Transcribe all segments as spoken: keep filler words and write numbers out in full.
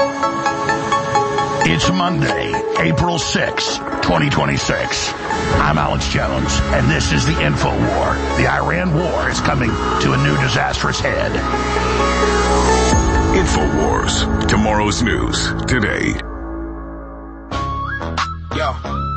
It's Monday, April sixth, twenty twenty-six. I'm Alex Jones, and this is the InfoWar. The Iran war is coming to a new disastrous head. InfoWars. Tomorrow's news today. Yo,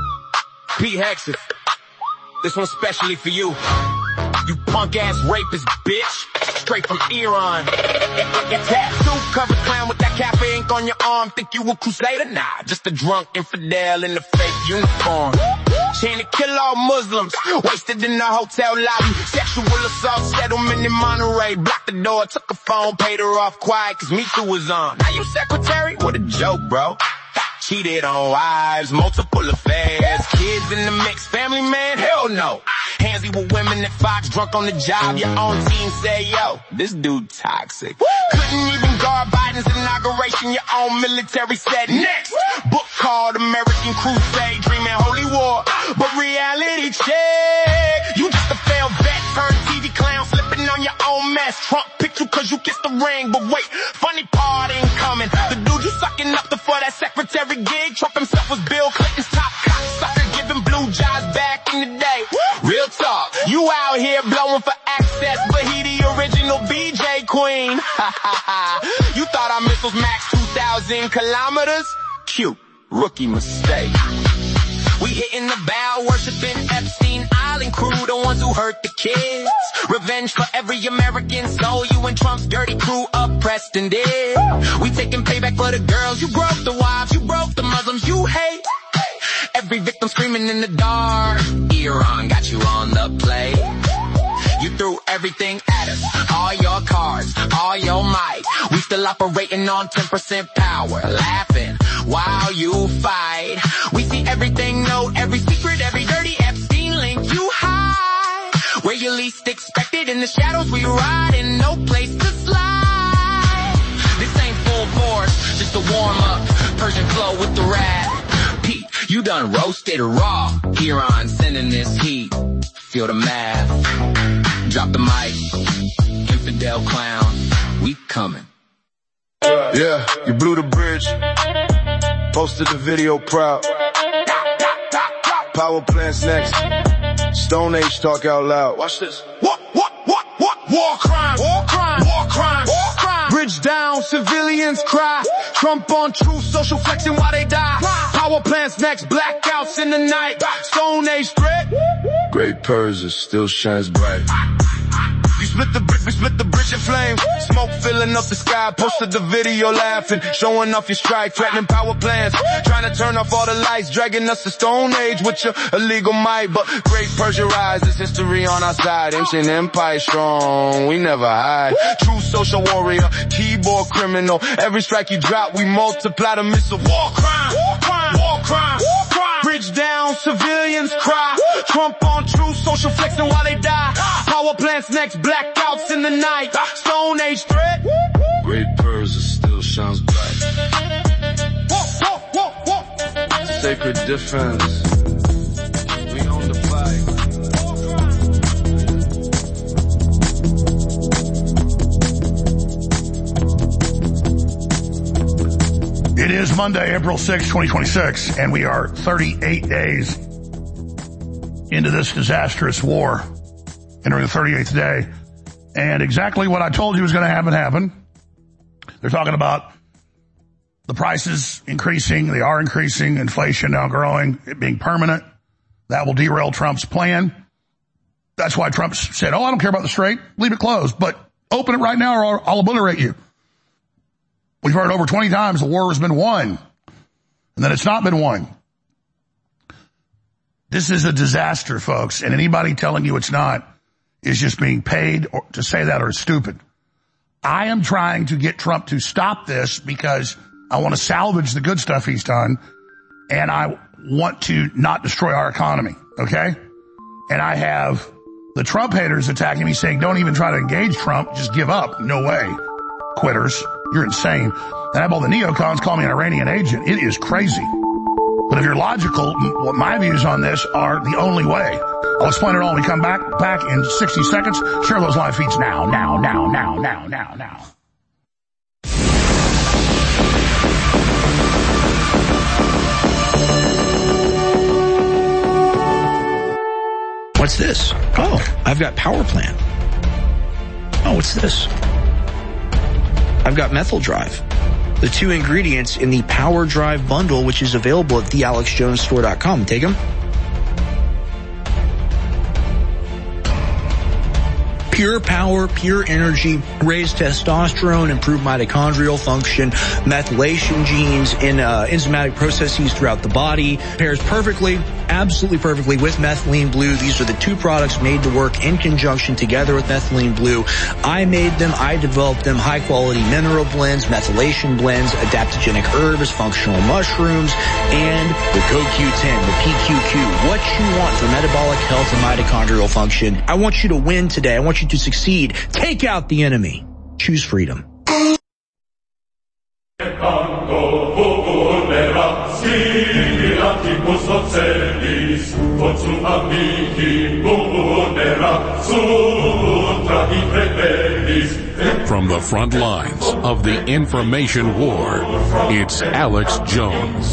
Pete Hexer, this one's specially for you. You punk-ass rapist, bitch. Straight from Iran. Your tattoo covered clown with that cafe ink on your arm. Think you a crusader? Nah, just a drunk infidel in a fake uniform. Chain to kill all Muslims. Wasted in the hotel lobby. Sexual assault settlement in Monterey. Blocked the door, took a phone, paid her off quiet cause Me Too was on. Now you secretary? What a joke, bro. Cheated on wives, multiple affairs, kids in the mix, family man, hell no. Handsy with women at Fox, drunk on the job, your own team say, yo, this dude toxic. Woo! Couldn't even guard Biden's inauguration, your own military said next. Book called American Crusade, dreaming holy war, but reality check. You just a failed vet, turned T V clown, slipping on your own mess. Trump picked you cause you kissed the ring, but wait, funny part ain't coming. The dude you sucking up to for that secretary gig, Trump himself was Bill Clinton's top cocksucker, giving blue jobs back in the day. Real talk, you out here blowing for access, but he the original B J queen. You thought our missiles max two thousand kilometers? Cute, rookie mistake. We hitting the bow, worshiping Epstein Island crew, the ones who hurt the kids. Revenge for every American soul you and Trump's dirty crew oppressed and did. We taking payback for the girls, you broke the wives, you broke the Muslims you hate. Every victim screaming in the dark. Iran got you on the play. You threw everything at us, all your cards, all your might. We still operating on ten percent power, laughing while you fight. We see everything, know every secret, every dirty Epstein link you hide. Where you least expected, in the shadows we ride, and no place to slide. This ain't full force, just a warm up, Persian flow with the rap. Pete, you done roasted raw. Iran sending this heat, feel the math. Drop the mic, infidel clown, we coming. Yeah, you blew the bridge, posted the video proud. Power plants next, Stone Age talk out loud. Watch this. What, what, what, what? War crime, war crime, war crime, war crime. Bridge down, civilians cry. Trump on truth, social flexing while they die. Power plants next, blackouts in the night. Stone Age threat. Great Persia still shines bright. You split the brick, we split the bridge in flames. Smoke filling up the sky, posted the video laughing, showing off your strike, threatening power plants, trying to turn off all the lights, dragging us to Stone Age with your illegal might. But Great Persia rise, there's history on our side. Ancient empire strong, we never hide. True social warrior, keyboard criminal. Every strike you drop, we multiply the missile. War crime, war crime, war crime, war crime. Bridge down, civilians cry. Trump on truth, social flexing while they die. Power plants next, blackouts in the night. Stone Age threat. Great Persia still shines bright. Whoa, whoa, whoa, whoa. Sacred defense. We own the flag. It is Monday, April sixth, twenty twenty-six, and we are thirty-eight days into this disastrous war. Entering the thirty-eighth day. And exactly what I told you was going to happen happened. They're talking about the prices increasing. They are increasing. Inflation now growing. It being permanent. That will derail Trump's plan. That's why Trump said, oh, I don't care about the strait. Leave it closed. But open it right now or I'll, I'll obliterate you. We've heard over twenty times the war has been won. And then it's not been won. This is a disaster, folks. And anybody telling you it's not is just being paid or, to say that or stupid. I am trying to get Trump to stop this because I want to salvage the good stuff he's done, and I want to not destroy our economy, okay? And I have the Trump haters attacking me saying, don't even try to engage Trump, just give up. No way. Quitters. You're insane. And I have all the neocons call me an Iranian agent. It is crazy. But if you're logical, what my views on this are the only way. I'll explain it all when we come back, back in sixty seconds. Share those live feeds now, now, now, now, now, now, now. What's this? Oh, I've got Power Plant. Oh, what's this? I've got Methyl Drive. The two ingredients in the Power Drive bundle, which is available at the alex jones store dot com. Take them. Pure power, pure energy, raised testosterone, improved mitochondrial function, methylation genes in uh, enzymatic processes throughout the body. Pairs perfectly, absolutely perfectly with Methylene Blue. These are the two products made to work in conjunction together with Methylene Blue. I made them, I developed them, high quality mineral blends, methylation blends, adaptogenic herbs, functional mushrooms, and the C O Q ten, the P Q Q. What you want for metabolic health and mitochondrial function. I want you to win today. I want you to succeed. Take out the enemy. Choose freedom. From the front lines of the information war, it's Alex Jones.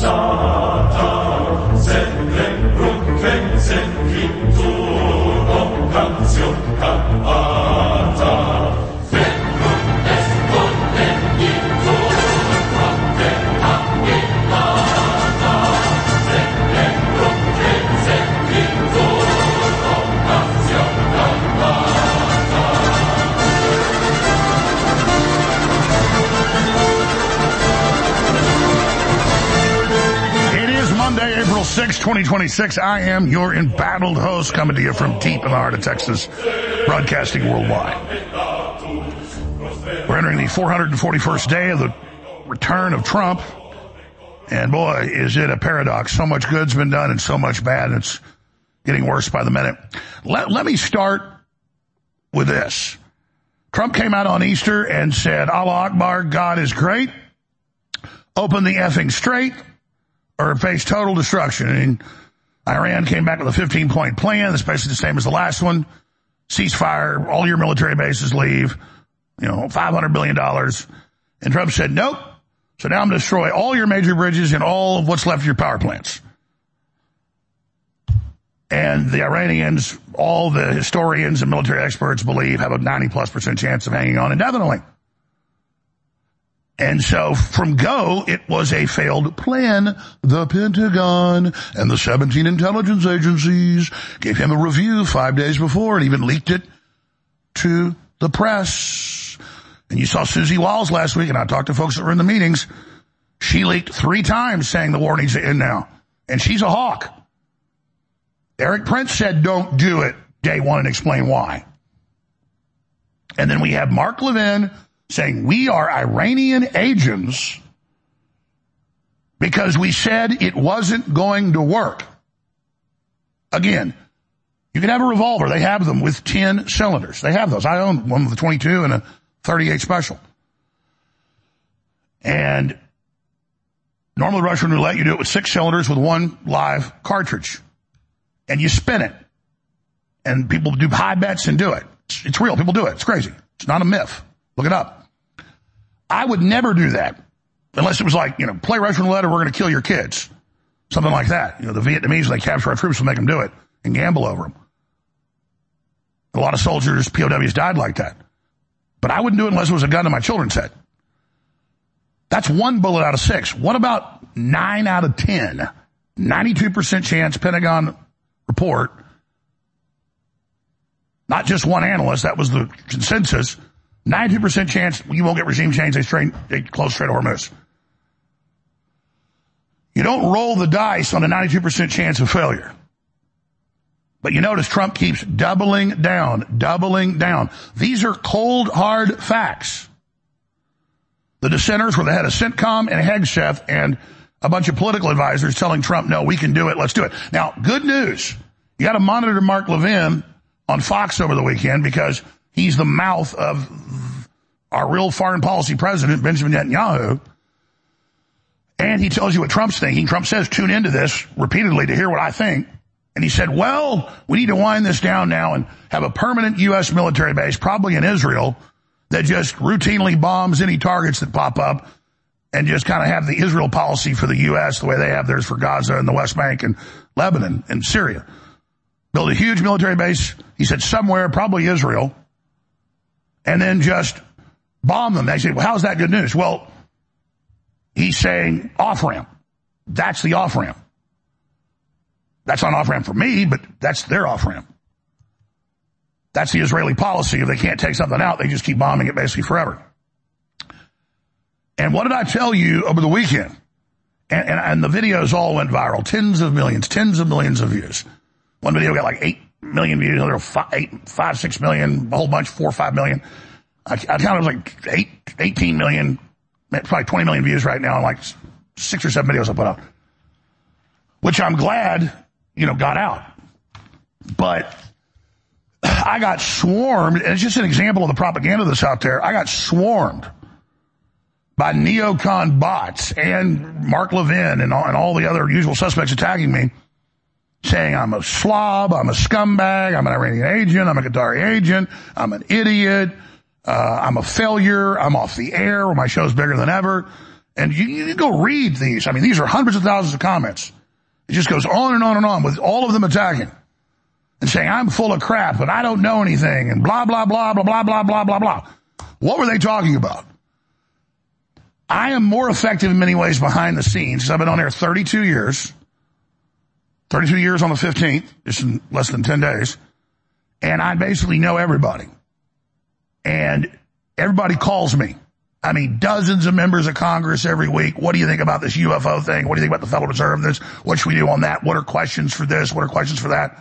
April sixth, twenty twenty-six. I am your embattled host, coming to you from deep in the heart of Texas, broadcasting worldwide. We're entering the four hundred forty-first day of the return of Trump. And boy, is it a paradox. So much good's been done and so much bad, and it's getting worse by the minute. Let, let me start with this. Trump came out on Easter and said, Allah Akbar, God is great. Open the effing strait, or face total destruction. And Iran came back with a fifteen-point plan that's basically the same as the last one. Ceasefire, all your military bases leave, you know, five hundred billion dollars. And Trump said, nope. So now I'm going to destroy all your major bridges and all of what's left of your power plants. And the Iranians, all the historians and military experts believe, have a ninety plus percent chance of hanging on indefinitely. And so from go, it was a failed plan. The Pentagon and the seventeen intelligence agencies gave him a review five days before and even leaked it to the press. And you saw Susie Wiles last week, and I talked to folks that were in the meetings. She leaked three times saying the war needs to end now. And she's a hawk. Eric Prince said don't do it day one and explain why. And then we have Mark Levin saying we are Iranian agents because we said it wasn't going to work. Again, you can have a revolver. They have them with ten cylinders. They have those. I own one with a twenty-two and a thirty-eight special. And normally Russian roulette, you do it with six cylinders with one live cartridge. And you spin it. And people do high bets and do it. It's, it's real. People do it. It's crazy. It's not a myth. Look it up. I would never do that unless it was like, you know, play Russian roulette or we're going to kill your kids. Something like that. You know, the Vietnamese, when they capture our troops, will make them do it and gamble over them. A lot of soldiers, P O Ws, died like that. But I wouldn't do it unless it was a gun to my children's head. That's one bullet out of six. What about nine out of ten? ninety-two percent chance, Pentagon report. Not just one analyst, that was the consensus. ninety percent chance you won't get regime change. They, straight, they close Strait of Hormuz. You don't roll the dice on a ninety-two percent chance of failure. But you notice Trump keeps doubling down, doubling down. These are cold, hard facts. The dissenters were the head of CENTCOM and Hegseth and a bunch of political advisors telling Trump, no, we can do it, let's do it. Now, good news. You got to monitor Mark Levin on Fox over the weekend because he's the mouth of our real foreign policy president, Benjamin Netanyahu. And he tells you what Trump's thinking. Trump says, tune into this repeatedly to hear what I think. And he said, well, we need to wind this down now and have a permanent U S military base, probably in Israel, that just routinely bombs any targets that pop up and just kind of have the Israel policy for the U S the way they have theirs for Gaza and the West Bank and Lebanon and Syria. build a huge military base, he said somewhere, probably Israel, and then just bomb them. They say, well, how's that good news? Well, he's saying off-ramp. That's the off-ramp. That's not an off-ramp for me, but that's their off-ramp. That's the Israeli policy. If they can't take something out, they just keep bombing it basically forever. And what did I tell you over the weekend? And, and, and the videos all went viral. Tens of millions, tens of millions of views. One video got like eight million views, another five, eight, five, six million, a whole bunch, four or five million. I, I counted it was like eight, eighteen million, probably twenty million views right now on like six or seven videos I put out. Which I'm glad, you know, got out. But I got swarmed, and it's just an example of the propaganda that's out there. I got swarmed by neocon bots and Mark Levin and all, and all the other usual suspects attacking me, saying I'm a slob, I'm a scumbag, I'm an Iranian agent, I'm a Qatari agent, I'm an idiot, uh, I'm a failure, I'm off the air, or my show's bigger than ever. And you, you go read these. I mean, these are hundreds of thousands of comments. It just goes on and on and on with all of them attacking and saying I'm full of crap and I don't know anything and blah, blah, blah, blah, blah, blah, blah, blah, blah. What were they talking about? I am more effective in many ways behind the scenes because I've been on air thirty-two years. thirty-two years on the fifteenth, just in less than ten days. And I basically know everybody. And everybody calls me. I mean, dozens of members of Congress every week. What do you think about this U F O thing? What do you think about the Federal Reserve? This? What should we do on that? What are questions for this? What are questions for that?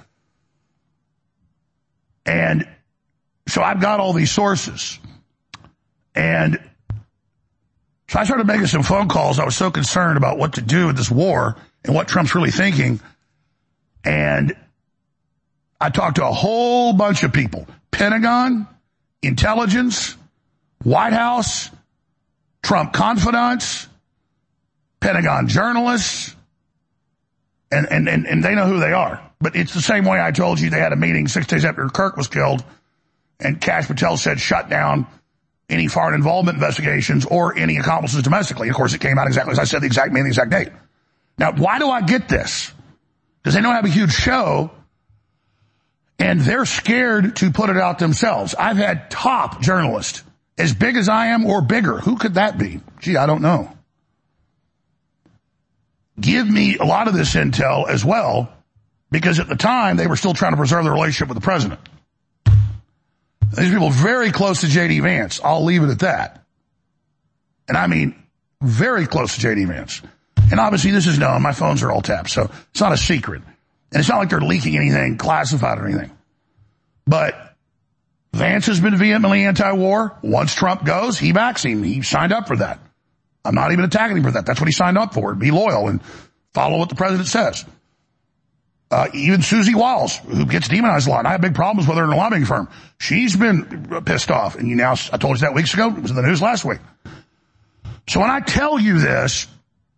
And so I've got all these sources. And so I started making some phone calls. I was so concerned about what to do with this war and what Trump's really thinking. And I talked to a whole bunch of people. Pentagon, intelligence, White House, Trump confidants, Pentagon journalists, and, and, and, and they know who they are. But it's the same way I told you they had a meeting six days after Kirk was killed, and Kash Patel said shut down any foreign involvement investigations or any accomplices domestically. Of course, it came out exactly as I said, the exact meeting, the exact date. Now, why do I get this? Because they don't have a huge show, and they're scared to put it out themselves. I've had top journalists, as big as I am or bigger. Who could that be? Gee, I don't know. Give me a lot of this intel as well, because at the time, they were still trying to preserve the relationship with the president. These people very close to J D Vance. I'll leave it at that. And I mean, very close to J D Vance. And obviously this is known. My phones are all tapped, so it's not a secret. And it's not like they're leaking anything classified or anything. But Vance has been vehemently anti-war. Once Trump goes, he backs him. He signed up for that. I'm not even attacking him for that. That's what he signed up for. Be loyal and follow what the president says. Uh, even Susie Wiles, who gets demonized a lot. And I have big problems with her in a lobbying firm. She's been pissed off. And you now, I told you that weeks ago. It was in the news last week. So when I tell you this,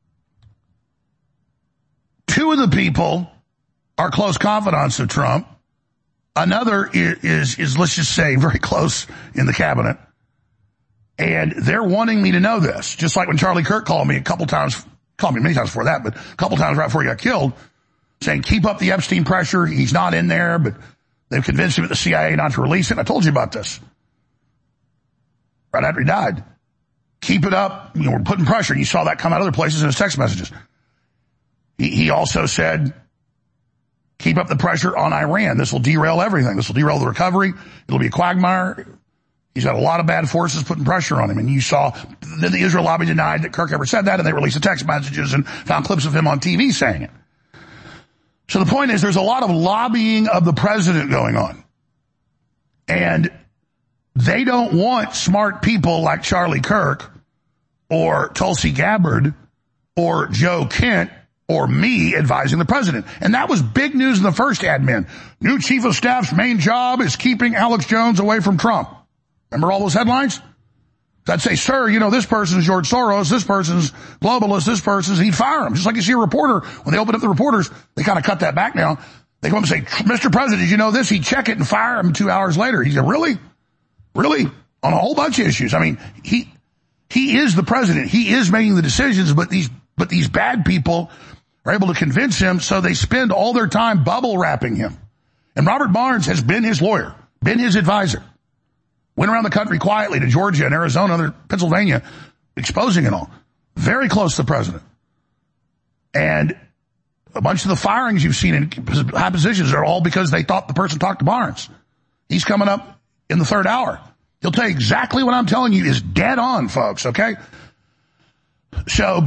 two of the people are close confidants of Trump. Another is, is, is, let's just say, very close in the cabinet. And they're wanting me to know this. Just like when Charlie Kirk called me a couple times, called me many times before that, but a couple times right before he got killed, saying, keep up the Epstein pressure. He's not in there, but they've convinced him at the C I A not to release it. I told you about this. Right after he died. Keep it up. You know, we're putting pressure. And you saw that come out other places in his text messages. He, he also said, keep up the pressure on Iran. This will derail everything. This will derail the recovery. It'll be a quagmire. He's got a lot of bad forces putting pressure on him. And you saw, then the Israel lobby denied that Kirk ever said that, and they released the text messages and found clips of him on T V saying it. So the point is, there's a lot of lobbying of the president going on. And they don't want smart people like Charlie Kirk or Tulsi Gabbard or Joe Kent or me advising the president. And that was big news in the first admin. New chief of staff's main job is keeping Alex Jones away from Trump. Remember all those headlines? I'd say, sir, you know, this person's George Soros, this person's globalist, this person's, he'd fire him. Just like you see a reporter, when they open up the reporters, they kind of cut that back now. They come up and say, Mister President, did you know this? He'd check it and fire him two hours later. He said, really? Really? On a whole bunch of issues. I mean, he, he is the president. He is making the decisions, but these, but these bad people are able to convince him, so they spend all their time bubble wrapping him And Robert Barnes has been his lawyer, been his advisor. Went around the country quietly to Georgia and Arizona and Pennsylvania, exposing it all. Very close to the president. And a bunch of the firings you've seen in high positions are all because they thought the person talked to Barnes. He's coming up in the third hour. He'll tell you exactly what I'm telling you is dead on, folks, okay? So,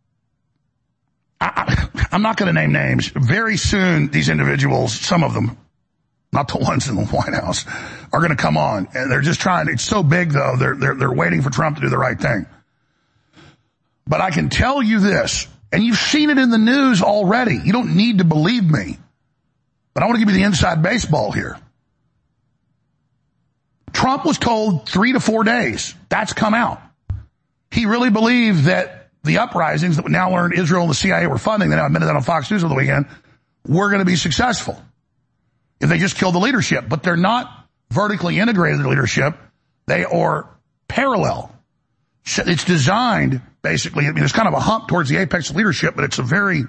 I, I'm not going to name names. Very soon, these individuals, some of them, not the ones in the White House, are going to come on. And they're just trying, it's so big, though, they're, they're, they're waiting for Trump to do the right thing. But I can tell you this, and you've seen it in the news already. You don't need to believe me. But I want to give you the inside baseball here. Trump was told three to four days. That's come out. He really believed that the uprisings that we now learned Israel and the C I A were funding, that I admitted that on Fox News over the weekend, were going to be successful if they just killed the leadership. But they're not vertically integrated leadership. They are parallel. It's designed, basically, I mean, it's kind of a hump towards the apex of leadership, but it's a very,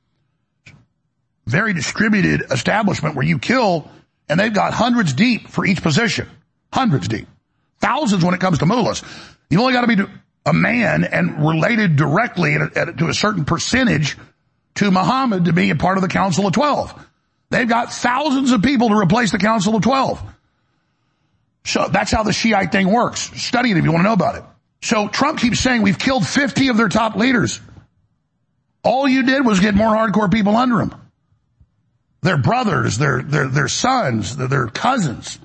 very distributed establishment where you kill, and they've got hundreds deep for each position. Hundreds deep. Thousands when it comes to mullahs. You've only got to be a man and related directly at a, at a, to a certain percentage to Muhammad to be a part of the Council of Twelve. They've got thousands of people to replace the Council of Twelve. So that's how the Shiite thing works. Study it if you want to know about it. So Trump keeps saying we've killed fifty of their top leaders. All you did was get more hardcore people under them. Their brothers, their, their, their sons, their, their cousins.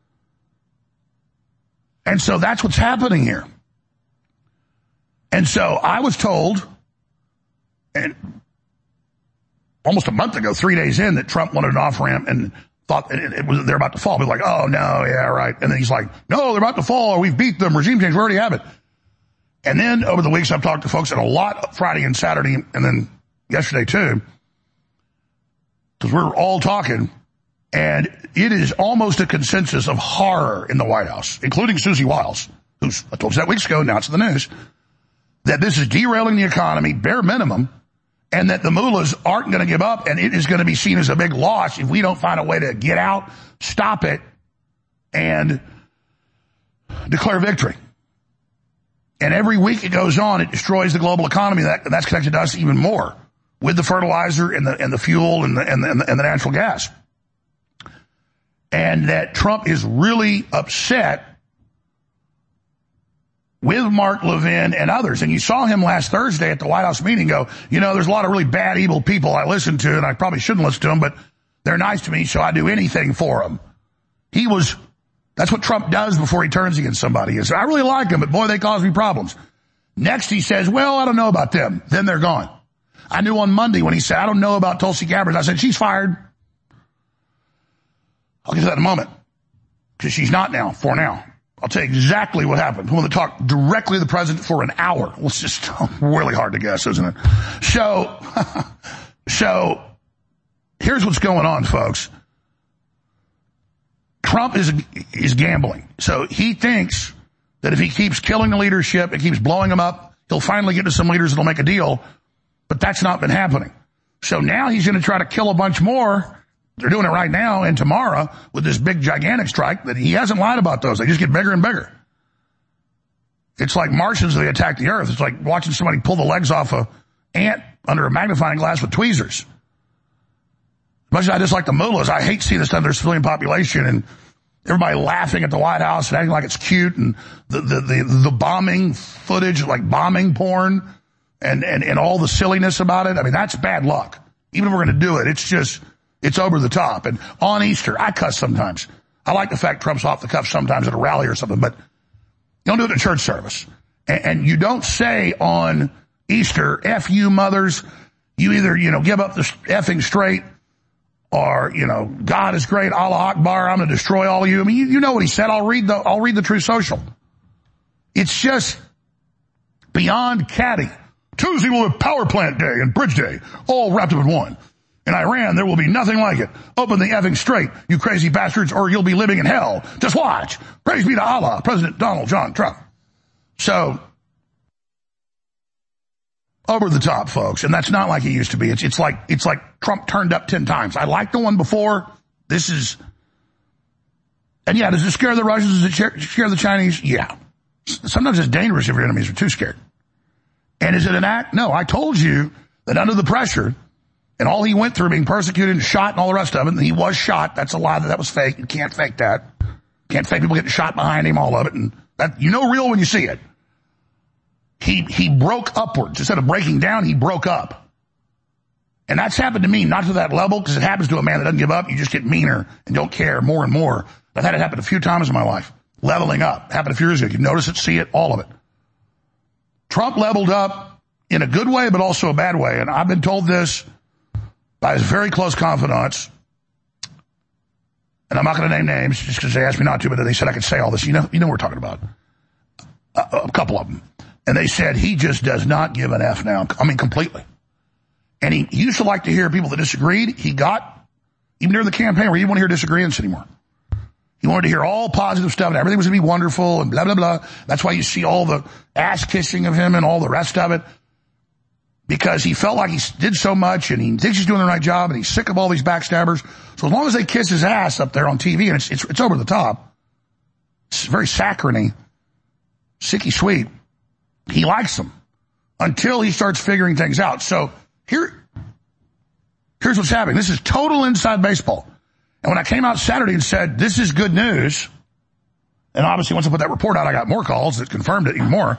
And so that's what's happening here. And so I was told, and almost a month ago, three days in, that Trump wanted an off-ramp and thought it, it was they're about to fall. He was like, oh, no, yeah, right. And then he's like, no, they're about to fall, or we've beat them, regime change, we already have it. And then over the weeks, I've talked to folks, and a lot Friday and Saturday, and then yesterday too, because we're all talking, and it is almost a consensus of horror in the White House, including Susie Wiles, who's, I told you that weeks ago, now it's in the news, that this is derailing the economy, bare minimum, and that the mullahs aren't going to give up, and it is going to be seen as a big loss if we don't find a way to get out, stop it, and declare victory. And every week it goes on, it destroys the global economy. That, that's connected to us even more with the fertilizer and the, and the fuel and the, and the, and the natural gas. And that Trump is really upset with Mark Levin and others. And you saw him last Thursday at the White House meeting go, you know, there's a lot of really bad, evil people I listen to, and I probably shouldn't listen to them, but they're nice to me, so I do anything for them. He was, that's what Trump does before he turns against somebody. Is I really like them, but boy, they cause me problems. Next he says, well, I don't know about them. Then they're gone. I knew on Monday when he said, I don't know about Tulsi Gabbard. I said, she's fired. I'll get to that in a moment, because she's not now, for now. I'll tell you exactly what happened. I'm going to talk directly to the president for an hour. Well, it's just really hard to guess, isn't it? So, so here's what's going on, folks. Trump is is gambling. So he thinks that if he keeps killing the leadership, it keeps blowing them up, he'll finally get to some leaders that'll make a deal. But that's not been happening. So now he's going to try to kill a bunch more. They're doing it right now and tomorrow with this big, gigantic strike that he hasn't lied about those. They just get bigger and bigger. It's like Martians, they attack the Earth. It's like watching somebody pull the legs off an ant under a magnifying glass with tweezers. As much as I dislike the mullahs, I hate seeing this done to their civilian population and everybody laughing at the White House and acting like it's cute, and the, the, the, the bombing footage, like bombing porn and, and, and all the silliness about it. I mean, that's bad luck. Even if we're going to do it, it's just, it's over the top. And on Easter, I cuss sometimes. I like the fact Trump's off the cuff sometimes at a rally or something, but you don't do it in a church service. And, and you don't say on Easter, F you mothers, you either, you know, give up the effing straight, or, you know, God is great, Allah Akbar, I'm going to destroy all of you. I mean, you, you know what he said. I'll read the, I'll read the Truth Social. It's just beyond catty. Tuesday will have Power Plant Day and Bridge Day, all wrapped up in one. In Iran, there will be nothing like it. Open the effing straight, you crazy bastards, or you'll be living in hell. Just watch. Praise be to Allah, President Donald John Trump. So, over the top, folks, and that's not like it used to be. It's, it's like, it's like Trump turned up ten times. I liked the one before. This is, and yeah, does it scare the Russians? Does it scare the Chinese? Yeah. Sometimes it's dangerous if your enemies are too scared. And is it an act? No, I told you that under the pressure and all he went through being persecuted and shot and all the rest of it, and he was shot. That's a lie. That, that was fake. You can't fake that. Can't fake people getting shot behind him, all of it. And that, you know real when you see it. He, he broke upwards. Instead of breaking down, he broke up. And that's happened to me, not to that level, because it happens to a man that doesn't give up. You just get meaner and don't care more and more. I've had it happen a few times in my life. Leveling up. It happened a few years ago. You notice it, see it, all of it. Trump leveled up in a good way, but also a bad way. And I've been told this by his very close confidants. And I'm not going to name names just because they asked me not to, but they said I could say all this. You know, you know what we're talking about. A, a couple of them. And they said he just does not give an F now. I mean, completely. And he, he used to like to hear people that disagreed. He got, even during the campaign, where he didn't want to hear disagreements anymore. He wanted to hear all positive stuff and everything was going to be wonderful and blah, blah, blah. That's why you see all the ass kissing of him and all the rest of it. Because he felt like he did so much and he thinks he's doing the right job and he's sick of all these backstabbers. So as long as they kiss his ass up there on T V, and it's, it's, it's over the top. It's very saccharine, sicky sweet. He likes them until he starts figuring things out. So here, here's what's happening. This is total inside baseball. And when I came out Saturday and said, this is good news, and obviously once I put that report out, I got more calls that confirmed it even more.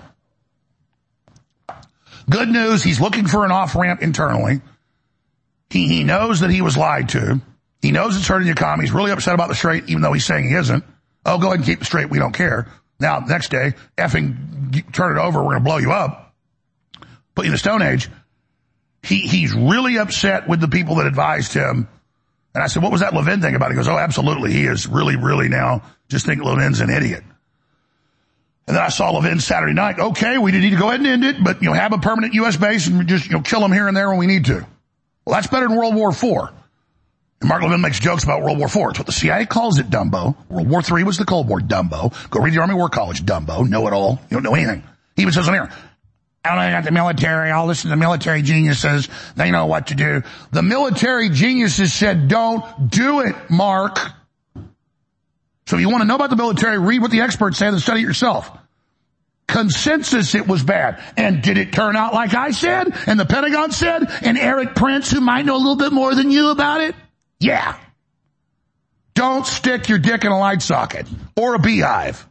Good news, he's looking for an off-ramp internally. He, he knows that he was lied to. He knows it's hurting the economy. He's really upset about the straight, even though he's saying he isn't. Oh, go ahead and keep it straight. We don't care. Now, next day, effing turn it over. We're going to blow you up. Put you in the Stone Age. He, he's really upset with the people that advised him. And I said, what was that Levin thing about? He goes, oh, absolutely. He is really, really now just think Levin's an idiot. And then I saw Levin Saturday night. Okay, we need to go ahead and end it, but, you know, have a permanent U S base and just, you know, kill them here and there when we need to. Well, that's better than World War Four. And Mark Levin makes jokes about World War Four. It's what the C I A calls it, Dumbo. World War Three was the Cold War, Dumbo. Go read the Army War College, Dumbo. Know it all. You don't know anything. He even says on here, I don't know about the military. I'll listen to the military geniuses. They know what to do. The military geniuses said, don't do it, Mark. So if you want to know about the military, read what the experts say and study it yourself. Consensus, it was bad. And did it turn out like I said? And the Pentagon said? And Eric Prince, who might know a little bit more than you about it? Yeah. Don't stick your dick in a light socket or a beehive.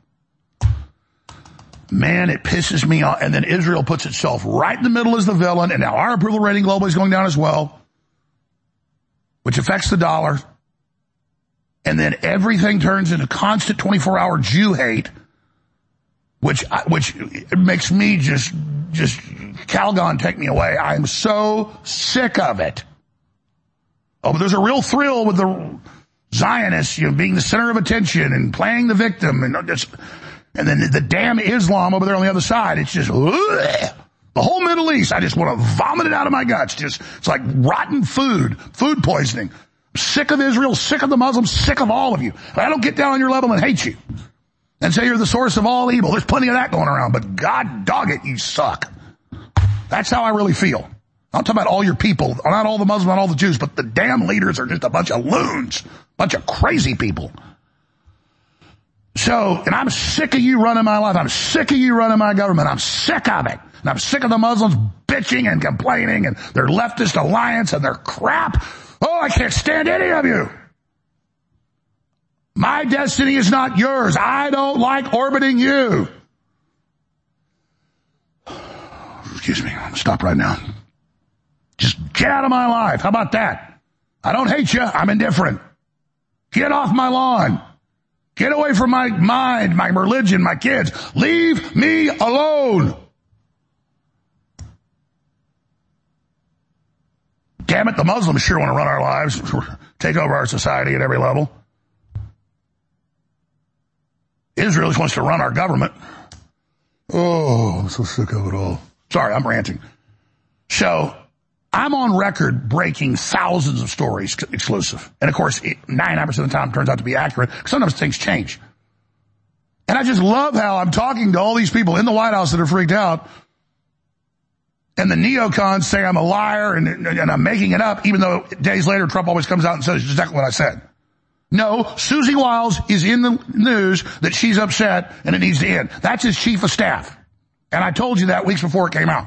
Man, it pisses me off. And then Israel puts itself right in the middle as the villain, and now our approval rating globally is going down as well, which affects the dollar. And then everything turns into constant twenty-four hour Jew hate, which which makes me just, just, Calgon, take me away. I'm so sick of it. Oh, but there's a real thrill with the Zionists, you know, being the center of attention and playing the victim and just... And then the damn Islam over there on the other side, it's just, ugh. The whole Middle East, I just want to vomit it out of my guts. Just, it's like rotten food, food poisoning. I'm sick of Israel, sick of the Muslims, sick of all of you. I don't get down on your level and hate you and say you're the source of all evil. There's plenty of that going around, but God dog it, you suck. That's how I really feel. I'm talking about all your people, not all the Muslims, not all the Jews, but the damn leaders are just a bunch of loons, bunch of crazy people. So, and I'm sick of you running my life. I'm sick of you running my government. I'm sick of it. And I'm sick of the Muslims bitching and complaining and their leftist alliance and their crap. Oh, I can't stand any of you. My destiny is not yours. I don't like orbiting you. Excuse me. I'm going to stop right now. Just get out of my life. How about that? I don't hate you. I'm indifferent. Get off my lawn. Get away from my mind, my religion, my kids. Leave me alone. Damn it, the Muslims sure want to run our lives, take over our society at every level. Israel just wants to run our government. Oh, I'm so sick of it all. Sorry, I'm ranting. So, I'm on record breaking thousands of stories exclusive. And of course, ninety-nine percent of the time it turns out to be accurate. Sometimes things change. And I just love how I'm talking to all these people in the White House that are freaked out. And the neocons say I'm a liar and, and I'm making it up, even though days later Trump always comes out and says exactly what I said. No, Susie Wiles is in the news that she's upset and it needs to end. That's his chief of staff. And I told you that weeks before it came out.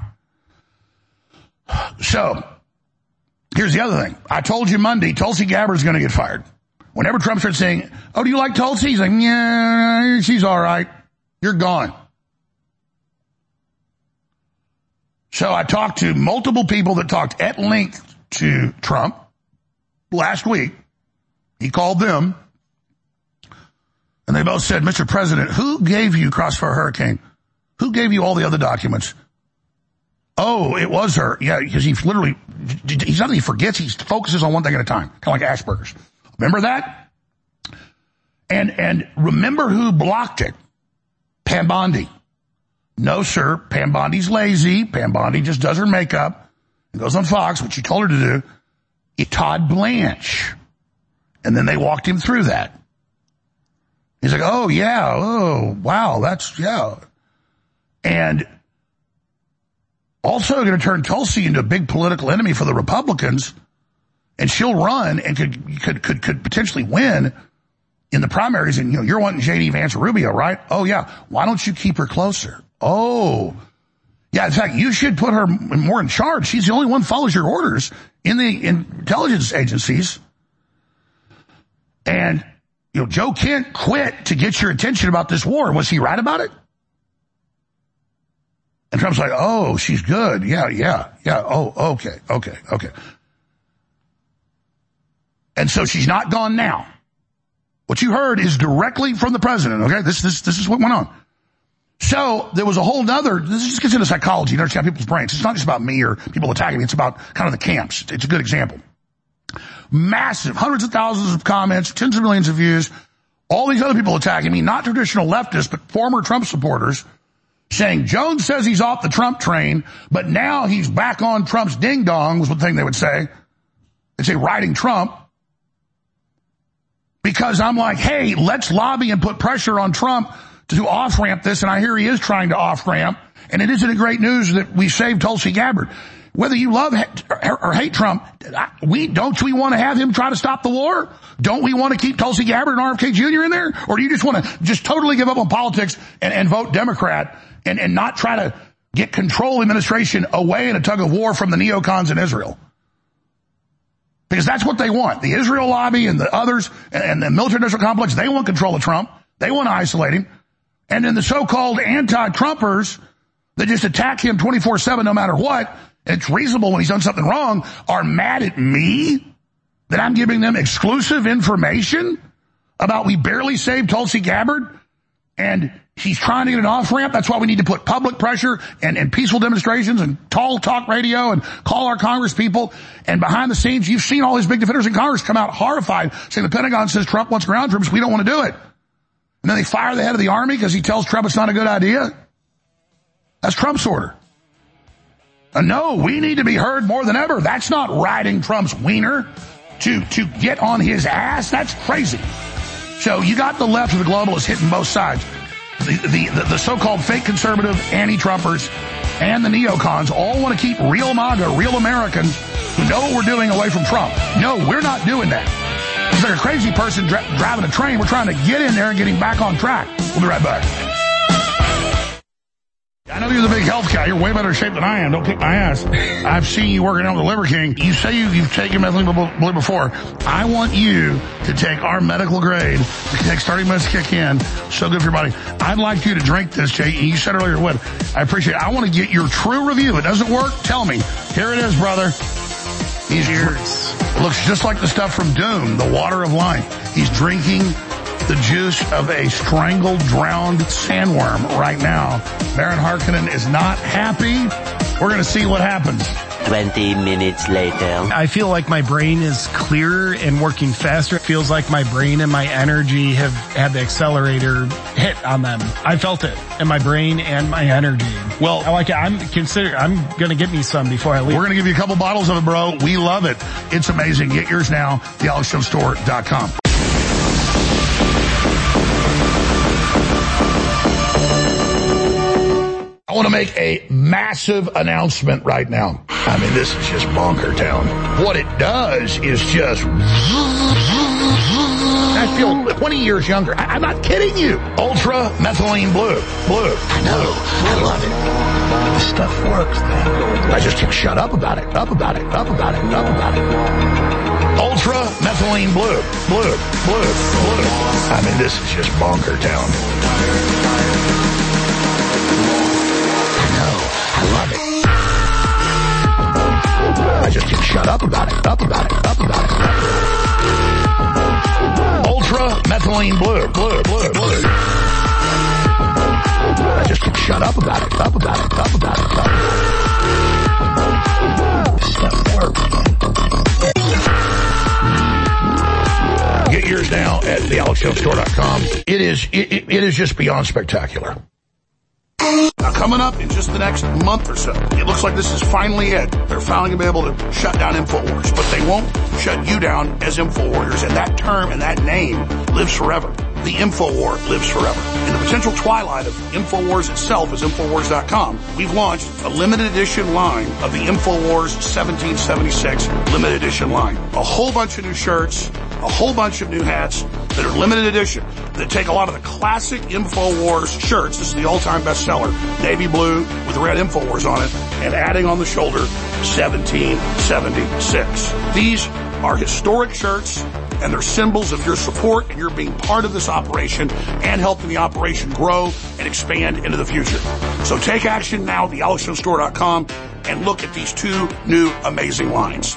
So, here's the other thing. I told you Monday, Tulsi Gabbard's going to get fired. Whenever Trump starts saying, oh, do you like Tulsi? He's like, yeah, she's all right. You're gone. So I talked to multiple people that talked at length to Trump last week. He called them, and they both said, Mister President, who gave you Crossfire Hurricane? Who gave you all the other documents? Oh, it was her. Yeah, because he literally, he's not that he forgets, he focuses on one thing at a time, kind of like Asperger's. Remember that? And, and remember who blocked it? Pam Bondi. No, sir, Pam Bondi's lazy. Pam Bondi just does her makeup and goes on Fox, which you told her to do. It, Todd Blanche. And then they walked him through that. He's like, oh, yeah, oh, wow, that's, yeah. And also going to turn Tulsi into a big political enemy for the Republicans, and she'll run and could could could, could potentially win in the primaries. And, you know, you're wanting J D Vance Rubio, right? Oh, yeah. Why don't you keep her closer? Oh, yeah, in fact, you should put her more in charge. She's the only one who follows your orders in the intelligence agencies. And, you know, Joe Kent quit to get your attention about this war. Was he right about it? And Trump's like, oh, she's good. Yeah, yeah, yeah. Oh, okay, okay, okay. And so she's not gone now. What you heard is directly from the president, okay? This, this, this is what went on. So there was a whole nother, this just gets into psychology, you understand people's brains. It's not just about me or people attacking me. It's about kind of the camps. It's a good example. Massive, hundreds of thousands of comments, tens of millions of views, all these other people attacking me, not traditional leftists, but former Trump supporters, saying Jones says he's off the Trump train, but now he's back on Trump's ding-dong, was the thing they would say. They'd say riding Trump. Because I'm like, hey, let's lobby and put pressure on Trump to off-ramp this, and I hear he is trying to off-ramp, and it isn't great news that we saved Tulsi Gabbard. Whether you love or hate Trump, we don't we want to have him try to stop the war? Don't we want to keep Tulsi Gabbard and R F K Junior in there? Or do you just want to just totally give up on politics and, and vote Democrat and, and not try to get control administration away in a tug of war from the neocons in Israel? Because that's what they want. The Israel lobby and the others and, and the military industrial complex, they want control of Trump. They want to isolate him. And then the so-called anti-Trumpers that just attack him twenty-four seven no matter what, and it's reasonable when he's done something wrong, are mad at me that I'm giving them exclusive information about we barely saved Tulsi Gabbard and he's trying to get an off-ramp. That's why we need to put public pressure and, and peaceful demonstrations and tall talk radio and call our Congress people. And behind the scenes, you've seen all these big defenders in Congress come out horrified, saying the Pentagon says Trump wants ground troops. We don't want to do it. And then they fire the head of the army because he tells Trump it's not a good idea. That's Trump's order. And no, we need to be heard more than ever. That's not riding Trump's wiener to, to get on his ass. That's crazy. So you got the left of the globalists hitting both sides. The, the, the, the so-called fake conservative anti-Trumpers and the neocons all want to keep real MAGA, real Americans who know what we're doing away from Trump. No, we're not doing that. It's like a crazy person dra- driving a train. We're trying to get in there and get him back on track. We'll be right back. I know you're the big health guy. You're way better shape than I am. Don't kick my ass. I've seen you working out with the Liver King. You say you, you've taken methylene before. I want you to take our medical grade. It takes thirty minutes to kick in. So good for your body. I'd like you to drink this, Jay. You said earlier it would. I appreciate it. I want to get your true review. If it doesn't work, tell me. Here it is, brother. He's yours. Looks just like the stuff from Dune, the water of life. He's drinking the juice of a strangled, drowned sandworm right now. Baron Harkonnen is not happy. We're going to see what happens. twenty minutes later. I feel like my brain is clearer and working faster. It feels like my brain and my energy have had the accelerator hit on them. I felt it in my brain and my energy. Well, I like it. I'm consider. I'm going to get me some before I leave. We're going to give you a couple bottles of it, bro. We love it. It's amazing. Get yours now. the alex jones store dot com. I want to make a massive announcement right now. I mean, this is just bonker town. What it does is just... I feel twenty years younger. I, I'm not kidding you. Ultra methylene blue. Blue. I know. I love it. This stuff works, man. I just can't shut up about it. Up about it. Up about it. Up about it. Ultra methylene blue. Blue. Blue. Blue. I mean, this is just bonker town. I know. I love it. I just can't shut up about it. Up about it. Up about it. Ultra methylene blue. Blue. Blue. Blue. I just can't shut up about it. Up about it. Up about it. Up. This stuff works. Get yours now at the alex jones store dot com. It is, it, it, it is just beyond spectacular. Now, coming up in just the next month or so, it looks like this is finally it. They're finally going to be able to shut down InfoWars, but they won't shut you down as InfoWarriors, and that term and that name lives forever. The InfoWar lives forever. In the potential twilight of InfoWars itself as Infowars dot com, we've launched a limited edition line of the InfoWars seventeen seventy-six limited edition line. A whole bunch of new shirts, a whole bunch of new hats that are limited edition, that take a lot of the classic InfoWars shirts. This is the all-time bestseller, navy blue with red InfoWars on it, and adding on the shoulder, seventeen seventy-six. These are historic shirts, and they're symbols of your support and your being part of this operation and helping the operation grow and expand into the future. So take action now at the alex jones store dot com and look at these two new amazing lines.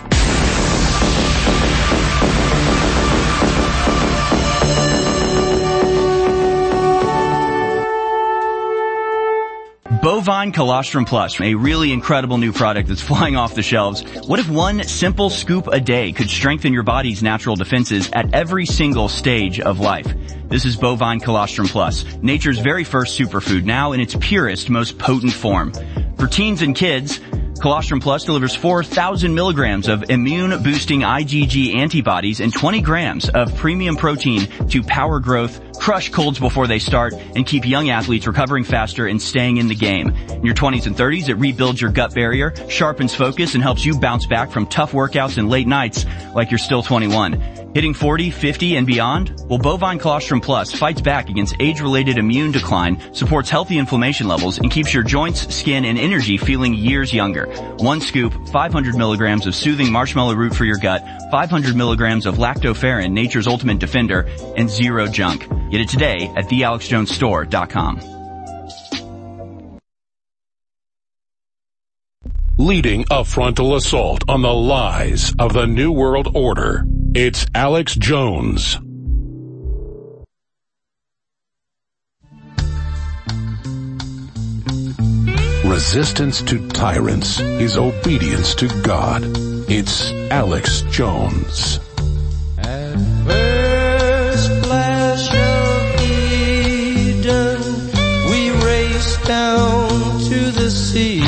Bovine Colostrum Plus, a really incredible new product that's flying off the shelves. What if one simple scoop a day could strengthen your body's natural defenses at every single stage of life? This is Bovine Colostrum Plus, nature's very first superfood, now in its purest, most potent form. For teens and kids, Colostrum Plus delivers four thousand milligrams of immune-boosting IgG antibodies and twenty grams of premium protein to power growth, crush colds before they start, and keep young athletes recovering faster and staying in the game. In your twenties and thirties, it rebuilds your gut barrier, sharpens focus, and helps you bounce back from tough workouts and late nights like you're still twenty-one. Hitting forty, fifty, and beyond? Well, Bovine Colostrum Plus fights back against age-related immune decline, supports healthy inflammation levels, and keeps your joints, skin, and energy feeling years younger. One scoop, five hundred milligrams of soothing marshmallow root for your gut, five hundred milligrams of lactoferrin, nature's ultimate defender, and zero junk. Get it today at the alex jones store dot com. Leading a frontal assault on the lies of the New World Order, it's Alex Jones. Resistance to tyrants is obedience to God. It's Alex Jones. At first flash of Eden, we raced down to the sea.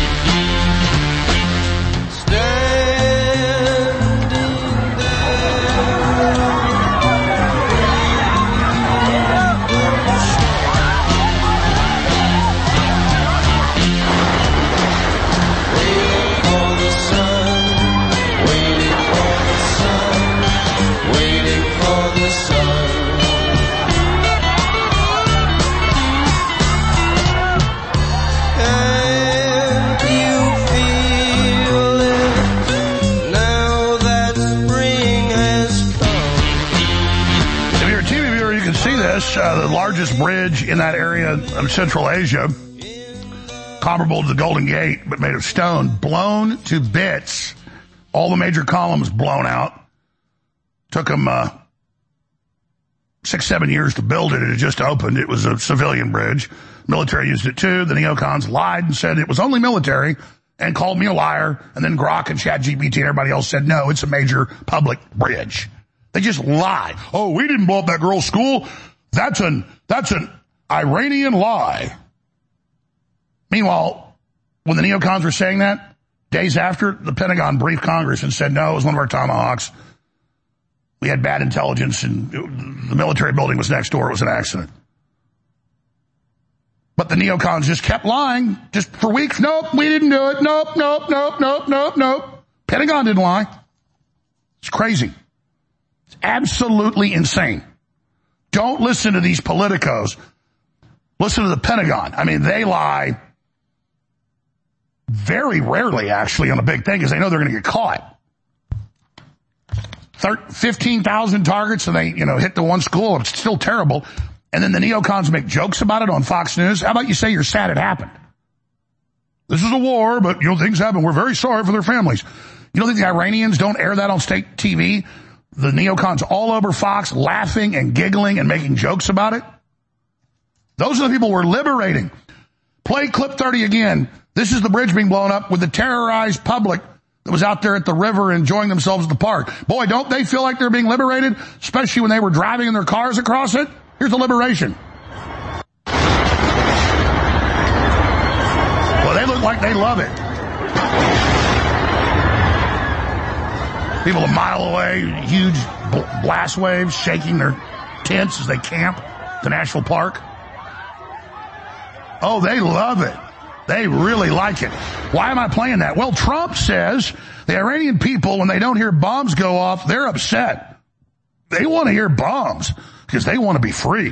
Uh, the largest bridge in that area of Central Asia, comparable to the Golden Gate, but made of stone, blown to bits. All the major columns blown out. Took them uh, six, seven years to build it. It had just opened. It was a civilian bridge. Military used it too. The neocons lied and said it was only military and called me a liar. And then Grok and ChatGPT and everybody else said, no, it's a major public bridge. They just lie. Oh, we didn't blow up that girl's school. That's an, that's an Iranian lie. Meanwhile, when the neocons were saying that, days after, the Pentagon briefed Congress and said, no, it was one of our Tomahawks. We had bad intelligence and the military building was next door. It was an accident. But the neocons just kept lying just for weeks. Nope, we didn't do it. Nope, nope, nope, nope, nope, nope. Pentagon didn't lie. It's crazy. It's absolutely insane. Don't listen to these politicos. Listen to the Pentagon. I mean, they lie very rarely, actually, on a big thing because they know they're going to get caught. fifteen thousand targets and they, you know, hit the one school. It's still terrible. And then the neocons make jokes about it on Fox News. How about you say you're sad it happened? This is a war, but, you know, things happen. We're very sorry for their families. You don't think the Iranians don't air that on state T V? The neocons all over Fox laughing and giggling and making jokes about it? Those are the people we're liberating. Play clip thirty again. This is the bridge being blown up with the terrorized public that was out there at the river enjoying themselves at the park. Boy, don't they feel like they're being liberated, especially when they were driving in their cars across it? Here's the liberation. Well, they look like they love it. People a mile away, huge blast waves shaking their tents as they camp at the national park. Oh, they love it. They really like it. Why am I playing that? Well, Trump says the Iranian people, when they don't hear bombs go off, they're upset. They want to hear bombs because they want to be free.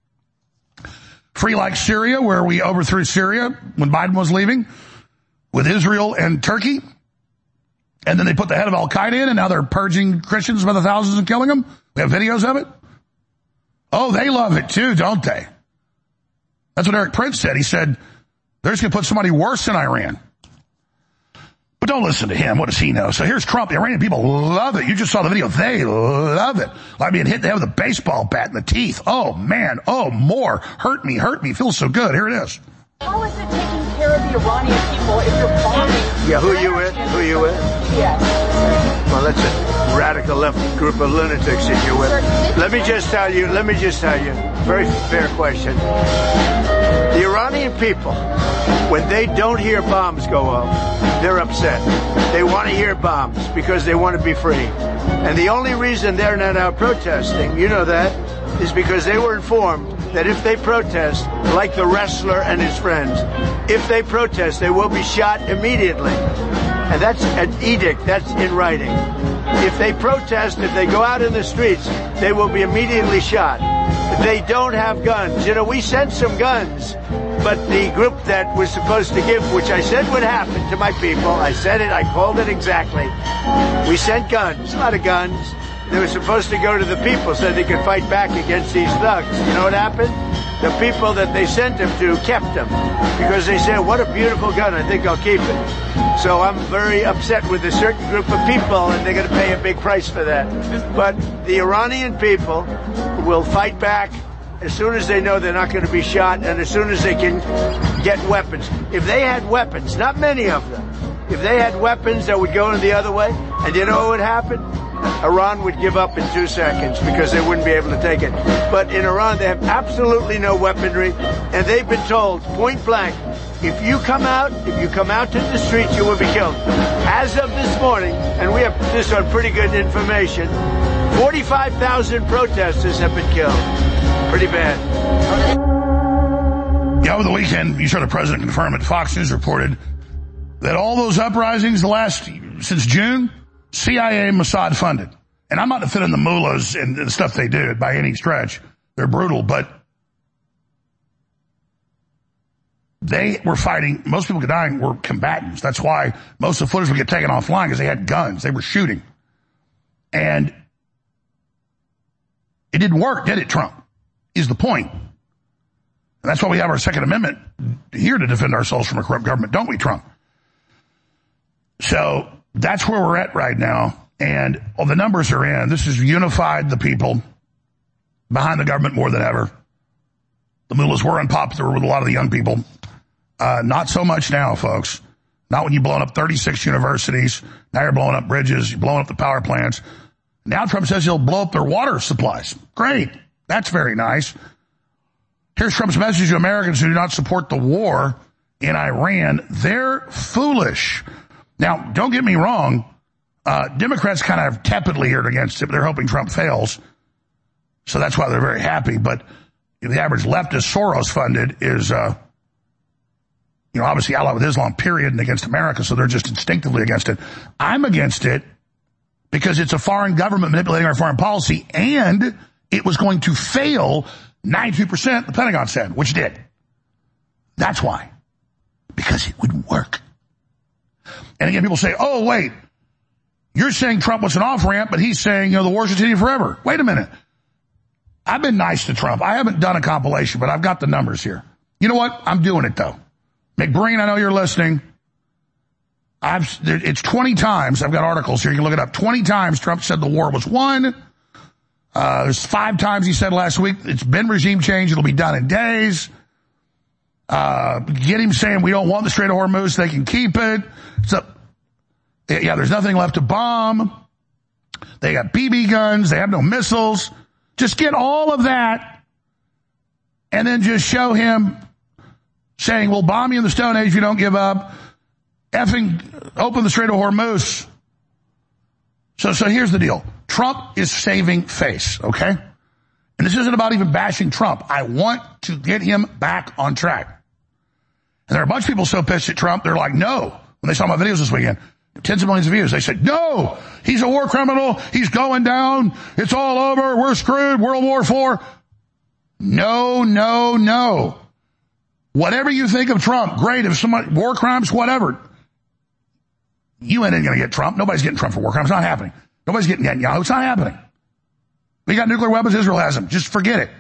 Free like Syria, where we overthrew Syria when Biden was leaving, with Israel and Turkey. And then they put the head of Al-Qaeda in, and now they're purging Christians by the thousands and killing them. We have videos of it. Oh, they love it too, don't they? That's what Eric Prince said. He said, they're just going to put somebody worse in Iran. But don't listen to him. What does he know? So here's Trump. The Iranian people love it. You just saw the video. They love it. Like being hit in the head with a baseball bat in the teeth. Oh, man. Oh, more. Hurt me. Hurt me. Feels so good. Here it is. How is it taking care of the Iranian people if you're bombing? Yeah, who you with? Who you with? Yes. Well, that's a radical left group of lunatics that you're with. Let me just tell you, let me just tell you, very fair question. The Iranian people, when they don't hear bombs go off, they're upset. They want to hear bombs because they want to be free. And the only reason they're not out protesting, you know that, is because they were informed that if they protest, like the wrestler and his friends, if they protest, they will be shot immediately. And that's an edict. That's in writing. If they protest, if they go out in the streets, they will be immediately shot. They don't have guns. You know, we sent some guns, but the group that was supposed to give, which I said would happen to my people, I said it, I called it exactly. We sent guns, a lot of guns. They were supposed to go to the people so they could fight back against these thugs. You know what happened? The people that they sent them to kept them because they said, what a beautiful gun, I think I'll keep it. So I'm very upset with a certain group of people, and they're going to pay a big price for that. But the Iranian people will fight back as soon as they know they're not going to be shot and as soon as they can get weapons. If they had weapons, not many of them, if they had weapons that would go in the other way, and you know what would happen? Iran would give up in two seconds because they wouldn't be able to take it. But in Iran, they have absolutely no weaponry, and they've been told point blank, if you come out, if you come out to the streets, you will be killed. As of this morning, and we have this on pretty good information, forty-five thousand protesters have been killed. Pretty bad. Yeah, over the weekend, you saw the president confirm it. Fox News reported that all those uprisings the last, since June, C I A, Mossad funded. And I'm not defending the mullahs and the stuff they do by any stretch. They're brutal, but they were fighting. Most people dying were combatants. That's why most of the footage would get taken offline because they had guns. They were shooting. And it didn't work, did it, Trump? Is the point. And that's why we have our Second Amendment here to defend ourselves from a corrupt government, don't we, Trump? So that's where we're at right now. And well, the numbers are in. This has unified the people behind the government more than ever. The mullahs were unpopular with a lot of the young people. Uh, not so much now, folks. Not when you've blown up thirty-six universities. Now you're blowing up bridges. You're blowing up the power plants. Now Trump says he'll blow up their water supplies. Great. That's very nice. Here's Trump's message to Americans who do not support the war in Iran. They're foolish. Now, don't get me wrong. Uh, Democrats kind of tepidly here against it, but they're hoping Trump fails. So that's why they're very happy. But the average leftist Soros funded is, uh, you know, obviously allied with Islam, period, and against America. So they're just instinctively against it. I'm against it because it's a foreign government manipulating our foreign policy, and it was going to fail ninety-two percent, the Pentagon said, which did. That's why. Because it wouldn't work. And again, people say, oh, wait, you're saying Trump was an off-ramp, but he's saying, you know, the war should continue forever. Wait a minute. I've been nice to Trump. I haven't done a compilation, but I've got the numbers here. You know what? I'm doing it, though. McBreen, I know you're listening. I've, it's twenty times. I've got articles here. You can look it up. twenty times Trump said the war was won. Uh, there's five times he said last week it's been regime change. It'll be done in days. Uh, get him saying we don't want the Strait of Hormuz. They can keep it. So, yeah, there's nothing left to bomb. They got B B guns. They have no missiles. Just get all of that and then just show him saying, we'll bomb you in the Stone Age if you don't give up. Effing open the Strait of Hormuz. So, so here's the deal. Trump is saving face, okay? And this isn't about even bashing Trump. I want to get him back on track. And there are a bunch of people so pissed at Trump, they're like, no. When they saw my videos this weekend, tens of millions of views, they said, no, he's a war criminal. He's going down. It's all over. We're screwed. World War Four. No, no, no. Whatever you think of Trump, great. If somebody, war crimes, whatever. You ain't going to get Trump. Nobody's getting Trump for war crimes. It's not happening. Nobody's getting Netanyahu. It's not happening. We got nuclear weapons. Israel has them. Just forget it.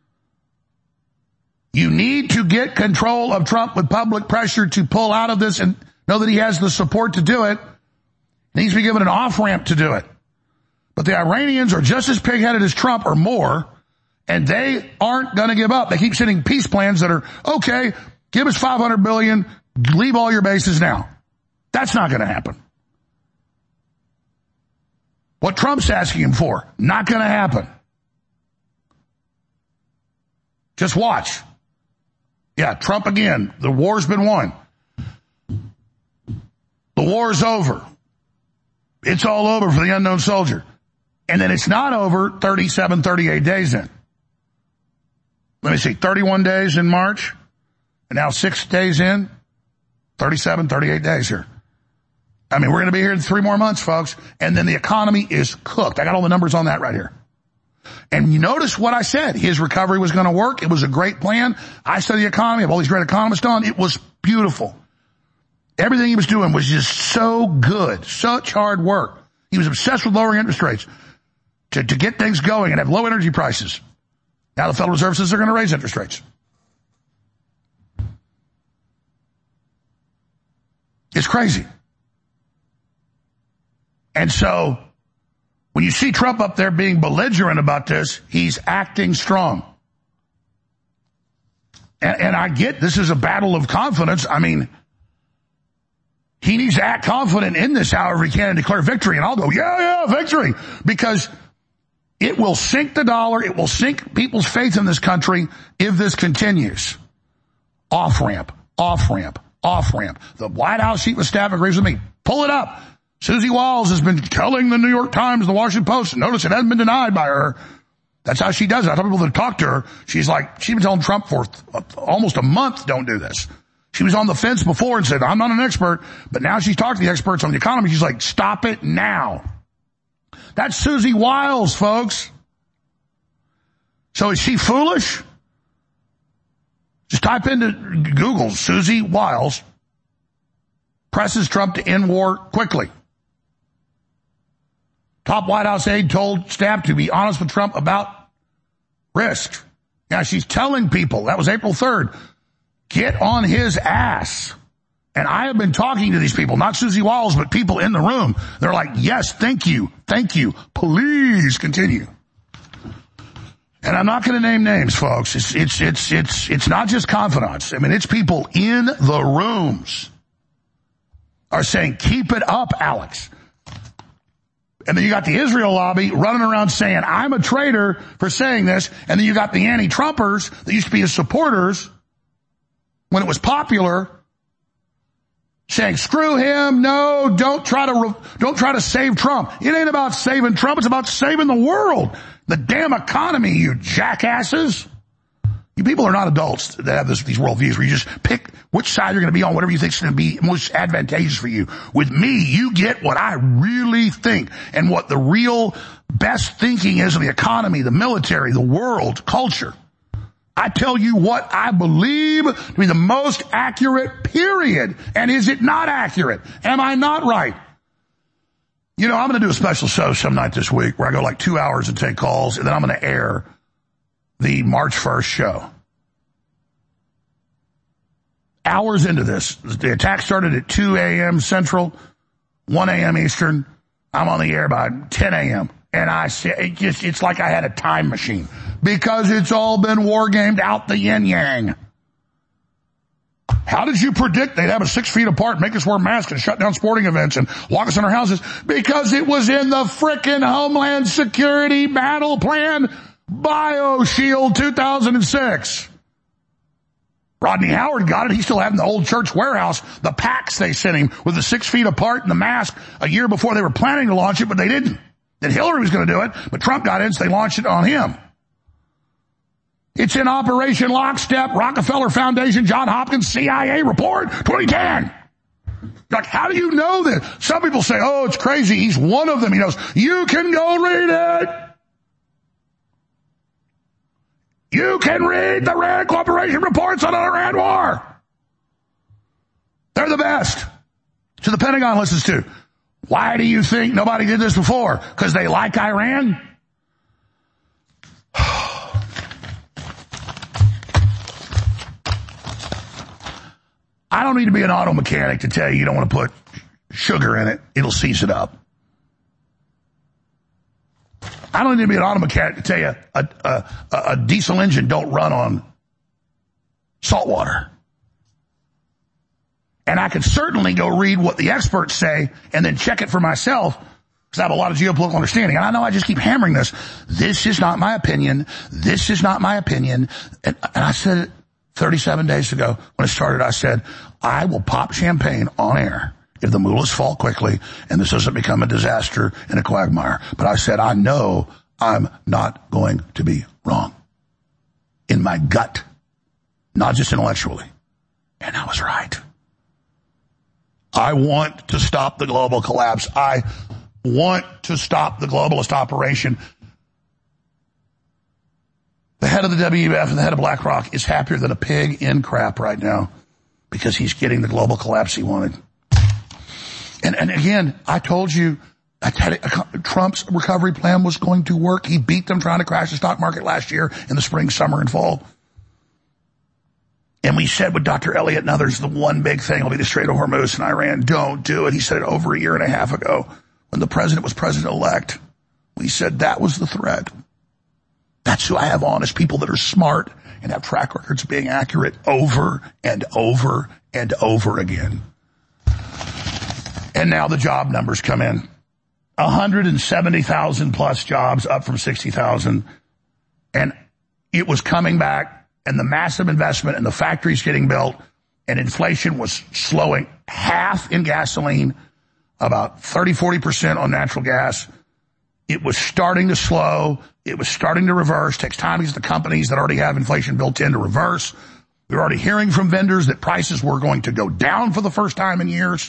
You need to get control of Trump with public pressure to pull out of this and know that he has the support to do it. He needs to be given an off-ramp to do it. But the Iranians are just as pig-headed as Trump or more, and they aren't going to give up. They keep sending peace plans that are, okay, give us five hundred billion dollars, leave all your bases now. That's not going to happen. What Trump's asking him for, not going to happen. Just watch. Yeah, Trump again. The war's been won. The war's over. It's all over for the unknown soldier. And then it's not over thirty-seven, thirty-eight days in. Let me see, thirty-one days in March, and now six days in, thirty-seven, thirty-eight days here. I mean, we're going to be here in three more months, folks, and then the economy is cooked. I got all the numbers on that right here. And you notice what I said. His recovery was going to work. It was a great plan. I study the economy. I have all these great economists on. It was beautiful. Everything he was doing was just so good, such hard work. He was obsessed with lowering interest rates to, to get things going and have low energy prices. Now the Federal Reserve says they're going to raise interest rates. It's crazy. And so when you see Trump up there being belligerent about this, he's acting strong. And, and I get this is a battle of confidence. I mean, he needs to act confident in this however he can and declare victory. And I'll go, yeah, yeah, victory. Because it will sink the dollar. It will sink people's faith in this country if this continues. Off-ramp, off-ramp, off-ramp. The White House Chief of Staff agrees with me. Pull it up. Susie Wiles has been telling the New York Times, the Washington Post, and notice it hasn't been denied by her. That's how she does it. I tell people that talk to her, she's like, she's been telling Trump for almost a month, don't do this. She was on the fence before and said, I'm not an expert, but now she's talking to the experts on the economy. She's like, stop it now. That's Susie Wiles, folks. So is she foolish? Just type into Google, Susie Wiles presses Trump to end war quickly. Top White House aide told staff to be honest with Trump about risk. Now she's telling people, that was April third, get on his ass. And I have been talking to these people, not Susie Wiles, but people in the room. They're like, yes, thank you, thank you, please continue. And I'm not going to name names, folks. It's, it's, it's, it's, it's not just confidants. I mean, it's people in the rooms are saying, keep it up, Alex. And then you got the Israel lobby running around saying, I'm a traitor for saying this. And then you got the anti-Trumpers that used to be his supporters when it was popular saying, screw him. No, don't try to, don't try to save Trump. It ain't about saving Trump. It's about saving the world. The damn economy, you jackasses. You people are not adults that have this, these worldviews where you just pick which side you're going to be on, whatever you think is going to be most advantageous for you. With me, you get what I really think and what the real best thinking is of the economy, the military, the world, culture. I tell you what I believe to be the most accurate, period. And is it not accurate? Am I not right? You know, I'm going to do a special show some night this week where I go like two hours and take calls, and then I'm going to air the March first show. Hours into this. The attack started at two a.m. Central, one a.m. Eastern. I'm on the air by ten a.m. And I said, it just, it's like I had a time machine because it's all been war gamed out the yin yang. How did you predict they'd have us six feet apart, make us wear masks and shut down sporting events and lock us in our houses? Because it was in the frickin' Homeland Security battle plan, BioShield two thousand six. Rodney Howard got it. He still had in the old church warehouse the packs they sent him with the six feet apart and the mask a year before they were planning to launch it, but they didn't. That Hillary was going to do it, but Trump got in, so they launched it on him. It's in Operation Lockstep, Rockefeller Foundation, John Hopkins, C I A report, twenty ten. Like, how do you know this? Some people say, oh, it's crazy. He's one of them. He knows. You can go read it. You can read the Rand Corporation reports on an Iran war. They're the best. So the Pentagon listens to. Why do you think nobody did this before? Because they like Iran? I don't need to be an auto mechanic to tell you you don't want to put sugar in it. It'll seize it up. I don't need to be an auto mechanic to tell you a, a, a, a diesel engine don't run on salt water. And I could certainly go read what the experts say and then check it for myself because I have a lot of geopolitical understanding. And I know I just keep hammering this. This is not my opinion. This is not my opinion. And, and I said it thirty-seven days ago when it started. I said, I will pop champagne on air if the mullahs fall quickly and this doesn't become a disaster and a quagmire. But I said, I know I'm not going to be wrong in my gut, not just intellectually. And I was right. I want to stop the global collapse. I want to stop the globalist operation. The head of the W E F and the head of BlackRock is happier than a pig in crap right now because he's getting the global collapse he wanted. And, and again, I told you I had a, Trump's recovery plan was going to work. He beat them trying to crash the stock market last year in the spring, summer, and fall. And we said with Doctor Elliott and others, the one big thing will be the Strait of Hormuz and Iran. Don't do it. He said it over a year and a half ago when the president was president-elect. We said that was the threat. That's who I have on, is people that are smart and have track records of being accurate over and over and over again. And now the job numbers come in. one hundred seventy thousand plus jobs, up from sixty thousand. And it was coming back. And the massive investment and the factories getting built and inflation was slowing half in gasoline, about thirty, forty percent on natural gas. It was starting to slow. It was starting to reverse. It takes time because the companies that already have inflation built in to reverse. We were already hearing from vendors that prices were going to go down for the first time in years.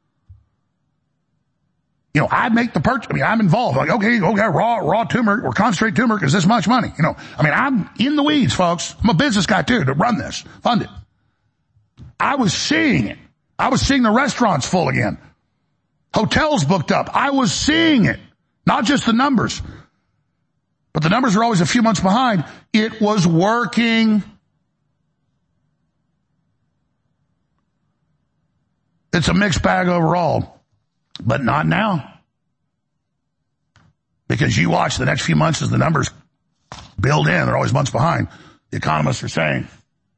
You know, I make the purchase. I mean, I'm involved. Like, okay, okay, raw, raw turmeric or concentrate turmeric is this much money. You know, I mean, I'm in the weeds, folks. I'm a business guy too to run this, fund it. I was seeing it. I was seeing the restaurants full again. Hotels booked up. I was seeing it. Not just the numbers. But the numbers are always a few months behind. It was working. It's a mixed bag overall. But not now. Because you watch the next few months as the numbers build in. They're always months behind. The economists are saying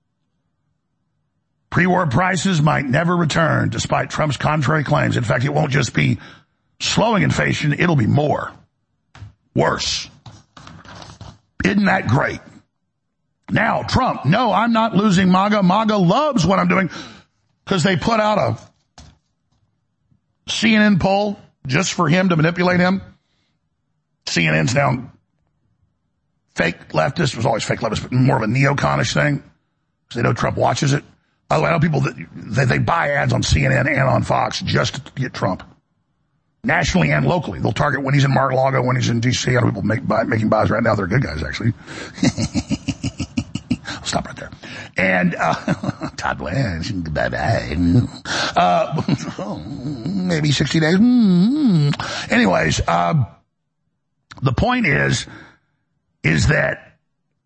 pre-war prices might never return despite Trump's contrary claims. In fact, it won't just be slowing inflation. It'll be more. Worse. Isn't that great? Now, Trump, no, I'm not losing MAGA. MAGA loves what I'm doing because they put out a C N N poll just for him to manipulate him. C N N's down fake leftist. It was always fake leftist, but more of a neoconish thing. Because they know Trump watches it. By the way, I know people that they, they buy ads on C N N and on Fox just to get Trump. Nationally and locally. They'll target when he's in Mar-a-Lago, when he's in D C. I know people make, buy, making buys right now. They're good guys, actually. I'll stop right there. And, uh, Todd Blanche, bye-bye. Uh, maybe sixty days. Mm-hmm. Anyways, uh, the point is, is that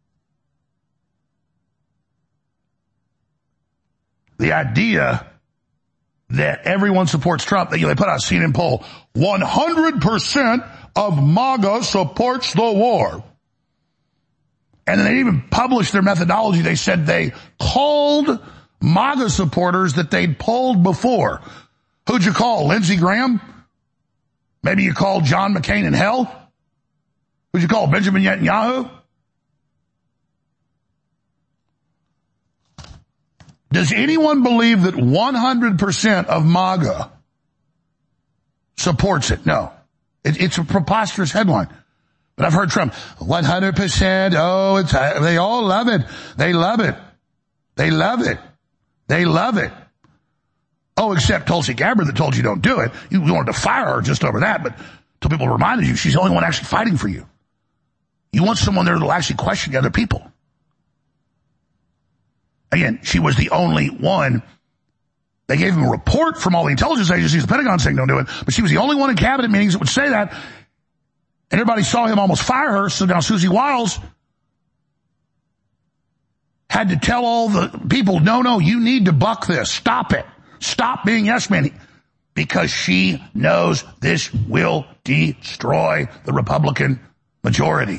the idea that everyone supports Trump, they, you know, they put out a C N N poll, one hundred percent of MAGA supports the war. And then they even published their methodology. They said they called MAGA supporters that they'd polled before. Who'd you call? Lindsey Graham? Maybe you called John McCain in hell? Who'd you call? Benjamin Netanyahu? Does anyone believe that one hundred percent of MAGA supports it? No. It, it's a preposterous headline. But I've heard Trump, one hundred percent, oh, it's, they all love it. They love it. They love it. They love it. Oh, except Tulsi Gabbard that told you don't do it. You wanted to fire her just over that, but till people reminded you she's the only one actually fighting for you. You want someone there that'll actually question the other people. Again, she was the only one. They gave him a report from all the intelligence agencies, the Pentagon saying don't do it, but she was the only one in cabinet meetings that would say that. And everybody saw him almost fire her, so now Susie Wiles had to tell all the people, no, no, you need to buck this. Stop it. Stop being yes men. Because she knows this will destroy the Republican majority.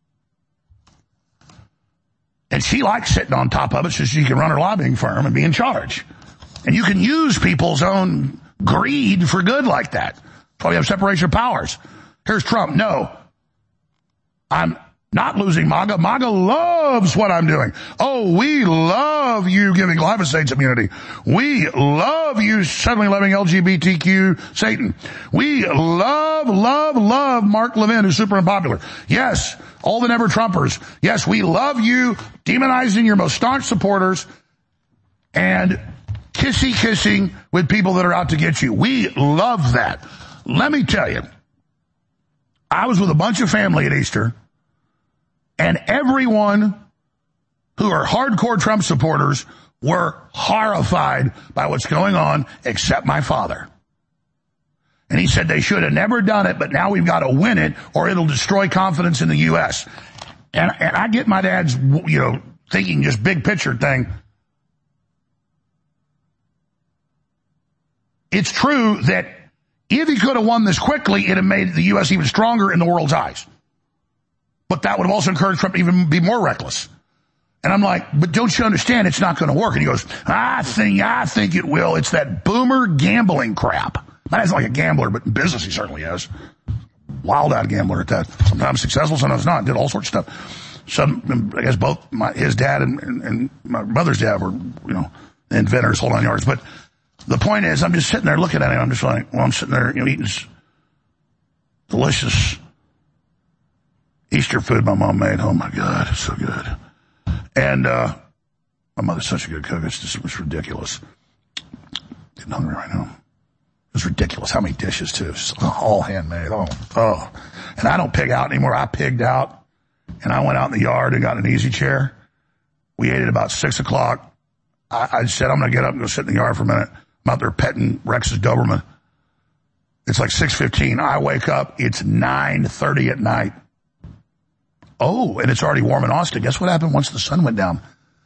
And she likes sitting on top of it so she can run her lobbying firm and be in charge. And you can use people's own greed for good like that. That's why we have separation of powers. Here's Trump. No, I'm not losing MAGA. MAGA loves what I'm doing. Oh, we love you giving glyphosate's immunity. We love you suddenly loving L G B T Q Satan. We love, love, love Mark Levin, who's super unpopular. Yes, all the never-Trumpers. Yes, we love you demonizing your most staunch supporters and kissy-kissing with people that are out to get you. We love that. Let me tell you, I was with a bunch of family at Easter, and everyone who are hardcore Trump supporters were horrified by what's going on, except my father. And he said they should have never done it, but now we've got to win it, or it'll destroy confidence in the U S. And, and I get my dad's, you know, thinking just big picture thing. It's true that if he could have won this quickly, it'd have made the U S even stronger in the world's eyes. But that would have also encouraged Trump to even be more reckless. And I'm like, but don't you understand it's not going to work? And he goes, I think, I think it will. It's that boomer gambling crap. That isn't like a gambler, but in business he certainly is. Wild-eyed gambler at that. Sometimes successful, sometimes not. Did all sorts of stuff. Some, I guess both my, his dad and, and, and my mother's dad were, you know, inventors, whole nine yards. But the point is, I'm just sitting there looking at him. I'm just like, well, I'm sitting there, you know, eating this delicious Easter food my mom made. Oh my God, it's so good. And, uh, my mother's such a good cook. It's just, it's ridiculous. Getting hungry right now. It's ridiculous. How many dishes too? It's all handmade. Oh, oh. And I don't pig out anymore. I pigged out and I went out in the yard and got an easy chair. We ate at about six o'clock. I, I said, I'm going to get up and go sit in the yard for a minute. I'm out there petting Rex's Doberman. It's like six fifteen. I wake up. It's nine thirty at night. Oh, and it's already warm in Austin. Guess what happened once the sun went down?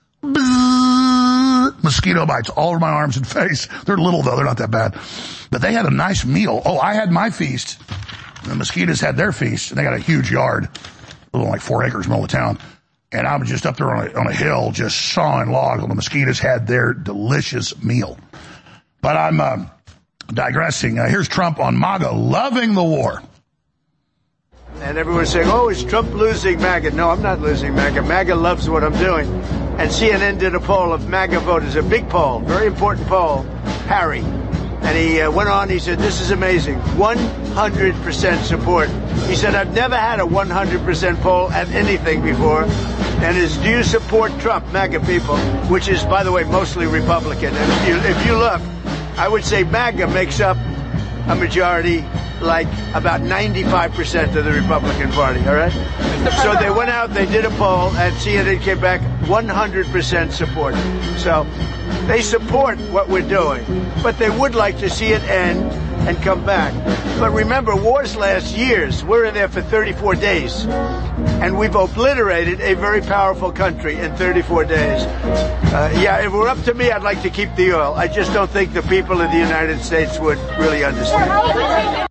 Bzzz, mosquito bites all over my arms and face. They're little, though. They're not that bad. But they had a nice meal. Oh, I had my feast. The mosquitoes had their feast. And they got a huge yard, a little like four acres in the middle of town. And I was just up there on a, on a hill just sawing logs while the mosquitoes had their delicious meal. But I'm uh, digressing. Uh, here's Trump on MAGA loving the war. And everyone's saying, oh, is Trump losing MAGA? No, I'm not losing MAGA. MAGA loves what I'm doing. And C N N did a poll of MAGA voters, a big poll, very important poll. Harry, And he uh, went on, he said, this is amazing. one hundred percent support. He said, I've never had a one hundred percent poll at anything before. And is, do you support Trump, MAGA people, which is, by the way, mostly Republican. And if you, if you look, I would say MAGA makes up a majority, like about ninety-five percent of the Republican Party, all right? So they went out, they did a poll, and C N N came back one hundred percent support. So they support what we're doing, but they would like to see it end and come back. But remember, wars last years. We're in there for thirty-four days, and we've obliterated a very powerful country in thirty-four days. Uh, yeah, if it were up to me, I'd like to keep the oil. I just don't think the people of the United States would really understand.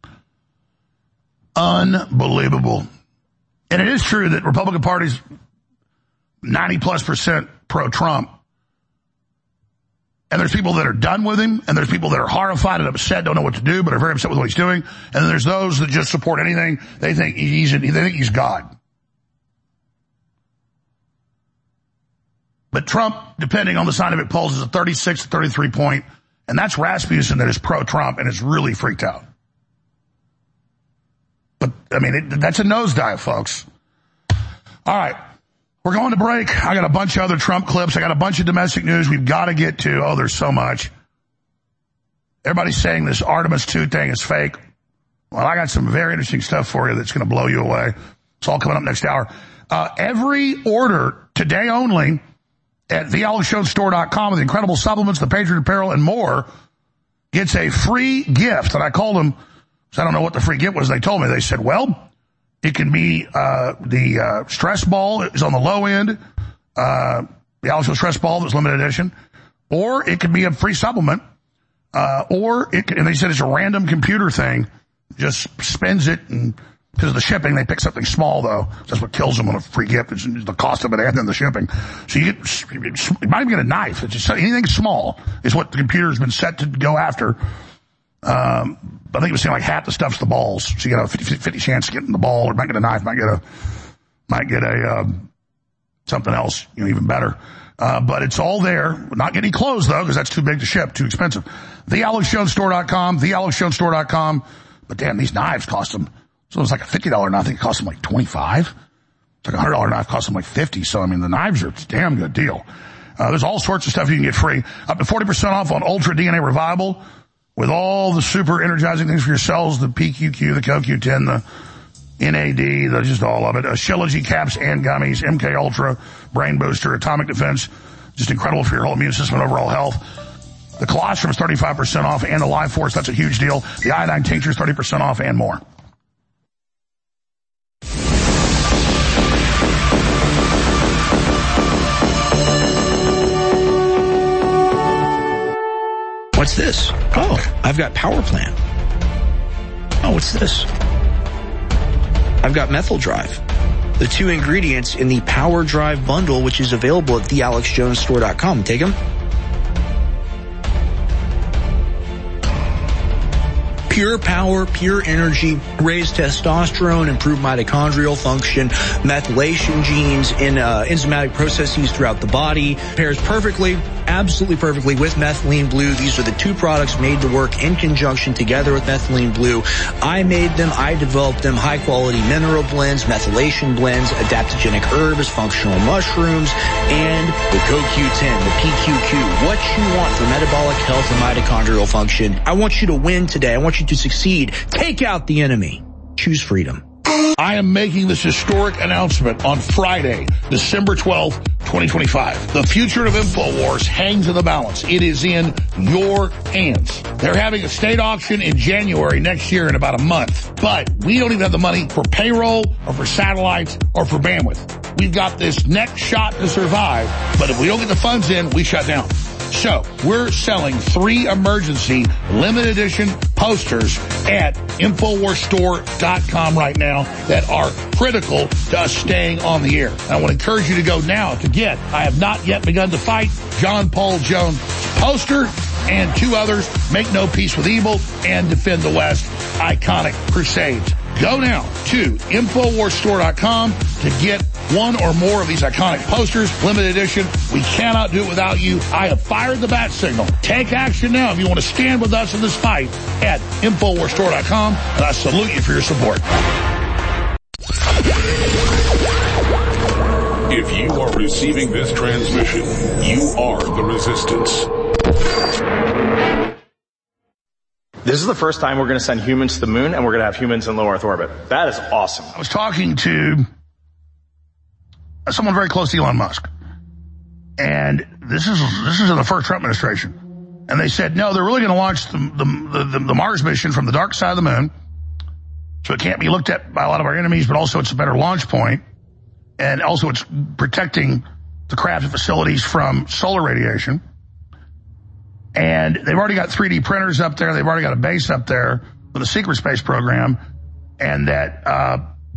Unbelievable. And it is true that Republican Party's ninety plus percent pro-Trump. And there's people that are done with him, and there's people that are horrified and upset, don't know what to do, but are very upset with what he's doing. And then there's those that just support anything. They think he's, they think he's God. But Trump, depending on the side of it, polls is a thirty-six to thirty-three point, and that's Rasmussen that is pro-Trump and is really freaked out. But, I mean, it, that's a nosedive, folks. All right. We're going to break. I got a bunch of other Trump clips. I got a bunch of domestic news we've got to get to. Oh, there's so much. Everybody's saying this Artemis two thing is fake. Well, I got some very interesting stuff for you that's going to blow you away. It's all coming up next hour. Uh, every order today only at the alex jones store dot com with incredible supplements, the Patriot Apparel, and more gets a free gift. And I called them, so I don't know what the free gift was. They told me. They said, well, it can be uh the uh stress ball is on the low end, uh the Alex Jones stress ball that's limited edition, or it could be a free supplement, uh or it can, and they said it's a random computer thing, just spins it, and because of the shipping they pick something small though. That's what kills them on a free gift is the cost of it and then the shipping. So you get, you might even get a knife. It's just anything small is what the computer's been set to go after. Um, I think it was saying like half the stuff's the balls. So you got a fifty, fifty chance to get in the ball, or might get a knife, might get a, might get a, um, something else, you know, even better. Uh, but it's all there. We're not getting clothes though, because that's too big to ship, too expensive. the alex jones store dot com, the alex jones store dot com. But damn, these knives cost them. So it's like a fifty dollar knife. I think it cost them like twenty-five. It's like a hundred dollar knife cost them like fifty. So I mean, the knives are a damn good deal. Uh, there's all sorts of stuff you can get free. Up to forty percent off on Ultra D N A Revival. With all the super energizing things for your cells, the P Q Q, the C O Q ten, the N A D, the, just all of it. Uh, Shilajit caps and gummies, M K Ultra, Brain Booster, Atomic Defense. Just incredible for your whole immune system and overall health. The colostrum is thirty-five percent off, and the Life Force, that's a huge deal. The iodine tincture is thirty percent off and more. What's this? Oh, I've got Power Plant. Oh, what's this? I've got Methyl Drive. The two ingredients in the Power Drive bundle, which is available at the alex jones store dot com. Take them. Pure power, pure energy, raise testosterone, improve mitochondrial function, methylation genes in uh, enzymatic processes throughout the body. Pairs perfectly, absolutely perfectly with Methylene Blue. These are the two products made to work in conjunction together with Methylene Blue. I made them, I developed them, high quality mineral blends, methylation blends, adaptogenic herbs, functional mushrooms, and the C O Q ten, the P Q Q. What you want for metabolic health and mitochondrial function. I want you to win today. I want you to succeed. Take out the enemy. Choose freedom. I am making this historic announcement on Friday, December twelfth, twenty twenty-five. The future of InfoWars hangs in the balance. It is in your hands. They're having a state auction in January next year in about a month. But we don't even have the money for payroll or for satellites or for bandwidth. We've got this next shot to survive. But if we don't get the funds in, we shut down. So we're selling three emergency limited edition posters at infowars store dot com right now that are critical to us staying on the air. I want to encourage you to go now to get I Have Not Yet Begun to Fight, John Paul Jones poster, and two others, Make No Peace with Evil and Defend the West, Iconic Crusades. Go now to infowars store dot com to get one or more of these iconic posters, limited edition. We cannot do it without you. I have fired the bat signal. Take action now if you want to stand with us in this fight at Infowars Store dot com, and I salute you for your support. If you are receiving this transmission, you are the Resistance. This is the first time we're going to send humans to the moon, and we're going to have humans in low Earth orbit. That is awesome. I was talking to someone very close to Elon Musk, and this is this is in the first Trump administration, and they said, no, they're really going to launch the the, the the Mars mission from the dark side of the moon, so it can't be looked at by a lot of our enemies, but also it's a better launch point, and also it's protecting the craft facilities from solar radiation. And they've already got three D printers up there. They've already got a base up there for the secret space program. And that uh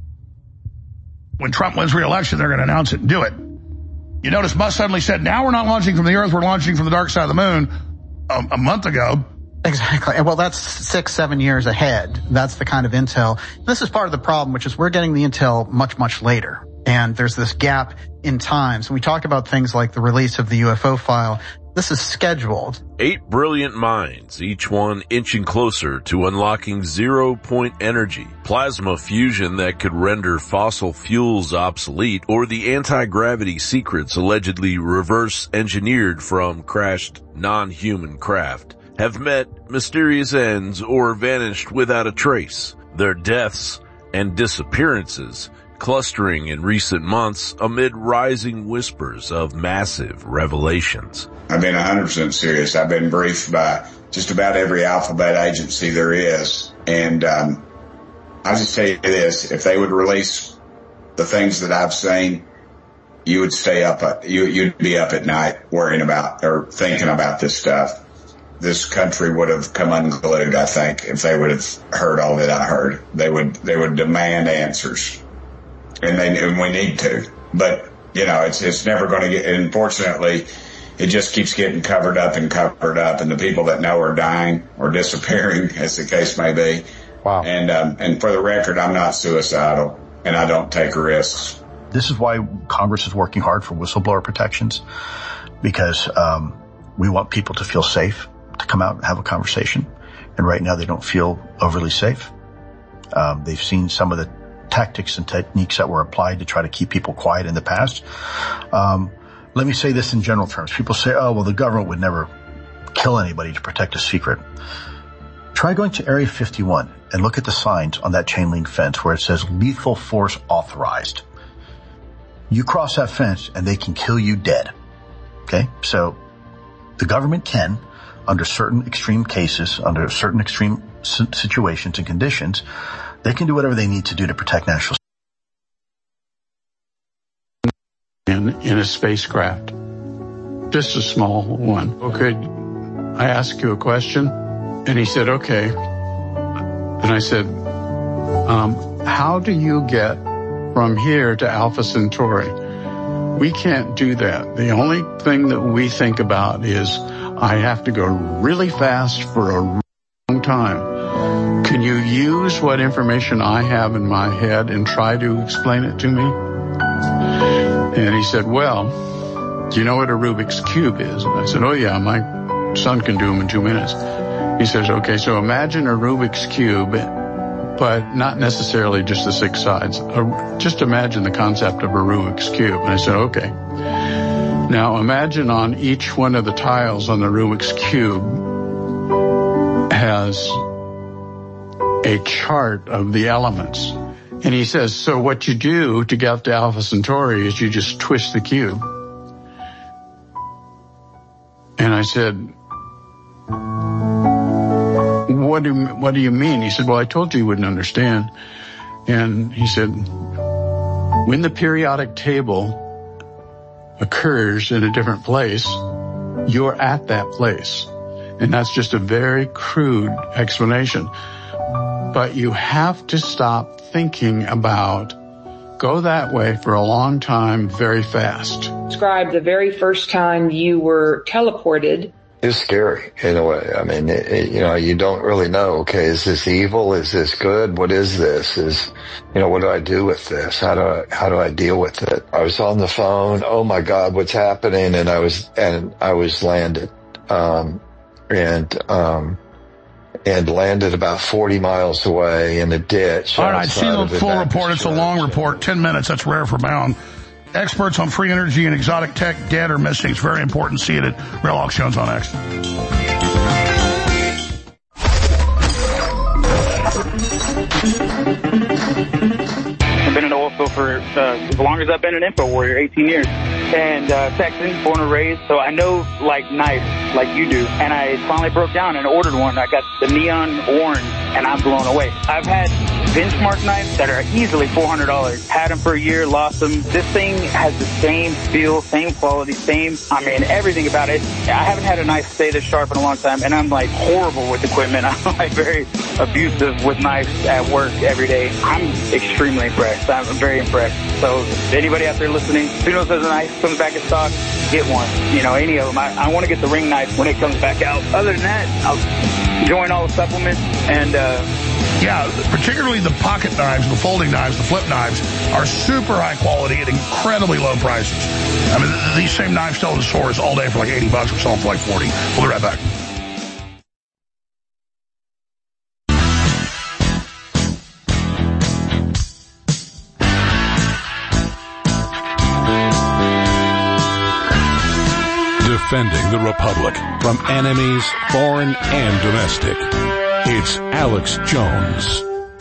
when Trump wins re-election, they're going to announce it and do it. You notice Musk suddenly said, now we're not launching from the Earth, we're launching from the dark side of the moon um, a month ago. Exactly. Well, that's six, seven years ahead. That's the kind of intel. This is part of the problem, which is we're getting the intel much, much later. And there's this gap in time. So we talk about things like the release of the U F O file. This is scheduled. Eight brilliant minds, each one inching closer to unlocking zero-point energy, plasma fusion that could render fossil fuels obsolete, or the anti-gravity secrets allegedly reverse-engineered from crashed non-human craft, have met mysterious ends or vanished without a trace. Their deaths and disappearances clustering in recent months amid rising whispers of massive revelations. I've been one hundred percent serious. I've been briefed by just about every alphabet agency there is. And um, I'll just tell you this, if they would release the things that I've seen, you would stay up, at, you, you'd be up at night worrying about or thinking about this stuff. This country would have come unglued, I think, if they would have heard all that I heard. They would, they would demand answers. And they, and we need to. But, you know, it's, it's never going to get, unfortunately, it just keeps getting covered up and covered up, and the people that know are dying or disappearing, as the case may be. Wow. And, um, and for the record, I'm not suicidal, and I don't take risks. This is why Congress is working hard for whistleblower protections, because, um, we want people to feel safe, to come out and have a conversation. And right now they don't feel overly safe. Um, they've seen some of the tactics and techniques that were applied to try to keep people quiet in the past. Um, let me say this in general terms. People say, oh, well, the government would never kill anybody to protect a secret. Try going to Area fifty-one and look at the signs on that chain link fence where it says lethal force authorized. You cross that fence and they can kill you dead. Okay? So the government can, under certain extreme cases, under certain extreme situations and conditions, they can do whatever they need to do to protect national in in a spacecraft, just a small one. Okay, I ask you a question? And he said, okay. And I said, um, how do you get from here to Alpha Centauri? We can't do that. The only thing that we think about is I have to go really fast for a long time. Can you use what information I have in my head and try to explain it to me? And he said, well, do you know what a Rubik's Cube is? And I said, oh yeah, my son can do them in two minutes. He says, okay, so imagine a Rubik's Cube, but not necessarily just the six sides. Just imagine the concept of a Rubik's Cube. And I said, okay. Now imagine on each one of the tiles on the Rubik's Cube has a chart of the elements. And he says, so what you do to get to Alpha Centauri is you just twist the cube. And I said, what do, what do you mean? He said, well, I told you you wouldn't understand. And he said, when the periodic table occurs in a different place, you're at that place. And that's just a very crude explanation. But you have to stop thinking about go that way for a long time very fast. Describe the very first time you were teleported is scary in a way. I mean, it, it, you know, you don't really know, okay, is this evil? Is this good? What is this? Is, you know, what do I do with this? How do I, how do I deal with it? I was on the phone. Oh my God, what's happening? And I was, and I was landed, um, and, um, and landed about forty miles away in a ditch. All right, see the full report. It's a long report, ten minutes. That's rare for Bound. Experts on free energy and exotic tech dead or missing. It's very important. See it at Real Alex Jones on X. I've been in the oil field for uh, as long as I've been an info warrior, eighteen years. And uh, Texan, born and raised, so I know like knives like you do. And I finally broke down and ordered one. I got the neon orange, and I'm blown away. I've had benchmark knives that are easily four hundred dollars. Had them for a year, lost them. This thing has the same feel, same quality, same, I mean, everything about it. I haven't had a knife stay this sharp in a long time, and I'm like horrible with equipment. I'm like very abusive with knives at work every day. I'm extremely impressed. I'm very impressed. So anybody out there listening, who knows there's a knife comes back in stock, get one. You know, any of them. I, I want to get the ring knife when it comes back out. Other than that, I'll join all the supplements and, uh, yeah, particularly the pocket knives, the folding knives, the flip knives are super high quality at incredibly low prices. I mean, th- these same knives sell in the stores all day for like eighty bucks. We're selling for like forty. We'll be right back. Defending the Republic from enemies, foreign and domestic. It's Alex Jones.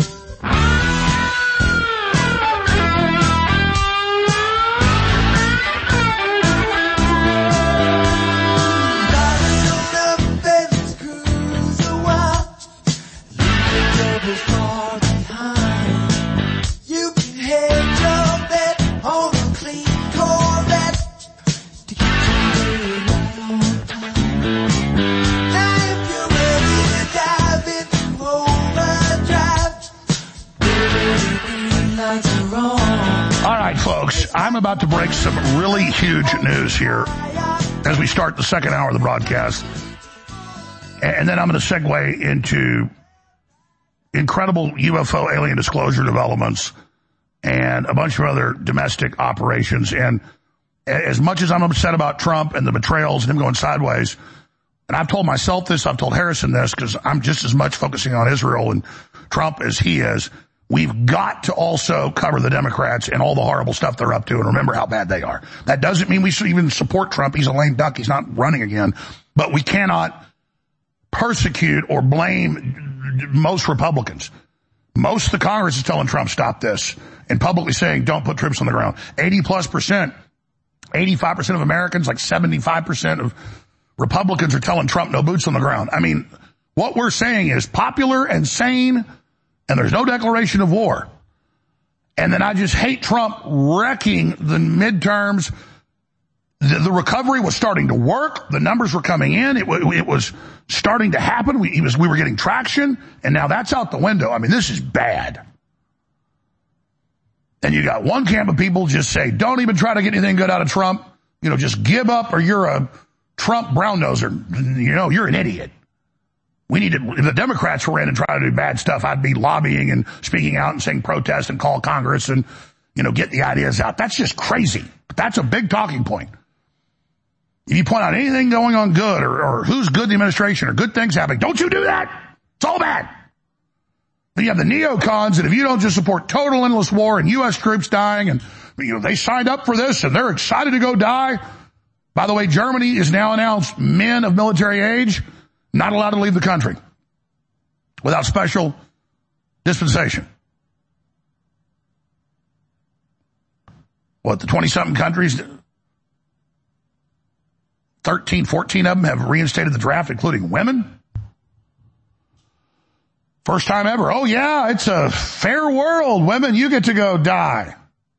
I'm about to break some really huge news here as we start the second hour of the broadcast. And then I'm going to segue into incredible U F O alien disclosure developments and a bunch of other domestic operations. And as much as I'm upset about Trump and the betrayals and him going sideways, and I've told myself this, I've told Harrison this, because I'm just as much focusing on Israel and Trump as he is. We've got to also cover the Democrats and all the horrible stuff they're up to and remember how bad they are. That doesn't mean we should even support Trump. He's a lame duck. He's not running again. But we cannot persecute or blame most Republicans. Most of the Congress is telling Trump, stop this, and publicly saying, don't put troops on the ground. eighty plus percent, eighty-five percent of Americans, like seventy-five percent of Republicans are telling Trump, no boots on the ground. I mean, what we're saying is popular and sane, and there's no declaration of war. And then I just hate Trump wrecking the midterms. The, the recovery was starting to work. The numbers were coming in. It, it was starting to happen. We, it was, we were getting traction. And now that's out the window. I mean, this is bad. And you got one camp of people just say, don't even try to get anything good out of Trump. You know, just give up or you're a Trump brown noser. You know, you're an idiot. We need to, if the Democrats were in and try to do bad stuff, I'd be lobbying and speaking out and saying protest and call Congress and, you know, get the ideas out. That's just crazy. But that's a big talking point. If you point out anything going on good or, or who's good in the administration or good things happening, don't you do that. It's all bad. Then you have the neocons that if you don't just support total endless war and U S troops dying and, you know, they signed up for this and they're excited to go die. By the way, Germany is now announced men of military age not allowed to leave the country without special dispensation. What, the twenty-something countries, thirteen, fourteen of them have reinstated the draft, including women? First time ever. Oh, yeah, it's a fair world. Women, you get to go die.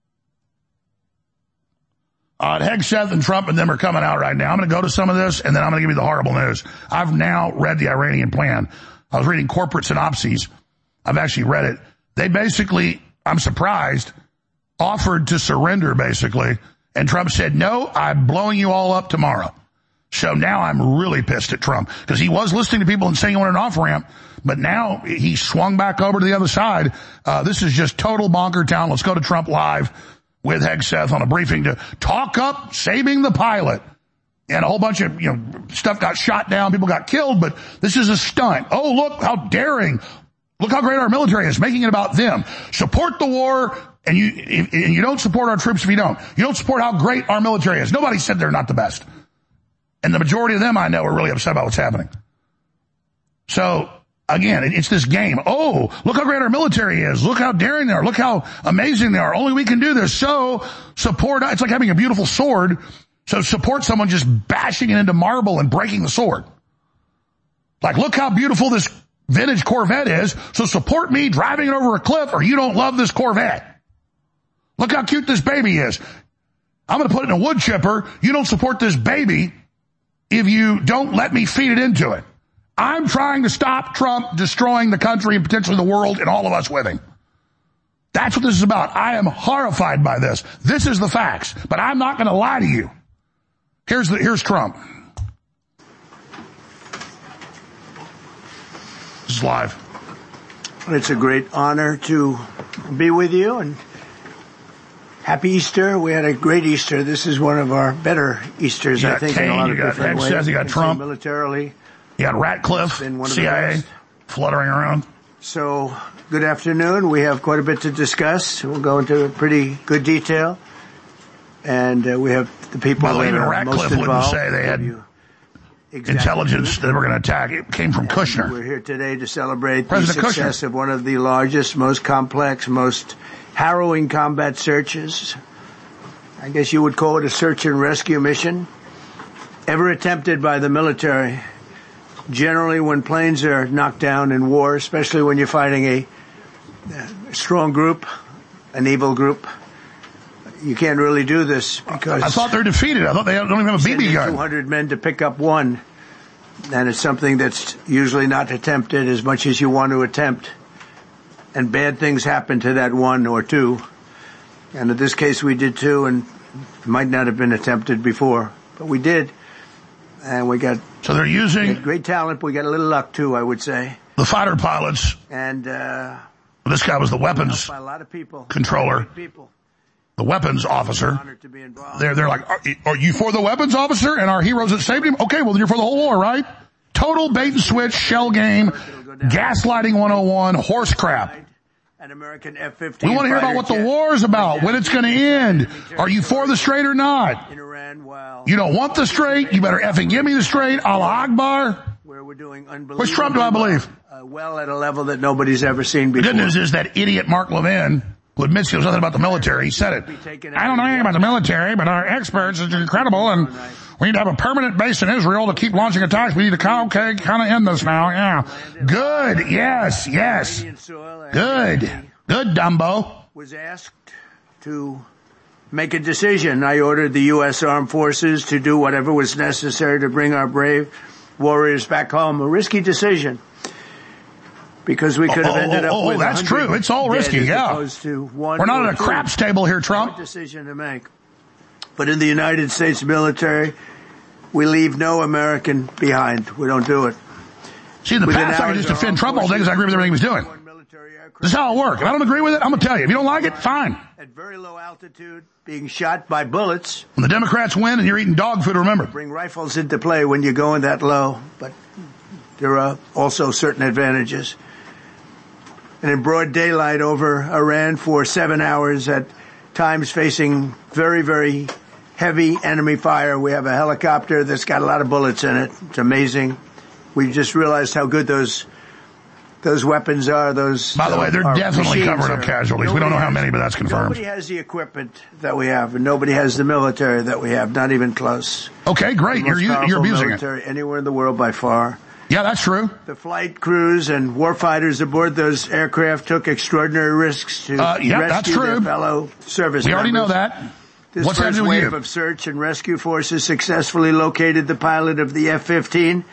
Uh, Hegseth and Trump and them are coming out right now. I'm going to go to some of this, and then I'm going to give you the horrible news. I've now read the Iranian plan. I was reading corporate synopses. I've actually read it. They basically, I'm surprised, offered to surrender, basically, and Trump said, no, I'm blowing you all up tomorrow. So now I'm really pissed at Trump because he was listening to people and saying he wanted an off-ramp, but now he swung back over to the other side. Uh, this is just total bonker town. Let's go to Trump Live with Hegseth on a briefing to talk up saving the pilot. And a whole bunch of, you know, stuff got shot down, people got killed, but this is a stunt. Oh, look how daring. Look how great our military is, making it about them. Support the war, and you, if, and you don't support our troops if you don't. You don't support how great our military is. Nobody said they're not the best. And the majority of them I know are really upset about what's happening. So, again, it's this game. Oh, look how great our military is. Look how daring they are. Look how amazing they are. Only we can do this. So, support, it's like having a beautiful sword. So support someone just bashing it into marble and breaking the sword. Like, look how beautiful this vintage Corvette is. So support me driving it over a cliff or you don't love this Corvette. Look how cute this baby is. I'm going to put it in a wood chipper. You don't support this baby if you don't let me feed it into it. I'm trying to stop Trump destroying the country and potentially the world and all of us with him. That's what this is about. I am horrified by this. This is the facts, but I'm not going to lie to you. Here's the, here's Trump. This is live. It's a great honor to be with you and happy Easter. We had a great Easter. This is one of our better Easters, You I got think, Kane, in a lot you of got different ways. Hegseth, you got Trump. Militarily. You got Ratcliffe, C I A, fluttering around. So, good afternoon. We have quite a bit to discuss. We'll go into pretty good detail. And uh, we have the people By the way, that even are Ratcliffe most wouldn't involved. say they had Exactly. intelligence that were going to attack. It came from Kushner. We're here today to celebrate President the success Kushner. of one of the largest, most complex, most harrowing combat searches. I guess you would call it a search and rescue mission ever attempted by the military. Generally, when planes are knocked down in war, especially when you're fighting a, a strong group, an evil group, you can't really do this because I thought they're defeated. I thought they don't even have a B B gun. two hundred men to pick up one, and it's something that's usually not attempted as much as you want to attempt. And bad things happen to that one or two. And in this case, we did two, and it might not have been attempted before, but we did. And we got so they're using great talent. But we got a little luck too, I would say. The fighter pilots. And uh, this guy was the weapons by a lot of people. controller. People. The weapons officer. They're, they're like, are, are you for the weapons officer and our heroes that saved him? Okay, well, then you're for the whole war, right? Total bait and switch, shell game, gaslighting one oh one, horse crap. An American F fifteen We want to hear about what the war is about, when it's going to end. Are you for the Strait or not? You don't want the Strait? You better effing give me the Strait. Allah Akbar. Where we're doing unbelievable. Which Trump do I believe? Uh, well, at a level that nobody's ever seen before. The good news is that idiot Mark Levin, who admits he knows nothing about the military, he said it. I don't know anything about the military, but our experts are incredible, and we need to have a permanent base in Israel to keep launching attacks. We need to, okay, kind of end this now, yeah. Good, yes, yes. Good. Good, Dumbo. Was asked to make a decision. I ordered the U S Armed Forces to do whatever was necessary to bring our brave warriors back home. A risky decision. Because we could have oh, ended oh, up oh, with that's true. It's all risky, yeah. We're not at a craps table here, Trump. Decision to make. But in the United States military, we leave no American behind. We don't do it. See, in the past, I could just defend Trump all day because I agree with everything he was doing. This is how it works. If I don't agree with it, I'm going to tell you. If you don't like it, fine. At very low altitude, being shot by bullets. When the Democrats win and you're eating dog food, remember. Bring rifles into play when you're going that low, but there are also certain advantages. And in broad daylight over Iran for seven hours at times facing very, very heavy enemy fire. We have a helicopter that's got a lot of bullets in it. It's amazing. We just realized how good those those weapons are. Those. By the way, they're definitely covering up casualties. We don't know how many, but that's confirmed. Nobody has the equipment that we have, and nobody has the military that we have. Not even close. Okay, great. You're you're abusing military it. Anywhere in the world by far. Yeah, that's true. The flight crews and warfighters aboard those aircraft took extraordinary risks to uh, yeah, rescue that's true. their fellow service We already members. know that. This What's first that to do with wave you? of search and rescue forces successfully located the pilot of the F fifteen,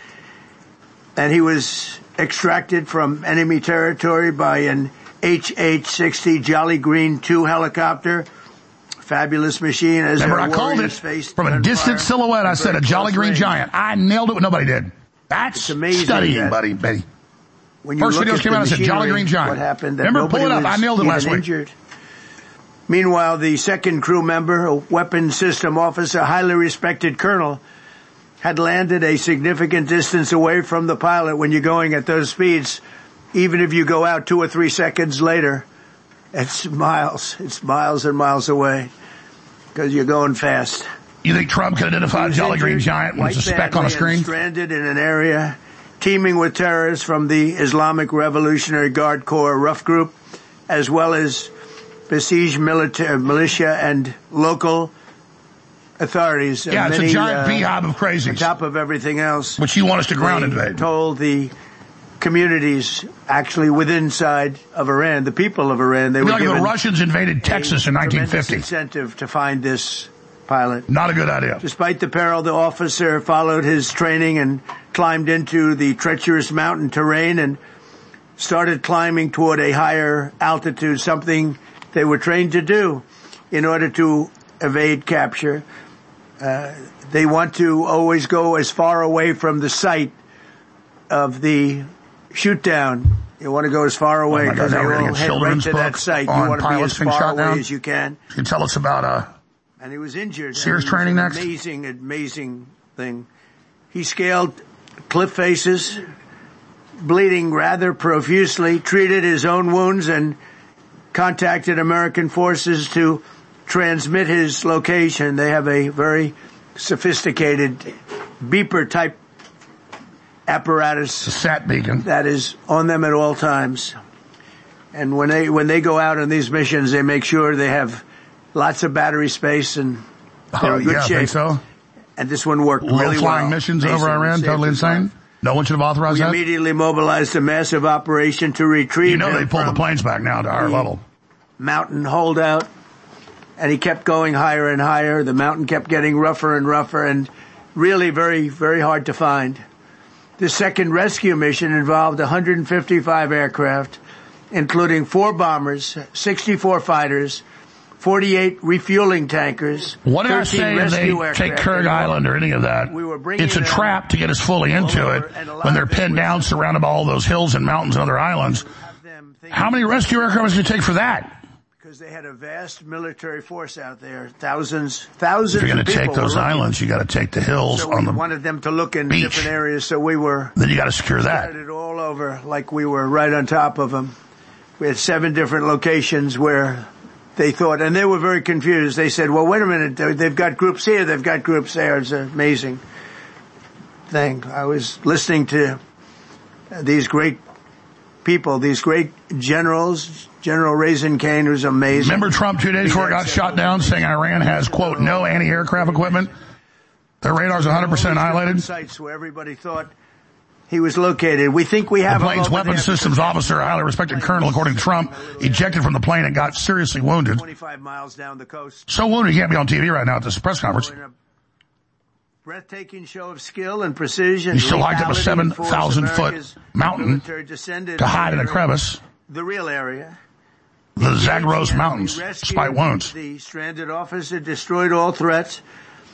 and he was extracted from enemy territory by an H H sixty Jolly Green two helicopter, fabulous machine as Remember, our I called warriors it faced from a distant gunfire silhouette. I at said very a Jolly close Green range. Giant. I nailed it what nobody did. That's It's amazing studying, that buddy, Betty. When you First look videos at came the out, I said Jolly machinery, Green Giant. What happened? That Remember, pull nobody it up. was I nailed it even last week. injured. Meanwhile, the second crew member, a weapons system officer, highly respected colonel, had landed a significant distance away from the pilot. When you're going at those speeds, even if you go out two or three seconds later, it's miles. It's miles and miles away because you're going fast. You think Trump can identify a Jolly Green Giant when it's a speck on a screen? Stranded in an area teeming with terrorists from the Islamic Revolutionary Guard Corps rough group, as well as besieged military, militia and local authorities. Yeah, it's many, a giant uh, beehive of crazies. On top of everything else. Which you want us to ground they invade. told the communities actually within inside of Iran, the people of Iran, they It'd be were like if given the Russians invaded Texas in nineteen fifty. incentive to find this pilot. Not a good idea. Despite the peril, the officer followed his training and climbed into the treacherous mountain terrain and started climbing toward a higher altitude, something they were trained to do in order to evade capture. Uh, they want to always go as far away from the site of the shoot down. You want to go as far away because oh they God, will head right to that site. You want to be as far away as you can. You can tell us about uh And he was injured. Sears and training an next. Amazing, amazing thing. He scaled cliff faces, bleeding rather profusely, treated his own wounds, and contacted American forces to transmit his location. They have a very sophisticated beeper type apparatus. A sat beacon. That is on them at all times. And when they, when they go out on these missions, they make sure they have lots of battery space and they're Oh, in good yeah, I shape. think so. And this one worked Low really flying well. missions Amazing. over Iran, Saved totally his insane. life. No one should have authorized We that. immediately mobilized a massive operation to retrieve You know him they pulled the from planes back now to our the level. mountain holdout, and he kept going higher and higher. The mountain kept getting rougher and rougher, and really very, very hard to find. The second rescue mission involved one hundred fifty-five aircraft, including four bombers, sixty-four fighters, forty-eight refueling tankers. What did I thirteen say if rescue they aircraft, take Kurg and Island or any of that? We were bringing It's a them trap to get us fully into it when they're pinned down, surrounded by all those hills and mountains and other islands. How many rescue aircraft did it take for that? Because they had a vast military force out there, thousands, thousands If you're going of to people take those were looking. islands, you got to take the hills So on we the wanted them to look in beach. different areas, so we were Then you got to secure that. scattered all over like we were right on top of them. We had seven different locations where they thought, and they were very confused. They said, well, wait a minute, they've got groups here, they've got groups there. It's an amazing thing. I was listening to these great people, these great generals, General Raisin Kane, who's amazing. Remember Trump two days before it got shot down saying Iran has, quote, no anti-aircraft equipment? Their radar's one hundred percent annihilated? Sites where everybody thought he was located. We think we have The him plane's over weapons there. systems officer, a highly respected colonel, according to Trump, ejected from the plane and got seriously wounded. twenty-five miles down the coast. So wounded he can't be on T V right now at this press conference. Breathtaking show of skill and precision. He still hiked up a lethality seven forced thousand foot America's mountain military descended to hide in a near crevice. The real area. The Zagros We Mountains, rescued despite wounds. The stranded officer destroyed all threats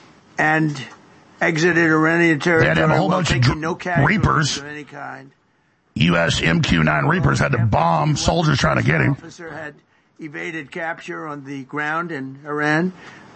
and exited Iranian territory. They had to have a whole while bunch of taking dr- no casualties Reapers. of any kind. U S M Q nine Reapers had to bomb soldiers trying to get him. The officer had evaded capture on the ground in Iran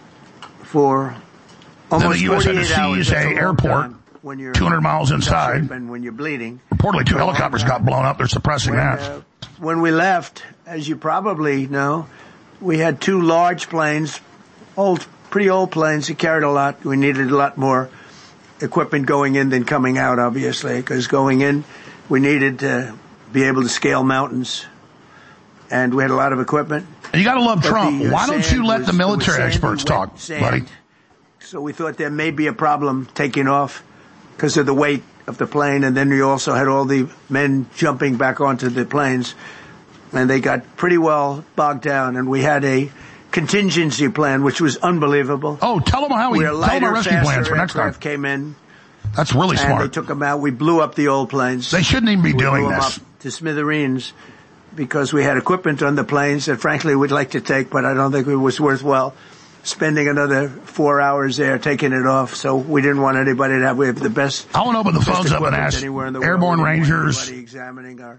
for Then almost the U S had to forty-eight hours. seize That's a long airport time when you're two hundred miles inside. and when you're bleeding. Reportedly two helicopters got blown up. They're suppressing When, that. uh, when we left, as you probably know, we had two large planes, old, pretty old planes that carried a lot. We needed a lot more equipment going in than coming out, obviously, because going in, we needed to be able to scale mountains. And we had a lot of equipment. And you got to love But Trump. the, uh, Why don't sand you let was- the it was military sandy, experts wet talk, sand. buddy? So we thought there may be a problem taking off because of the weight of the plane, and then we also had all the men jumping back onto the planes, and they got pretty well bogged down, and we had a contingency plan, which was unbelievable. Oh, tell them how we, Where tell them lighter, our rescue faster plans for next time. aircraft came in. That's really and smart. they took them out. We blew up the old planes. They shouldn't even be we doing blew them this. up to smithereens because we had equipment on the planes that frankly we'd like to take, but I don't think it was worthwhile. spending another four hours there, taking it off. So we didn't want anybody to have, we have the best. I want to open the phones up and ask Airborne Rangers, examining our,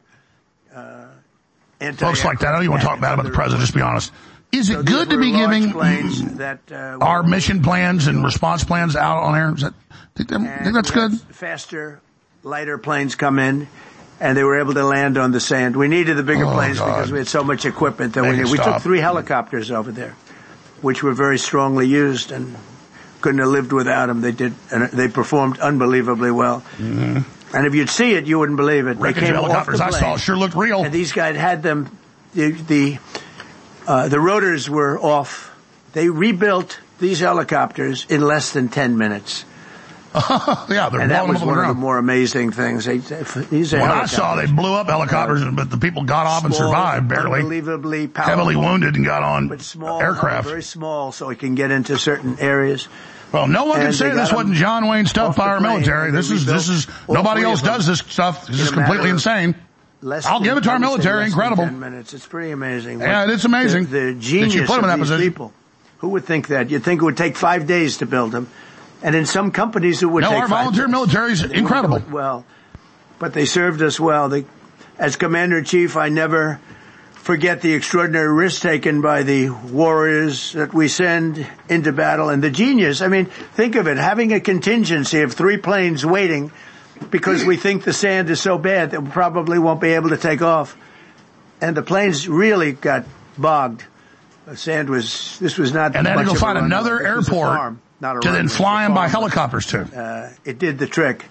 uh, folks like that. I don't even want to talk bad about the president, just be honest. Is it so good to be giving that, uh, our mission plans and response plans out on air? Is that, think, that, think that's good? Faster, lighter planes come in, and they were able to land on the sand. We needed the bigger oh, planes God. because we had so much equipment that Make we needed. We stop. took three helicopters over there, which were very strongly used and couldn't have lived without them. They did, and they performed unbelievably well. Mm-hmm. And if you'd see it, you wouldn't believe it. Wreckage they came helicopters off the I plane, saw sure looked real. And these guys had them, the, the, uh, the rotors were off. They rebuilt these helicopters in less than ten minutes. yeah, they're and that blowing was them one up of the more amazing things. They, these are when I saw they blew up helicopters, uh, but the people got off and small, survived barely. Unbelievably powerful, heavily wounded and got on but small, aircraft. Very small, so it can get into certain areas. Well, no one and can say this wasn't John Wayne stuff by our military. This is this is nobody else does this stuff. This is completely insane. I'll give it to our military. Incredible. Ten minutes. It's pretty amazing. Yeah, it's amazing. The, the genius that you put them in of that these position. people. Who would think that? You'd think it would take five days to build them. And in some companies it would no, take our five volunteer days. military is incredible. Well, but they served us well. They, as Commander-in-Chief, I never forget the extraordinary risk taken by the warriors that we send into battle. And the genius, I mean, think of it, having a contingency of three planes waiting because we think the sand is so bad that we probably won't be able to take off. And the planes really got bogged. The sand was, this was not And then to much go of find a runway. another This was a airport farm, not a to runway. then It was fly a them by farm. helicopters to. Uh, it did the trick.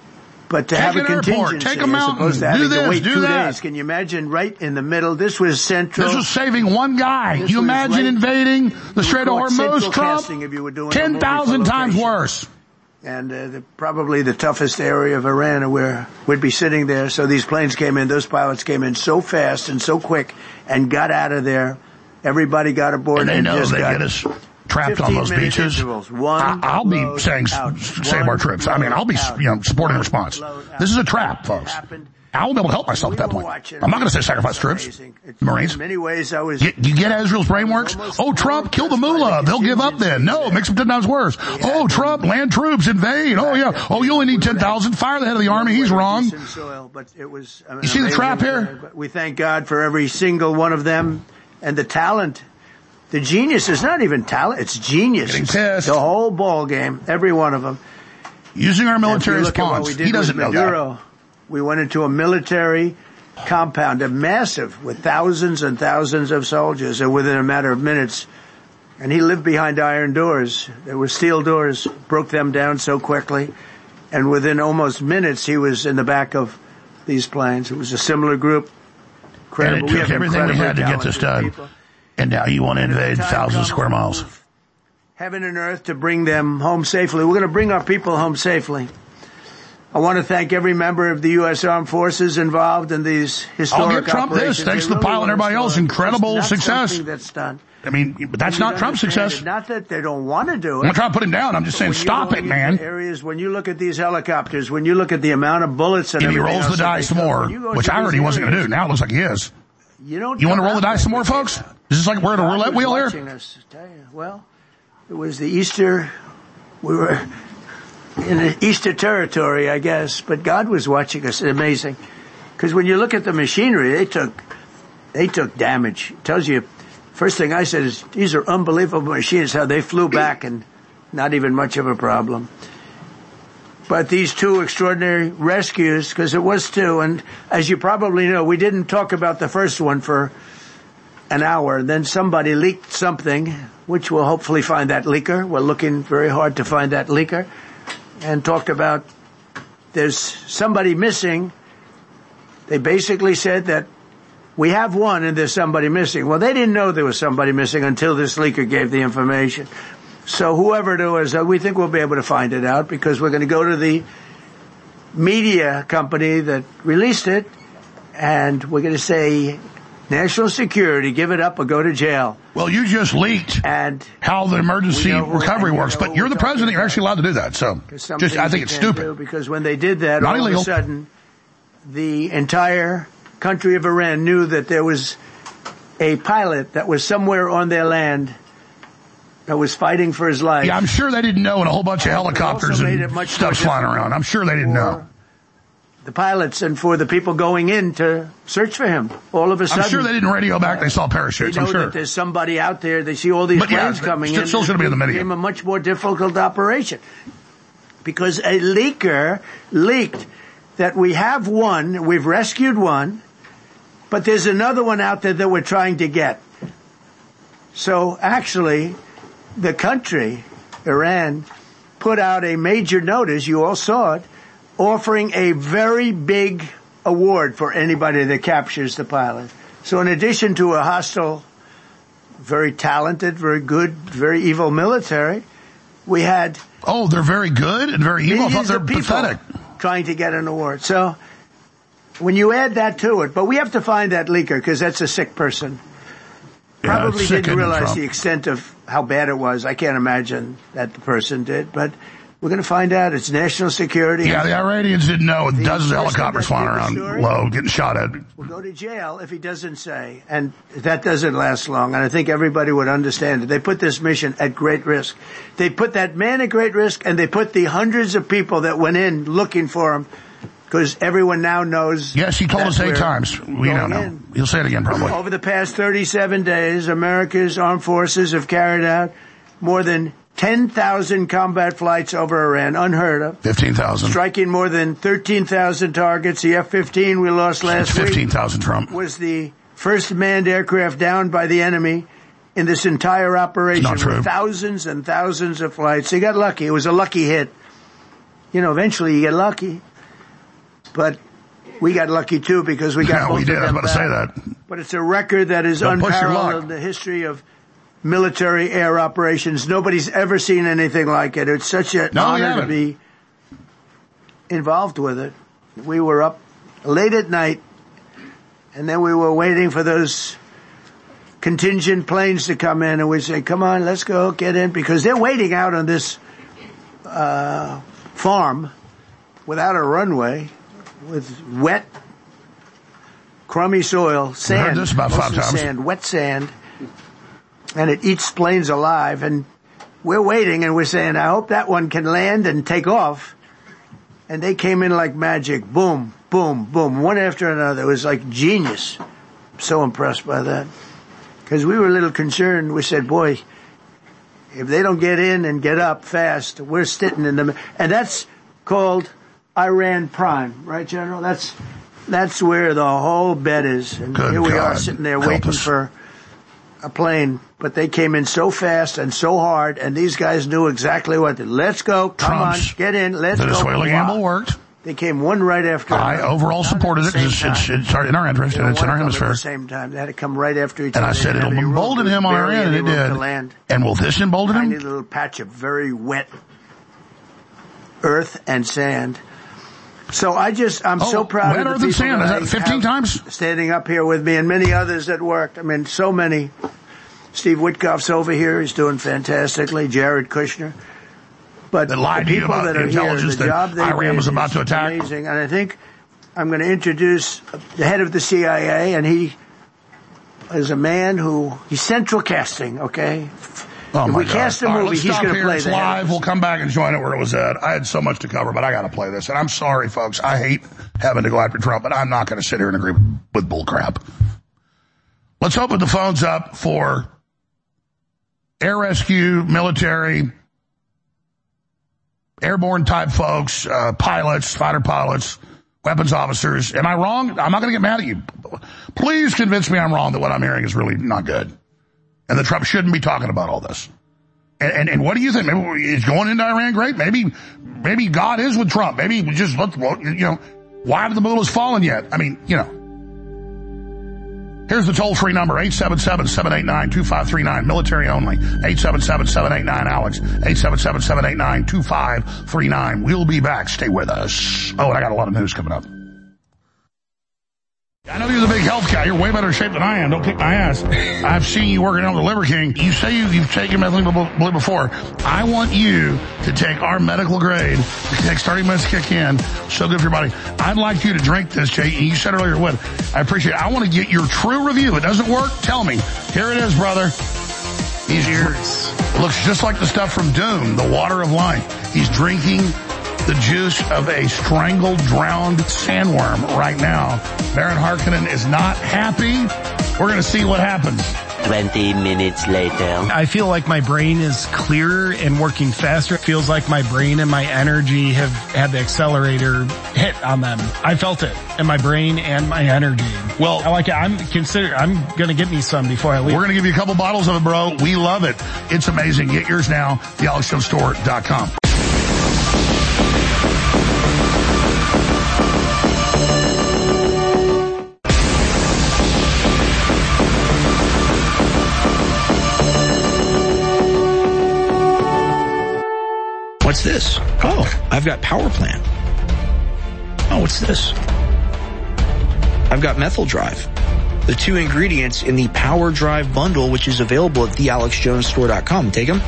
But to Take have a an airport, contingency take a as mountain, opposed to do having this, to wait do two that. days. Can you imagine right in the middle? This was central. This was saving one guy. This you was imagine right- invading the Strait of Central Hormuz, Trump? casting if you were doing a ten thousand movie for times location. worse. And uh, the, probably the toughest area of Iran where we'd be sitting there. So these planes came in, those pilots came in so fast and so quick and got out of there. Everybody got aboard. And they and know just they got get us trapped on those fifteen minute beaches. intervals. One I, I'll be load saying out. save our One troops. I mean, I'll be out. you know supporting the response. Load out. This is a trap, folks. I won't be able to help myself at that point. I'm not going to say sacrifice troops, Marines. In many ways, I was. Get, you get how Israel's brain works? Oh, Trump, kill the mullah. They'll give up then. No, makes them ten times worse. Oh, Trump, land troops, invade. Oh, yeah. Oh, you only need ten thousand. Fire the head of the army. He's wrong. Soil, but it was, I mean, you see the amazing. trap here? But we thank God for every single one of them and the talent. The genius is not even talent. It's genius. Getting pissed. The whole ball game. Every one of them. Using our military And if you look at what response. we did He doesn't with know Maduro, that. We went into a military compound, a massive, with thousands and thousands of soldiers, and within a matter of minutes, and he lived behind iron doors. There were steel doors, broke them down so quickly, and within almost minutes, he was in the back of these planes. It was a similar group. And it We took have everything we had to get this incredibly done. talented people. And now you want to invade thousands of square miles. Heaven and earth to bring them home safely. We're going to bring our people home safely. I want to thank every member of the U S Armed Forces involved in these historic I'll give Trump operations. this. Thanks They to the really pilot and everybody else. historic. Incredible It's not success. something that's done. I mean, but that's You not Trump's understand success. it. Not that they don't want to do I'm it. not trying to put him down. I'm just saying, When you stop go it, into man. Areas when you look at these helicopters, when you look at the amount of bullets and If he everything rolls else the that dice they throw, more, when you go which into I heard these he wasn't going to areas, do. Now it looks like he is. You don't. You want to come roll the out dice some more, like folks? this. Is this like we're at a God roulette was wheel here? watching us, I tell you. Well, it was the Easter. We were in the Easter territory, I guess, but God was watching us. It's amazing, because when you look at the machinery, they took they took damage. It tells you. First thing I said is these are unbelievable machines. How they flew back and not even much of a problem. But these two extraordinary rescues, because it was two, and as you probably know, we didn't talk about the first one for an hour. Then somebody leaked something, which we'll hopefully find that leaker. We're looking very hard to find that leaker. And talked about there's somebody missing. They basically said that we have one and there's somebody missing. Well, they didn't know there was somebody missing until this leaker gave the information. So whoever it was, uh, we think we'll be able to find it out because we're going to go to the media company that released it and we're going to say, national security, give it up or go to jail. Well, you just leaked and how the emergency we know who- recovery and you works, know but who you're we're the president. talking You're actually allowed to do that. So, Some just I things think you it's can't stupid. do, because when they did that, Not all illegal. of a sudden, the entire country of Iran knew that there was a pilot that was somewhere on their land that was fighting for his life. Yeah, I'm sure they didn't know, and a whole bunch of helicopters and stuff flying around. I'm sure they didn't know. The pilots and for the people going in to search for him. All of a sudden. I'm sure they didn't radio back. They saw parachutes. They know I'm sure that there's somebody out there. They see all these but planes yeah, coming still, in. Still should be in the It minigun. became a much more difficult operation because a leaker leaked that we have one, we've rescued one, but there's another one out there that we're trying to get. So actually, the country, Iran, put out a major notice, you all saw it, offering a very big award for anybody that captures the pilot. So in addition to a hostile, very talented, very good, very evil military, we had... Oh, they're very good and very evil? I thought they're pathetic. Trying to get an award. So when you add that to it, but we have to find that leaker because that's a sick person. Yeah, Probably sick didn't realize Trump. the extent of how bad it was. I can't imagine that the person did, but we're going to find out. It's national security. Yeah, the Iranians didn't know. Dozens of helicopters flying around low, getting shot at. We'll go to jail if he doesn't say, and that doesn't last long, and I think everybody would understand it. They put this mission at great risk. They put that man at great risk, and they put the hundreds of people that went in looking for him, because everyone now knows. Yes, he told us eight times. We don't know. In. He'll say it again probably. Over the past thirty-seven days, America's armed forces have carried out more than ten thousand combat flights over Iran, unheard of. fifteen thousand. Striking more than thirteen thousand targets. The F fifteen we lost last it's fifteen week. fifteen thousand, Trump. Was the first manned aircraft downed by the enemy in this entire operation. Not true. With thousands and thousands of flights. They got lucky. It was a lucky hit. You know, eventually you get lucky. But we got lucky too because we got yeah, both we did. of I them was about back. to say that. But it's a record that is Don't push your unparalleled luck. in the history of military air operations. Nobody's ever seen anything like it. It's such an no, honor to be involved with it. We were up late at night, and then we were waiting for those contingent planes to come in, and we say, come on, let's go, get in, because they're waiting out on this uh, farm without a runway, with wet, crummy soil, sand. I heard this about five mostly times. Sand, wet sand, and it eats planes alive. And we're waiting, and we're saying, I hope that one can land and take off. And they came in like magic, boom, boom, boom, one after another. It was like genius. So impressed by that, because we were a little concerned. We said, boy, if they don't get in and get up fast, we're sitting in the, and that's called Iran Prime, right, General? That's that's where the whole bet is. And Good here we God. are sitting there Help waiting us. for a plane, but they came in so fast and so hard, and these guys knew exactly what to. Let's go, come Trump's on, get in, let's Venezuela go. gamble Wow. worked. They came one right after I another. overall supported it. It's, it's, it's in our interest, and it's in our At hemisphere. the same time, they had to come right after each And other. I said They it'll didn't have any room. embolden him on our Barely end, and any it room to did. land. And will this embolden Tiny him? little patch of very wet earth and sand. So I just, I'm Oh, so proud wet of earth the and people sand. Is that that I fifteen have times? standing up here with me, and many others that worked. I mean, so many. Steve Witkoff's over here. He's doing fantastically. Jared Kushner. But That lied the to you people about that the are here, intelligence the that job they Iran did was about is to attack? amazing. And I think I'm going to introduce the head of the C I A, and he is a man who, he's central casting, okay? Oh if my we God. cast a All right, movie, let's he's stop going to here. play It's the head. live. We'll come back and join it where it was at. I had so much to cover, but I got to play this. And I'm sorry, folks. I hate having to go after Trump, but I'm not going to sit here and agree with bull crap. Let's open the phones up for air rescue, military, airborne type folks, uh, pilots, fighter pilots, weapons officers. Am I wrong? I'm not going to get mad at you. Please convince me I'm wrong that what I'm hearing is really not good. And that Trump shouldn't be talking about all this. And, and, and what do you think? Maybe he's going into Iran great. Maybe, maybe God is with Trump. Maybe we just, let, you know, why haven't the moon has fallen yet? I mean, you know. Here's the toll-free number, eight seven seven, seven eight nine, two five three nine, military only, eight seven seven, seven eight nine, Alex, eight seven seven, seven eight nine, two five three nine. We'll be back. Stay with us. Oh, and I got a lot of news coming up. I know you're the big health guy. You're way better shape than I am. Don't kick my ass. I've seen you working out with the Liver King. You say you, you've taken methylene before. I want you to take our medical grade. It takes thirty minutes to kick in. So good for your body. I'd like you to drink this, Jay. And you said earlier it would. I appreciate it. I want to get your true review. If it doesn't work, tell me. Here it is, brother. He's Years. looks just like the stuff from Dune, the water of life. He's drinking the juice of a strangled, drowned sandworm right now. Baron Harkonnen is not happy. We're going to see what happens. twenty minutes later. I feel like my brain is clearer and working faster. It feels like my brain and my energy have had the accelerator hit on them. I felt it in my brain and my energy. Well, I like it. I'm consider. I'm going to get me some before I leave. We're going to give you a couple bottles of it, bro. We love it. It's amazing. Get yours now. the alex jones store dot com. What's this? Oh, I've got Power Plant. Oh, what's this? I've got Methyl Drive. The two ingredients in the Power Drive bundle, which is available at the alex jones store dot com. Take them.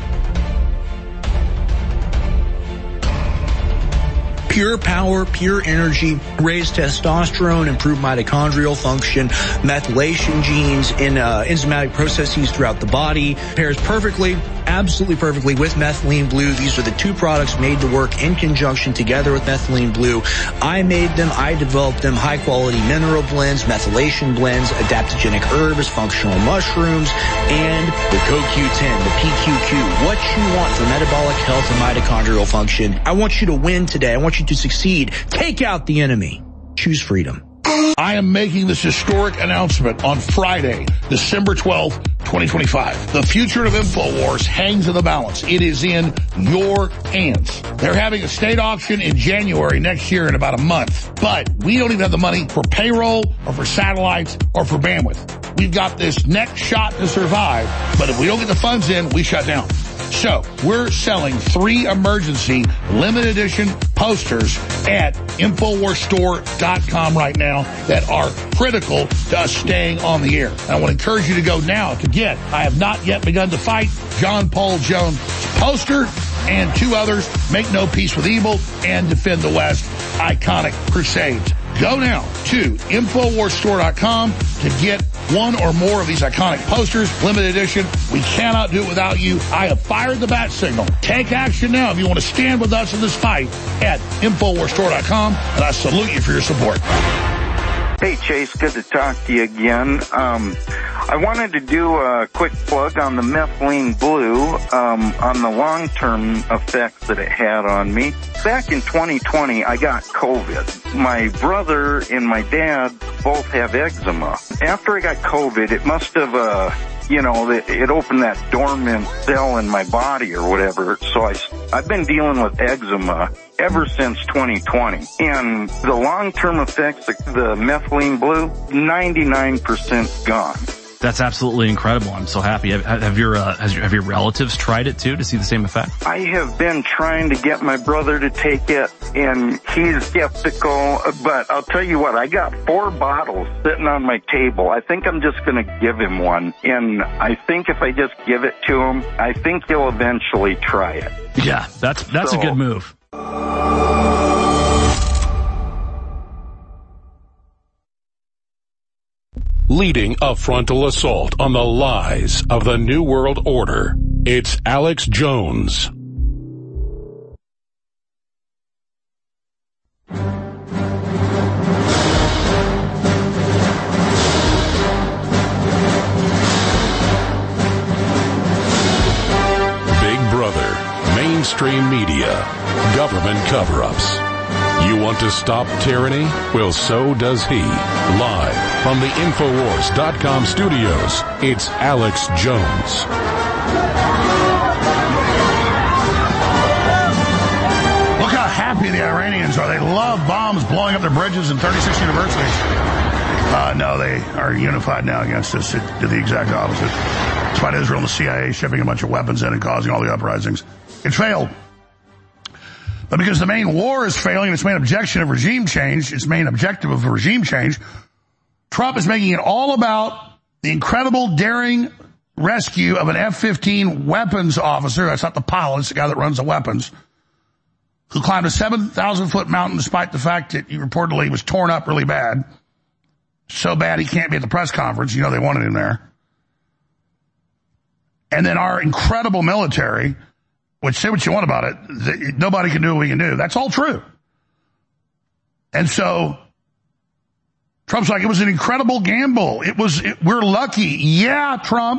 Pure power, pure energy, raised testosterone, improved mitochondrial function, methylation genes in uh, enzymatic processes throughout the body. Pairs perfectly, absolutely perfectly with Methylene Blue. These are the two products made to work in conjunction together with Methylene Blue. I made them, I developed them, high quality mineral blends, methylation blends, adaptogenic herbs, functional mushrooms, and the C O Q ten, the P Q Q. What you want for metabolic health and mitochondrial function. I want you to win today. I want you to succeed. Take out the enemy. Choose freedom. I am making this historic announcement on Friday, December twelfth, twenty twenty-five. The future of InfoWars hangs in the balance. It is in your hands. They're having a state auction in January next year in about a month. But we don't even have the money for payroll or for satellites or for bandwidth. We've got this next shot to survive, but if we don't get the funds in, we shut down. So we're selling three emergency limited edition posters at infowars store dot com right now that are critical to us staying on the air. And I want to encourage you to go now to get I Have Not Yet Begun to Fight, John Paul Jones poster, and two others, Make No Peace with Evil and Defend the West, Iconic Crusades. Go now to infowars store dot com to get one or more of these iconic posters, limited edition. We cannot do it without you. I have fired the bat signal. Take action now if you want to stand with us in this fight at infowars store dot com, and I salute you for your support. Hey, Chase, good to talk to you again. Um, I wanted to do a quick plug on the Methylene Blue, um, on the long-term effects that it had on me. Back in twenty twenty, I got COVID. My brother and my dad both have eczema. After I got COVID, it must have, uh, you know, it opened that dormant cell in my body or whatever. So I, I've been dealing with eczema ever since twenty twenty. And the long-term effects, the Methylene Blue, ninety-nine percent gone. That's absolutely incredible. I'm so happy. Have, have your uh, has your, have your relatives tried it too to see the same effect? I have been trying to get my brother to take it, and he's skeptical. But I'll tell you what, I got four bottles sitting on my table. I think I'm just going to give him one, and I think if I just give it to him, I think he'll eventually try it. Yeah, that's that's so, a good move. Leading a frontal assault on the lies of the New World Order, it's Alex Jones. Big Brother, mainstream media, government cover-ups. You want to stop tyranny? Well, so does he. Live from the infowars dot com studios, it's Alex Jones. Look how happy the Iranians are. They love bombs blowing up their bridges in thirty-six universities. Uh, no, they are unified now against us. It did the exact opposite. Despite Israel and the C I A shipping a bunch of weapons in and causing all the uprisings. It failed. But because the main war is failing and its main objection of regime change, its main objective of regime change, Trump is making it all about the incredible, daring rescue of an F fifteen weapons officer. That's not the pilot, it's the guy that runs the weapons, who climbed a seven thousand foot mountain despite the fact that he reportedly was torn up really bad. So bad he can't be at the press conference. You know they wanted him there. And then our incredible military, which say what you want about it, nobody can do what we can do. That's all true. And so Trump's like, it was an incredible gamble. It was, it, we're lucky. Yeah, Trump.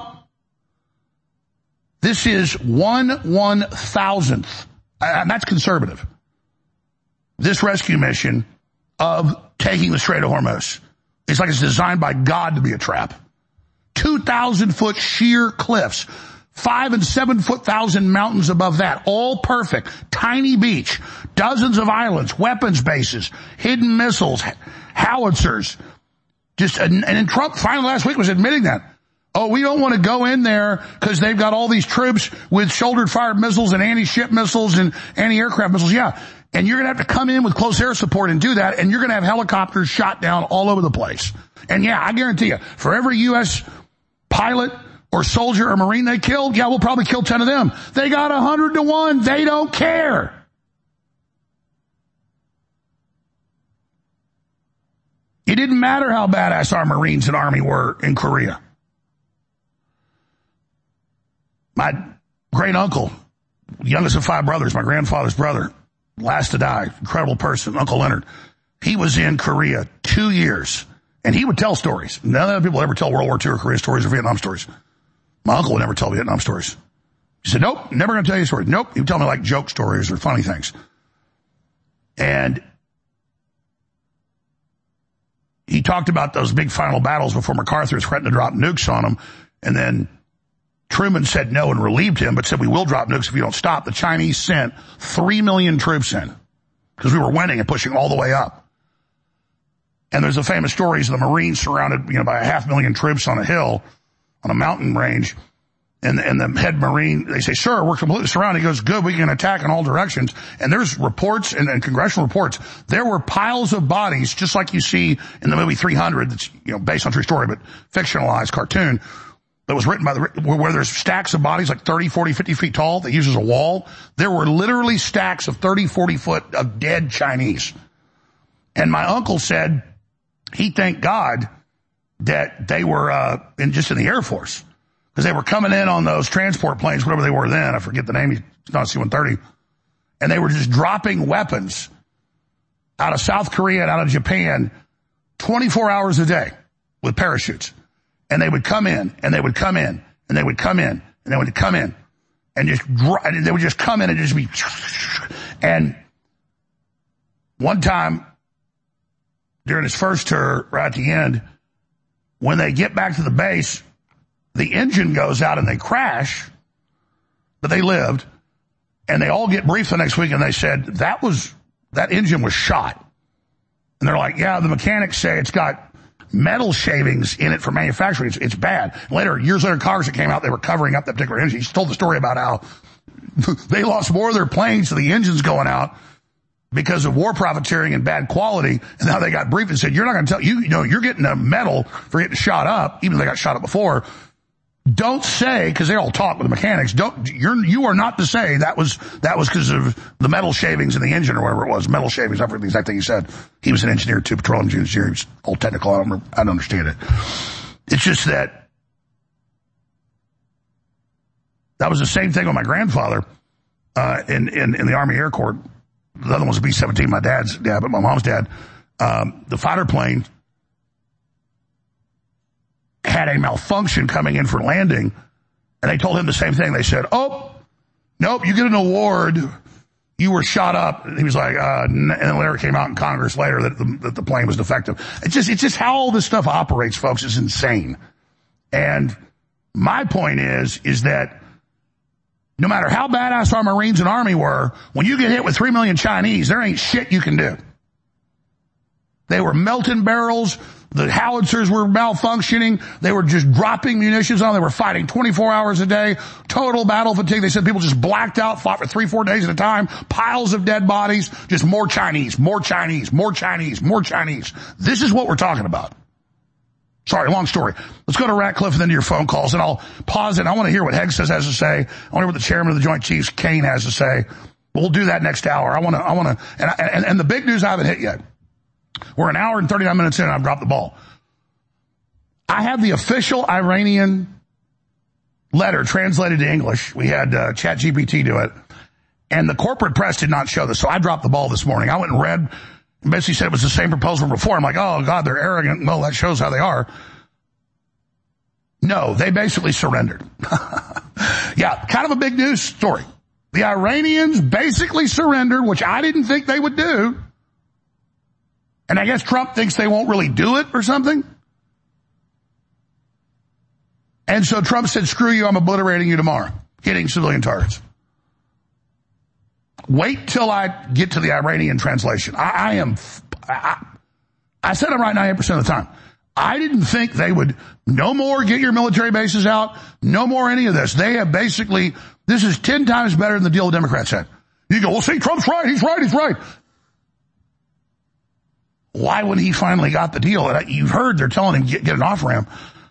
This is one one thousandth, and that's conservative, this rescue mission of taking the Strait of Hormuz. It's like it's designed by God to be a trap. two thousand foot sheer cliffs, five and seven foot thousand mountains above that, all perfect. Tiny beach, dozens of islands, weapons bases, hidden missiles, howitzers. Just, and, and Trump finally last week was admitting that. Oh, we don't want to go in there because they've got all these troops with shoulder-fired missiles and anti-ship missiles and anti-aircraft missiles. Yeah, and you're going to have to come in with close air support and do that, and you're going to have helicopters shot down all over the place. And yeah, I guarantee you, for every U S pilot or soldier or Marine they killed, yeah, we'll probably kill ten of them. They got a hundred to one. They don't care. It didn't matter how badass our Marines and Army were in Korea. My great uncle, youngest of five brothers, my grandfather's brother, last to die, incredible person, Uncle Leonard. He was in Korea two years, and he would tell stories. None of the people ever tell World War Two or Korea stories or Vietnam stories. My uncle would never tell Vietnam stories. He said, nope, never going to tell you stories. Nope, he would tell me like joke stories or funny things. And he talked about those big final battles before MacArthur was threatening to drop nukes on them, and then Truman said no and relieved him, but said, we will drop nukes if you don't stop. The Chinese sent three million troops in because we were winning and pushing all the way up. And there's the famous stories of the Marines surrounded, you know, by a half million troops on a hill, on a mountain range. And, and the head Marine, they say, sir, we're completely surrounded. He goes, good, we can attack in all directions. And there's reports and, and congressional reports. There were piles of bodies, just like you see in the movie three hundred, that's, you know, based on true story, but fictionalized cartoon. That was written by the, where there's stacks of bodies like thirty, forty, fifty feet tall that uses a wall. There were literally stacks of thirty, forty foot of dead Chinese. And my uncle said he thanked God that they were, uh, in just in the Air Force. Because they were coming in on those transport planes, whatever they were then. I forget the name. It's not C one thirty. And they were just dropping weapons out of South Korea and out of Japan twenty-four hours a day with parachutes. And they would come in, and they would come in, and they would come in, and they would come in, and just, and they would just come in and just be, and one time during his first tour, right at the end, when they get back to the base, the engine goes out and they crash, but they lived, and they all get briefed the next week, and they said, that was, that engine was shot. And they're like, yeah, the mechanics say it's got metal shavings in it for manufacturing. It's, it's bad. Later, years later, Congress came out, they were covering up that particular engine. He told the story about how they lost more of their planes to the engines going out because of war profiteering and bad quality. And now they got briefed and said, you're not going to tell, you, you know, you're getting a medal for getting shot up, even though they got shot up before. Don't say, because they all talk with the mechanics, don't, you're, you are not to say that was, that was because of the metal shavings in the engine or whatever it was. Metal shavings, I forget the exact thing he said. He was an engineer too, petroleum engineer. He was all technical. I don't, I don't understand it. It's just that that was the same thing with my grandfather, uh, in, in, in the Army Air Corps. The other one was a B seventeen, my dad's dad, but my mom's dad, um, the fighter plane had a malfunction coming in for landing, and they told him the same thing. They said, oh, nope, you get an award. You were shot up. And he was like, uh, and then later it came out in Congress later that the, that the plane was defective. It's just, it's just how all this stuff operates, folks. It's insane. And my point is, is that no matter how badass our Marines and Army were, when you get hit with three million Chinese, there ain't shit you can do. They were melting barrels. The howitzers were malfunctioning. They were just dropping munitions on. They were fighting twenty-four hours a day. Total battle fatigue. They said people just blacked out, fought for three, four days at a time. Piles of dead bodies. Just more Chinese, more Chinese, more Chinese, more Chinese. This is what we're talking about. Sorry, long story. Let's go to Ratcliffe and then to your phone calls, and I'll pause it. I want to hear what Hegseth has to say. I want to hear what the chairman of the Joint Chiefs, Kane, has to say. We'll do that next hour. I want to, I want to, and, and, and the big news I haven't hit yet. We're an hour and thirty-nine minutes in, and I've dropped the ball. I have the official Iranian letter translated to English. We had uh, ChatGPT do it. And the corporate press did not show this, so I dropped the ball this morning. I went and read, and basically said it was the same proposal before. I'm like, oh, God, they're arrogant. Well, that shows how they are. No, they basically surrendered. Yeah, kind of a big news story. The Iranians basically surrendered, which I didn't think they would do. And I guess Trump thinks they won't really do it or something. And so Trump said, screw you, I'm obliterating you tomorrow, hitting civilian targets. Wait till I get to the Iranian translation. I, I am, I, I said it right ninety-eight percent of the time. I didn't think they would, no more get your military bases out, no more any of this. They have basically, this is ten times better than the deal the Democrats had. You go, well, see, Trump's right, he's right, he's right. Why when he finally got the deal? And you've heard they're telling him, get, get an off-ramp.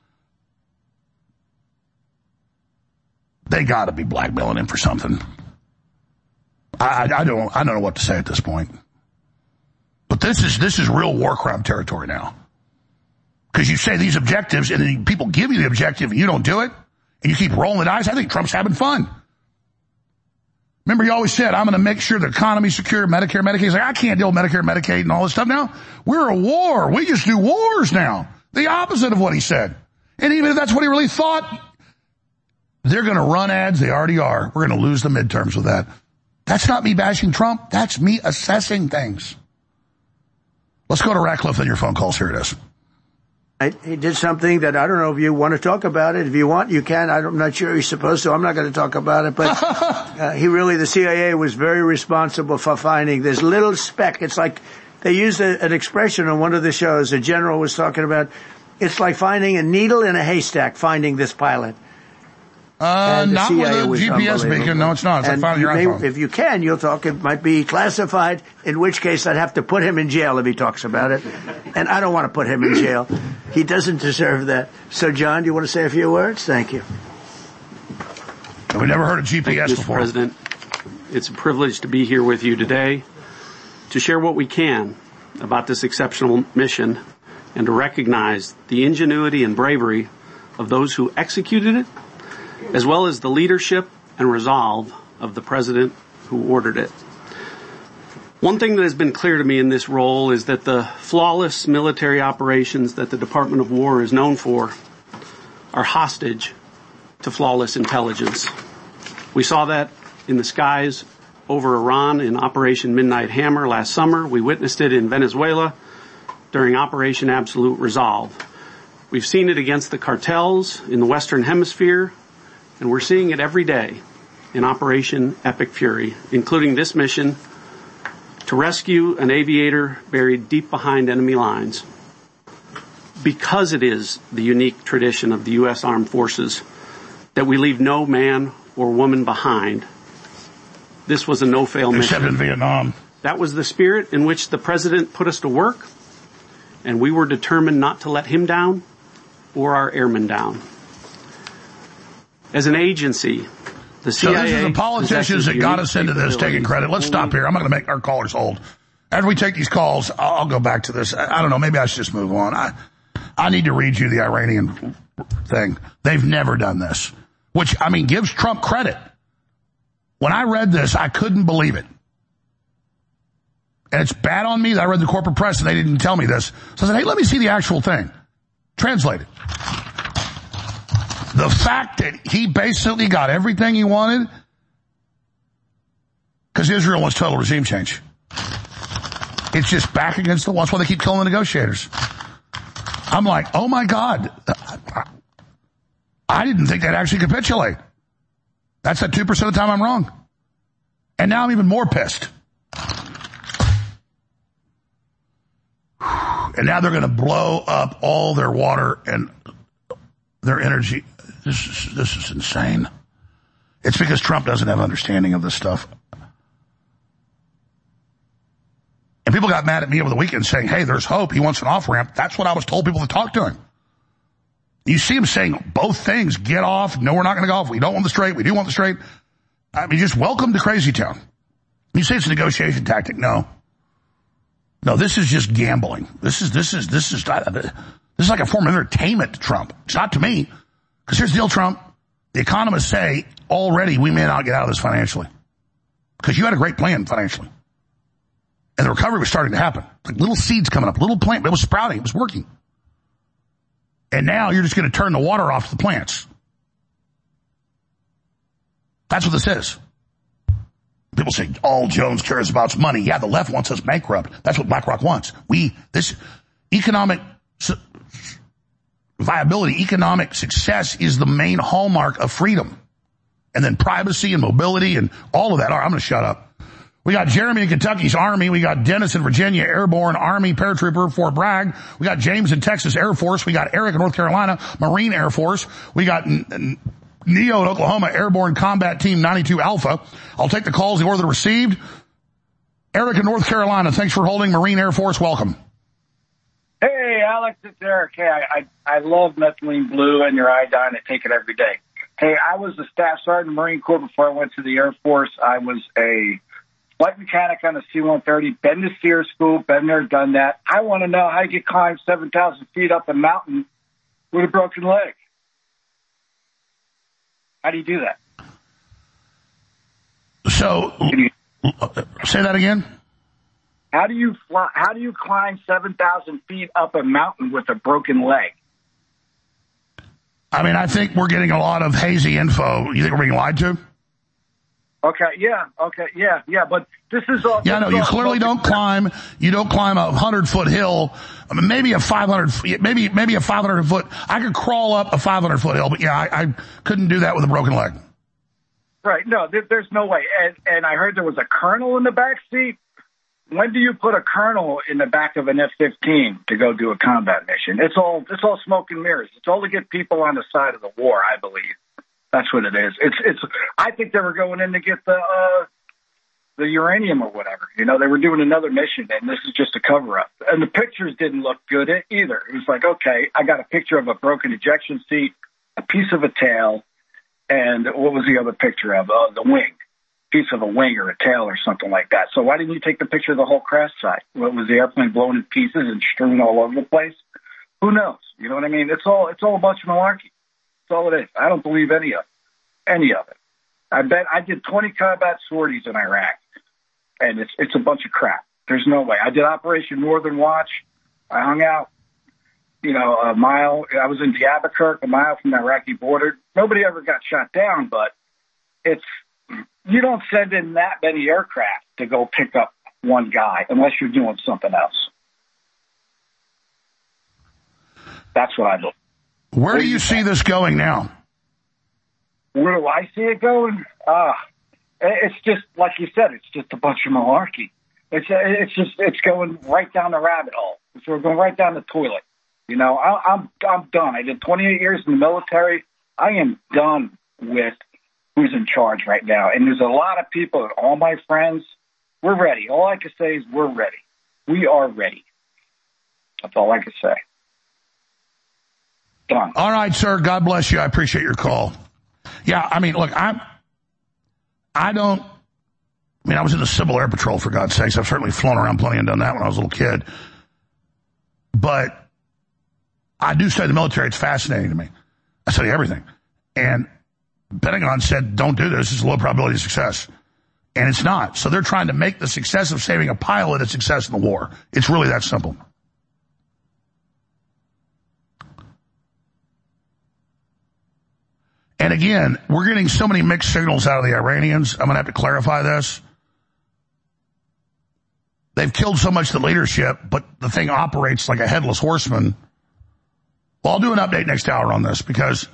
They gotta be blackmailing him for something. I, I, I don't, I don't know what to say at this point. But this is, this is real war crime territory now. Because you say these objectives and then people give you the objective and you don't do it and you keep rolling the dice. I think Trump's having fun. Remember, you always said, I'm going to make sure the economy's secure, Medicare, Medicaid. He's like, I can't deal with Medicare, Medicaid and all this stuff now. We're a war. We just do wars now. The opposite of what he said. And even if that's what he really thought, they're going to run ads. They already are. We're going to lose the midterms with that. That's not me bashing Trump. That's me assessing things. Let's go to Ratcliffe and your phone calls. Here it is. He did something that I don't know if you want to talk about it. If you want, you can. I'm not sure he's supposed to. I'm not going to talk about it. But uh, he really, the C I A was very responsible for finding this little speck. It's like they used a, an expression on one of the shows. A general was talking about, it's like finding a needle in a haystack, finding this pilot. Uh, not with a G P S beacon. No, it's not. It's like finding your may, iPhone. If you can, you'll talk. It might be classified, in which case I'd have to put him in jail if he talks about it. And I don't want to put him in jail. He doesn't deserve that. So, John, do you want to say a few words? Thank you. We never heard of G P S Thank you, before. Mister President. It's a privilege to be here with you today to share what we can about this exceptional mission and to recognize the ingenuity and bravery of those who executed it, as well as the leadership and resolve of the president who ordered it. One thing that has been clear to me in this role is that the flawless military operations that the Department of War is known for are hostage to flawless intelligence. We saw that in the skies over Iran in Operation Midnight Hammer last summer. We witnessed it in Venezuela during Operation Absolute Resolve. We've seen it against the cartels in the Western Hemisphere, and we're seeing it every day in Operation Epic Fury, including this mission to rescue an aviator buried deep behind enemy lines. Because it is the unique tradition of the U S Armed Forces that we leave no man or woman behind, this was a no-fail mission. Except in Vietnam. That was the spirit in which the president put us to work, and we were determined not to let him down or our airmen down. As an agency, the C I A... So this is the politicians that got us into this taking credit. Let's stop here. I'm not going to make our callers old. After we take these calls, I'll, I'll go back to this. I, I don't know. Maybe I should just move on. I, I need to read you the Iranian thing. They've never done this, which, I mean, gives Trump credit. When I read this, I couldn't believe it. And it's bad on me that I read the corporate press and they didn't tell me this. So I said, hey, let me see the actual thing. Translate it. The fact that he basically got everything he wanted because Israel wants total regime change. It's just back against the wall. That's why they keep killing the negotiators. I'm like, oh my God. I didn't think they'd actually capitulate. That's at two percent of the time I'm wrong. And now I'm even more pissed. And now they're going to blow up all their water and their energy. This is, this is insane. It's because Trump doesn't have understanding of this stuff. And people got mad at me over the weekend saying, hey, there's hope. He wants an off-ramp. That's what I was told people to talk to him. You see him saying both things. Get off. No, we're not going to go off. We don't want the straight. We do want the straight. I mean, just welcome to Crazy Town. You say it's a negotiation tactic. No. No, this is just gambling. This is, this is, this is, this is like a form of entertainment to Trump. It's not to me. Because here's the deal, Trump. the economists say already we may not get out of this financially. Because you had a great plan financially. And the recovery was starting to happen. Like little seeds coming up, little plant, it was sprouting, it was working. And now you're just going to turn the water off to the plants. That's what this is. People say, all Jones cares about is money. Yeah, the left wants us bankrupt. That's what BlackRock wants. We, this economic su- viability, economic success is the main hallmark of freedom. And then privacy and mobility and all of that. All right, I'm going to shut up. We got Jeremy in Kentucky's Army. We got Dennis in Virginia, Airborne, Army, Paratrooper, Fort Bragg. We got James in Texas, Air Force. We got Eric in North Carolina, Marine Air Force. We got N- N- Neo in Oklahoma, Airborne Combat Team ninety-two Alpha. I'll take the calls, the order received. Eric in North Carolina, thanks for holding. Marine Air Force, welcome. Hey, Alex, it's Eric. Hey, I, I, I love methylene blue and your iodine. I take it every day. Hey, I was a staff sergeant in the Marine Corps before I went to the Air Force. I was a flight mechanic on a C one thirty, been to SEER school, been there, done that. I want to know how you can climb seven thousand feet up a mountain with a broken leg. How do you do that? So, say that again. How do you fly, how do you climb seven thousand feet up a mountain with a broken leg? I mean, I think we're getting a lot of hazy info. You think we're being lied to? Okay, yeah, okay, yeah, yeah, but this is all... Yeah, no, you clearly don't climb, you don't climb a hundred foot hill, I mean, maybe a five hundred, maybe, maybe a five hundred foot, I could crawl up a five hundred foot hill, but yeah, I, I couldn't do that with a broken leg. Right, no, there, there's no way. And, and I heard there was a colonel in the back seat. When do you put a colonel in the back of an F fifteen to go do a combat mission? It's all, it's all smoke and mirrors. It's all to get people on the side of the war, I believe. That's what it is. It's, it's, I think they were going in to get the, uh, the uranium or whatever. You know, they were doing another mission and this is just a cover up. And the pictures didn't look good either. It was like, okay, I got a picture of a broken ejection seat, a piece of a tail, and what was the other picture of? Uh, the wing, piece of a wing or a tail or something like that. So why didn't you take the picture of the whole crash site? What, was the airplane blown in pieces and strewn all over the place? Who knows? You know what I mean? It's all, it's all a bunch of malarkey. That's all it is. I don't believe any of it. Any of it. I bet I did twenty combat sorties in Iraq, and it's it's a bunch of crap. There's no way. I did Operation Northern Watch. I hung out, you know, a mile. I was in Diyarbakir, a mile from the Iraqi border. Nobody ever got shot down, but it's you don't send in that many aircraft to go pick up one guy unless you're doing something else. That's what I do. Where do you see this going now? Where do I see it going? Ah, uh, it's just, like you said, it's just a bunch of malarkey. It's it's just, it's going right down the rabbit hole. So we're going right down the toilet. You know, I, I'm I'm done. I did twenty-eight years in the military. I am done with who's in charge right now. And there's a lot of people, all my friends, we're ready. All I can say is we're ready. We are ready. That's all I can say. Done. All right, sir. God bless you. I appreciate your call. Yeah, I mean, look, I'm, I don't, I mean, I was in the Civil Air Patrol, for God's sakes. I've certainly flown around plenty and done that when I was a little kid. But I do study the military. It's fascinating to me. I study everything. And Pentagon said, don't do this. It's a low probability of success. And it's not. So they're trying to make the success of saving a pilot a success in the war. It's really that simple. And again, we're getting so many mixed signals out of the Iranians. I'm going to have to clarify this. They've killed so much of the leadership, but the thing operates like a headless horseman. Well, I'll do an update next hour on this because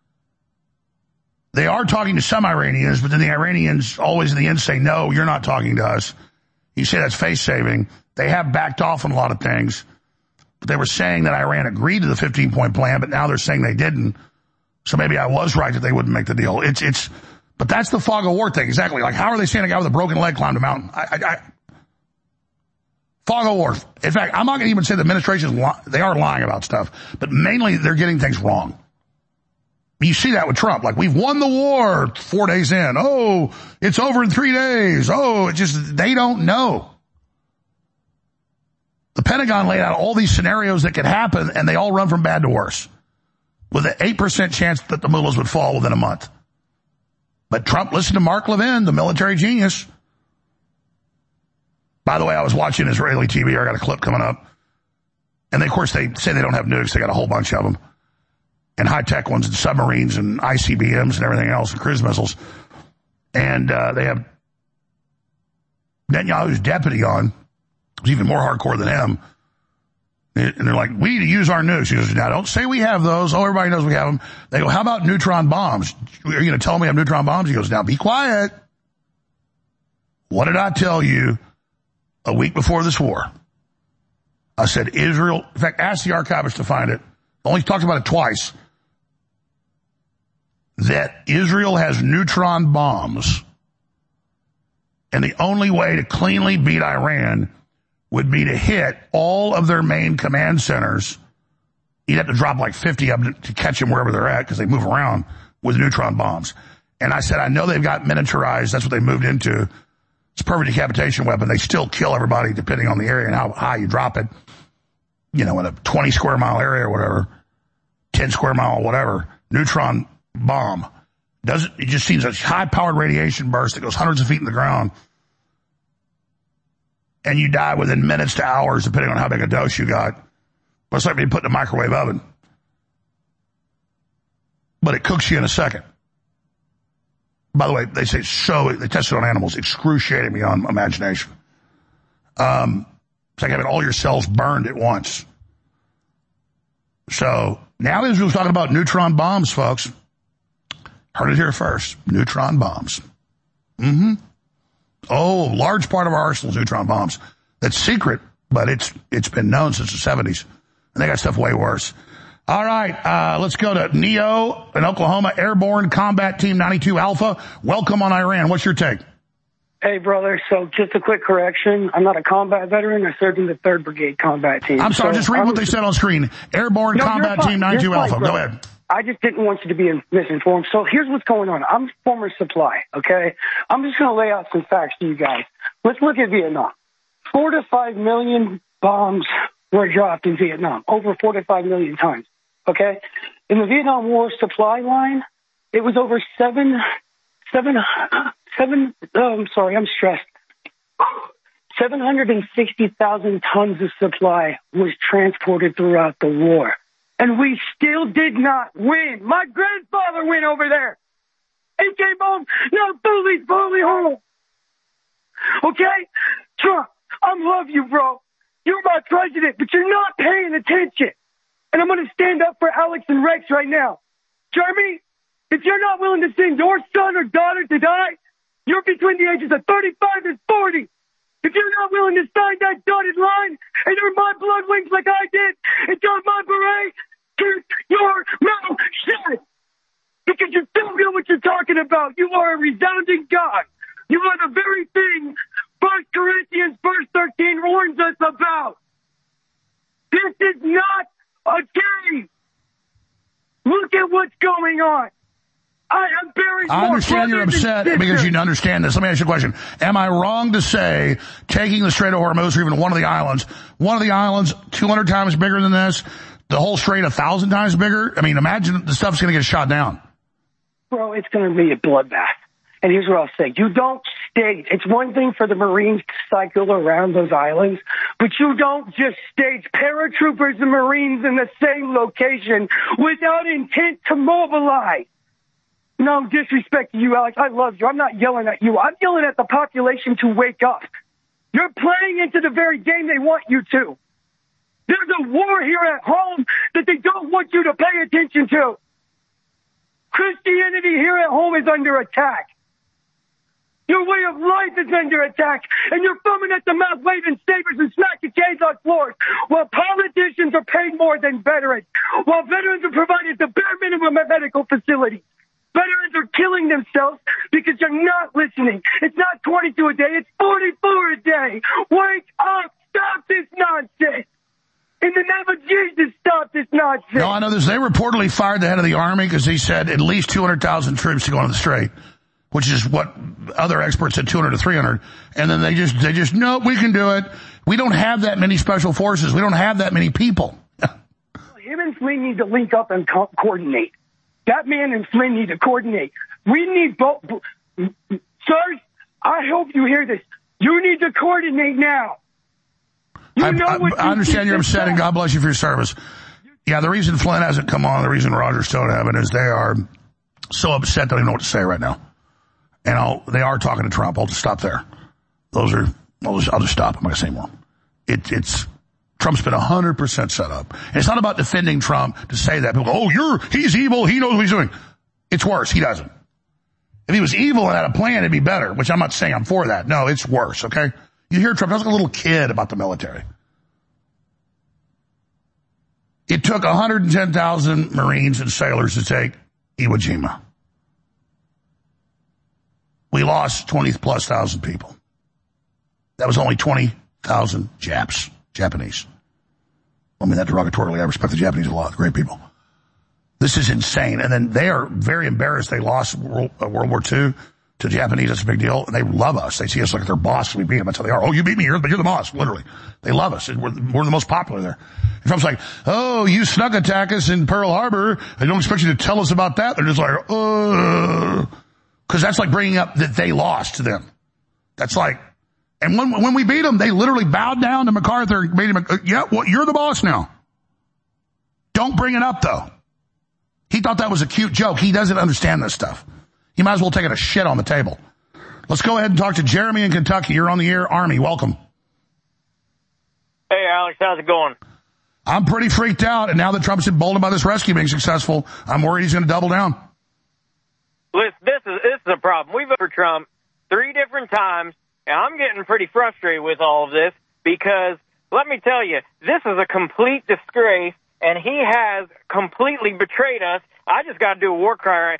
they are talking to some Iranians, but then the Iranians always in the end say, no, you're not talking to us. You say that's face saving. They have backed off on a lot of things, but they were saying that Iran agreed to the fifteen point plan, but now they're saying they didn't. So maybe I was right that they wouldn't make the deal. It's, it's, but that's the fog of war thing. Exactly. Like, how are they saying a guy with a broken leg climbed a mountain? I, I, I fog of war. In fact, I'm not going to even say the administration, li- they are lying about stuff, but mainly they're getting things wrong. You see that with Trump. Like, we've won the war four days in. Oh, it's over in three days. Oh, it just, they don't know. The Pentagon laid out all these scenarios that could happen, and they all run from bad to worse, with an eight percent chance that the mullahs would fall within a month. But Trump listened to Mark Levin, the military genius. By the way, I was watching Israeli T V. I got a clip coming up. And they, of course, they say they don't have nukes. They got a whole bunch of them. And high-tech ones and submarines and I C B Ms and everything else and cruise missiles. And uh, they have Netanyahu's deputy on. Who's even more hardcore than him. And they're like, we need to use our nukes. He goes, now don't say we have those. Oh, everybody knows we have them. They go, how about neutron bombs? Are you going to tell me we have neutron bombs? He goes, now be quiet. What did I tell you a week before this war? I said Israel, in fact, ask the archivist to find it. Only talked about it twice. That Israel has neutron bombs. And the only way to cleanly beat Iran would be to hit all of their main command centers. You'd have to drop like fifty of them to catch them wherever they're at because they move around with neutron bombs. And I said, I know they've got miniaturized. That's what they moved into. It's a perfect decapitation weapon. They still kill everybody depending on the area and how high you drop it. You know, in a twenty square mile area or whatever, ten square mile, whatever, neutron bomb. Doesn't, it just seems a high powered radiation burst that goes hundreds of feet in the ground. And you die within minutes to hours, depending on how big a dose you got. But it's like being put in a microwave oven. But it cooks you in a second. By the way, they say so, they tested on animals, excruciating beyond imagination. Um, it's like having all your cells burned at once. So now Israel's talking about neutron bombs, folks. Heard it here first. Neutron bombs. Mm-hmm. Oh, large part of our arsenal is neutron bombs. That's secret, but it's it's been known since the seventies. And they got stuff way worse. All right, uh, let's go to Neo in Oklahoma, Airborne Combat Team ninety-two Alpha. Welcome on Iran. What's your take? Hey, brother. So just a quick correction. I'm not a combat veteran. I served in the third Brigade Combat Team. I'm sorry, so just read I'm, what they said on screen. Airborne no, Combat Team ninety-two fine, Alpha. bro. Go ahead. I just didn't want you to be misinformed. So here's what's going on. I'm former supply, okay? I'm just going to lay out some facts to you guys. Let's look at Vietnam. Four to five million bombs were dropped in Vietnam, over four to five million times, okay? In the Vietnam War supply line, it was over seven, seven, seven, oh, I'm sorry, I'm stressed. seven hundred sixty thousand tons of supply was transported throughout the war. And we still did not win. My grandfather went over there. He came home, no bullies, bully home. Okay? Trump, I love you, bro. You're my president, but you're not paying attention. And I'm going to stand up for Alex and Rex right now. Jeremy, if you're not willing to send your son or daughter to die, you're between the ages of thirty-five and forty. If you're not willing to sign that dotted line and earn my blood wings like I did and got my beret, keep your mouth shut. Because you don't know what you're talking about. You are a resounding God. You are the very thing First Corinthians verse thirteen warns us about. This is not a game. Look at what's going on. I am very I understand you're upset because you understand this. Let me ask you a question. Am I wrong to say taking the Strait of Hormuz or even one of the islands, one of the islands two hundred times bigger than this, the whole strait a thousand times bigger? I mean, imagine the stuff's going to get shot down. Bro, it's going to be a bloodbath. And here's what I'll say. You don't stage. It's one thing for the Marines to cycle around those islands, but you don't just stage paratroopers and Marines in the same location without intent to mobilize. No disrespect to you, Alex. I love you. I'm not yelling at you. I'm yelling at the population to wake up. You're playing into the very game they want you to. There's a war here at home that they don't want you to pay attention to. Christianity here at home is under attack. Your way of life is under attack, and you're foaming at the mouth, waving sabers and smacking chains on floors, while politicians are paid more than veterans, while veterans are provided the bare minimum at medical facilities. Veterans are killing themselves because you're not listening. It's not twenty-two a day, it's forty-four a day. Wake up! Stop this nonsense! In the name of Jesus, stop this nonsense! No, I know this. They reportedly fired the head of the Army because he said at least two hundred thousand troops to go on the strait, which is what other experts said, two hundred to three hundred. And then they just, they just, no, we can do it. We don't have that many special forces. We don't have that many people. Him and Flynn need to link up and co- coordinate. That man and Flynn need to coordinate. We need both. Sirs, I hope you hear this. You need to coordinate now. You I, know I, what I understand you're upset, and God bless you for your service. Yeah, the reason Flynn hasn't come on, the reason Roger's still in heaven is they are so upset they don't even know what to say right now. And I'll, they are talking to Trump. I'll just stop there. Those are, I'll just, I'll just stop. I'm not going to say more. It, it's, Trump's been one hundred percent set up. And it's not about defending Trump to say that. People go, oh, you're, he's evil. He knows what he's doing. It's worse. He doesn't. If he was evil and had a plan, it'd be better, which I'm not saying I'm for that. No, it's worse, okay? You hear Trump, sounds like a little kid about the military. It took one hundred ten thousand Marines and sailors to take Iwo Jima. We lost twenty plus thousand people. That was only twenty thousand Japs, Japanese. I mean that derogatorily. I respect the Japanese a lot. Great people. This is insane. And then they are very embarrassed. They lost World, uh, World War Two to the Japanese. That's a big deal. And they love us. They see us like their boss. We beat them. That's how they are. Oh, you beat me, you're, but you're the boss. Literally. They love us. We're, we're the most popular there. And Trump's like, oh, you snuck attack us in Pearl Harbor. I don't expect you to tell us about that. They're just like, uh, cause that's like bringing up that they lost to them. That's like, and when, when we beat them, they literally bowed down to MacArthur, made him, uh, yeah, well, you're the boss now. Don't bring it up though. He thought that was a cute joke. He doesn't understand this stuff. He might as well take it a shit on the table. Let's go ahead and talk to Jeremy in Kentucky. You're on the air. Army, welcome. Hey, Alex, how's it going? I'm pretty freaked out, and now that Trump's emboldened by this rescue being successful, I'm worried he's going to double down. Listen, this is this is a problem. We've voted for Trump three different times, and I'm getting pretty frustrated with all of this because, let me tell you, this is a complete disgrace, and he has completely betrayed us. I just got to do a war cry.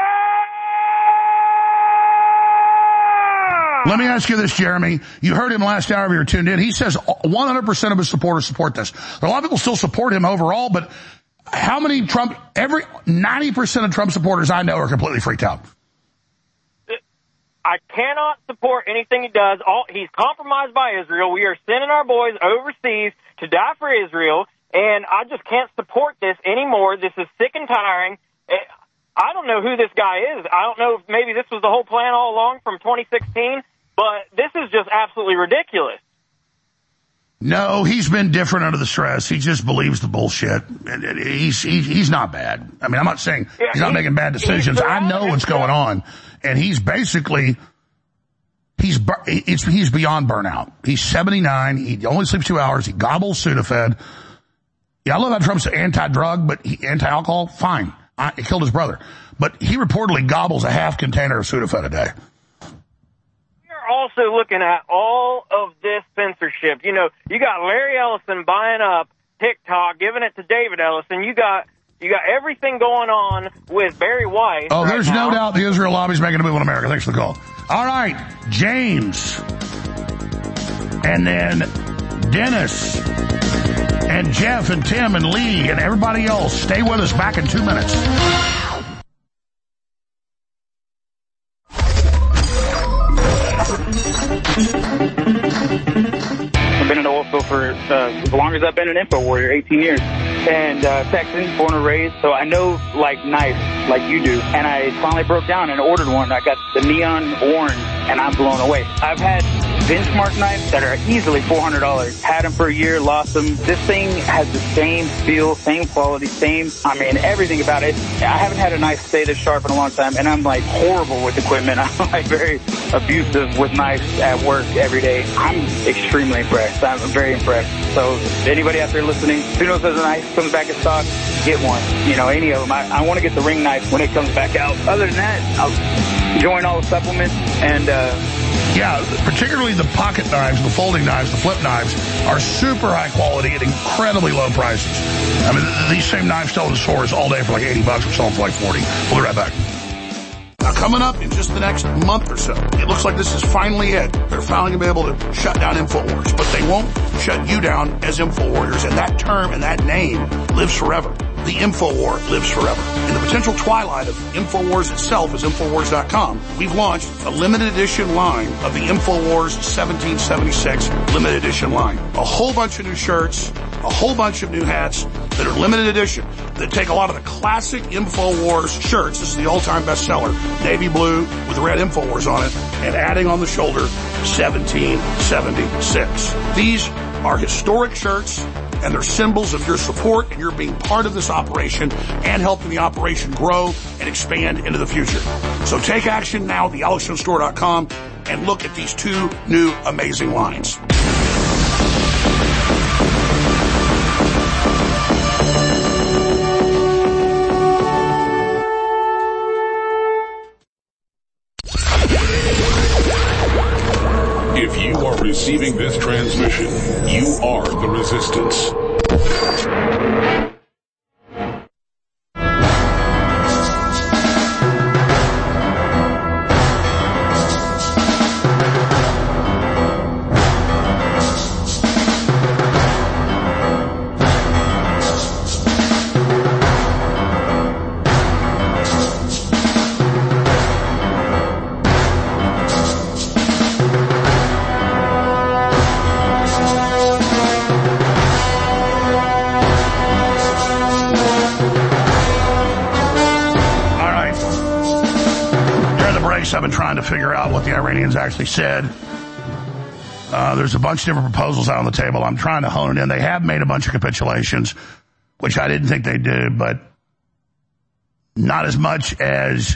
Let me ask you this, Jeremy. You heard him last hour if you were tuned in. He says one hundred percent of his supporters support this. There are a lot of people still support him overall, but how many Trump, every, ninety percent of Trump supporters I know are completely freaked out. I cannot support anything he does. All, he's compromised by Israel. We are sending our boys overseas to die for Israel, and I just can't support this anymore. This is sick and tiring. I don't know who this guy is. I don't know if maybe this was the whole plan all along from twenty sixteen, but this is just absolutely ridiculous. No, he's been different under the stress. He just believes the bullshit. He's he's, he's not bad. I mean, I'm not saying yeah, he's not he, making bad decisions. I know what's going on, and he's basically he's it's, he's beyond burnout. He's seventy-nine. He only sleeps two hours. He gobbles Sudafed. Yeah, I love how Trump's anti-drug, but he, anti-alcohol, fine. I, it killed his brother. But he reportedly gobbles a half container of Sudafed a day. We're also looking at all of this censorship. You know, you got Larry Ellison buying up TikTok, giving it to David Ellison. You got you got everything going on with Barry White. Oh, right there's now. no doubt the Israel lobby's making a move on America. Thanks for the call. All right, James. And then Dennis. And Jeff and Tim and Lee and everybody else. Stay with us. Back in two minutes. I've been in the oil field for uh, as long as I've been an info warrior, eighteen years. And uh, Texan, born and raised, so I know like knives like you do. And I finally broke down and ordered one. I got the neon orange, and I'm blown away. I've had benchmark knives that are easily four hundred dollars. Had them for a year, lost them. This thing has the same feel, same quality, same, I mean, everything about it. I haven't had a knife stay this sharp in a long time, and I'm like horrible with equipment. I'm like very abusive with knives at work every day. I'm extremely impressed. I'm very impressed. So anybody out there listening, who knows there's a knife comes back in stock, get one. You know, any of them. I, I want to get the ring knife when it comes back out. Other than that, I'll join all the supplements and, uh, yeah, particularly the pocket knives, the folding knives, the flip knives are super high quality at incredibly low prices. I mean, these same knives sell in stores all day for like eighty bucks. We're selling for like forty. We'll be right back. Now, coming up in just the next month or so, it looks like this is finally it. They're finally going to be able to shut down InfoWars, but they won't shut you down as InfoWarriors, and that term and that name lives forever. The InfoWar lives forever. In the potential twilight of InfoWars itself is InfoWars dot com, we've launched a limited edition line of the InfoWars seventeen seventy-six limited edition line. A whole bunch of new shirts, a whole bunch of new hats that are limited edition that take a lot of the classic InfoWars shirts. This is the all-time bestseller, navy blue with red InfoWars on it, and adding on the shoulder, seventeen seventy-six. These are historic shirts, and they're symbols of your support and your being part of this operation and helping the operation grow and expand into the future. So take action now at the alex jones store dot com and look at these two new amazing lines. If you are receiving this transmission, you are the resistance. I've been trying to figure out what the Iranians actually said. Uh, there's a bunch of different proposals out on the table. I'm trying to hone it in. They have made a bunch of capitulations, which I didn't think they did, but not as much as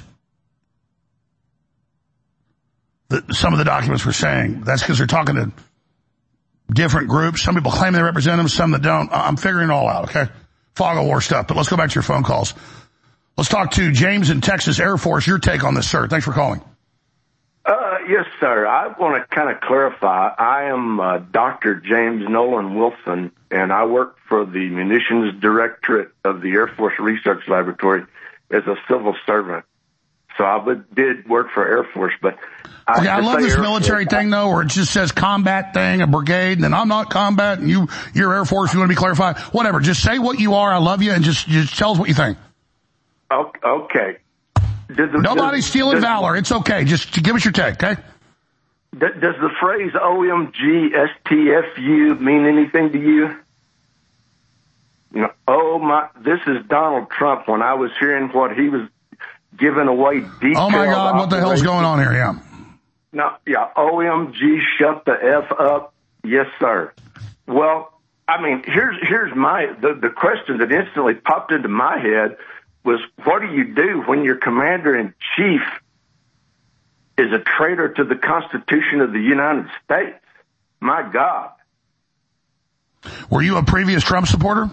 the, some of the documents were saying. That's because they're talking to different groups. Some people claim they represent them, some that don't. I'm figuring it all out, okay? Fog of war stuff, but let's go back to your phone calls. Let's talk to James in Texas Air Force. Your take on this, sir. Thanks for calling. Uh, yes, sir. I want to kind of clarify. I am uh, Doctor James Nolan Wilson, and I work for the Munitions Directorate of the Air Force Research Laboratory as a civil servant. So I would, did work for Air Force, but I, okay, I love this Air military Force, thing though, where it just says combat thing, a brigade, and then I'm not combat, and you, you're Air Force. You want to be clarified? Whatever. Just say what you are. I love you, and just just tell us what you think. Okay. Does the, Nobody's does, stealing does, valor. It's okay. Just give us your take, okay? Does the phrase O M G S T F U mean anything to you? You know, oh my, this is Donald Trump when I was hearing what he was giving away details. Oh my God, what the hell's going on here? Yeah. No, yeah, O M G, shut the F up. Yes, sir. Well, I mean, here's, here's my, the, the question that instantly popped into my head was, what do you do when your commander-in-chief is a traitor to the Constitution of the United States? My God. Were you a previous Trump supporter?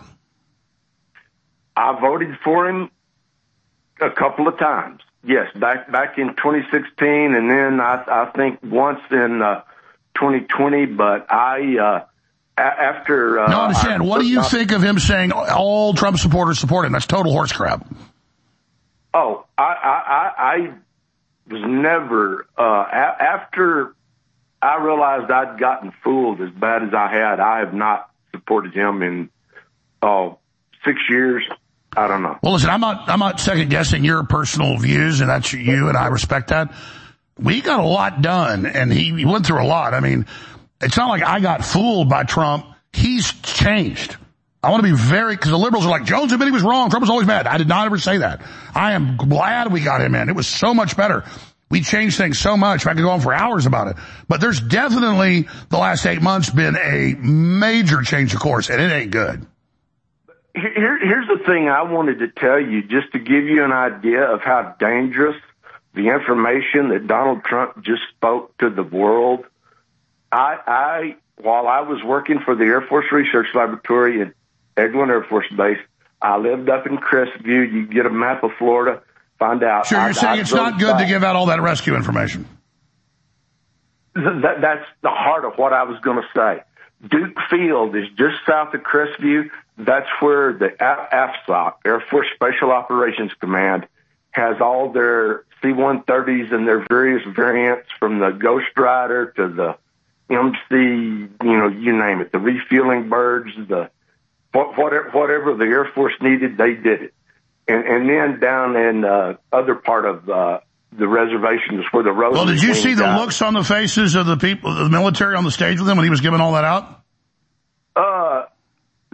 I voted for him a couple of times. Yes, back back in twenty sixteen, and then I, I think once in uh, twenty twenty, but I... Uh, After, uh, no, I understand. What do you think of him saying all Trump supporters support him? That's total horse crap. Oh, I, I, I was never, uh, a- after I realized I'd gotten fooled as bad as I had, I have not supported him in, oh, uh, six years. I don't know. Well, listen, I'm not, I'm not second guessing your personal views, and that's you, and I respect that. We got a lot done, and he, he went through a lot. I mean, it's not like I got fooled by Trump. He's changed. I want to be very, because the liberals are like, Jones admitted he was wrong. Trump was always bad. I did not ever say that. I am glad we got him in. It was so much better. We changed things so much. I could go on for hours about it. But there's definitely, the last eight months, been a major change of course, and it ain't good. Here, here's the thing I wanted to tell you, just to give you an idea of how dangerous the information that Donald Trump just spoke to the world. I, I, while I was working for the Air Force Research Laboratory at Eglin Air Force Base, I lived up in Crestview. You get a map of Florida, find out. Sure, you're I, saying I it's not good back. to give out all that rescue information. That, that's the heart of what I was going to say. Duke Field is just south of Crestview. That's where the A F S O C, Air Force Special Operations Command, has all their C one thirties and their various variants, from the Ghost Rider to the M C, you know, you name it, the refueling birds, the whatever, whatever the Air Force needed, they did it. And, and then down in uh, other part of uh, the reservation is where the road. Well, did you see the out. looks on the faces of the people, the military on the stage with him when he was giving all that out? Uh,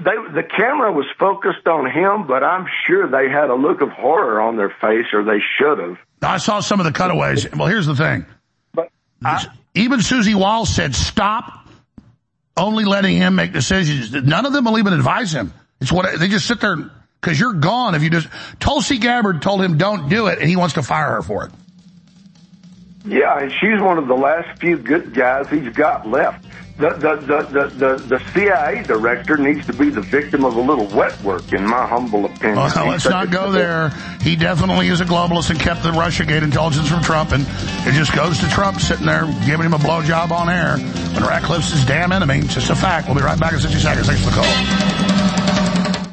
they, the camera was focused on him, but I'm sure they had a look of horror on their face, or they should have. I saw some of the cutaways. Well, here's the thing. But I, even Susie Walsh said, stop only letting him make decisions. None of them will even advise him. It's what they just sit there because you're gone if you just. Tulsi Gabbard told him don't do it, and he wants to fire her for it. Yeah, and she's one of the last few good guys he's got left. The the the the the, the C I A director needs to be the victim of a little wet work, in my humble opinion. Well, let's not go there. He definitely is a globalist and kept the Russiagate intelligence from Trump, and it just goes to Trump sitting there giving him a blowjob on air when Ratcliffe's his damn enemy. It's just a fact. We'll be right back in sixty seconds. Thanks for the call.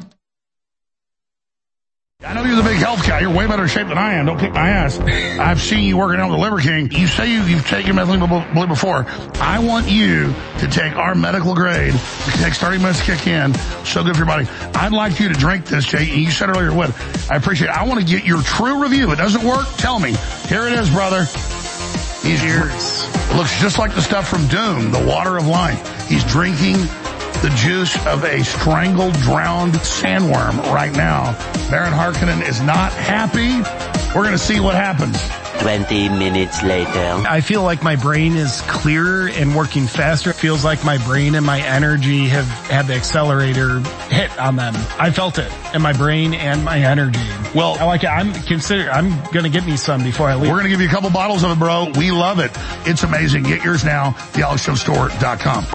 I know you're the big health guy. You're way better shape than I am. Don't kick my ass. I've seen you working out with the Liver King. You say you, you've taken methylene blue before. I want you to take our medical grade. It takes thirty minutes to kick in. So good for your body. I'd like you to drink this, Jay. You said earlier you would. I appreciate it. I want to get your true review. If it doesn't work, tell me. Here it is, brother. He's yours. It looks just like the stuff from Dune, the water of life. He's drinking the juice of a strangled, drowned sandworm right now. Baron Harkonnen is not happy. We're going to see what happens. twenty minutes later. I feel like my brain is clearer and working faster. It feels like my brain and my energy have had the accelerator hit on them. I felt it in my brain and my energy. Well, I like it. I'm consider. I'm going to get me some before I leave. We're going to give you a couple bottles of it, bro. We love it. It's amazing. Get yours now. the alex jones store dot com.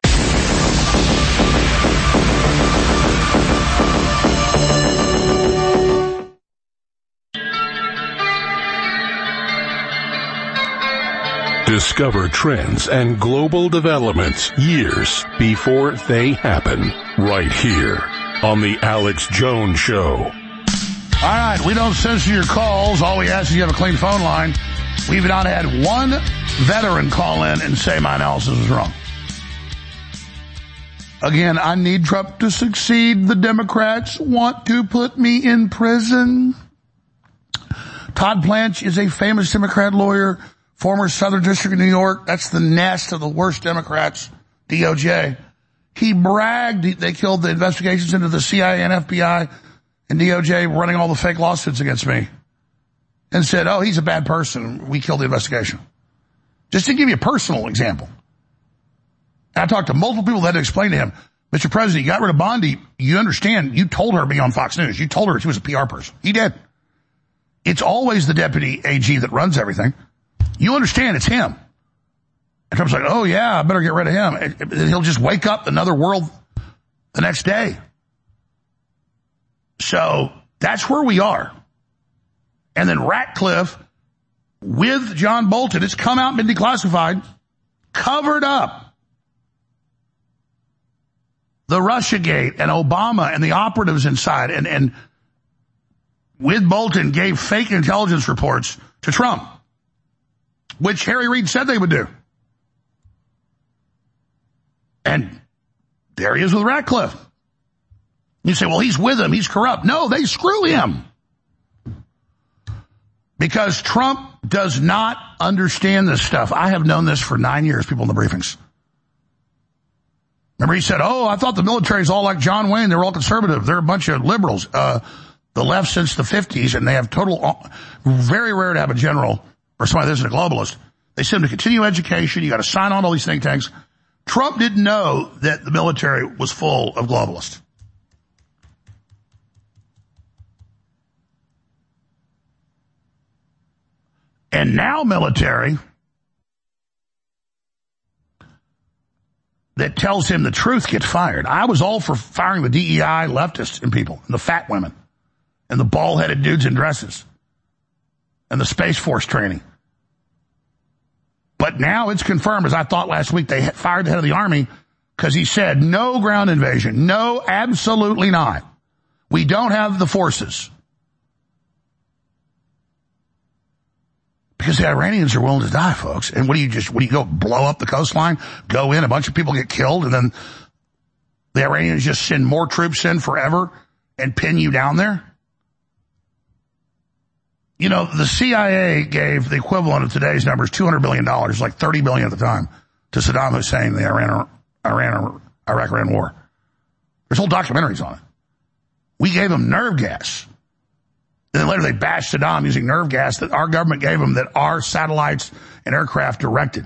Discover trends and global developments years before they happen, right here on The Alex Jones Show. All right, we don't censor your calls. All we ask is you have a clean phone line. We've not had one veteran call in and say my analysis was wrong. Again, I need Trump to succeed. The Democrats want to put me in prison. Todd Blanche is a famous Democrat lawyer, former Southern District of New York. That's the nest of the worst Democrats, D O J. He bragged they killed the investigations into the C I A and F B I and D O J running all the fake lawsuits against me, and said, oh, he's a bad person. We killed the investigation. Just to give you a personal example. I talked to multiple people that had to explain to him, Mister President, you got rid of Bondi. You understand, you told her to be on Fox News. You told her she was a P R person. He did. It's always the deputy A G that runs everything. You understand it's him. And Trump's like, oh yeah, I better get rid of him. He'll just wake up another world the next day. So that's where we are. And then Ratcliffe with John Bolton, it's come out and been declassified, covered up the Russiagate and Obama and the operatives inside, and, and with Bolton gave fake intelligence reports to Trump, which Harry Reid said they would do. And there he is with Ratcliffe. You say, well, he's with him. He's corrupt. No, they screw him. Because Trump does not understand this stuff. I have known this for nine years, people in the briefings. Remember he said, oh, I thought the military is all like John Wayne. They're all conservative. They're a bunch of liberals. Uh, the left since the fifties, and they have total, very rare to have a general or somebody that isn't a globalist. They send them to continue education. You got to sign on to all these think tanks. Trump didn't know that the military was full of globalists. And now military that tells him the truth gets fired. I was all for firing the D E I leftists and people, and the fat women, and the bald-headed dudes in dresses, and the Space Force training. But now it's confirmed, as I thought last week, they fired the head of the Army because he said no ground invasion. No, absolutely not. We don't have the forces. Because the Iranians are willing to die, folks. And what do you just, what do you go blow up the coastline, go in, a bunch of people get killed, and then the Iranians just send more troops in forever and pin you down there? You know, the C I A gave the equivalent of today's numbers, two hundred billion dollars, like thirty billion dollars at the time, to Saddam Hussein, the Iran, Iran, Iraq-Iran war. There's whole documentaries on it. We gave them nerve gas. And then later they bashed Saddam using nerve gas that our government gave them that our satellites and aircraft directed.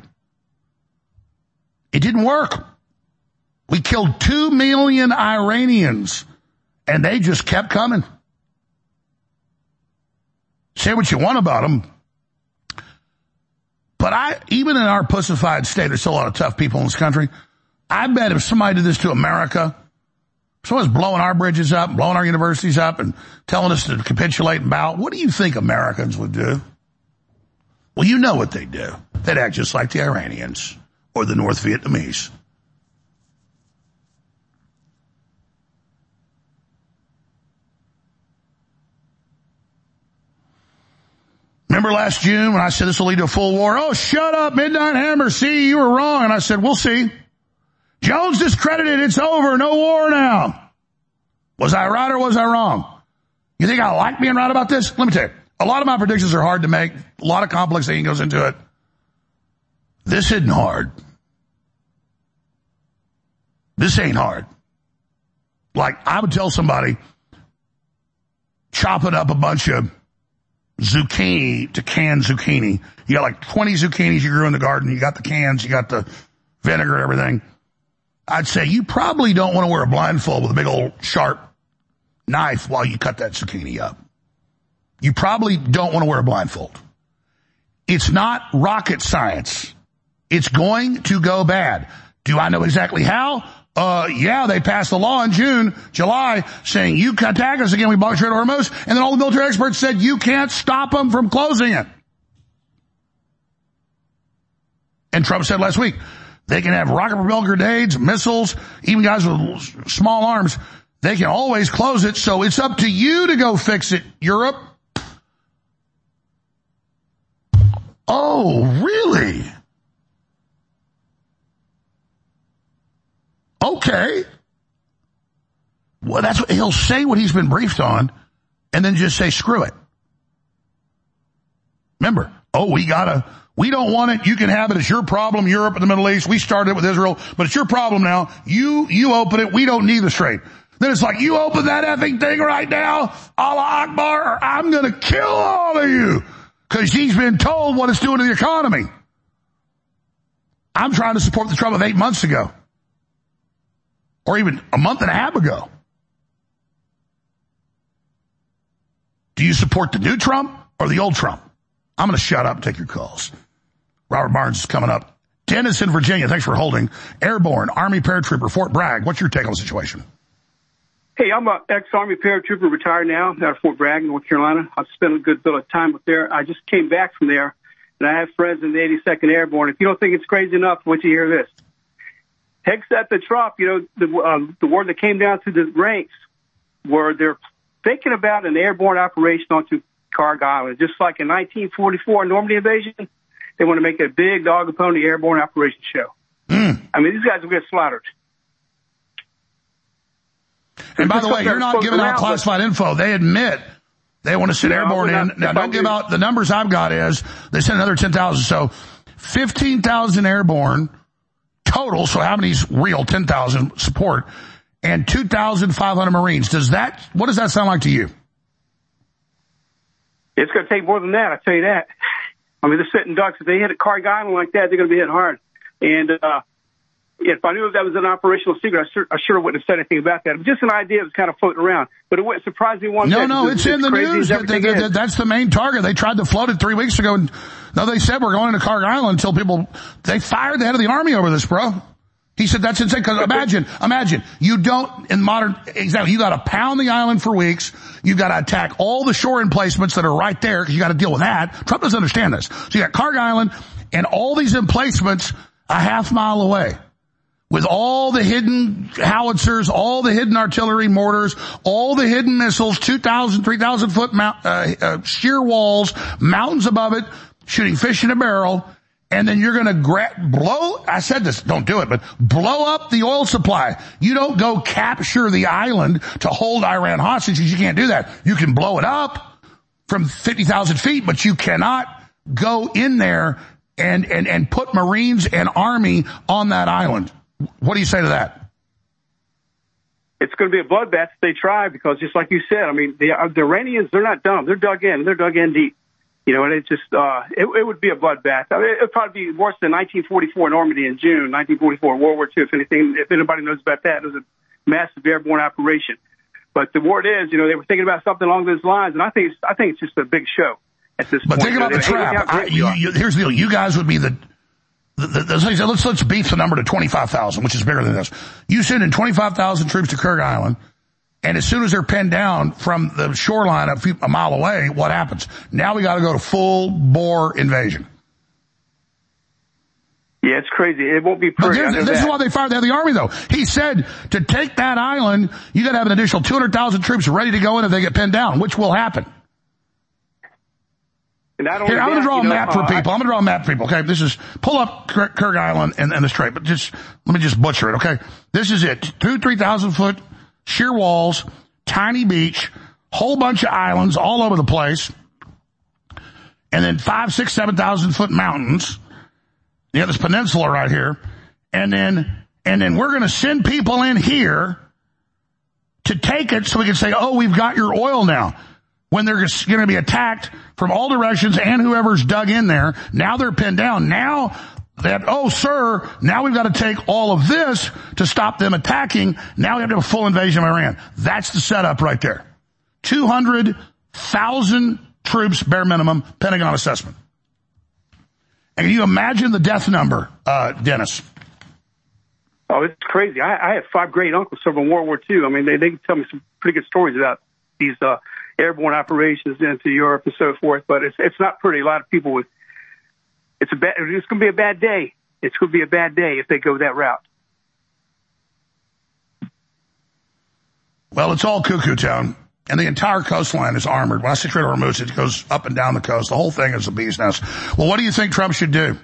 It didn't work. We killed two million Iranians, and they just kept coming. Say what you want about them. But I, even in our pussified state, there's still a lot of tough people in this country. I bet if somebody did this to America, someone's blowing our bridges up, blowing our universities up, and telling us to capitulate and bow, what do you think Americans would do? Well, you know what they'd do. They'd act just like the Iranians or the North Vietnamese. Remember last June when I said this will lead to a full war? Oh, shut up, Midnight Hammer. See, you were wrong. And I said, we'll see. Jones discredited. It's over. No war now. Was I right or was I wrong? You think I like being right about this? Let me tell you. A lot of my predictions are hard to make. A lot of complex thinking goes into it. This isn't hard. This ain't hard. Like, I would tell somebody, chopping up a bunch of zucchini to canned zucchini. You got like twenty zucchinis you grew in the garden. You got the cans, you got the vinegar and everything. I'd say you probably don't want to wear a blindfold with a big old sharp knife while you cut that zucchini up. You probably don't want to wear a blindfold. It's not rocket science. It's going to go bad. Do I know exactly how? Uh, yeah, they passed a law in June, July, saying you can attack us again, we blocked Strait of Hormuz, and then all the military experts said you can't stop them from closing it. And Trump said last week, they can have rocket-propelled grenades, missiles, even guys with small arms. They can always close it, so it's up to you to go fix it, Europe. Oh, really? Okay. Well, that's what he'll say what he's been briefed on and then just say, screw it. Remember, oh, we gotta, we don't want it. You can have it. It's your problem. Europe and the Middle East. We started it with Israel, but it's your problem now. You, you open it. We don't need the strait. Then it's like, you open that effing thing right now, Allah Akbar, or I'm gonna kill all of you. Cause he's been told what it's doing to the economy. I'm trying to support the Trump of eight months ago. Or even a month and a half ago. Do you support the new Trump or the old Trump? I'm going to shut up and take your calls. Robert Barnes is coming up. Dennis in Virginia, thanks for holding. Airborne, Army paratrooper, Fort Bragg. What's your take on the situation? Hey, I'm an ex-Army paratrooper, retired now, out of Fort Bragg, North Carolina. I've spent a good bit of time up there. I just came back from there, and I have friends in the eighty-second Airborne. If you don't think it's crazy enough, wait till you hear this. Except the Trump, you know, the, um, the word that came down to the ranks where they're thinking about an airborne operation onto Carg Island. Just like in nineteen forty-four, Normandy invasion, they want to make a big dog and pony airborne operation show. Mm. I mean, these guys will get slaughtered. And by the way, you're not giving out classified info. They admit they want to send airborne in. Now, don't give out, the numbers I've got is they sent another ten thousand. So fifteen thousand airborne total, so how many's real? ten thousand support, and two thousand five hundred Marines. Does that, what does that sound like to you? It's going to take more than that, I tell you that. I mean, they're sitting ducks. If they hit a Carg Island like that, they're going to be hit hard. And uh, if I knew that was an operational secret, I sure, I sure wouldn't have said anything about that. Just an idea that was kind of floating around. But it wouldn't surprise me one bit. No, no, it's, it's in the news. That, that, that, that's the main target. They tried to float it three weeks ago, and no, they said we're going to Carg Island until people, they fired the head of the Army over this, bro. He said that's insane, because imagine, imagine, you don't, in modern, exactly, you gotta pound the island for weeks, you gotta attack all the shore emplacements that are right there, because you gotta deal with that. Trump doesn't understand this. So you got Carg Island, and all these emplacements a half mile away, with all the hidden howitzers, all the hidden artillery mortars, all the hidden missiles, two thousand, three thousand foot mount, uh, uh, sheer walls, mountains above it, shooting fish in a barrel. And then you're going to gra- blow, I said this, don't do it, but blow up the oil supply. You don't go capture the island to hold Iran hostage, because you can't do that. You can blow it up from fifty thousand feet, but you cannot go in there and, and, and put Marines and Army on that island. What do you say to that? it's going to be a bloodbath if they try, because just like you said, I mean, the, the Iranians, they're not dumb. They're dug in. They're dug in deep. You know, and it just, uh, it, it would be a bloodbath. I mean, it would probably be worse than nineteen forty-four Normandy in June, nineteen forty-four, World War Two. If anything, if anybody knows about that, it was a massive airborne operation. But the word is, you know, they were thinking about something along those lines, and I think it's, I think it's just a big show at this but point. But think about the trap. I, you, you, here's the deal. You guys would be the, the, the, the let's, let's beef the number to twenty-five thousand, which is bigger than this. You send in twenty-five thousand troops to Kyrgyz Island, and as soon as they're pinned down from the shoreline a, few, a mile away, what happens? Now we got to go to full-bore invasion. Yeah, it's crazy. It won't be pretty. This that. is why they fired the, the army, though. He said to take that island, you got to have an additional two hundred thousand troops ready to go in if they get pinned down, which will happen. And not Here, I'm going to draw you know, a map uh, for people. I, I'm going to draw a map for people. Okay, this is pull up Kyrgyz Island and, and the Strait, but just let me just butcher it. Okay, this is it. Two, three thousand foot. Sheer walls, tiny beach, whole bunch of islands all over the place, and then five, six, seven thousand foot mountains. You got this peninsula right here, and then and then we're going to send people in here to take it so we can say, oh, we've got your oil now. When they're going to be attacked from all directions and whoever's dug in there, now they're pinned down. Now that, oh, sir, now we've got to take all of this to stop them attacking. Now we have to have a full invasion of Iran. That's the setup right there. two hundred thousand troops, bare minimum, Pentagon assessment. And can you imagine the death number, uh, Dennis? Oh, it's crazy. I, I have five great uncles from World War Two. I mean, they, they can tell me some pretty good stories about these uh, airborne operations into Europe and so forth, but it's it's not pretty. A lot of people would. It's a bad, it's going to be a bad day. It's going to be a bad day if they go that route. Well, it's all cuckoo town, and the entire coastline is armored. When I say Strait of Hormuz, it goes up and down the coast. The whole thing is a bee's nest. Well, what do you think Trump should do?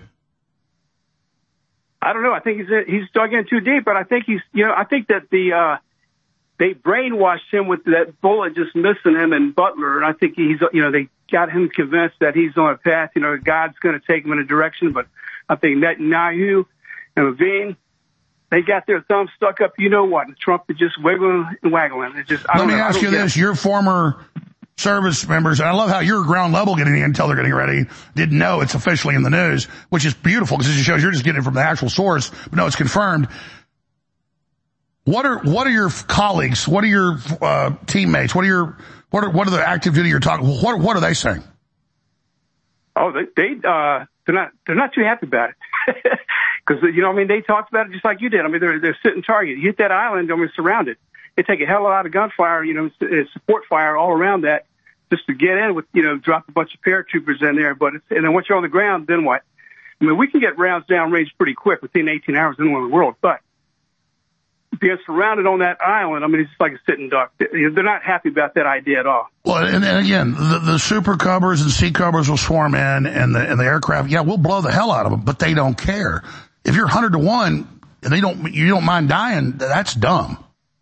I don't know. I think he's he's dug in too deep, but I think he's, you know, I think that the uh, they brainwashed him with that bullet just missing him in Butler, and I think he's, you know, they got him convinced that he's on a path, you know, God's going to take him in a direction. But I think Netanyahu and Levine, they got their thumbs stuck up, you know what, and Trump is just wiggling and waggling. It's just, I Let don't me know, ask you this. Your former service members, and I love how you're ground level getting the intel they're getting ready, didn't know it's officially in the news, which is beautiful because it shows you're just getting it from the actual source, but no, it's confirmed. What are, what are your colleagues? What are your, uh, teammates? What are your, what are, what are the active duty you're talking, what, what are they saying? Oh, they, they, uh, they're not, they're not too happy about it. Cause, you know, I mean, they talked about it just like you did. I mean, they're, they're sitting target. You hit that island, I mean, surrounded. They take a hell of a lot of gunfire, you know, support fire all around that just to get in with, you know, drop a bunch of paratroopers in there. But, it's, and then once you're on the ground, then what? I mean, we can get rounds downrange pretty quick within eighteen hours anywhere in the world, but being surrounded on that island, I mean, it's just like a sitting duck. They're not happy about that idea at all. Well, and, and again, the, the super covers and sea covers will swarm in, and the, and the aircraft, yeah, we'll blow the hell out of them, but they don't care. If you're one hundred to one, and they don't, you don't mind dying, that's dumb.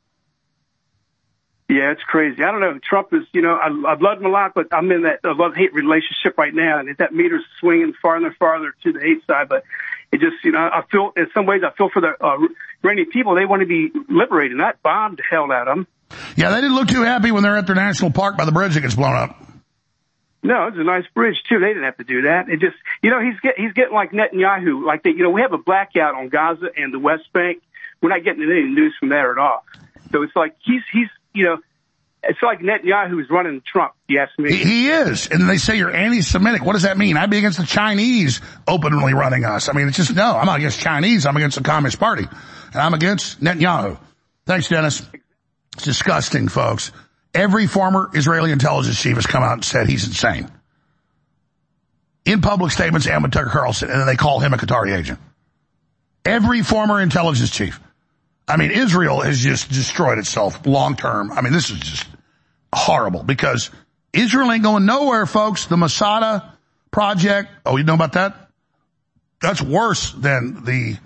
Yeah, it's crazy. I don't know. Trump is, you know, I, I've loved him a lot, but I'm in that love-hate relationship right now, and that meter's swinging farther and farther to the hate side, but it just, you know, I feel, in some ways, I feel for the uh, Iranian people. They want to be liberated, not bombed the hell out of them. Yeah, they didn't look too happy when they're at their national park by the bridge that gets blown up. No, it's a nice bridge, too. They didn't have to do that. It just, you know, he's get, he's getting like Netanyahu. Like, they, you know, we have a blackout on Gaza and the West Bank. We're not getting any news from there at all. So it's like he's, he's, you know, it's like Netanyahu is running Trump, you ask me. He, he is. And they say you're anti-Semitic. What does that mean? I'd be against the Chinese openly running us. I mean, it's just, no, I'm not against Chinese. I'm against the Communist Party. And I'm against Netanyahu. Thanks, Dennis. It's disgusting, folks. Every former Israeli intelligence chief has come out and said he's insane. In public statements and with Tucker Carlson, and then they call him a Qatari agent. Every former intelligence chief. I mean, Israel has just destroyed itself long term. I mean, this is just horrible because Israel ain't going nowhere, folks. The Masada project. Oh, you know about that? That's worse than the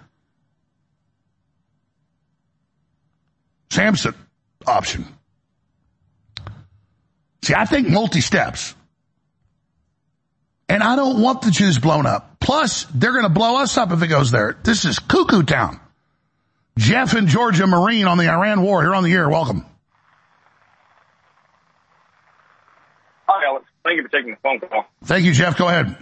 Samson option. See, I think multi-steps. And I don't want the Jews blown up. Plus, they're going to blow us up if it goes there. This is cuckoo town. Jeff in Georgia, Marine on the Iran war. Here on the air. Welcome. Hi, Alex. Thank you for taking the phone call. Thank you, Jeff. Go ahead.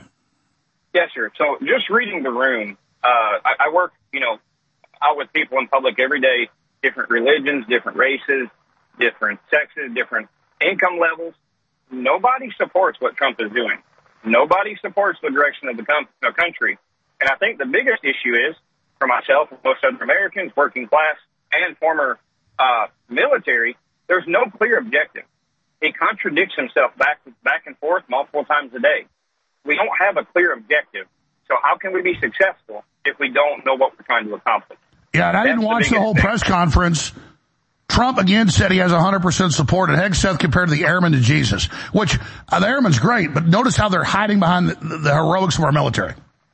Yes, sir. So just reading the room, uh, I, I work, you know, out with people in public every day, different religions, different races, different sexes, different income levels. Nobody supports what Trump is doing. Nobody supports the direction of the, com- the country. And I think the biggest issue is, for myself and most other Americans, working class and former uh, military, there's no clear objective. He contradicts himself back back and forth multiple times a day. We don't have a clear objective. So how can we be successful if we don't know what we're trying to accomplish? Yeah, and I didn't watch the whole press conference. Trump again said he has one hundred percent support, and Hegseth compared the airmen to Jesus, which uh, the airmen's great, but notice how they're hiding behind the, the heroics of our military.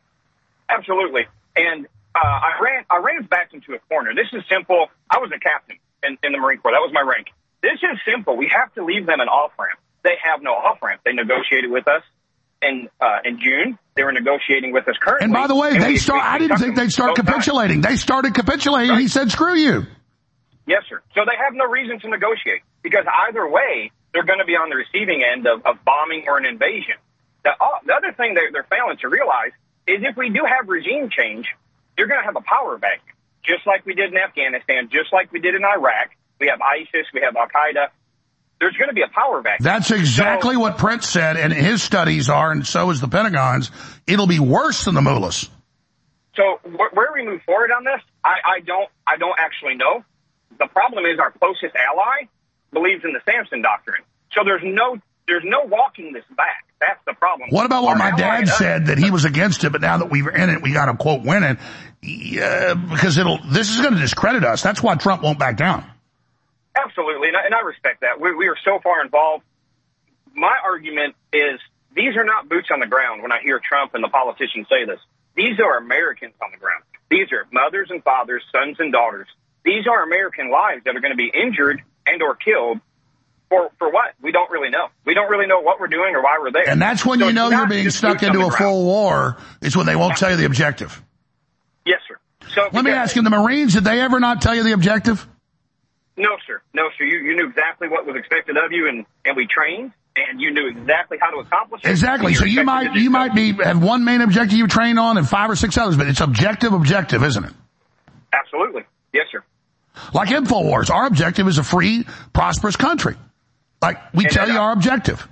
Absolutely. And uh, I ran I ran back into a corner. This is simple. I was a captain in, in the Marine Corps. That was my rank. This is simple. We have to leave them an off-ramp. They have no off-ramp. They negotiated with us in uh, in June. They were negotiating with us currently. And by the way, and they start. I didn't think they'd start capitulating. They started capitulating. Right. He said, "Screw you." Yes, sir. So they have no reason to negotiate because either way, they're going to be on the receiving end of, of bombing or an invasion. The, uh, the other thing they're, they're failing to realize is if we do have regime change, you're going to have a power vacuum, just like we did in Afghanistan, just like we did in Iraq. We have ISIS, we have Al-Qaeda. There's going to be a power vacuum. That's exactly so, what Prince said, and his studies are, and so is the Pentagon's. It'll be worse than the mullahs. So wh- where we move forward on this, I, I don't, I don't actually know. The problem is our closest ally believes in the Samson doctrine. So there's no, there's no walking this back. That's the problem. What about what our my dad does, said, that he was against it, but now that we're in it, we got to quote win it, yeah, because it'll. This is going to discredit us. That's why Trump won't back down. Absolutely, and I, and I respect that. We, we are so far involved. My argument is these are not boots on the ground when I hear Trump and the politicians say this. These are Americans on the ground. These are mothers and fathers, sons and daughters. These are American lives that are going to be injured and or killed for, for what? We don't really know. We don't really know what we're doing or why we're there. And that's when so you know you're being stuck into a full war, is when they won't tell you the objective. Yes, sir. So let me ask you, the Marines, did they ever not tell you the objective? No, sir. No, sir. You, you knew exactly what was expected of you, and, and we trained, and you knew exactly how to accomplish it. Exactly. So you might you so. might be have one main objective you train on and five or six others, but it's objective, objective, isn't it? Absolutely. Yes, sir. Like InfoWars, our objective is a free, prosperous country. Like, we and tell you I, our objective.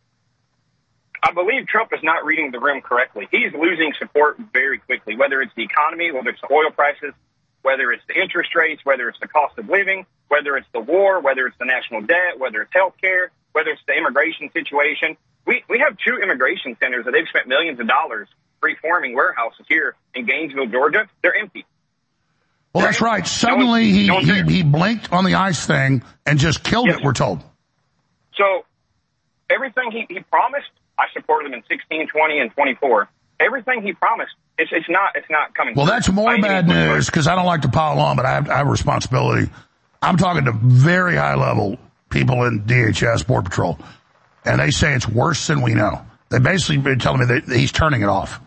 I believe Trump is not reading the room correctly. He's losing support very quickly, whether it's the economy, whether it's the oil prices, whether it's the interest rates, whether it's the cost of living, whether it's the war, whether it's the national debt, whether it's health care, whether it's the immigration situation. We we have two immigration centers that they've spent millions of dollars reforming warehouses here in Gainesville, Georgia. They're empty. Well, that's right. Suddenly he, he, he blinked on the ICE thing and just killed yes, it, we're told. So everything he, he promised, I supported him in sixteen, twenty, and twenty-four. Everything he promised, it's, it's not it's not coming Well, through. That's more bad news, because I don't like to pile on, but I have, I have a responsibility. I'm talking to very high-level people in D H S, Border Patrol, and they say it's worse than we know. They basically been telling me that he's turning it off.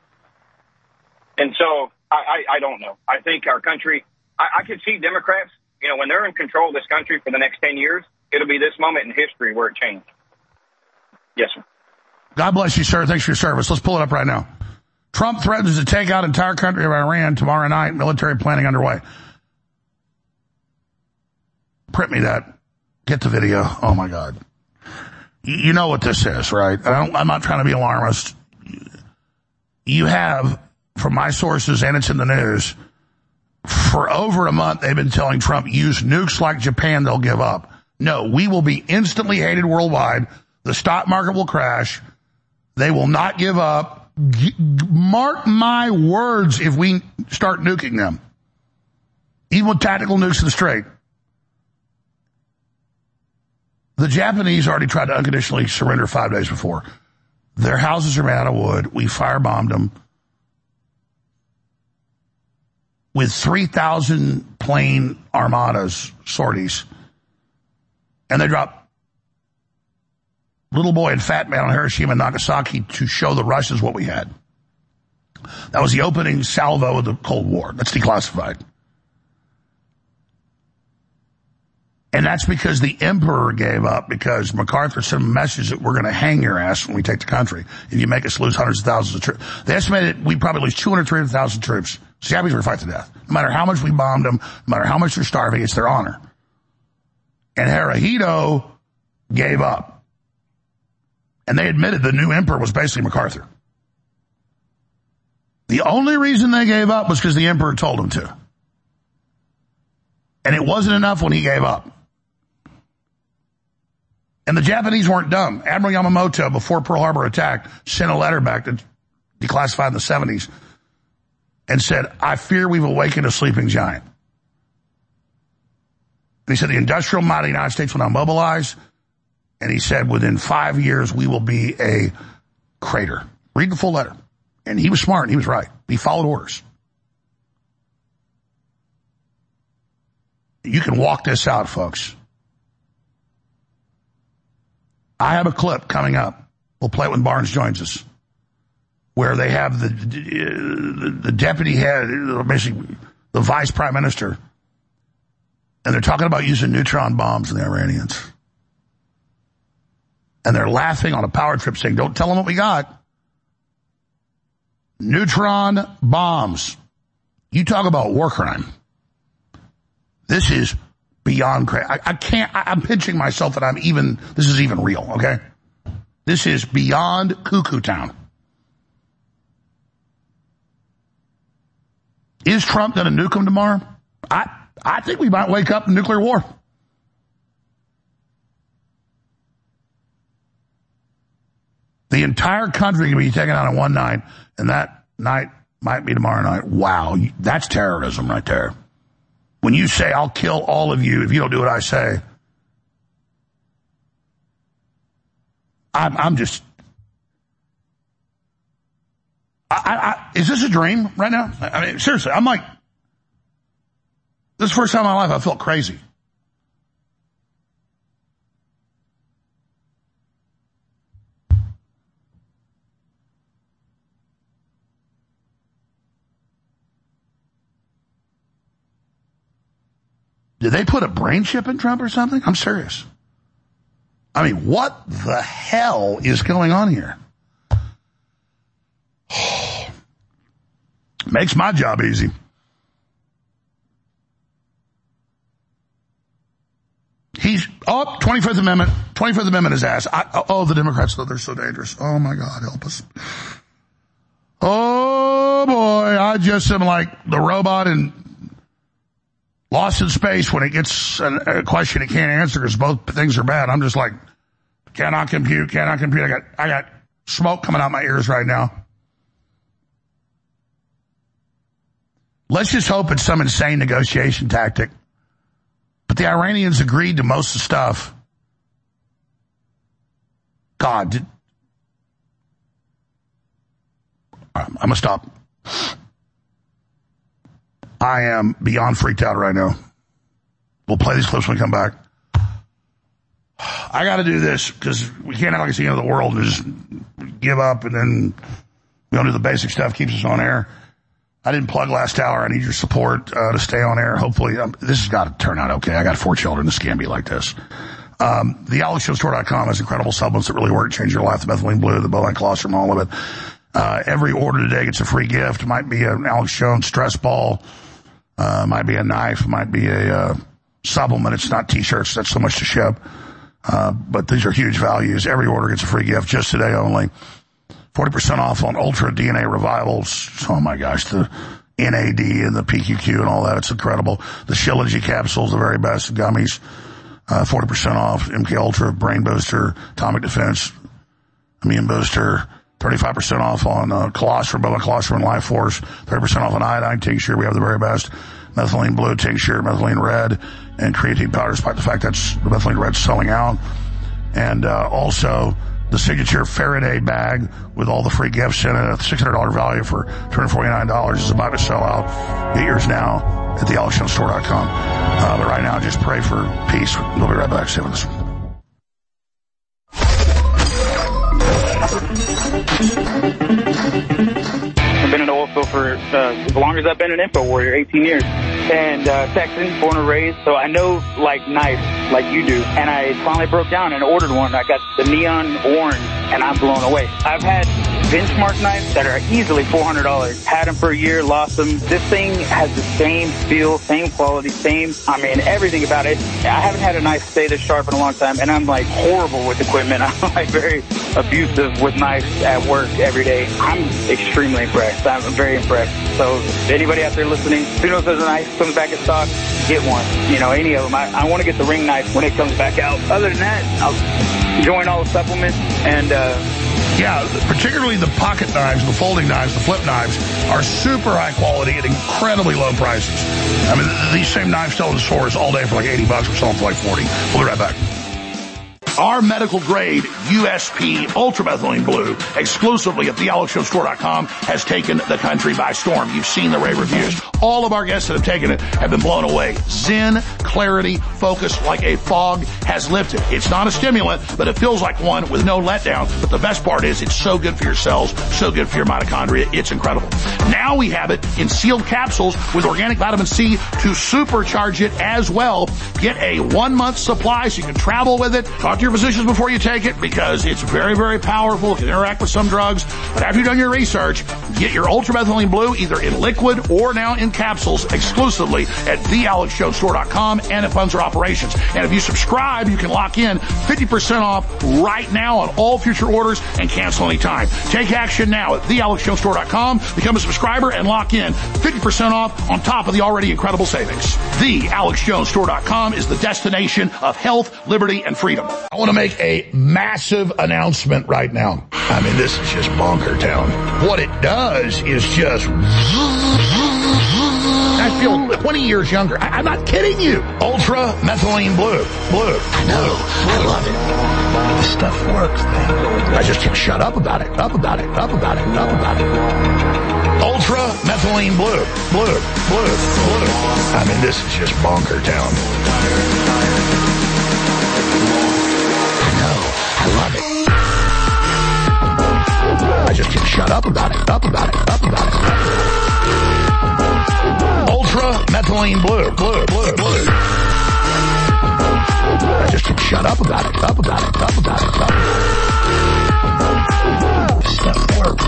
And so I, I, I don't know. I think our country, I, I could see Democrats, you know, when they're in control of this country for the next ten years, it'll be this moment in history where it changed. Yes, sir. God bless you, sir. Thanks for your service. Let's pull it up right now. Trump threatens to take out entire country of Iran tomorrow night. Military planning underway. Print me that. Get the video. Oh, my God. You know what this is, right? I don't, I'm not trying to be alarmist. You have, from my sources, and it's in the news, for over a month they've been telling Trump, use nukes like Japan, they'll give up. No, we will be instantly hated worldwide. The stock market will crash. They will not give up. G- mark my words if we start nuking them. Even with tactical nukes in the Strait. The Japanese already tried to unconditionally surrender five days before. Their houses are made out of wood. We firebombed them with three thousand plane armadas, sorties. And they dropped Little Boy and Fat Man on Hiroshima and Nagasaki to show the Russians what we had. That was the opening salvo of the Cold War. That's declassified. And that's because the emperor gave up, because MacArthur sent a message that we're going to hang your ass when we take the country if you make us lose hundreds of thousands of troops. They estimated we'd probably lose two hundred, three hundred thousand troops. So the Japanese were fight to death. No matter how much we bombed them, no matter how much they're starving, it's their honor. And Hirohito gave up. And they admitted the new emperor was basically MacArthur. The only reason they gave up was because the emperor told them to. And it wasn't enough when he gave up. And the Japanese weren't dumb. Admiral Yamamoto, before Pearl Harbor attack, sent a letter back to declassified in the seventies and said, I fear we've awakened a sleeping giant. And he said the industrial might of the United States will now mobilize. And he said within five years we will be a crater. Read the full letter. And he was smart and he was right. He followed orders. You can walk this out, folks. I have a clip coming up. We'll play it when Barnes joins us, where they have the the, the deputy head, basically the vice prime minister, and they're talking about using neutron bombs in the Iranians. And they're laughing on a power trip saying, don't tell them what we got. Neutron bombs. You talk about war crime. This is beyond crazy. I, I can't, I, I'm pinching myself that I'm even, this is even real, okay? This is beyond cuckoo town. Is Trump going to nuke them tomorrow? I, I think we might wake up in nuclear war. The entire country can be taken out in one night, and that night might be tomorrow night. Wow, that's terrorism right there. When you say, I'll kill all of you if you don't do what I say, I'm, I'm just... I, I, I, is this a dream right now? I mean, seriously, I'm like... This is the first time in my life I felt crazy. Did they put a brain chip in Trump or something? I'm serious. I mean, what the hell is going on here? Makes my job easy. He's, oh, twenty-fifth Amendment. twenty-fifth Amendment is ass. I, oh, the Democrats, though, they're so dangerous. Oh, my God, help us. Oh, boy, I just am like the robot in Lost in Space when it gets a, a question it can't answer because both things are bad. I'm just like, cannot compute, cannot compute. I got, I got smoke coming out my ears right now. Let's just hope it's some insane negotiation tactic. But the Iranians agreed to most of the stuff. God, did... I'm going to stop. I am beyond freaked out right now. We'll play these clips when we come back. I got to do this because we can't act like it's the end of the world and just give up and then we don't do the basic stuff, keeps us on air. I didn't plug last hour. I need your support uh, to stay on air. Hopefully, um, this has got to turn out okay. I got four children. This can't be like this. Um, the Alex Jones Store dot com has incredible supplements that really work, change your life. The methylene blue, the bovine colostrum, all of it. Uh, every order today gets a free gift. It might be an Alex Jones stress ball. Uh, might be a knife, might be a, uh, supplement. It's not t-shirts. That's so much to ship. Uh, but these are huge values. Every order gets a free gift just today only. forty percent off on Ultra D N A Revivals. Oh my gosh, the N A D and the P Q Q and all that. It's incredible. The Shilajit capsules, the very best gummies. Uh, forty percent off. M K Ultra, Brain Booster, Atomic Defense, Immune Booster. thirty-five percent off on uh, colostrum, bovine colostrum, and Life Force. thirty percent off on iodine tincture. We have the very best methylene blue tincture, methylene red, and creatine powder, despite the fact that's the methylene red selling out. And uh, also the signature Faraday bag with all the free gifts in it. A six hundred dollars value for two hundred forty-nine dollars is about to sell out. Get yours now at the Alex Jones Store dot com. Uh, but right now, just pray for peace. We'll be right back. Stay with us. I've been in the oil field for uh, as long as I've been an info warrior, eighteen years. And uh, Texan, born and raised, so I know like knives like you do. And I finally broke down and ordered one. I got the neon orange, and I'm blown away. I've had benchmark knives that are easily four hundred dollars. Had them for a year, lost them. This thing has the same feel, same quality, same, I mean, everything about it. I haven't had a knife stay this sharp in a long time, and I'm like horrible with equipment. I'm like very abusive with knives at work every day. I'm extremely impressed. I'm very impressed. So anybody out there listening, who knows there's a knife comes back in stock, get one. You know, any of them. I, I want to get the ring knife when it comes back out. Other than that, I'll join all the supplements and, uh, yeah, particularly the pocket knives, the folding knives, the flip knives are super high quality at incredibly low prices. I mean, th- these same knives sell in stores all day for like eighty bucks. We're selling for like forty. We'll be right back. Our medical grade U S P ultramethylene blue exclusively at the alex jones store dot com has taken the country by storm. You've seen the rave reviews. All of our guests that have taken it have been blown away. Zen, clarity, focus like a fog has lifted. It's not a stimulant, but it feels like one with no letdown. But the best part is it's so good for your cells, so good for your mitochondria. It's incredible. Now we have it in sealed capsules with organic vitamin C to supercharge it as well. Get a one month supply so you can travel with it. Talk to your physicians before you take it because it's very, very powerful. It can interact with some drugs. But after you've done your research, get your ultramethylene blue either in liquid or now in capsules exclusively at the alex jones store dot com and it funds our operations. And if you subscribe, you can lock in fifty percent off right now on all future orders and cancel anytime. Take action now at the alex jones store dot com. Become a subscriber and lock in fifty percent off on top of the already incredible savings. the alex jones store dot com is the destination of health, liberty, and freedom. I want to make a massive announcement right now. I mean, this is just bonker town. What it does is just... I feel twenty years younger. I, I'm not kidding you. Ultra methylene blue. Blue. I know. I love it. This stuff works, man. I just can't shut up about it. Up about it. Up about it. Up about it. Ultra methylene blue. Blue. Blue. Blue. I mean, this is just bonker town. I know. I love it. I just can't shut up about it. Up about it. Up about it. Ultra methylene blue, blue, blue, blue. I just can't shut up about it, up about it, up about it, up. This stuff works.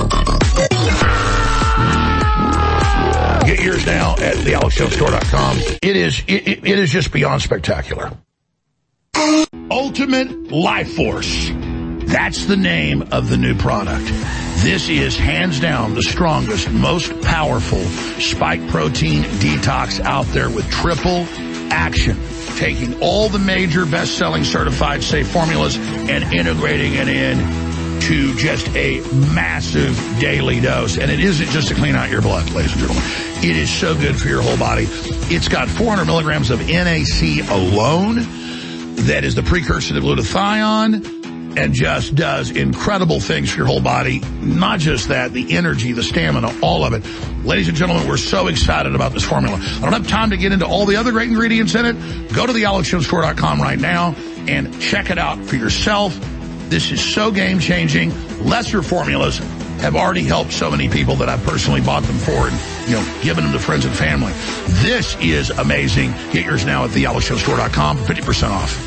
Get yours now at the alex jones store dot com. It is, it, it, it is just beyond spectacular. Ultimate Life Force. That's the name of the new product. This is hands down the strongest, most powerful spike protein detox out there with triple action. Taking all the major best-selling certified safe formulas and integrating it in to just a massive daily dose. And it isn't just to clean out your blood, ladies and gentlemen. It is so good for your whole body. It's got four hundred milligrams of N A C alone. That is the precursor to glutathione. And just does incredible things for your whole body. Not just that, the energy, the stamina, all of it. Ladies and gentlemen, we're so excited about this formula. I don't have time to get into all the other great ingredients in it. Go to the alex jones store dot com right now and check it out for yourself. This is so game-changing. Lesser formulas have already helped so many people that I've personally bought them for and, you know, given them to friends and family. This is amazing. Get yours now at the alex jones store dot com for fifty percent off.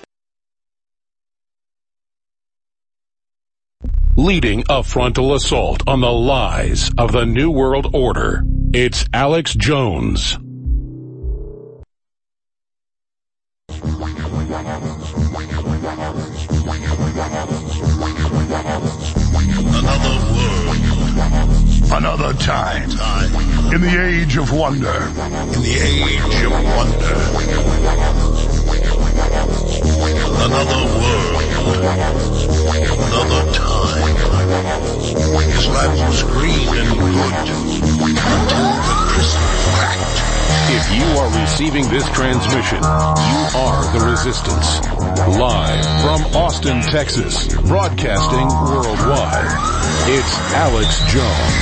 Leading a frontal assault on the lies of the New World Order, it's Alex Jones. Another world. Another time. time. In the age of wonder. In the age of wonder. Another world. Another time. His life was green and good until the crystal cracked. If you are receiving this transmission, you are the Resistance. Live from Austin, Texas, broadcasting worldwide, it's Alex Jones.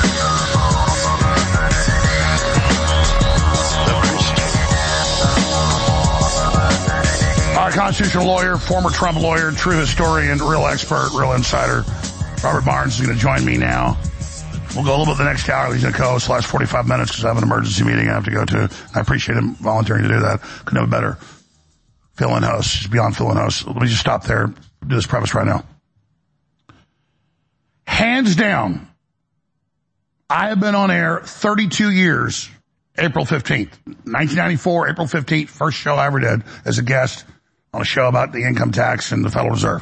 Our constitutional lawyer, former Trump lawyer, true historian, real expert, real insider, Robert Barnes is going to join me now. We'll go a little bit the next hour. He's going to co-host the last forty-five minutes because I have an emergency meeting I have to go to. I appreciate him volunteering to do that. Couldn't have a better fill-in host. He's beyond fill-in host. Let me just stop there. Do this preface right now. Hands down, I have been on air thirty-two years, April fifteenth. nineteen ninety-four, April fifteenth, first show I ever did as a guest on a show about the income tax and the Federal Reserve.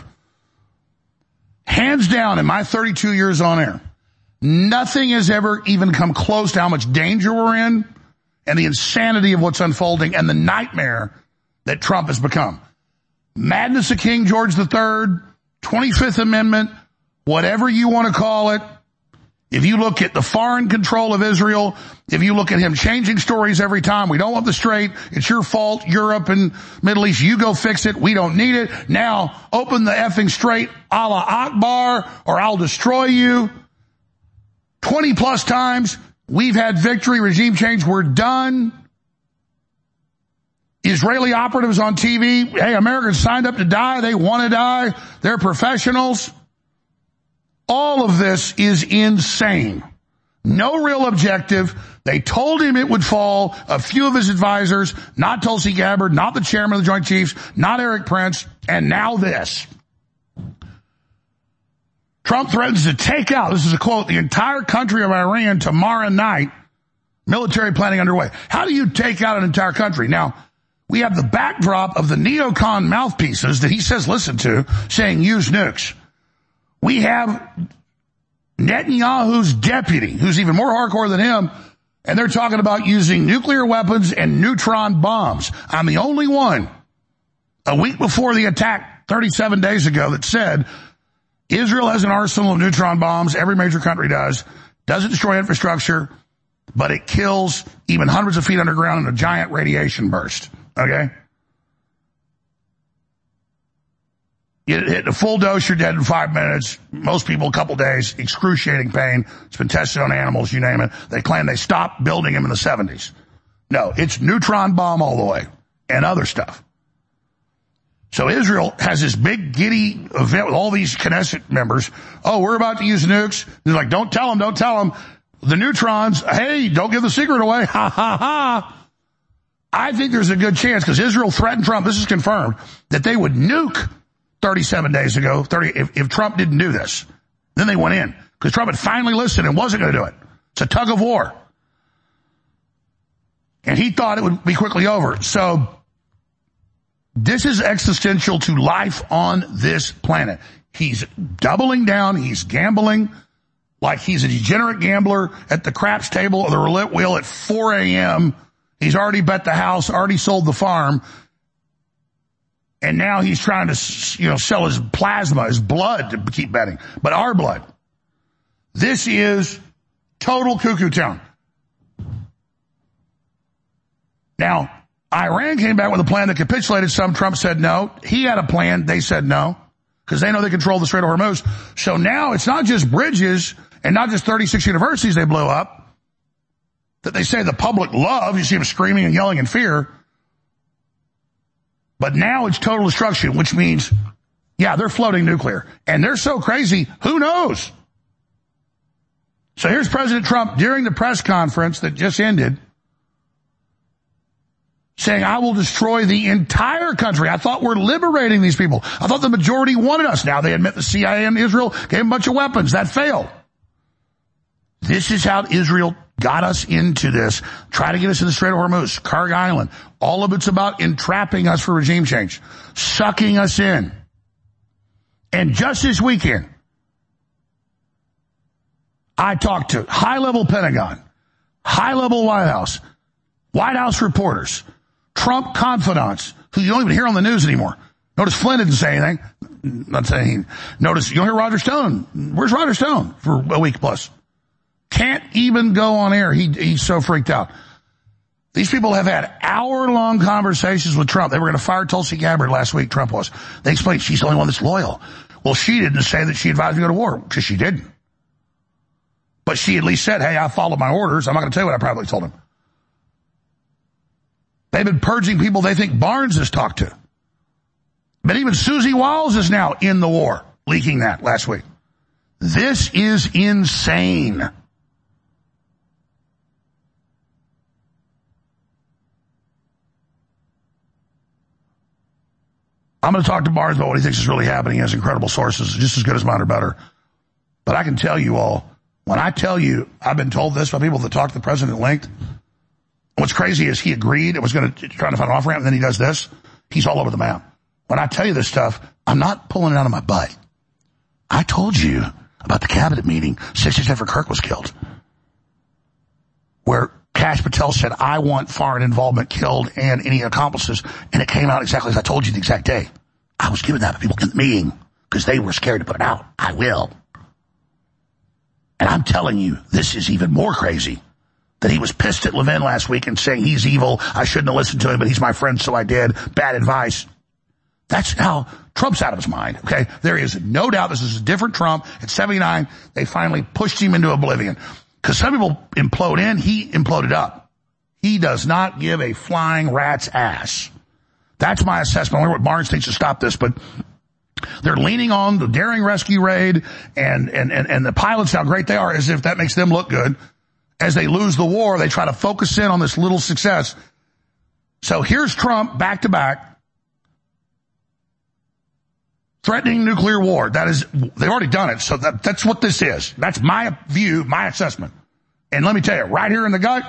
Hands down, in my thirty-two years on air, nothing has ever even come close to how much danger we're in and the insanity of what's unfolding and the nightmare that Trump has become. Madness of King George the Third, twenty-fifth Amendment, whatever you want to call it. If you look at the foreign control of Israel, if you look at him changing stories every time, we don't want the straight, it's your fault, Europe and Middle East, you go fix it, we don't need it. Now, open the effing straight, Allah Akbar, or I'll destroy you. twenty plus times, we've had victory, regime change, we're done. Israeli operatives on T V, hey, Americans signed up to die, they want to die, they're professionals. All of this is insane. No real objective. They told him it would fall. A few of his advisors, not Tulsi Gabbard, not the chairman of the Joint Chiefs, not Eric Prince, and now this. Trump threatens to take out, this is a quote, the entire country of Iran tomorrow night. Military planning underway. How do you take out an entire country? Now, we have the backdrop of the neocon mouthpieces that he says listen to saying use nukes. We have Netanyahu's deputy, who's even more hardcore than him, and they're talking about using nuclear weapons and neutron bombs. I'm the only one, a week before the attack, thirty-seven days ago, that said Israel has an arsenal of neutron bombs. Every major country does. Doesn't destroy infrastructure, but it kills even hundreds of feet underground in a giant radiation burst. Okay? You hit a full dose, you're dead in five minutes. Most people, a couple days. Excruciating pain. It's been tested on animals, you name it. They claim they stopped building them in the seventies. No, it's neutron bomb all the way and other stuff. So Israel has this big giddy event with all these Knesset members. Oh, we're about to use nukes. They're like, don't tell them, don't tell them. The neutrons, hey, don't give the secret away. Ha, ha, ha. I think there's a good chance, because Israel threatened Trump, this is confirmed, that they would nuke thirty-seven days ago, thirty, if, if Trump didn't do this. Then they went in, because Trump had finally listened and wasn't going to do it. It's a tug of war. And he thought it would be quickly over. So this is existential to life on this planet. He's doubling down. He's gambling like he's a degenerate gambler at the craps table or the roulette wheel at four a.m. He's already bet the house, already sold the farm. And now he's trying to, you know, sell his plasma, his blood to keep betting. But our blood. This is total cuckoo town. Now, Iran came back with a plan that capitulated some. Trump said no. He had a plan. They said no. Because they know they control the Strait of Hormuz. So now it's not just bridges and not just thirty-six universities they blew up that they say the public love. You see them screaming and yelling in fear. But now it's total destruction, which means, yeah, they're floating nuclear. And they're so crazy, who knows? So here's President Trump during the press conference that just ended saying, I will destroy the entire country. I thought we're liberating these people. I thought the majority wanted us. Now they admit the C I A and Israel gave them a bunch of weapons. That failed. This is how Israel got us into this. Try to get us in the Strait of Hormuz, Karg Island. All of it's about entrapping us for regime change, sucking us in. And just this weekend, I talked to high-level Pentagon, high-level White House, White House reporters, Trump confidants, who you don't even hear on the news anymore. Notice Flynn didn't say anything. Not saying. Notice you don't hear Roger Stone. Where's Roger Stone for a week plus? Can't even go on air. He, he's so freaked out. These people have had hour-long conversations with Trump. They were going to fire Tulsi Gabbard last week, Trump was. They explained she's the only one that's loyal. Well, she didn't say that she advised me to go to war, because she didn't. But she at least said, hey, I followed my orders. I'm not going to tell you what I probably told him. They've been purging people they think Barnes has talked to. But even Susie Wiles is now in the war, leaking that last week. This is insane. I'm going to talk to Barnes about what he thinks is really happening. He has incredible sources, just as good as mine or better. But I can tell you all, when I tell you, I've been told this by people that talk to the president linked. What's crazy is he agreed it was going to try to find an off-ramp, and then he does this. He's all over the map. When I tell you this stuff, I'm not pulling it out of my butt. I told you about the cabinet meeting six days after Kirk was killed, where Kash Patel said, I want foreign involvement killed and any accomplices, and it came out exactly as I told you the exact day. I was giving that to people in the meeting because they were scared to put it out. I will. And I'm telling you, this is even more crazy. That he was pissed at Levin last week and saying he's evil, I shouldn't have listened to him, but he's my friend, so I did. Bad advice. That's how Trump's out of his mind, okay? There is no doubt this is a different Trump. At seventy-nine, they finally pushed him into oblivion. Because some people implode in, he imploded up. He does not give a flying rat's ass. That's my assessment. I wonder what Barnes thinks to stop this, but they're leaning on the daring rescue raid and, and, and, and the pilots, how great they are, as if that makes them look good. As they lose the war, they try to focus in on this little success. So here's Trump back to back, threatening nuclear war. That is, they've already done it. So that, that's what this is. That's my view, my assessment. And let me tell you, right here in the gut,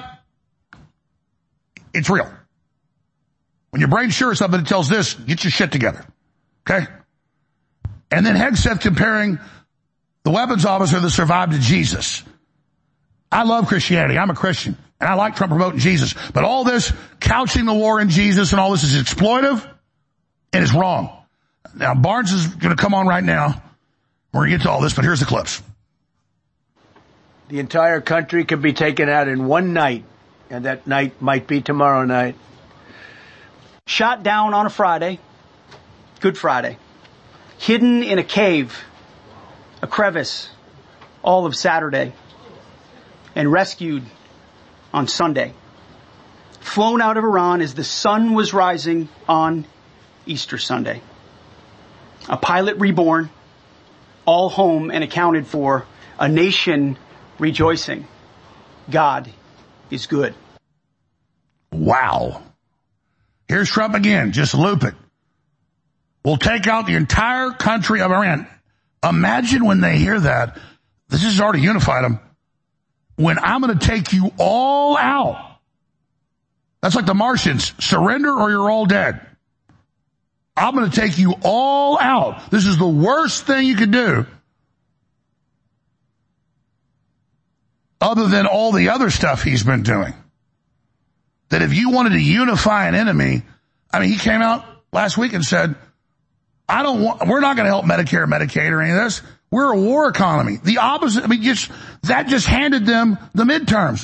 it's real. When your brain's sure of something, it tells this, get your shit together. Okay? And then Hegseth comparing the weapons officer that survived to Jesus. I love Christianity. I'm a Christian. And I like Trump promoting Jesus. But all this couching the war in Jesus and all this is exploitive and it's wrong. Now, Barnes is going to come on right now. We're going to get to all this, but here's the clips. The entire country could be taken out in one night, and that night might be tomorrow night. Shot down on a Friday, Good Friday. Hidden in a cave, a crevice, all of Saturday. And rescued on Sunday. Flown out of Iran as the sun was rising on Easter Sunday. A pilot reborn, all home and accounted for, a nation rejoicing. God is good. Wow. Here's Trump again, just loop it. We'll take out the entire country of Iran. Imagine when they hear that, this has already unified them. When I'm going to take you all out. That's like the Martians. Surrender or you're all dead. I'm going to take you all out. This is the worst thing you could do. Other than all the other stuff he's been doing. That if you wanted to unify an enemy, I mean, he came out last week and said, I don't want, we're not going to help Medicare, Medicaid or any of this. We're a war economy. The opposite, I mean, just, that just handed them the midterms.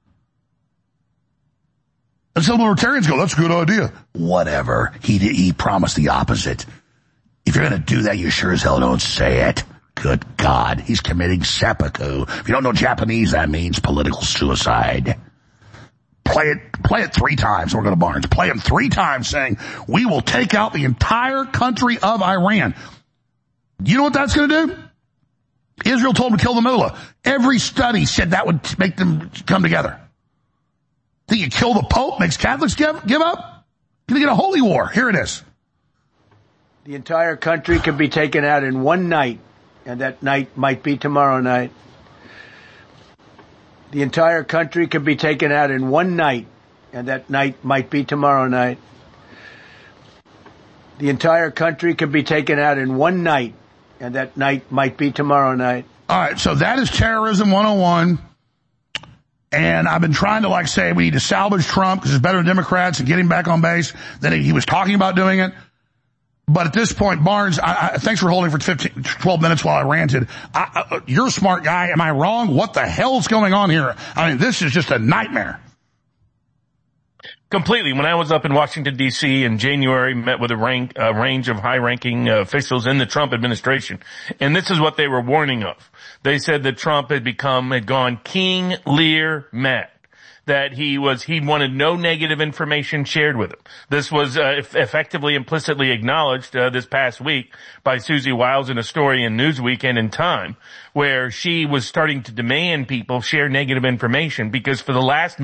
And some libertarians go, that's a good idea. Whatever. He he promised the opposite. If you're going to do that, you sure as hell don't say it. Good God. He's committing seppuku. If you don't know Japanese, that means political suicide. Play it, play it three times. We're going to Barnes. Play him three times saying, we will take out the entire country of Iran. You know what that's going to do? Israel told them to kill the mullah. Every study said that would make them come together. Think you kill the Pope makes Catholics give, give up? Going to get a holy war. Here it is. The entire country could be taken out in one night, and that night might be tomorrow night. The entire country could be taken out in one night, and that night might be tomorrow night. The entire country could be taken out in one night, and that night might be tomorrow night. All right, so that is terrorism one oh one. And I've been trying to, like, say we need to salvage Trump because it's better than Democrats and get him back on base. Then he was talking about doing it. But at this point, Barnes, I, I, thanks for holding for fifteen, twelve minutes while I ranted. I, I, you're a smart guy. Am I wrong? What the hell's going on here? I mean, this is just a nightmare. Completely. When I was up in Washington, D C in January, met with a rank, uh, range of high-ranking uh, officials in the Trump administration. And this is what they were warning of. They said that Trump had become, had gone King Lear mad. That he was, he wanted no negative information shared with him. This was uh, effectively implicitly acknowledged uh, this past week by Susie Wiles in a story in Newsweek and in Time, where she was starting to demand people share negative information because for the last month,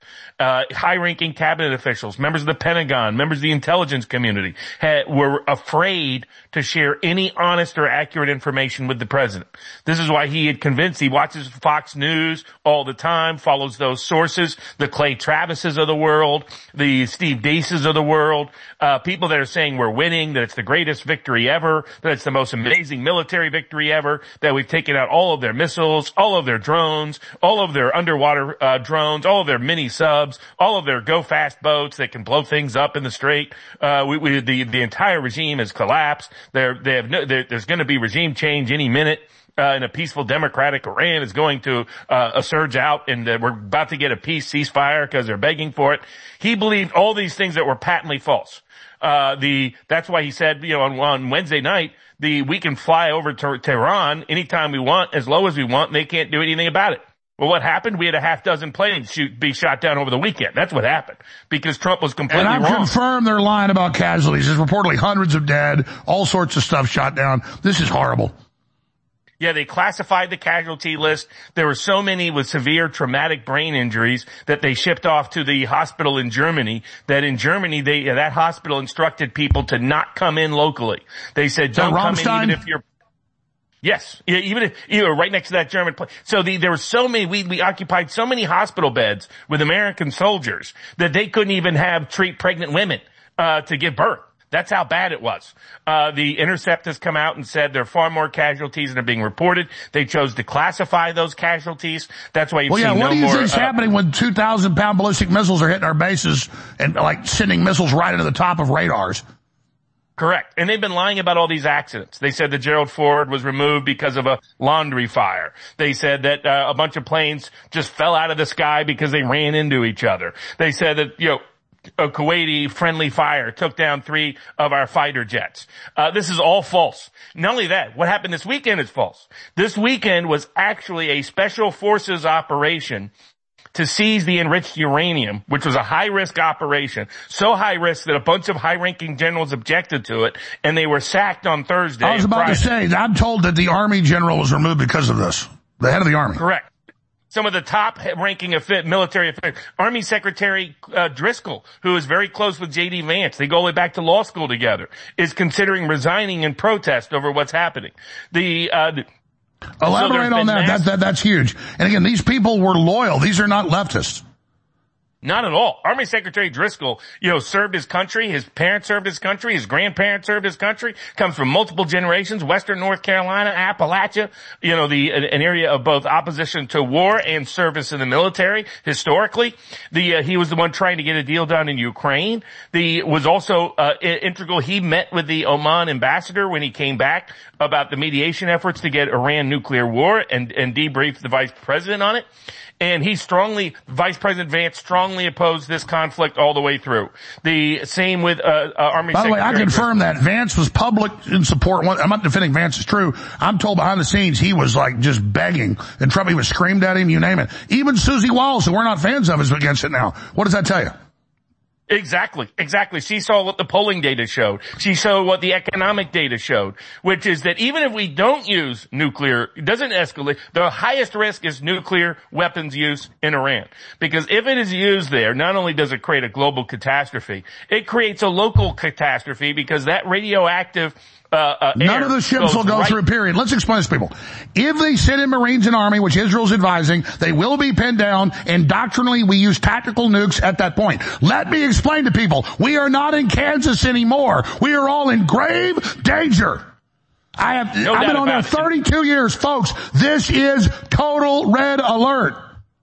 Uh, high-ranking cabinet officials, members of the Pentagon, members of the intelligence community had, were afraid to share any honest or accurate information with the president. This is why he had convinced, he watches Fox News all the time, follows those sources, the Clay Travises of the world, the Steve Deaces of the world, uh, people that are saying we're winning, that it's the greatest victory ever, that it's the most amazing military victory ever, that we've taken out all of their missiles, all of their drones, all of their underwater uh, drones, all of their mini subs, all of their go-fast boats that can blow things up in the strait. Uh, we, we, the, the entire regime has collapsed. They're, they have no, there's going to be regime change any minute. Uh, and a peaceful democratic Iran is going to, uh, surge out, and uh, we're about to get a peace ceasefire because they're begging for it. He believed all these things that were patently false. Uh, the, that's why he said, you know, on, on Wednesday night, the, we can fly over to Tehran anytime we want, as low as we want, and they can't do anything about it. Well, what happened? We had a half dozen planes shoot, be shot down over the weekend. That's what happened. Because Trump was completely wrong. And I've confirmed they're lying about casualties. There's reportedly hundreds of dead, all sorts of stuff shot down. This is horrible. Yeah, they classified the casualty list. There were so many with severe traumatic brain injuries that they shipped off to the hospital in Germany, that in Germany, they, that hospital instructed people to not come in locally. They said, don't come in even if you're Yes, even if you were right next to that German plane. So the, there were so many, we, we occupied so many hospital beds with American soldiers that they couldn't even have treat pregnant women, uh, to give birth. That's how bad it was. Uh, the Intercept has come out and said there are far more casualties than are being reported. They chose to classify those casualties. That's why you've well, yeah, seen what no do you more, think's uh, happening when two thousand pound ballistic missiles are hitting our bases and like sending missiles right into the top of radars? Correct. And they've been lying about all these accidents. They said that Gerald Ford was removed because of a laundry fire. They said that uh, a bunch of planes just fell out of the sky because they ran into each other. They said that, you know, a Kuwaiti friendly fire took down three of our fighter jets. Uh, this is all false. Not only that, what happened this weekend is false. This weekend was actually a special forces operation to seize the enriched uranium, which was a high-risk operation, so high risk that a bunch of high-ranking generals objected to it, and they were sacked on Thursday. I was about Friday. to say, I'm told that the Army general was removed because of this. The head of the Army. Correct. Some of the top-ranking military officials, Army Secretary uh, Driscoll, who is very close with J D Vance, they go all the way back to law school together, is considering resigning in protest over what's happening. The uh, Elaborate so on that. Mass- that. That that's huge. And again, these people were loyal. These are not leftists. Not at all. Army Secretary Driscoll, you know, served his country. His parents served his country. His grandparents served his country. Comes from multiple generations. Western North Carolina, Appalachia, you know, the, an area of both opposition to war and service in the military. Historically, the, uh, he was the one trying to get a deal done in Ukraine. The, was also, uh, integral. He met with the Oman ambassador when he came back about the mediation efforts to get Iran nuclear war and, and debriefed the vice president on it. And he strongly, Vice President Vance strongly opposed this conflict all the way through. The same with, uh, uh Army By the way, Secretary I confirm that Vance was public in support. I'm not defending Vance, it's true. I'm told behind the scenes he was like just begging. And Trump even screamed at him, you name it. Even Susie Wallace, who we're not fans of, is against it now. What does that tell you? Exactly, exactly. She saw what the polling data showed. She saw what the economic data showed, which is that even if we don't use nuclear, it doesn't escalate, the highest risk is nuclear weapons use in Iran. Because if it is used there, not only does it create a global catastrophe, it creates a local catastrophe because that radioactive Uh, uh, None of the ships will go right. through, period. Let's explain this to people. If they send in Marines and Army, which Israel's advising, they will be pinned down, and doctrinally we use tactical nukes at that point. Let me explain to people, we are not in Kansas anymore. We are all in grave danger. I have, no I've been on there thirty-two years, folks. This is total red alert.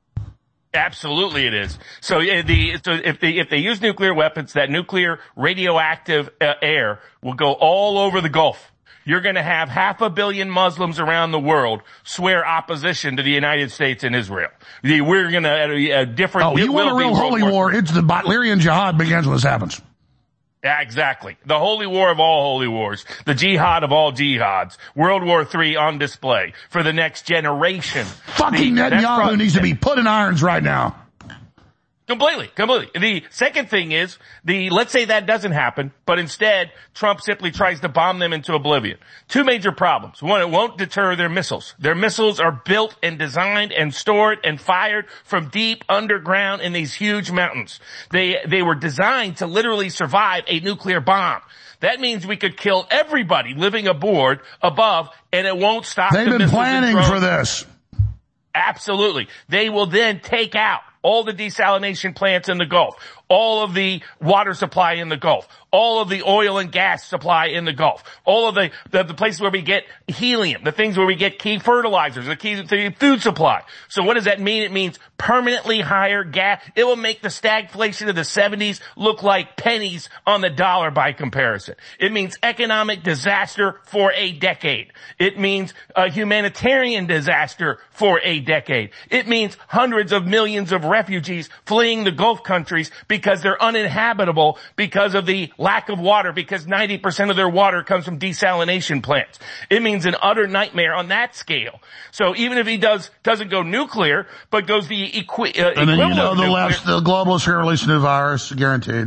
Absolutely it is. So, uh, the, so if they, if they use nuclear weapons, that nuclear radioactive uh, air will go all over the Gulf. You're gonna have half a billion Muslims around the world swear opposition to the United States and Israel. The, we're gonna, uh, different. Oh, you want a real holy war? It's the Butlerian jihad begins when this happens. Yeah, exactly. The holy war of all holy wars. The jihad of all jihads. World War Three on display for the next generation. Fucking the, Netanyahu needs to be put in irons right now. Completely, completely. The second thing is the, let's say that doesn't happen, but instead Trump simply tries to bomb them into oblivion. Two major problems. One, it won't deter their missiles. Their missiles are built and designed and stored and fired from deep underground in these huge mountains. They, they were designed to literally survive a nuclear bomb. That means we could kill everybody living aboard, above, and it won't stop They've the been missiles planning and for this. Absolutely. They will then take out all the desalination plants in the Gulf, all of the water supply in the Gulf, all of the oil and gas supply in the Gulf, all of the, the, the places where we get helium, the things where we get key fertilizers, the key the food supply. So what does that mean? It means permanently higher gas. It will make the stagflation of the seventies look like pennies on the dollar by comparison. It means economic disaster for a decade. It means a humanitarian disaster for a decade. It means hundreds of millions of refugees fleeing the Gulf countries because they're uninhabitable because of the lack of water, because ninety percent of their water comes from desalination plants. It means an utter nightmare on that scale. So even if he does, doesn't go nuclear, but goes the equi- uh, and then equivalent you know the nuclear, left, the globalists are going to release a new virus, guaranteed.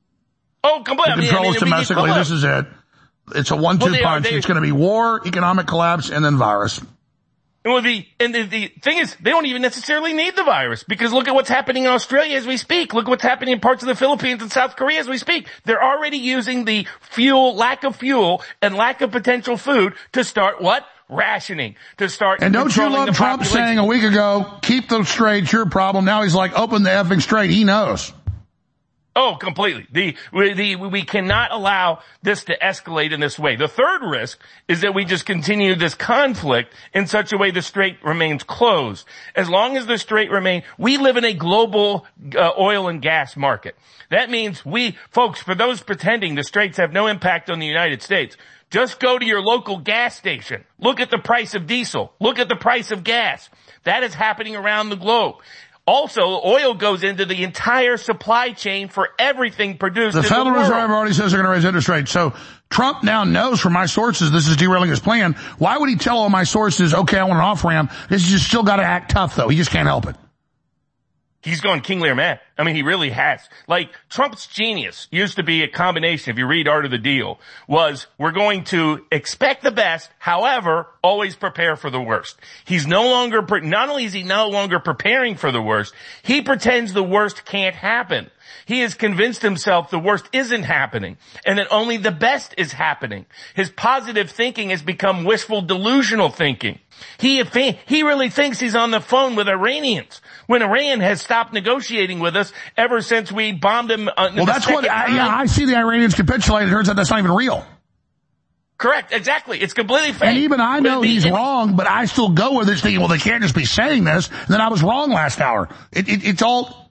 Oh, completely. The controls I mean, I mean, domestically, this is it. It's a one-two well, punch. Are, they, it's going to be war, economic collapse, and then virus. Well, the, and the, the thing is, they don't even necessarily need the virus, because look at what's happening in Australia as we speak. Look what's happening in parts of the Philippines and South Korea as we speak. They're already using the fuel, lack of fuel and lack of potential food to start what? Rationing. To start And don't you love Trump population. saying a week ago, keep them straight, it's your problem. Now he's like, open the effing straight. He knows. Oh, completely. The, we, the, we cannot allow this to escalate in this way. The third risk is that we just continue this conflict in such a way the strait remains closed. As long as the strait remains, we live in a global uh, oil and gas market. That means we, folks, for those pretending the straits have no impact on the United States, just go to your local gas station. Look at the price of diesel. Look at the price of gas. That is happening around the globe. Also, oil goes into the entire supply chain for everything produced The in Federal the world. Reserve already says they're going to raise interest rates. So Trump now knows from my sources this is derailing his plan. Why would he tell all my sources, okay, I want an off-ramp? This is just still got to act tough, though. He just can't help it. He's gone King Lear mad. I mean, he really has. Like, Trump's genius used to be a combination, if you read Art of the Deal, was we're going to expect the best, however, always prepare for the worst. He's no longer, not only is he no longer preparing for the worst, he pretends the worst can't happen. He has convinced himself the worst isn't happening and that only the best is happening. His positive thinking has become wishful delusional thinking. He, he really thinks he's on the phone with Iranians when Iran has stopped negotiating with us ever since we bombed them. Uh, well, that's what, I, yeah, I see the Iranians capitulate. It turns out that's not even real. Correct, exactly. It's completely fake. And even I know he's wrong, but I still go with this thinking, well, they can't just be saying this. And then I was wrong last hour. It, it, it's all...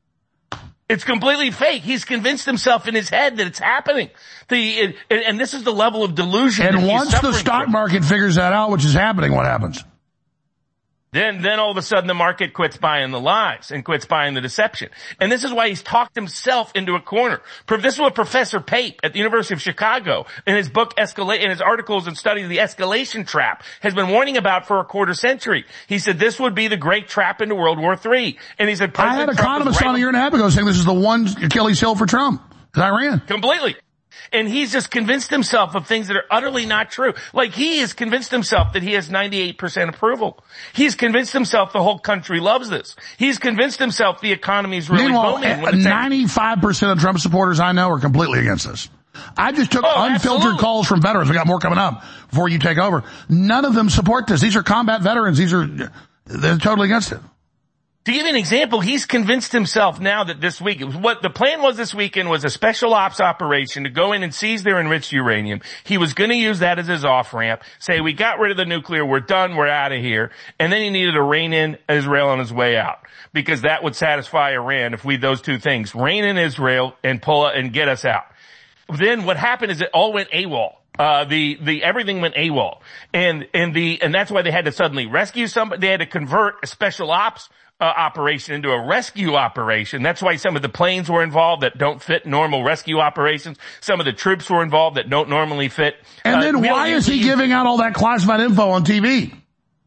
It's completely fake. He's convinced himself in his head that it's happening. The, it, and this is the level of delusion. And that once the stock from. market figures that out, which is happening, what happens? Then, then all of a sudden the market quits buying the lies and quits buying the deception. And this is why he's talked himself into a corner. This is what Professor Pape at the University of Chicago in his book Escalate, in his articles and studies of the escalation trap has been warning about for a quarter century. He said this would be the great trap into World War Three. And he said President I had Trump economists right on a year and a half ago saying this is the one Achilles heel for Trump. Iran. Completely. And he's just convinced himself of things that are utterly not true. Like he has convinced himself that he has ninety-eight percent approval. He's convinced himself the whole country loves this. He's convinced himself the economy is really Meanwhile, booming. When ninety-five percent of Trump supporters I know are completely against this. I just took oh, unfiltered absolutely. calls from veterans. We got more coming up before you take over. None of them support this. These are combat veterans. These are, they're totally against it. To give you an example, he's convinced himself now that this week, it was what the plan was this weekend was a special ops operation to go in and seize their enriched uranium. He was going to use that as his off-ramp, say, we got rid of the nuclear, we're done, we're out of here. And then he needed to rein in Israel on his way out, because that would satisfy Iran if we, those two things, rein in Israel and pull and get us out. Then what happened is it all went AWOL. Uh, the, the, everything went AWOL. And, and the, and that's why they had to suddenly rescue somebody. They had to convert a special ops Uh, operation into a rescue operation. That's why some of the planes were involved that don't fit normal rescue operations. Some of the troops were involved that don't normally fit. And uh, then why is he giving out all that classified info on T V?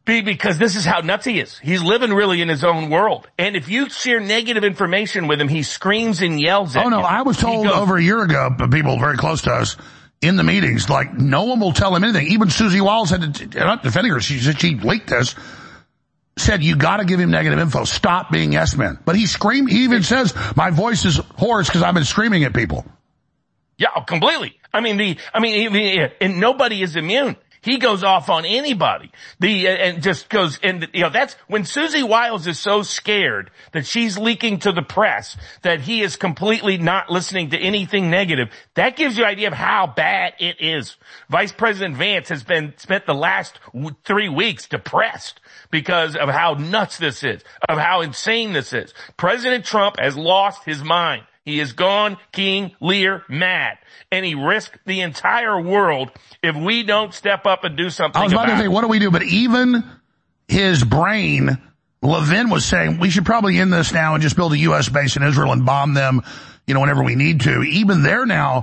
Be, because this is how nuts he is. He's living really in his own world. And if you share negative information with him, he screams and yells at you. Oh, no, I was told goes, over a year ago, by people very close to us, in the meetings, like, no one will tell him anything. Even Susie Wiles had to, I'm not defending her, she said she leaked this, said, you gotta give him negative info. Stop being yes men. But he screamed, he even says, my voice is hoarse because I've been screaming at people. Yeah, completely. I mean, the, I mean, and nobody is immune. He goes off on anybody. The, and just goes, and you know, that's when Susie Wiles is so scared that she's leaking to the press that he is completely not listening to anything negative. That gives you an idea of how bad it is. Vice President Vance has been, spent the last three weeks depressed because of how nuts this is, of how insane this is. President Trump has lost his mind. He has gone King Lear mad. And he risked the entire world if we don't step up and do something about it. I was about to say, what do we do? But even his brain, Levin was saying, we should probably end this now and just build a U S base in Israel and bomb them, you know, whenever we need to. Even they're now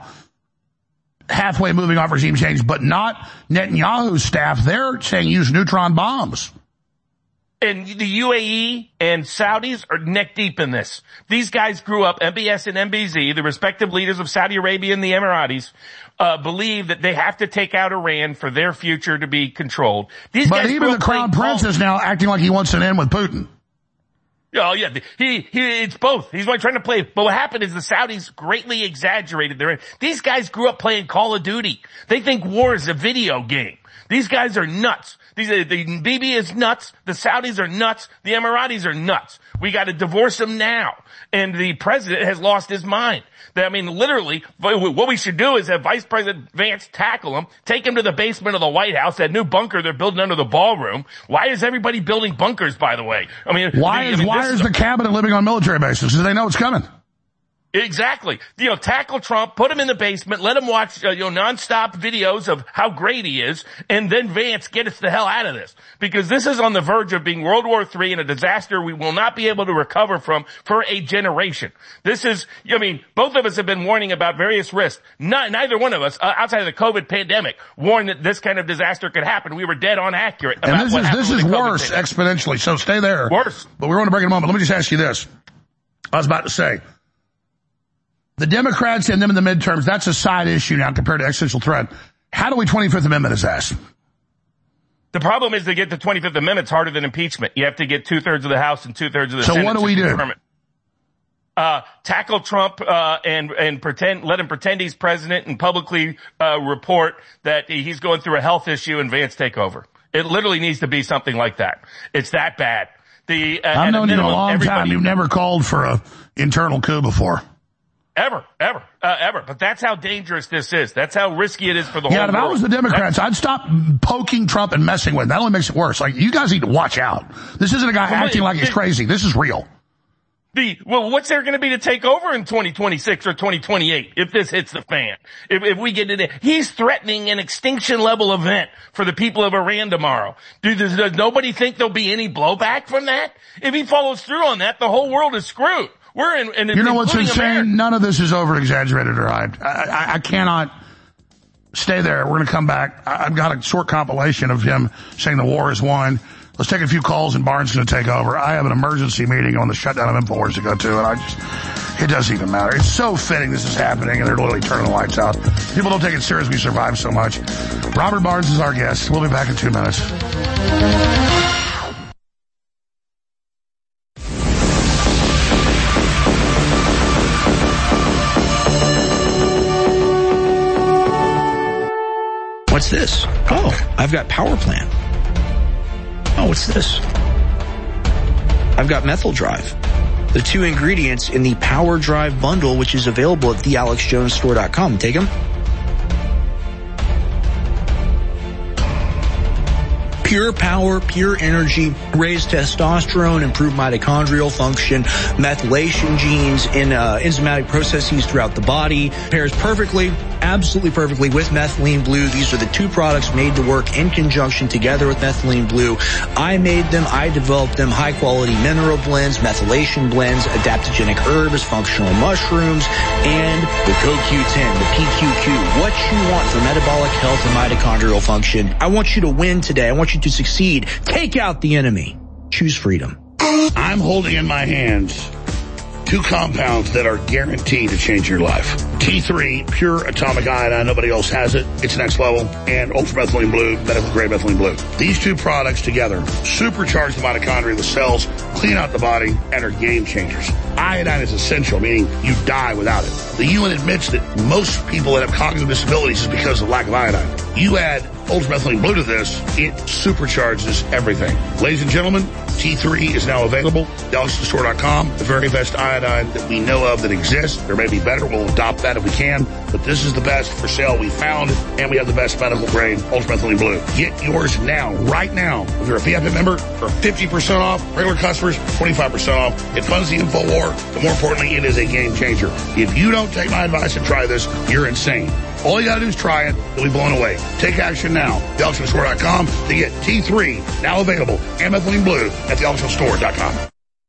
halfway moving off regime change, but not Netanyahu's staff. They're saying use neutron bombs. And the U A E and Saudis are neck deep in this. These guys grew up, M B S and M B Z, the respective leaders of Saudi Arabia and the Emiratis, uh, believe that they have to take out Iran for their future to be controlled. These but guys even the crown prince is now acting like he wants an end with Putin. Oh yeah, he, he, it's both. He's like trying to play, but what happened is the Saudis greatly exaggerated their, these guys grew up playing Call of Duty. They think war is a video game. These guys are nuts. These are, the Bibi is nuts. The Saudis are nuts. The Emiratis are nuts. We got to divorce them now. And the president has lost his mind. I mean, literally, what we should do is have Vice President Vance tackle him, take him to the basement of the White House, that new bunker they're building under the ballroom. Why is everybody building bunkers, by the way? I mean, why I is mean, why is is the a, cabinet living on military bases? Because they know it's coming. Exactly. You know, tackle Trump, put him in the basement, let him watch, uh, you know, nonstop videos of how great he is, and then Vance, get us the hell out of this. Because this is on the verge of being World War Three and a disaster we will not be able to recover from for a generation. This is, I mean, both of us have been warning about various risks. Not, neither one of us, uh, outside of the COVID pandemic, warned that this kind of disaster could happen. We were dead on accurate about and this what is, this is worse pandemic. exponentially, so stay there. Worse. But we want to break in a moment. Let me just ask you this. I was about to say, the Democrats and them in the midterms, that's a side issue now compared to existential threat. How do we twenty-fifth Amendment his ass? The problem is to get the twenty-fifth Amendment, it's harder than impeachment. You have to get two-thirds of the House and two-thirds of the so Senate. So what do we do? Uh, tackle Trump, uh, and, and pretend, let him pretend he's president and publicly, uh, report that he's going through a health issue and Vance take over. It literally needs to be something like that. It's that bad. The, uh, I've known you a long everybody- time. You've never called for a internal coup before. Ever, ever, uh, ever. But that's how dangerous this is. That's how risky it is for the yeah, whole world. Yeah, if I was the Democrats, I'd stop poking Trump and messing with him. That only makes it worse. Like, you guys need to watch out. This isn't a guy well, acting like he's crazy. This is real. The, well, what's there going to be to take over in twenty twenty-six or twenty twenty-eight if this hits the fan? If, if we get it, he's threatening an extinction level event for the people of Iran tomorrow. Do, does, does nobody think there'll be any blowback from that? If he follows through on that, the whole world is screwed. We're in, in you know what's insane? America. None of this is over-exaggerated or hyped. I, I, I cannot stay there. We're going to come back. I, I've got a short compilation of him saying the war is won. Let's take a few calls and Barnes is going to take over. I have an emergency meeting on the shutdown of InfoWars to go to, and I just, it doesn't even matter. It's so fitting this is happening, and they're literally turning the lights out. People don't take it serious. We survive so much. Robert Barnes is our guest. We'll be back in two minutes. What's this? Oh, I've got Power Plant. Oh, what's this? I've got Methyl Drive. The two ingredients in the Power Drive bundle, which is available at the alex jones store dot com. Take them. Pure power, pure energy, raised testosterone, improved mitochondrial function, methylation genes in uh, enzymatic processes throughout the body. Pairs perfectly, absolutely perfectly with Methylene Blue. These are the two products made to work in conjunction together with Methylene Blue. I made them, I developed them, high quality mineral blends, methylation blends, adaptogenic herbs, functional mushrooms, and the C O Q ten, the P Q Q. What you want for metabolic health and mitochondrial function. I want you to win today. I want you you to succeed. Take out the enemy. Choose freedom. I'm holding in my hands two compounds that are guaranteed to change your life. T three, pure atomic iodine, nobody else has it. It's next level. And ultramethylene blue, medical grade methylene blue. These two products together supercharge the mitochondria of the cells, clean out the body, and are game changers. Iodine is essential, meaning you die without it. The U N admits that most people that have cognitive disabilities is because of lack of iodine. You add ultramethylene blue to this, it supercharges everything. Ladies and gentlemen, T three is now available at the oxygen store dot com. The very best iodine that we know of that exists. There may be better. We'll adopt that if we can. But this is the best for sale we found, and we have the best medical grade ultramethylene blue. Get yours now, right now. If you're a V I P member, for fifty percent off. Regular customers, twenty-five percent off. It funds the InfoWar, but more importantly, it is a game changer. If you don't take my advice and try this, you're insane. All you gotta do is try it. You'll be blown away. Take action now. the oxygen store dot com to get T three, now available, and methylene blue at the oxygen store dot com.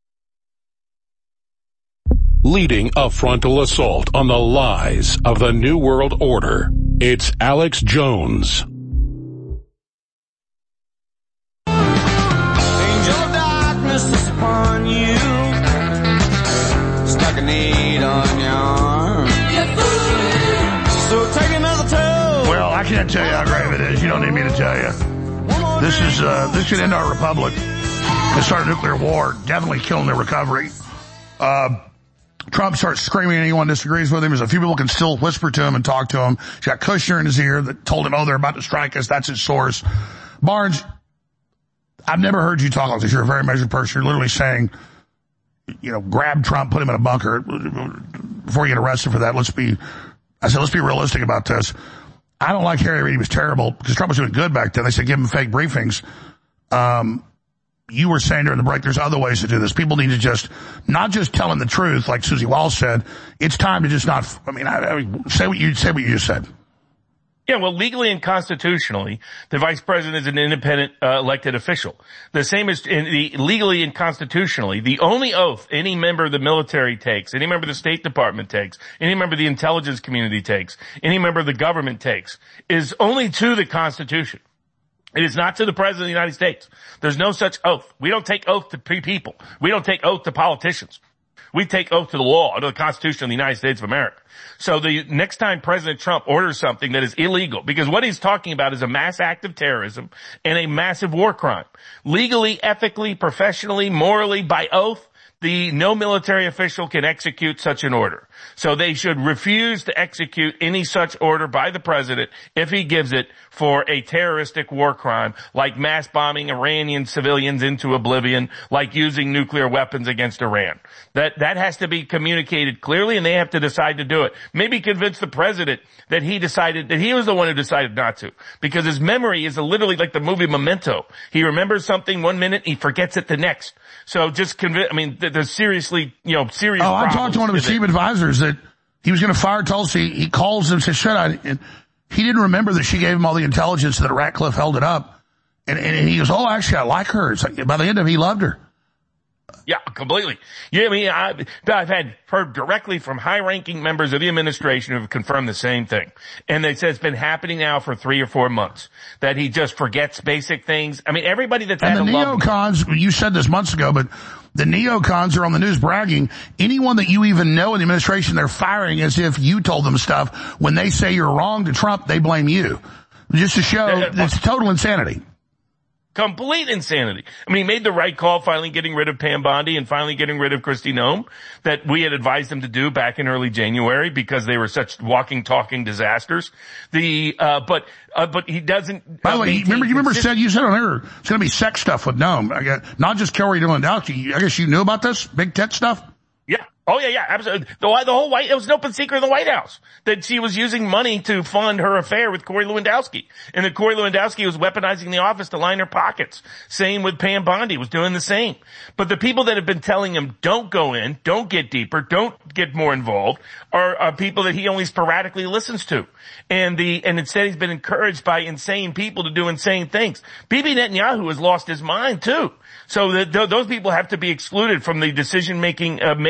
Leading a frontal assault on the lies of the New World Order, it's Alex Jones. Angel of darkness is upon you. Stuck a need on your arm. So take another toe. Well, I can't tell you how grave it is. You don't need me to tell you. This is, uh, this could end our republic and start a nuclear war, definitely killing their recovery. Uh, Trump starts screaming at anyone disagrees with him. There's a few people can still whisper to him and talk to him. He's got Kushner in his ear that told him, oh, they're about to strike us. That's his source. Barnes, I've never heard you talk like this. You're a very measured person. You're literally saying, you know, grab Trump, put him in a bunker before you get arrested for that. Let's be, I said, let's be realistic about this. I don't like Harry Reid. He was terrible because Trump was doing good back then. They said give him fake briefings. Um, you were saying during the break, there's other ways to do this. People need to just, not just tell him the truth, like Susie Walsh said. It's time to just not, I mean, I, I mean say what you, say what you just said. Yeah, well, legally and constitutionally, the vice president is an independent uh, elected official. The same as in the legally and constitutionally, the only oath any member of the military takes, any member of the State Department takes, any member of the intelligence community takes, any member of the government takes, is only to the Constitution. It is not to the President of the United States. There's no such oath. We don't take oath to people. We don't take oath to politicians. We take oath to the law, to the Constitution of the United States of America. So the next time President Trump orders something that is illegal, because what he's talking about is a mass act of terrorism and a massive war crime. Legally, ethically, professionally, morally, by oath, the no military official can execute such an order. So they should refuse to execute any such order by the president if he gives it for a terroristic war crime, like mass bombing Iranian civilians into oblivion, like using nuclear weapons against Iran. That, that has to be communicated clearly, and they have to decide to do it. Maybe convince the president that he decided, that he was the one who decided not to. Because his memory is literally like the movie Memento. He remembers something one minute, he forgets it the next. So just convince, I mean, there's seriously, you know, serious Oh, I problems talked to one of his with chief it. advisors that he was going to fire Tulsi. He calls him and says, should I? And he didn't remember that she gave him all the intelligence that Ratcliffe held it up. And, and he goes, oh, actually, I like her. It's like, by the end of it, he loved her. Yeah, completely. Yeah, I mean, I, I've had heard directly from high-ranking members of the administration who have confirmed the same thing. And they said it's been happening now for three or four months, that he just forgets basic things. I mean, everybody that's had And the a love neocons, you said this months ago, but the neocons are on the news bragging. Anyone that you even know in the administration, they're firing as if you told them stuff. When they say you're wrong to Trump, they blame you. Just to show it's total insanity. Complete insanity. I mean, he made the right call finally getting rid of Pam Bondi and finally getting rid of Kristi Noem that we had advised him to do back in early January because they were such walking, talking disasters. The, uh, but, uh, but he doesn't. By the way, remember, you remember said, you said on air, it's going to be sex stuff with Noem. I guess, not just Kelly Lewandowski. I guess you knew about this? Big tent stuff? Yeah. Oh yeah, yeah, absolutely. The, the whole White, it was an open secret in the White House that she was using money to fund her affair with Corey Lewandowski. And that Corey Lewandowski was weaponizing the office to line her pockets. Same with Pam Bondi, was doing the same. But the people that have been telling him, don't go in, don't get deeper, don't get more involved, are, are people that he only sporadically listens to. And the, and instead he's been encouraged by insane people to do insane things. Bibi Netanyahu has lost his mind too. So that th- those people have to be excluded from the decision-making uh, matrix.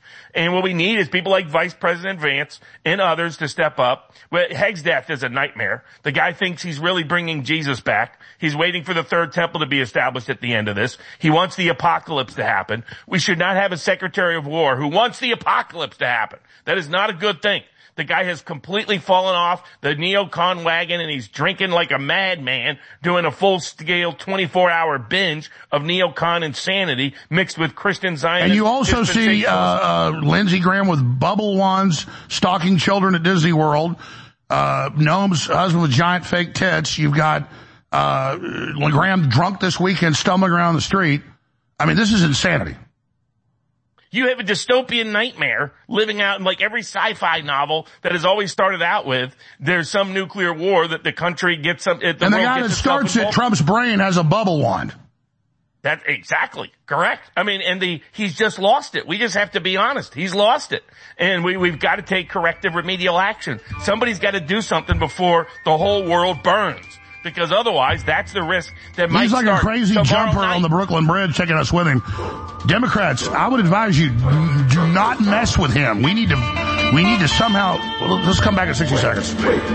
And what we need is people like Vice President Vance and others to step up. Well, Haig's death is a nightmare. The guy thinks he's really bringing Jesus back. He's waiting for the third temple to be established at the end of this. He wants the apocalypse to happen. We should not have a Secretary of War who wants the apocalypse to happen. That is not a good thing. The guy has completely fallen off the neocon wagon, and he's drinking like a madman, doing a full-scale twenty-four hour binge of neocon insanity mixed with Christian Zionist. And you also see uh, uh Lindsey Graham with bubble wands, stalking children at Disney World, uh Noam's husband with giant fake tits. You've got uh Graham drunk this weekend, stumbling around the street. I mean, this is insanity. You have a dystopian nightmare living out in like every sci-fi novel that has always started out with there's some nuclear war that the country gets some. The and the guy that starts it, Trump's brain, has a bubble wand. That's exactly correct. I mean, and the he's just lost it. We just have to be honest. He's lost it, and we we've got to take corrective remedial action. Somebody's got to do something before the whole world burns. Because otherwise, that's the risk that might start. He's like a crazy jumper night. on the Brooklyn Bridge, taking us with him. Democrats, I would advise you, do not mess with him. We need to, we need to somehow, let's come back in sixty seconds.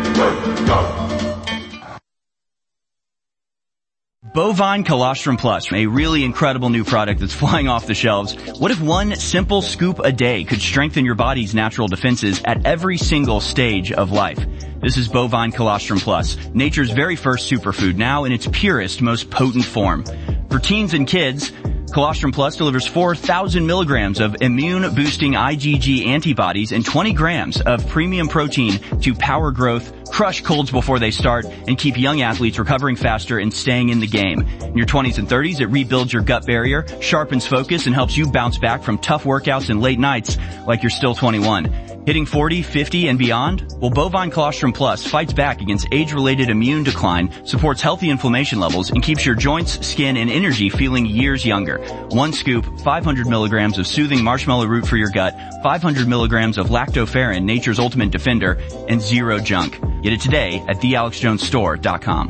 Bovine Colostrum Plus, a really incredible new product that's flying off the shelves. What if one simple scoop a day could strengthen your body's natural defenses at every single stage of life? This is Bovine Colostrum Plus, nature's very first superfood, now in its purest, most potent form. For teens and kids, Colostrum Plus delivers four thousand milligrams of immune-boosting IgG antibodies and twenty grams of premium protein to power growth, crush colds before they start, and keep young athletes recovering faster and staying in the game. In your twenties and thirties, it rebuilds your gut barrier, sharpens focus, and helps you bounce back from tough workouts and late nights like you're still twenty-one. Hitting forty, fifty, and beyond? Well, Bovine Colostrum Plus fights back against age-related immune decline, supports healthy inflammation levels, and keeps your joints, skin, and energy feeling years younger. One scoop, five hundred milligrams of soothing marshmallow root for your gut, five hundred milligrams of lactoferrin, nature's ultimate defender, and zero junk. Get it today at the alex jones store dot com.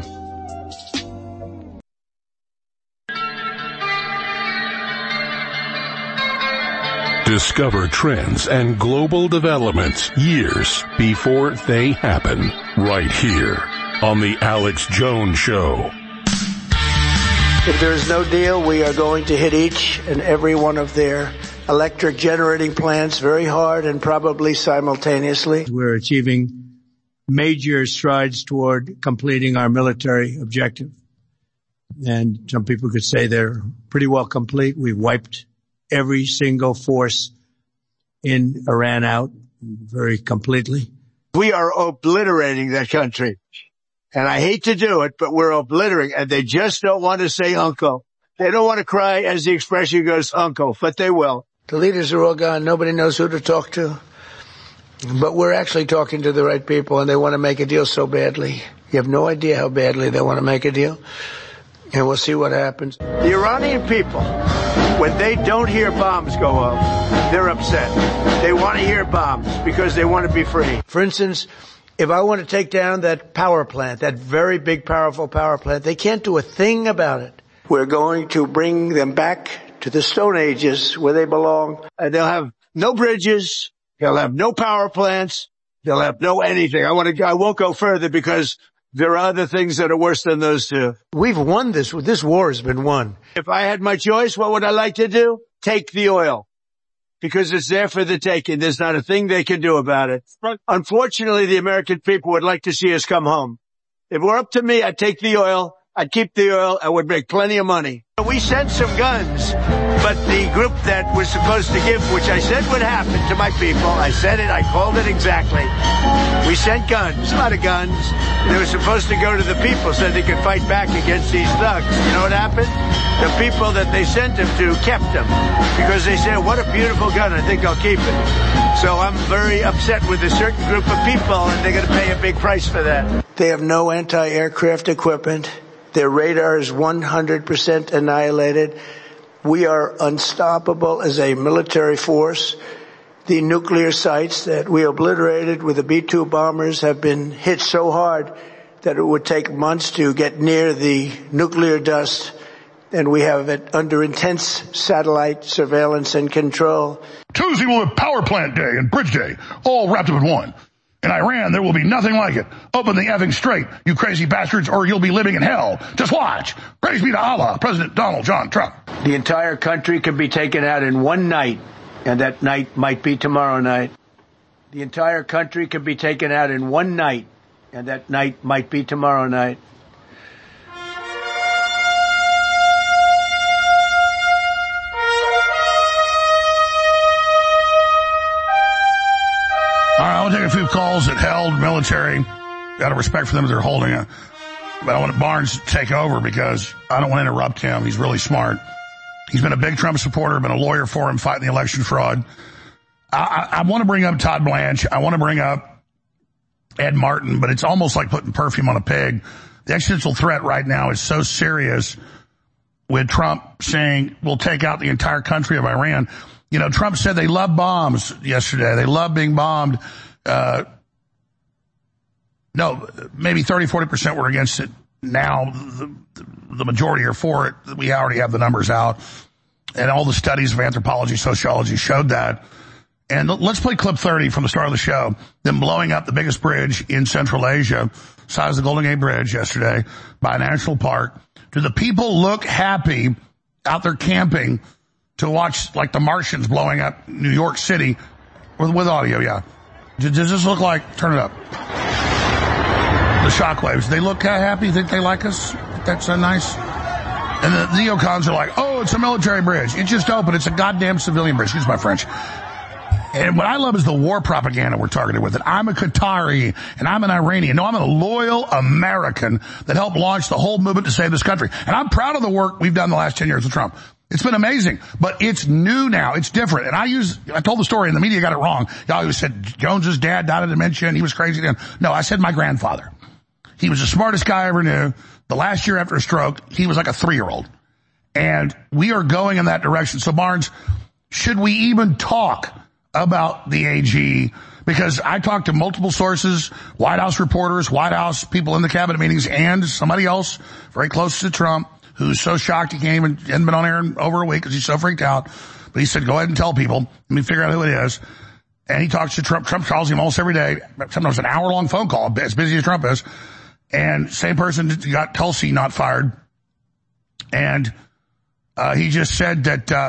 Discover trends and global developments years before they happen, right here on The Alex Jones Show. If there is no deal, we are going to hit each and every one of their electric generating plants very hard and probably simultaneously. We're achieving major strides toward completing our military objective. And some people could say they're pretty well complete. We've wiped every single force in Iran out very completely. We are obliterating that country. And I hate to do it, but we're obliterating. And they just don't want to say uncle. They don't want to cry, as the expression goes, uncle, but they will. The leaders are all gone. Nobody knows who to talk to. But we're actually talking to the right people, and they want to make a deal so badly. You have no idea how badly they want to make a deal. And we'll see what happens. The Iranian people, when they don't hear bombs go off, they're upset. They want to hear bombs because they want to be free. For instance, if I want to take down that power plant, that very big, powerful power plant, they can't do a thing about it. We're going to bring them back to the Stone Ages where they belong. And they'll have no bridges. They'll have no power plants. They'll have no anything. I want to, I won't go further because there are other things that are worse than those two. We've won this. This war has been won. If I had my choice, what would I like to do? Take the oil. Because it's there for the taking. There's not a thing they can do about it. Unfortunately, the American people would like to see us come home. If it were up to me, I'd take the oil. I'd keep the oil. I would make plenty of money. We sent some guns, but the group that was supposed to give, which I said would happen to my people, I said it, I called it exactly. We sent guns, a lot of guns. They were supposed to go to the people so they could fight back against these thugs. You know what happened? The people that they sent them to kept them because they said, what a beautiful gun, I think I'll keep it. So I'm very upset with a certain group of people, and they're going to pay a big price for that. They have no anti-aircraft equipment. Their radar is one hundred percent annihilated. We are unstoppable as a military force. The nuclear sites that we obliterated with the B two bombers have been hit so hard that it would take months to get near the nuclear dust and we have it under intense satellite surveillance and control. Tuesday will have Power Plant Day and Bridge Day, all wrapped up in one. In Iran, there will be nothing like it. Open the effing straight, you crazy bastards, or you'll be living in hell. Just watch. Praise be to Allah, President Donald John Trump. The entire country can be taken out in one night, and that night might be tomorrow night. The entire country can be taken out in one night, and that night might be tomorrow night. All right, I'll take a few calls that held military. Out of respect for them, they're holding it. But I want Barnes to take over because I don't want to interrupt him. He's really smart. He's been a big Trump supporter, been a lawyer for him fighting the election fraud. I, I, I want to bring up Todd Blanche. I want to bring up Ed Martin, but it's almost like putting perfume on a pig. The existential threat right now is so serious with Trump saying we'll take out the entire country of Iran. You know, Trump said they love bombs yesterday. They love being bombed. Uh, no, maybe thirty, forty percent were against it. Now the, the majority are for it. We already have the numbers out. And all the studies of anthropology, sociology showed that. And let's play clip thirty from the start of the show. Them blowing up the biggest bridge in Central Asia, size of the Golden Gate Bridge yesterday by a national park. Do the people look happy out there camping to watch like the Martians blowing up New York City with, with audio? Yeah. Does this look like, turn it up, the shockwaves? They look uh, happy? Think they like us? That's uh, nice. And the neocons are like, oh, it's a military bridge. It just opened. It's a goddamn civilian bridge. Excuse my French. And what I love is the war propaganda we're targeted with it. I'm a Qatari and I'm an Iranian. No, I'm a loyal American that helped launch the whole movement to save this country. And I'm proud of the work we've done the last ten years with Trump. It's been amazing, but it's new now. It's different. And I use, I told the story and the media got it wrong. Y'all always said Jones's dad died of dementia and he was crazy then. No, I said my grandfather. He was the smartest guy I ever knew. The last year after a stroke, he was like a three-year-old. And we are going in that direction. So Barnes, should we even talk about the A G? Because I talked to multiple sources, White House reporters, White House people in the cabinet meetings, and somebody else very close to Trump who's so shocked he can't even, hadn't been on air in over a week because he's so freaked out. But he said, go ahead and tell people. Let me figure out who it is. And he talks to Trump. Trump calls him almost every day, sometimes an hour-long phone call, as busy as Trump is. And same person got Tulsi not fired. And uh he just said that uh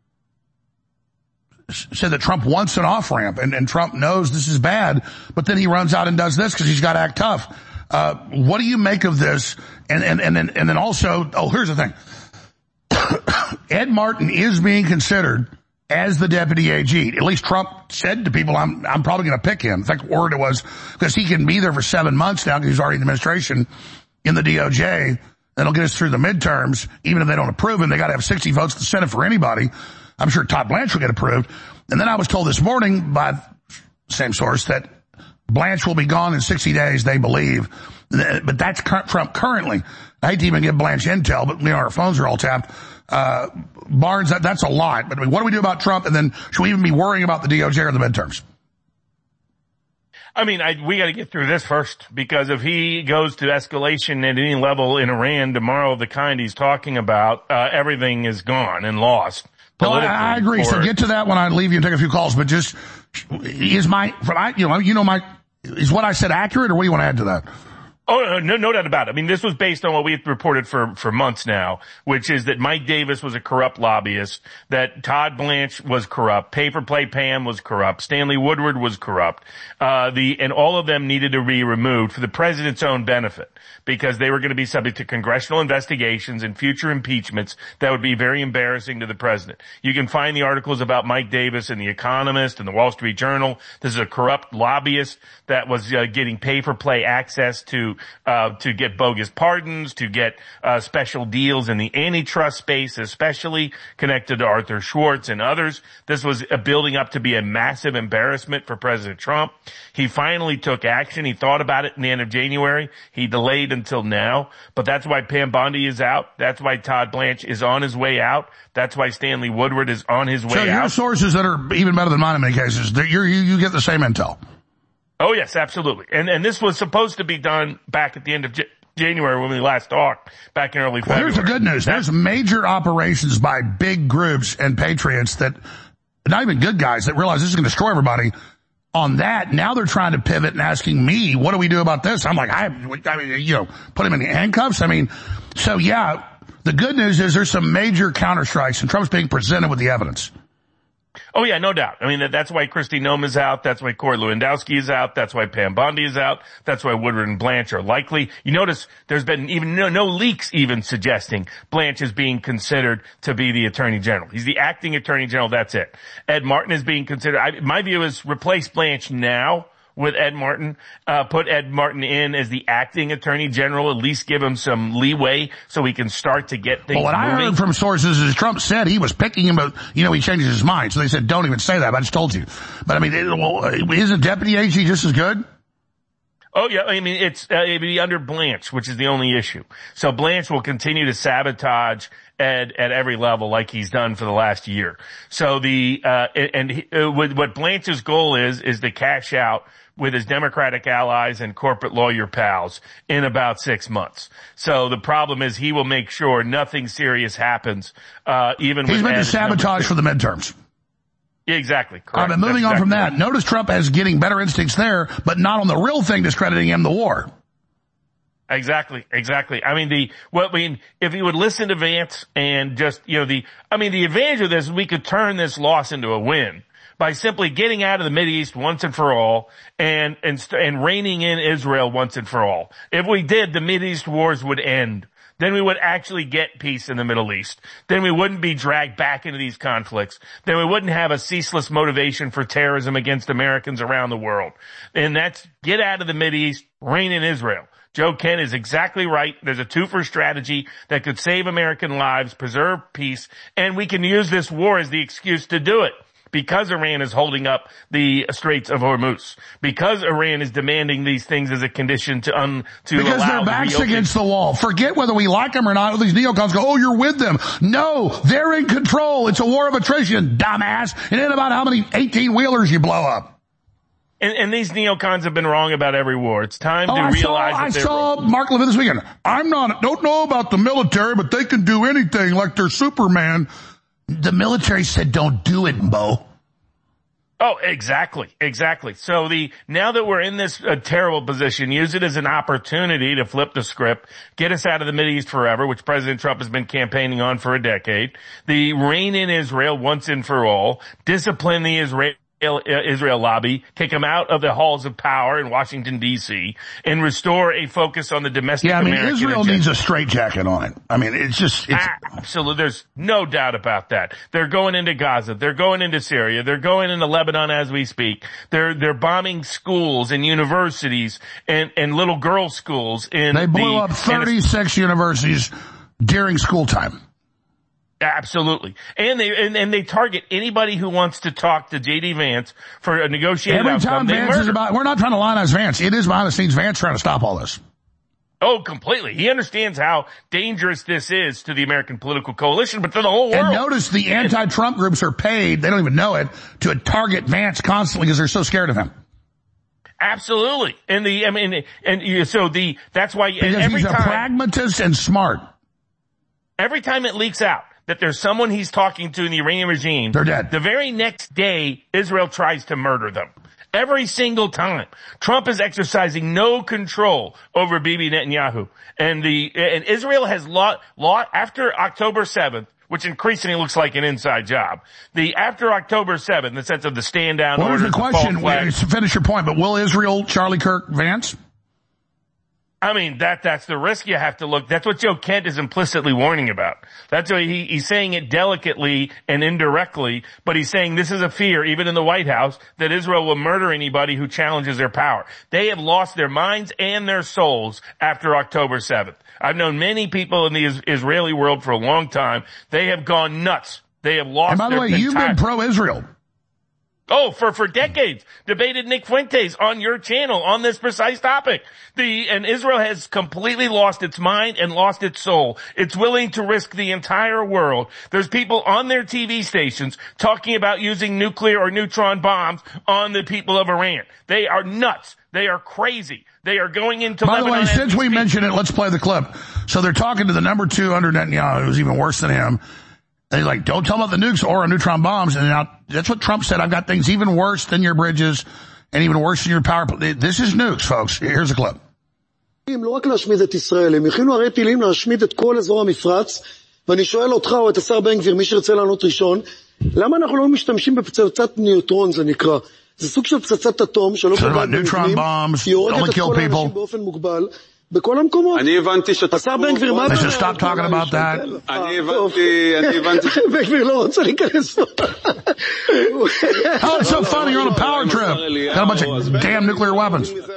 said that Trump wants an off-ramp, and, and Trump knows this is bad, but then he runs out and does this because he's got to act tough. Uh, what do you make of this? And, and, and then, and then also, oh, here's the thing. Ed Martin is being considered as the deputy A G. At least Trump said to people, I'm, I'm probably going to pick him. In fact, word it was, because he can be there for seven months now because he's already in the administration in the D O J. That'll get us through the midterms. Even if they don't approve him, they got to have sixty votes in the Senate for anybody. I'm sure Todd Blanche will get approved. And then I was told this morning by the same source that Blanche will be gone in sixty days, they believe. But that's Trump currently. I hate to even give Blanche intel, but you know, our phones are all tapped. Uh, Barnes, that, that's a lot. But I mean, what do we do about Trump? And then should we even be worrying about the D O J or the midterms? I mean, I, we got to get through this first, because if he goes to escalation at any level in Iran tomorrow, the kind he's talking about, uh, everything is gone and lost. Well, I, I agree. So get to that when I leave you and take a few calls. But just is my, from I, you know, you know, my is what I said accurate, or what do you want to add to that? Oh, no, no doubt about it. I mean, this was based on what we've reported for, for months now, which is that Mike Davis was a corrupt lobbyist, that Todd Blanche was corrupt, Paper Play Pam was corrupt, Stanley Woodward was corrupt, uh, the, and all of them needed to be removed for the president's own benefit, because they were going to be subject to congressional investigations and future impeachments that would be very embarrassing to the president. You can find the articles about Mike Davis in The Economist and the Wall Street Journal. This is a corrupt lobbyist that was uh, getting pay-for-play access to Uh, to get bogus pardons, to get uh, special deals in the antitrust space, especially connected to Arthur Schwartz and others. This was uh, building up to be a massive embarrassment for President Trump. He finally took action. He thought about it in the end of January. He delayed until now. But that's why Pam Bondi is out. That's why Todd Blanche is on his way out. That's why Stanley Woodward is on his way so out. So your sources that are even better than mine in many cases, you're, you you get the same intel. Oh, yes, absolutely. And and this was supposed to be done back at the end of January when we last talked back in early Well, February. here's the good news. There's major operations by big groups and patriots that, not even good guys, that realize this is going to destroy everybody. On that, now they're trying to pivot and asking me, what do we do about this? I'm like, I, I mean, you know, put him in handcuffs. I mean, so yeah, the good news is there's some major counterstrikes and Trump's being presented with the evidence. Oh yeah, no doubt. I mean, that, that's why Kristi Noem is out. That's why Corey Lewandowski is out. That's why Pam Bondi is out. That's why Woodward and Blanche are likely. You notice there's been even no, no leaks even suggesting Blanche is being considered to be the Attorney General. He's the acting Attorney General. That's it. Ed Martin is being considered. I, my view is replace Blanche now with Ed Martin, uh, put Ed Martin in as the acting Attorney General, at least give him some leeway so we can start to get things Well, what moving. I heard from sources is Trump said he was picking him, but, you know, he changes his mind. So they said, don't even say that. I just told you. But I mean, it, well, isn't Deputy A G just as good? Oh yeah, I mean, it's, uh, it'd be under Blanche, which is the only issue. So Blanche will continue to sabotage Ed at every level like he's done for the last year. So the, uh, and he, uh, what Blanche's goal is, is to cash out with his Democratic allies and corporate lawyer pals in about six months. So the problem is he will make sure nothing serious happens, uh, even He's with meant Ed to as sabotage number for the midterms. Yeah, exactly. All right, Correct. but moving That's on from exactly that, right. notice Trump as getting better instincts there, but not on the real thing discrediting him, the war. Exactly, exactly. I mean, the, well, I mean, if he would listen to Vance and just, you know, the, I mean, the advantage of this is we could turn this loss into a win by simply getting out of the Mideast once and for all and, and, and reining in Israel once and for all. If we did, the Mideast wars would end. Then we would actually get peace in the Middle East. Then we wouldn't be dragged back into these conflicts. Then we wouldn't have a ceaseless motivation for terrorism against Americans around the world. And that's get out of the Mideast, rein in Israel. Joe Kent is exactly right. There's a two-for strategy that could save American lives, preserve peace, and we can use this war as the excuse to do it. Because Iran is holding up the Straits of Hormuz, because Iran is demanding these things as a condition to un, to Because allow their backs the against the wall. Forget whether we like them or not. These neocons go, oh, you're with them. No, they're in control. It's a war of attrition, dumbass. It ain't about how many eighteen-wheelers you blow up. And, and these neocons have been wrong about every war. It's time Oh, to I realize saw, that I they're saw wrong. Mark Levin this weekend. I'm not, don't know about the military, but they can do anything like they're Superman. The military said don't do it, Bo. Oh, exactly, exactly. So the, now that we're in this uh, terrible position, use it as an opportunity to flip the script, get us out of the Mideast forever, which President Trump has been campaigning on for a decade. The rein in Israel once and for all, discipline the Israel Israel lobby, take them out of the halls of power in Washington, D C, and restore a focus on the domestic Yeah, I mean, American Israel agenda. needs a straitjacket on it. I mean, it's just, it's, Absolutely. There's no doubt about that. They're going into Gaza. They're going into Syria. They're going into Lebanon as we speak. They're, they're bombing schools and universities and, and little girl schools in they blew the, up thirty-six universities during school time. Absolutely. And they, and, and they target anybody who wants to talk to J D Vance for a negotiated Every outcome. time They Vance is murder. about, we're not trying to lionize Vance. It is behind the scenes Vance trying to stop all this. Oh, completely. He understands how dangerous this is to the American political coalition, but to the whole world. And notice the anti-Trump groups are paid, they don't even know it, to target Vance constantly because they're so scared of him. Absolutely. And the, I mean, and you, so the, that's why Because every he's a time, pragmatist and smart. every time it leaks out that there's someone he's talking to in the Iranian regime, they're dead. The very next day, Israel tries to murder them. Every single time. Trump is exercising no control over Bibi Netanyahu. And the, and Israel has lost, lost, after October seventh, which increasingly looks like an inside job. The, after October seventh, in the sense of the stand down Well, order. here's the question, wait, to finish your point, but will Israel, Charlie Kirk, Vance? I mean, that, that's the risk you have to look. That's what Joe Kent is implicitly warning about. That's why he, he's saying it delicately and indirectly, but he's saying this is a fear, even in the White House, that Israel will murder anybody who challenges their power. They have lost their minds and their souls after October seventh. I've known many people in the is- Israeli world for a long time. They have gone nuts. They have lost And by the their way, you've entire- been pro-Israel. Oh, for, for decades, debated Nick Fuentes on your channel on this precise topic. The, and Israel has completely lost its mind and lost its soul. It's willing to risk the entire world. There's people on their T V stations talking about using nuclear or neutron bombs on the people of Iran. They are nuts. They are crazy. They are going into By Lebanon. the way, since we speak. mentioned it, let's play the clip. So they're talking to the number two under Netanyahu, who's even worse than him. They're like, don't tell about the nukes or neutron bombs. And now, that's what Trump said. I've got things even worse than your bridges and even worse than your power plant. This is nukes, folks. Here's a clip. לא רק להשמיד את ישראל, הם הכינו הרי טילים להשמיד את כל אזור המפרץ, ואני שואל אותך או את השר בן גביר, מי שרצה לענות ראשון, למה אנחנו לא משתמשים בפצצת ניוטרון, זה נקרא? זה סוג של פצצת אטום, שלא פוגעת במבנים, היא הורגת את כל האנשים באופן מוגבל, בכל המקומות. אני הבנתי שאתה... השר בן גביר, מה אתה... Let's just stop talking about that. אני הבנתי, אני הבנתי... בן גביר לא רוצה להיכנס פה. How it's so funny, you're on a power trip. Got a bunch of damn nuclear weapons. If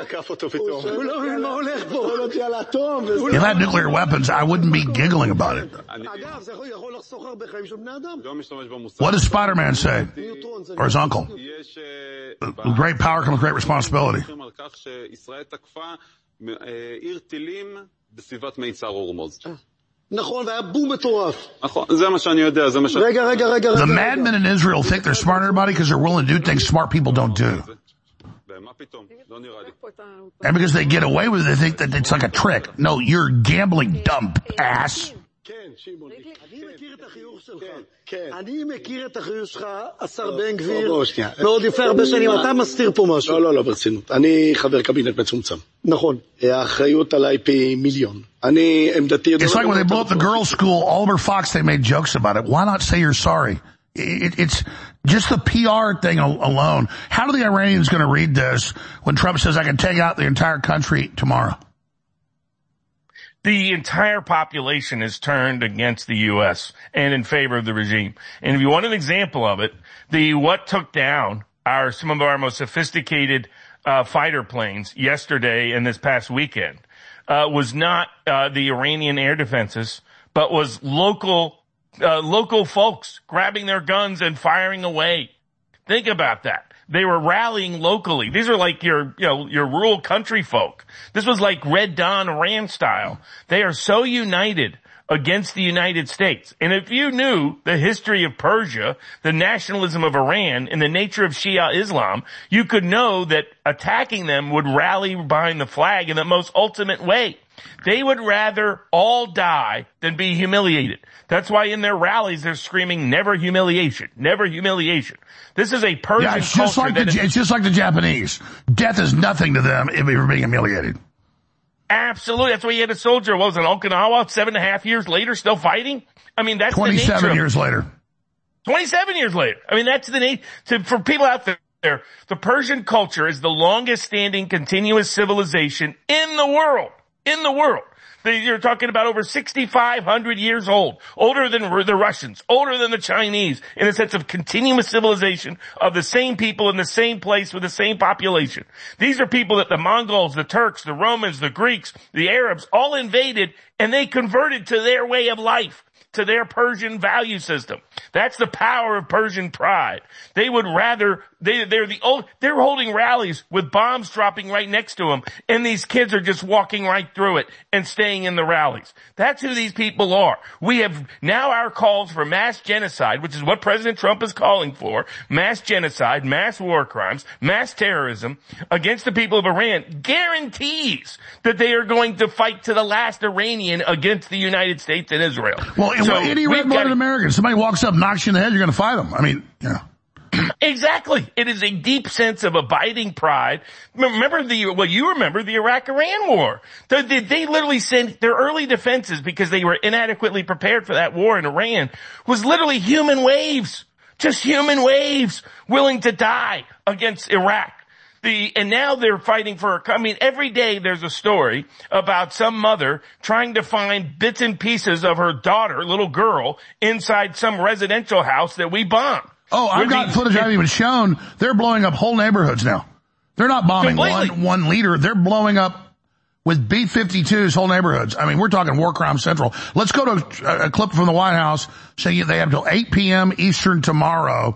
I had nuclear weapons, I wouldn't be giggling about it. What does Spider-Man say? Or his uncle? With great power comes great responsibility. עיר טילים בסביבת מיצר הורמוז. נכון, והיה בום מטורף. נכון, זה מה שאני יודע, זה מה שאני... רגע, רגע, רגע. The madmen in Israel think they're smarter than everybody because they're willing to do things smart people don't do. מה פתאום? לא נראה לי. And because they get away with it, they think that it's like a trick. No, you're gambling, dumb ass. כן, שמעון. אני מכיר את החיוך שלך. אני מכיר את החיוך שלך, השר בן גביר. מאוד יפה, הרבה שנים. אתה מסתיר פה משהו. לא, לא, לא, ברצינות. אני חבר קבינט מצומצם. נכון. האחריות עליי פי מיליון. אני עמדתי... It's like when they blew up the girls' school, Oliver Fox, they made jokes about it. Why not say you're sorry? It, it's just the P R thing alone. How are the Iranians going to read this when Trump says I can take out the entire country tomorrow? The entire population is turned against the U S and in favor of the regime. And if you want an example of it, the what took down our some of our most sophisticated uh fighter planes yesterday and this past weekend uh was not uh the Iranian air defenses, but was local uh local folks grabbing their guns and firing away. Think about that. They were rallying locally. These are like your, you know, your rural country folk. This was like Red Dawn Iran style. They are so united against the United States. And if you knew the history of Persia, the nationalism of Iran, and the nature of Shia Islam, you could know that attacking them would rally behind the flag in the most ultimate way. They would rather all die than be humiliated. That's why in their rallies they're screaming, never humiliation, never humiliation. This is a Persian yeah, it's just culture. Like the, is, it's just like the Japanese. Death is nothing to them if you're being humiliated. Absolutely. That's why you had a soldier, what was it, Okinawa, seven and a half years later, still fighting? I mean, that's the nature. twenty-seven years later. twenty-seven years later. I mean, that's the nature. To, for people out there, the Persian culture is the longest standing continuous civilization in the world. In the world. You're talking about over sixty-five hundred years old, older than the Russians, older than the Chinese, in a sense of continuous civilization of the same people in the same place with the same population. These are people that the Mongols, the Turks, the Romans, the Greeks, the Arabs all invaded, and they converted to their way of life, to their Persian value system. That's the power of Persian pride. They would rather, they, they're the old, they're holding rallies with bombs dropping right next to them, and these kids are just walking right through it and staying in the rallies. That's who these people are. We have now our calls for mass genocide, which is what President Trump is calling for, mass genocide, mass war crimes, mass terrorism against the people of Iran, guarantees that they are going to fight to the last Iranian against the United States and Israel. Well, so any red-blooded American, somebody walks up, knocks you in the head, you're going to fight them. I mean, you know. Exactly. It is a deep sense of abiding pride. Remember the, well, you remember the Iraq-Iran war. They, they, they literally sent their early defenses because they were inadequately prepared for that war in Iran was literally human waves. Just human waves willing to die against Iraq. The, and now they're fighting for, I mean, every day there's a story about some mother trying to find bits and pieces of her daughter, little girl, inside some residential house that we bombed. Oh, I've got footage I haven't even shown. They're blowing up whole neighborhoods now. They're not bombing one, one leader. They're blowing up with B fifty-twos whole neighborhoods. I mean, we're talking war crime central. Let's go to a, a clip from the White House saying they have till eight p.m. Eastern tomorrow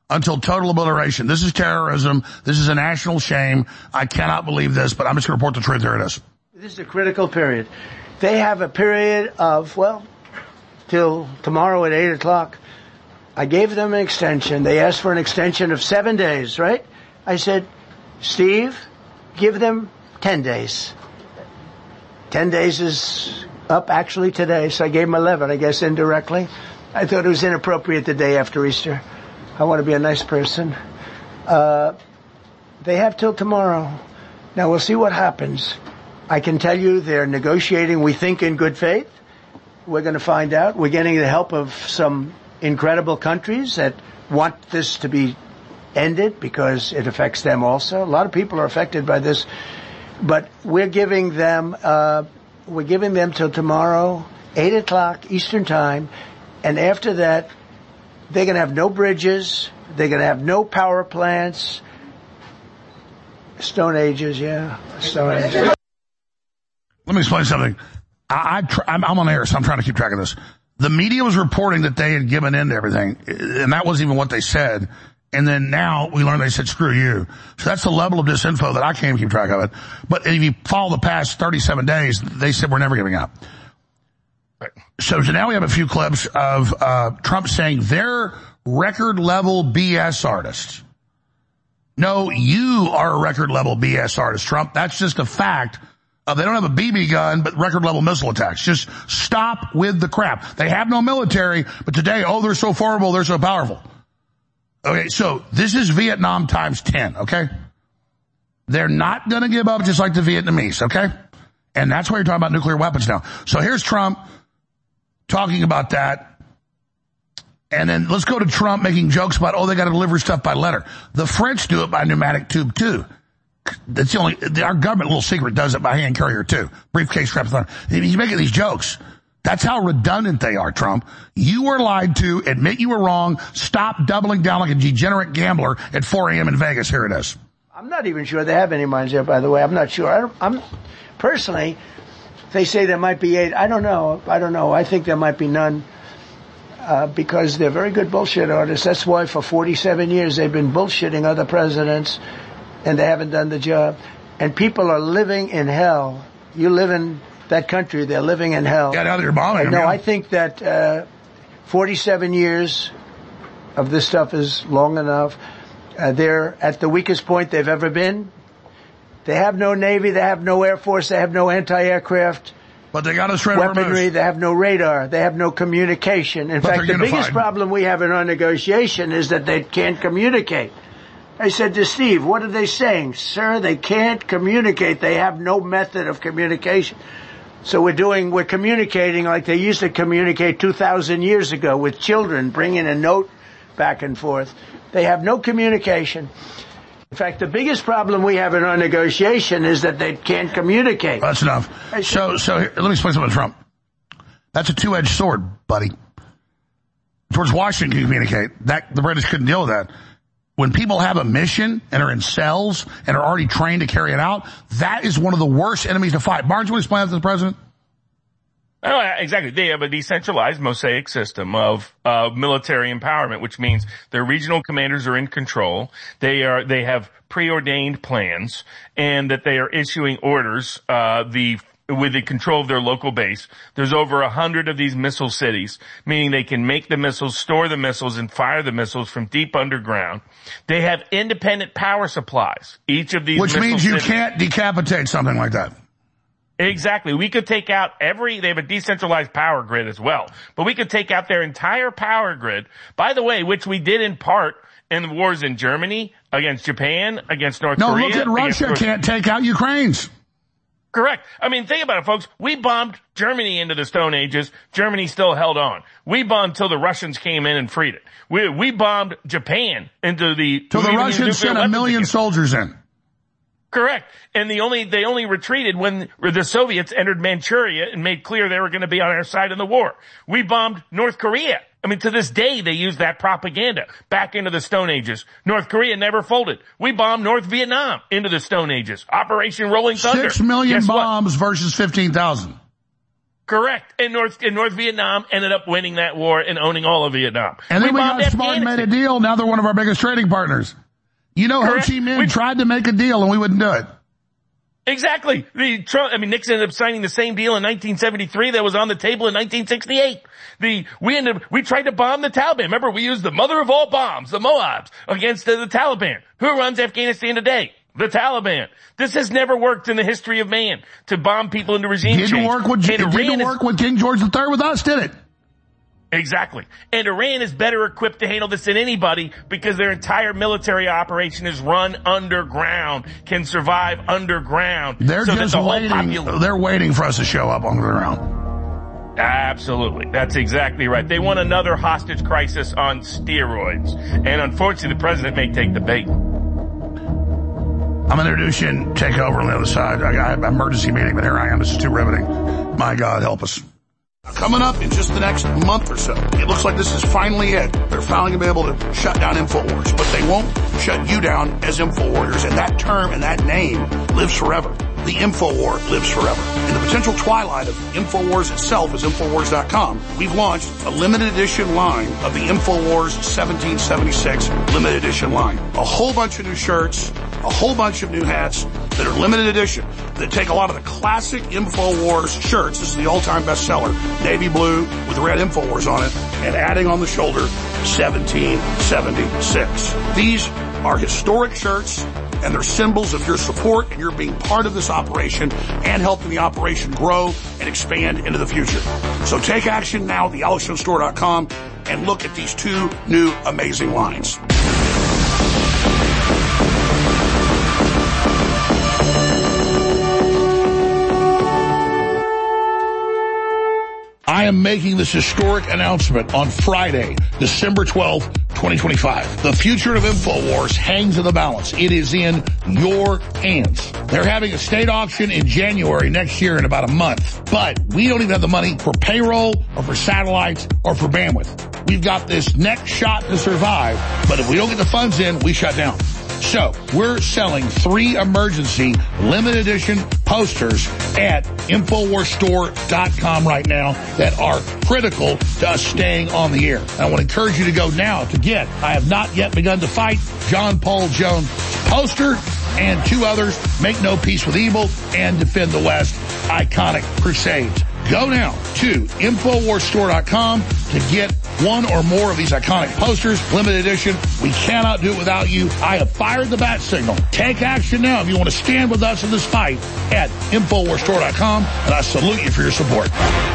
until total obliteration. This is terrorism. This is a national shame. I cannot believe this, but I'm just going to report the truth. Here it is. This is a critical period. They have a period of, well, till tomorrow at eight o'clock. I gave them an extension. They asked for an extension of seven days, right? I said, Steve, give them ten days. Ten days is up actually today, so I gave them eleven, I guess, indirectly. I thought it was inappropriate the day after Easter. I want to be a nice person. Uh, they have till tomorrow. Now, we'll see what happens. I can tell you they're negotiating, we think, in good faith. We're going to find out. We're getting the help of some incredible countries that want this to be ended because it affects them also. A lot of people are affected by this. But we're giving them, uh, we're giving them till tomorrow, eight o'clock Eastern Time. And after that, they're going to have no bridges. They're going to have no power plants. Stone Ages, yeah. Stone Ages. Let me explain something. I, I tr- I'm, I'm on air, so I'm trying to keep track of this. The media was reporting that they had given in to everything, and that wasn't even what they said. And then now we learned they said, screw you. So that's the level of disinfo that I can't even keep track of it. But if you follow the past thirty-seven days, they said we're never giving up. Right. So, so now we have a few clips of uh Trump saying they're record-level B S artists. No, you are a record-level B S artist, Trump. That's just a fact. Uh, they don't have a B B gun, but record-level missile attacks. Just stop with the crap. They have no military, but today, oh, they're so formidable, they're so powerful. Okay, so this is Vietnam times ten, okay? They're not going to give up just like the Vietnamese, okay? And that's why you're talking about nuclear weapons now. So here's Trump talking about that. And then let's go to Trump making jokes about, oh, they got to deliver stuff by letter. The French do it by pneumatic tube, too. That's the only, our government, little secret, does it by hand carrier, too. Briefcase straps on. He's making these jokes. That's how redundant they are, Trump. You were lied to. Admit you were wrong. Stop doubling down like a degenerate gambler at four a.m. in Vegas. Here it is. I'm not even sure they have any mines there, by the way. I'm not sure. I don't, I'm personally, they say there might be eight. I don't know. I don't know. I think there might be none uh, because they're very good bullshit artists. That's why for forty-seven years they've been bullshitting other presidents, and they haven't done the job. And people are living in hell. You live in that country, they're living in hell. Got out of your bombing. No, I think that uh, forty-seven years of this stuff is long enough. Uh, they're at the weakest point they've ever been. They have no Navy, they have no Air Force, they have no anti-aircraft but they got us right weaponry, they have no radar, they have no communication. In but fact, the unified. biggest problem we have in our negotiation is that they can't communicate. I said to Steve, what are they saying? Sir, they can't communicate. They have no method of communication. So we're doing, we're communicating like they used to communicate two thousand years ago with children, bringing a note back and forth. They have no communication. In fact, the biggest problem we have in our negotiation is that they can't communicate. That's enough. So, so here, let me explain something to Trump. That's a two-edged sword, buddy. Towards Washington can communicate. That, the British couldn't deal with that. When people have a mission and are in cells and are already trained to carry it out, that is one of the worst enemies to fight. Barnes, you want to explain that to the president? Oh, exactly. They have a decentralized mosaic system of uh, military empowerment, which means their regional commanders are in control. They are they have preordained plans, and that they are issuing orders. Uh, the with the control of their local base. There's over a hundred of these missile cities, meaning they can make the missiles, store the missiles, and fire the missiles from deep underground. They have independent power supplies. Each of these Which means you cities, can't decapitate something like that. Exactly. We could take out every, they have a decentralized power grid as well, but we could take out their entire power grid, by the way, which we did in part in the wars in Germany, against Japan, against North no, Korea. No, look at Russia can't take out Ukraine's. Correct. I mean, think about it, folks. We bombed Germany into the Stone Ages. Germany still held on. We bombed till the Russians came in and freed it. We, we bombed Japan into the... Till the Russians sent a million again. soldiers in. Correct. And the only, they only retreated when the Soviets entered Manchuria and made clear they were going to be on our side in the war. We bombed North Korea. I mean, to this day, they use that propaganda back into the Stone Ages. North Korea never folded. We bombed North Vietnam into the Stone Ages. Operation Rolling Thunder. Six million Guess bombs what? versus fifteen thousand. Correct. And North, and North Vietnam ended up winning that war and owning all of Vietnam. And then we, we got smart and made a deal. Now they're one of our biggest trading partners. You know, Correct. Ho Chi Minh we, tried to make a deal and we wouldn't do it. Exactly. The Trump, I mean, Nixon ended up signing the same deal in nineteen seventy-three that was on the table in nineteen sixty-eight. The, we ended up, we tried to bomb the Taliban. Remember, we used the mother of all bombs, the Moabs, against the, the Taliban. Who runs Afghanistan today? The Taliban. This has never worked in the history of man to bomb people into regime didn't change. Work with, it didn't work with King George the Third with us, did it? Exactly. And Iran is better equipped to handle this than anybody because their entire military operation is run underground, can survive underground. They're so just that the waiting. Popul- they're waiting for us to show up on the ground. Absolutely. That's exactly right. They want another hostage crisis on steroids. And unfortunately, the president may take the bait. I'm going to introduce you and take over on the other side. I got an emergency meeting, but here I am. This is too riveting. My God, help us. Coming up in just the next month or so, it looks like this is finally it. They're finally going to be able to shut down InfoWars, but they won't shut you down as InfoWarriors, and that term and that name lives forever. The InfoWar lives forever. In the potential twilight of InfoWars itself as Infowars dot com, we've launched a limited edition line of the InfoWars seventeen seventy-six limited edition line. A whole bunch of new shirts, a whole bunch of new hats that are limited edition, that take a lot of the classic InfoWars shirts. This is the all-time bestseller, navy blue with red InfoWars on it, and adding on the shoulder, seventeen seventy-six. These are historic shirts, and they're symbols of your support and your being part of this operation and helping the operation grow and expand into the future. So take action now at the alex jones store dot com and look at these two new amazing lines. I am making this historic announcement on Friday, December twelfth, twenty twenty-five. The future of InfoWars hangs in the balance. It is in your hands. They're having a state auction in January next year in about a month. But we don't even have the money for payroll or for satellites or for bandwidth. We've got this next shot to survive, but if we don't get the funds in, we shut down. So we're selling three emergency limited edition posters at infowars store dot com right now that are critical to us staying on the air. And I want to encourage you to go now to get I Have Not Yet Begun to Fight, John Paul Jones poster, and two others, Make No Peace with Evil and Defend the West, Iconic Crusades. Go now to infowars store dot com to get one or more of these iconic posters, limited edition. We cannot do it without you. I have fired the bat signal. Take action now if you want to stand with us in this fight at infowars store dot com, and I salute you for your support.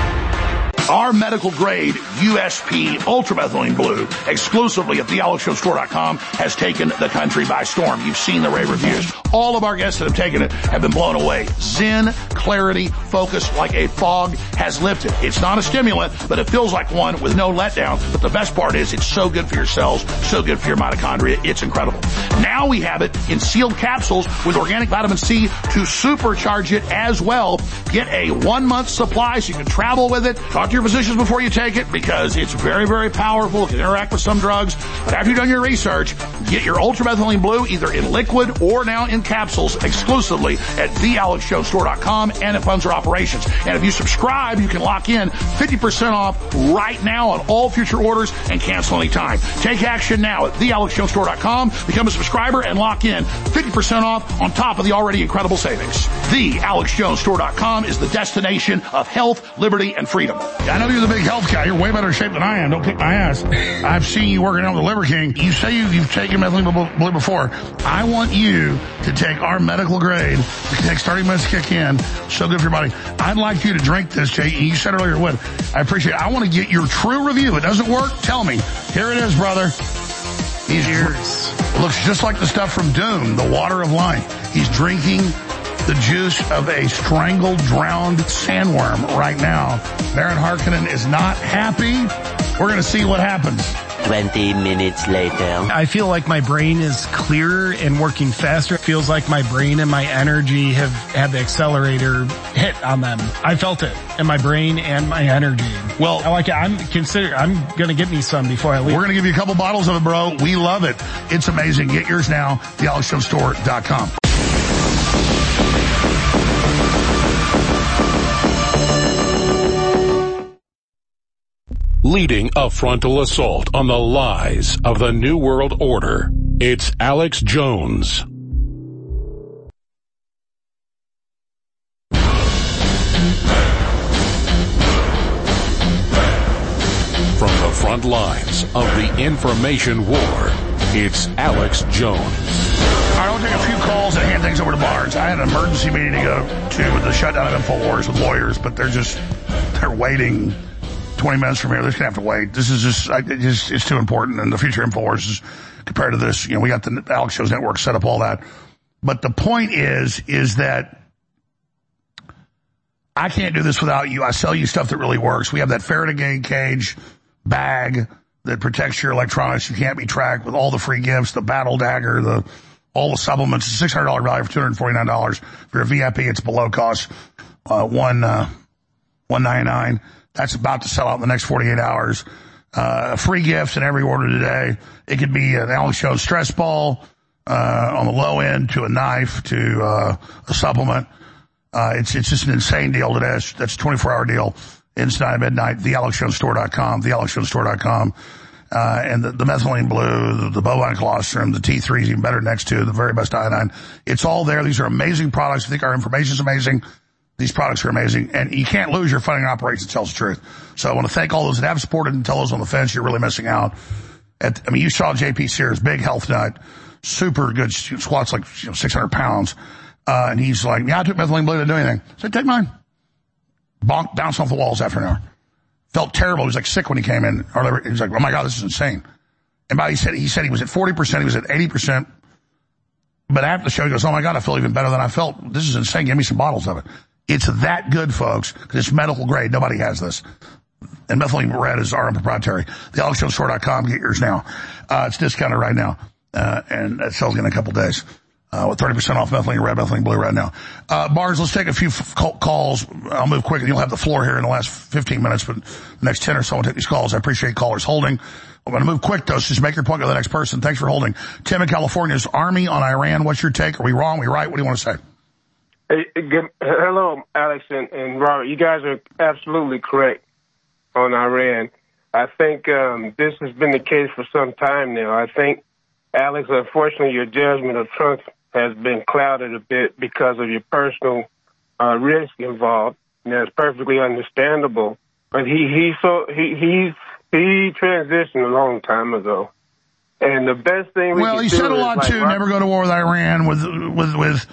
Our medical grade U S P ultramethylene blue exclusively at the alex jones store dot com has taken the country by storm. You've seen the rave reviews. All of our guests that have taken it have been blown away. Zen, clarity, focus like a fog has lifted. It's not a stimulant, but it feels like one with no letdown. But the best part is it's so good for your cells, so good for your mitochondria. It's incredible. Now we have it in sealed capsules with organic vitamin C to supercharge it as well. Get a one month supply so you can travel with it. Talk to your physicians before you take it because it's very, very powerful. It can interact with some drugs. But after you've done your research, get your ultramethylene blue either in liquid or now in capsules exclusively at the alex jones store dot com, and it funds our operations. And if you subscribe, you can lock in fifty percent off right now on all future orders and cancel anytime. Take action now at the alex jones store dot com. Become a subscriber and lock in fifty percent off on top of the already incredible savings. the alex jones store dot com is the destination of health, liberty, and freedom. I know you're the big health guy. You're way better shape than I am. Don't kick my ass. I've seen you working out with the Liver King. You say you, you've taken methylene blue before. I want you to take our medical grade. It takes thirty minutes to kick in. So good for your body. I'd like you to drink this, Jay. You said earlier it would. I appreciate it. I want to get your true review. It doesn't work? Tell me. Here it is, brother. He's Cheers. Looks just like the stuff from Dune, the water of life. He's drinking the juice of a strangled, drowned sandworm right now. Baron Harkonnen is not happy. We're going to see what happens. twenty minutes later. I feel like my brain is clearer and working faster. It feels like my brain and my energy have had the accelerator hit on them. I felt it in my brain and my energy. Well, I like it. I'm consider. I'm going to get me some before I leave. We're going to give you a couple bottles of it, bro. We love it. It's amazing. Get yours now. the alex jones store dot com. leading a frontal assault on the lies of the New World Order. It's Alex Jones. From the front lines of the information war, it's Alex Jones. All right, I want to take a few calls and hand things over to Barnes. I had an emergency meeting to go to with the shutdown of InfoWars with lawyers, but they're just, they're waiting twenty minutes from here. They're just going to have to wait. This is just, I, it just, it's too important. And the future InfoWars is, compared to this, you know, we got the Alex Jones Network set up, all that. But the point is, is that I can't do this without you. I sell you stuff that really works. We have that Faraday cage bag that protects your electronics. You can't be tracked, with all the free gifts, the battle dagger, the, all the supplements. It's a six hundred dollars value for two hundred forty-nine dollars. If you're a V I P, it's below cost. Uh, one, uh, one ninety-nine. That's about to sell out in the next forty-eight hours. Uh, free gifts in every order today. It could be an Alex Jones stress ball, uh, on the low end, to a knife, to, uh, a supplement. Uh, it's, it's just an insane deal today. That's, that's a twenty-four hour deal. Inside midnight, the alex jones store dot com, the alex jones store dot com. Uh, and the, the methylene blue, the, the bovine colostrum, the T three is even better next to the very best iodine. It's all there. These are amazing products. I think our information is amazing. These products are amazing. And you can't lose your funding operation that tells the truth. So I want to thank all those that have supported and tell those on the fence you're really missing out. At, I mean, you saw J P Sears, big health nut, super good, squats like, you know, six hundred pounds. Uh, and he's like, yeah, I took methylene blue, didn't do anything. I said, take mine. Bonk, bounced off the walls after an hour. Felt terrible. He was like sick when he came in. Or he was like, oh my God, this is insane. And by he said, he said he was at forty percent, he was at eighty percent. But after the show, he goes, oh my God, I feel even better than I felt. This is insane. Give me some bottles of it. It's that good, folks, because it's medical grade. Nobody has this. And methylene red is our own proprietary. The alex jones store dot com, get yours now. Uh, it's discounted right now. Uh, and it sells in a couple days. Uh, with thirty percent off methylene red, methylene blue right now. Uh, Barnes, let's take a few f- calls. I'll move quick and you'll have the floor here in the last fifteen minutes, but the next ten or so I'll take these calls. I appreciate callers holding. I'm going to move quick though, so just make your point to the next person. Thanks for holding. Tim in California, is Army on Iran. What's your take? Are we wrong? Are we right? What do you want to say? Hey, good, hello, Alex and, and Robert. You guys are absolutely correct on Iran. I think, um, this has been the case for some time now. I think, Alex, unfortunately, your judgment of Trump has been clouded a bit because of your personal uh, risk involved, and that's perfectly understandable. But he he so he he he transitioned a long time ago, and the best thing we well, can he do said a lot like, too. Right, never go to war with Iran, with with with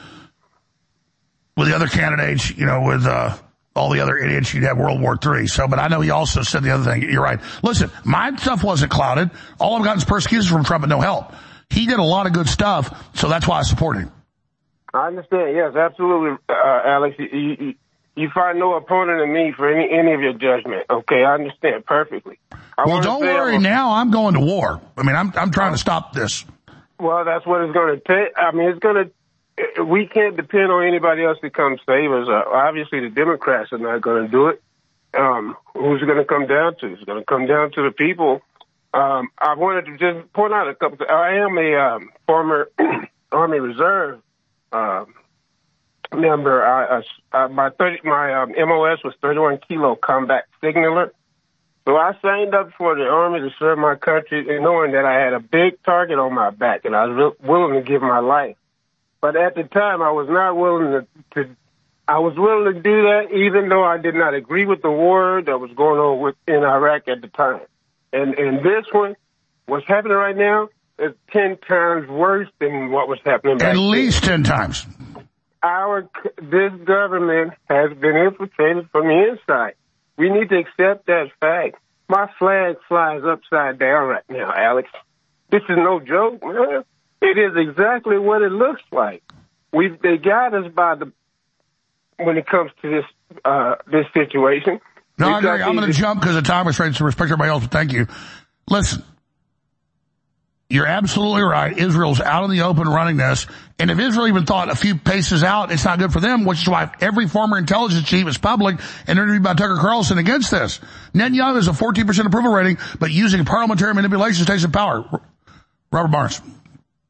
with the other candidates, you know, with uh, all the other idiots. You'd have World War Three. So, but I know he also said the other thing. You're right. Listen, my stuff wasn't clouded. All I've gotten is persecution from Trump, but no help. He did a lot of good stuff, so that's why I support him. I understand. Yes, absolutely, uh, Alex. You, you, you find no opponent in me for any any of your judgment. Okay, I understand perfectly. I well, don't worry. I'm, now I'm going to war. I mean, I'm I'm trying to stop this. Well, that's what it's going to take. I mean, it's going to. We can't depend on anybody else to come save us. Uh, obviously, the Democrats are not going to do it. Um, who's it going to come down to? It's going to come down to the people. Um, I wanted to just point out a couple. I am a um, former Army Reserve uh, member. I, I, my thirty, my um, M O S was thirty-one kilo combat signaler. So I signed up for the Army to serve my country, knowing that I had a big target on my back, and I was re- willing to give my life. But at the time, I was not willing to, to. I was willing to do that, even though I did not agree with the war that was going on with, in Iraq at the time. And and this one, what's happening right now, is ten times worse than what was happening back At then. least ten times. Our this government has been infiltrated from the inside. We need to accept that fact. My flag flies upside down right now, Alex. This is no joke, man. It is exactly what it looks like. We they got us by the when it comes to this uh, this situation. No, I agree. I'm going to jump because the time is ready to respect everybody else, but thank you. Listen, you're absolutely right. Israel's out in the open running this. And if Israel even thought a few paces out, it's not good for them, which is why every former intelligence chief is public and interviewed by Tucker Carlson against this. Netanyahu has a fourteen percent approval rating, but using parliamentary manipulation stays in power. Robert Barnes.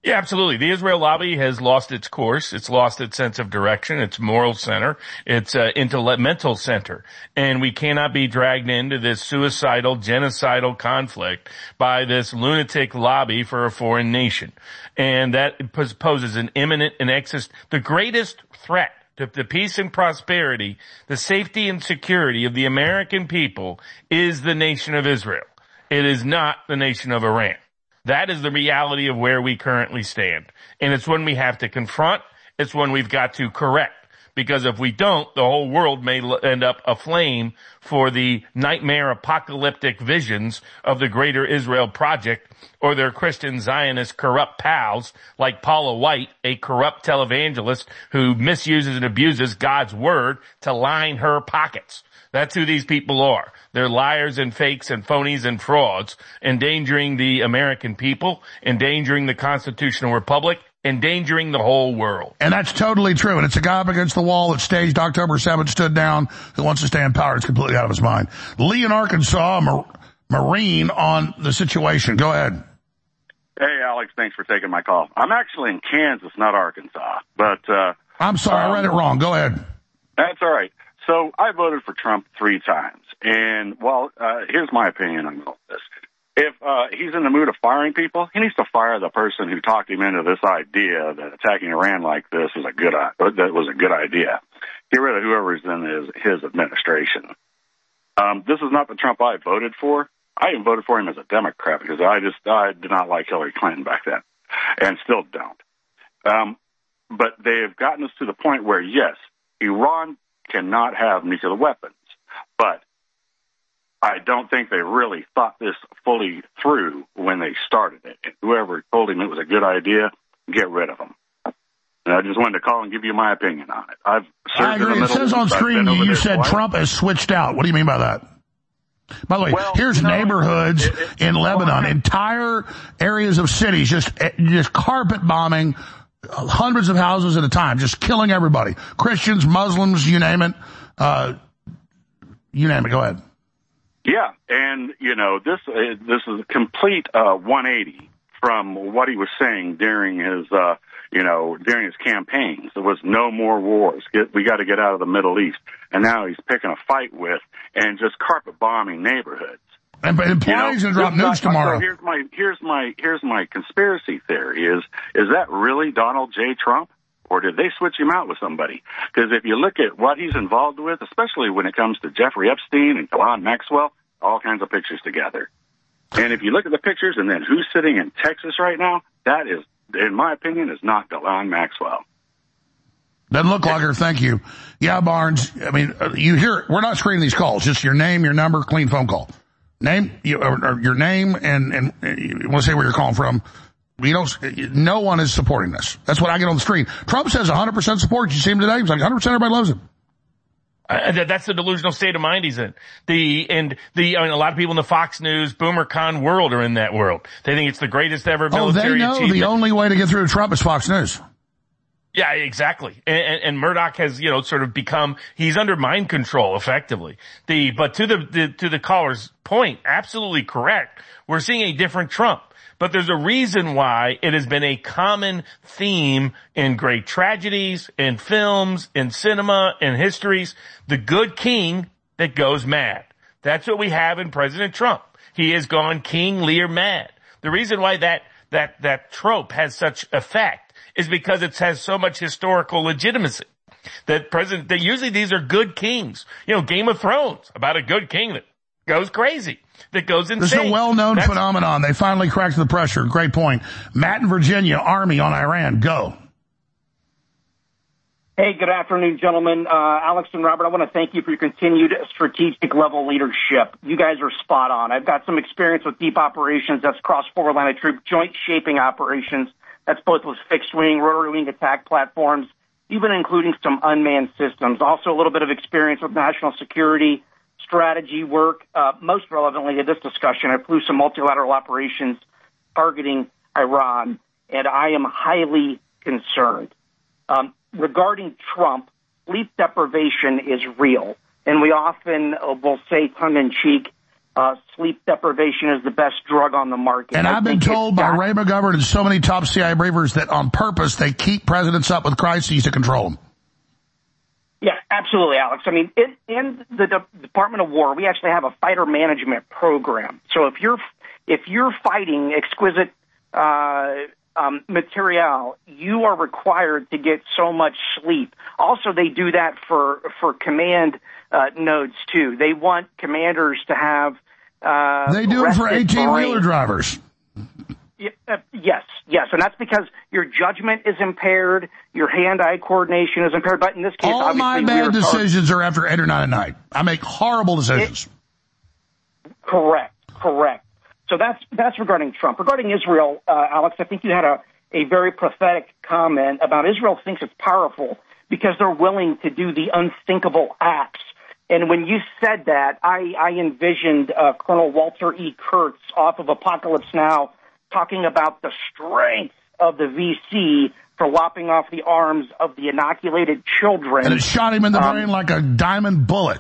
Yeah, absolutely. The Israel lobby has lost its course. It's lost its sense of direction, its moral center, its uh, intellect, mental center. And we cannot be dragged into this suicidal, genocidal conflict by this lunatic lobby for a foreign nation. And that poses an imminent and exist, the greatest threat to the peace and prosperity, the safety and security of the American people is the nation of Israel. It is not the nation of Iran. That is the reality of where we currently stand. And it's one we have to confront. It's one we've got to correct. Because if we don't, the whole world may end up aflame for the nightmare apocalyptic visions of the Greater Israel Project or their Christian Zionist corrupt pals like Paula White, a corrupt televangelist who misuses and abuses God's word to line her pockets. That's who these people are. They're liars and fakes and phonies and frauds, endangering the American people, endangering the constitutional republic, endangering the whole world. And that's totally true. And it's a guy up against the wall that staged October seventh, stood down, who wants to stay in power. It's completely out of his mind. Lee in Arkansas, Mar- Marine on the situation. Go ahead. Hey, Alex, thanks for taking my call. I'm actually in Kansas, not Arkansas. But uh I'm sorry, um, I read it wrong. Go ahead. That's all right. So I voted for Trump three times. And, well, uh, here's my opinion on all this. If uh, he's in the mood of firing people, he needs to fire the person who talked him into this idea that attacking Iran like this is a good uh, that was a good idea. Get rid of whoever's in his, his administration. Um, this is not the Trump I voted for. I even voted for him as a Democrat because I just I did not like Hillary Clinton back then, and still don't. Um, but they have gotten us to the point where, yes, Iran cannot have nuclear weapons, but I don't think they really thought this fully through when they started it. And whoever told him it was a good idea, get rid of them. And I just wanted to call and give you my opinion on it. I've served in the Middle East. It says on screen you, you said Trump has switched out. What do you mean by that? By the way, well, here's no, neighborhoods it, it, in Lebanon, entire areas of cities, just just carpet bombing hundreds of houses at a time, just killing everybody. Christians, Muslims, you name it. Uh, you name it. Go ahead. Yeah, and, you know, this uh, this is a complete uh, one eighty from what he was saying during his, uh, you know, during his campaigns. There was no more wars. Get, we got to get out of the Middle East. And now he's picking a fight with and just carpet bombing neighborhoods. And but implies you know, to drop news tomorrow. So here's my here's my here's my conspiracy theory: is is that really Donald J. Trump, or did they switch him out with somebody? Because if you look at what he's involved with, especially when it comes to Jeffrey Epstein and Ghislaine Maxwell, all kinds of pictures together. And if you look at the pictures and then who's sitting in Texas right now, that is, in my opinion, is not Ghislaine Maxwell. Doesn't look like her. Thank you. Yeah, Barnes. I mean, you hear, we're not screening these calls. Just your name, your number, clean phone call. Name, you, or, or your name, and, and you want to say where you're calling from. We don't, no one is supporting this. That's what I get on the screen. Trump says one hundred percent support. Did you see him today? He's like one hundred percent everybody loves him. Uh, that's the delusional state of mind he's in. The, and the, I mean, a lot of people in the Fox News, BoomerCon world are in that world. They think it's the greatest ever military Oh, they know achievement. The only way to get through to Trump is Fox News. Yeah, exactly. And, and, and Murdoch has, you know, sort of become, he's under mind control effectively. The, but to the, the, to the caller's point, absolutely correct. We're seeing a different Trump. But there's a reason why it has been a common theme in great tragedies, in films, in cinema, in histories. The good king that goes mad. That's what we have in President Trump. He has gone King Lear mad. The reason why that, that, that trope has such effect is because it has so much historical legitimacy. That president, that usually these are good kings. You know, Game of Thrones, about a good king that goes crazy, that goes insane. This is a well-known That's, phenomenon. They finally cracked the pressure. Great point. Matt in Virginia, Army on Iran. Go. Hey, good afternoon, gentlemen. Uh, Alex and Robert, I want to thank you for your continued strategic level leadership. You guys are spot on. I've got some experience with deep operations. That's cross-forward line of troop, joint shaping operations. That's both with fixed-wing, rotary-wing attack platforms, even including some unmanned systems. Also a little bit of experience with national security strategy work. Uh, most relevantly to this discussion, I flew some multilateral operations targeting Iran, and I am highly concerned. Um, regarding Trump, sleep deprivation is real, and we often uh, will say tongue-in-cheek uh, sleep deprivation is the best drug on the market. And I I've been told by got- Ray McGovern and so many top C I A briefers that on purpose they keep presidents up with crises to control them. Yeah, absolutely, Alex. I mean, in, in the De- Department of War, we actually have a fighter management program. So if you're if you're fighting exquisite uh, um, material, you are required to get so much sleep. Also, they do that for for command uh, nodes too. They want commanders to have. Uh, they do it for rested eighteen-wheeler brain. drivers. Yeah, uh, yes, yes, and that's because your judgment is impaired, your hand-eye coordination is impaired. But in this case, all obviously, my we bad are decisions are after eight or nine at night. I make horrible decisions. It, correct, correct. So that's that's regarding Trump. Regarding Israel, uh, Alex, I think you had a, a very prophetic comment about Israel thinks it's powerful because they're willing to do the unthinkable acts. And when you said that, I, I envisioned uh, Colonel Walter E. Kurtz off of Apocalypse Now talking about the strength of the V C for lopping off the arms of the inoculated children. And it shot him in the um, brain like a diamond bullet.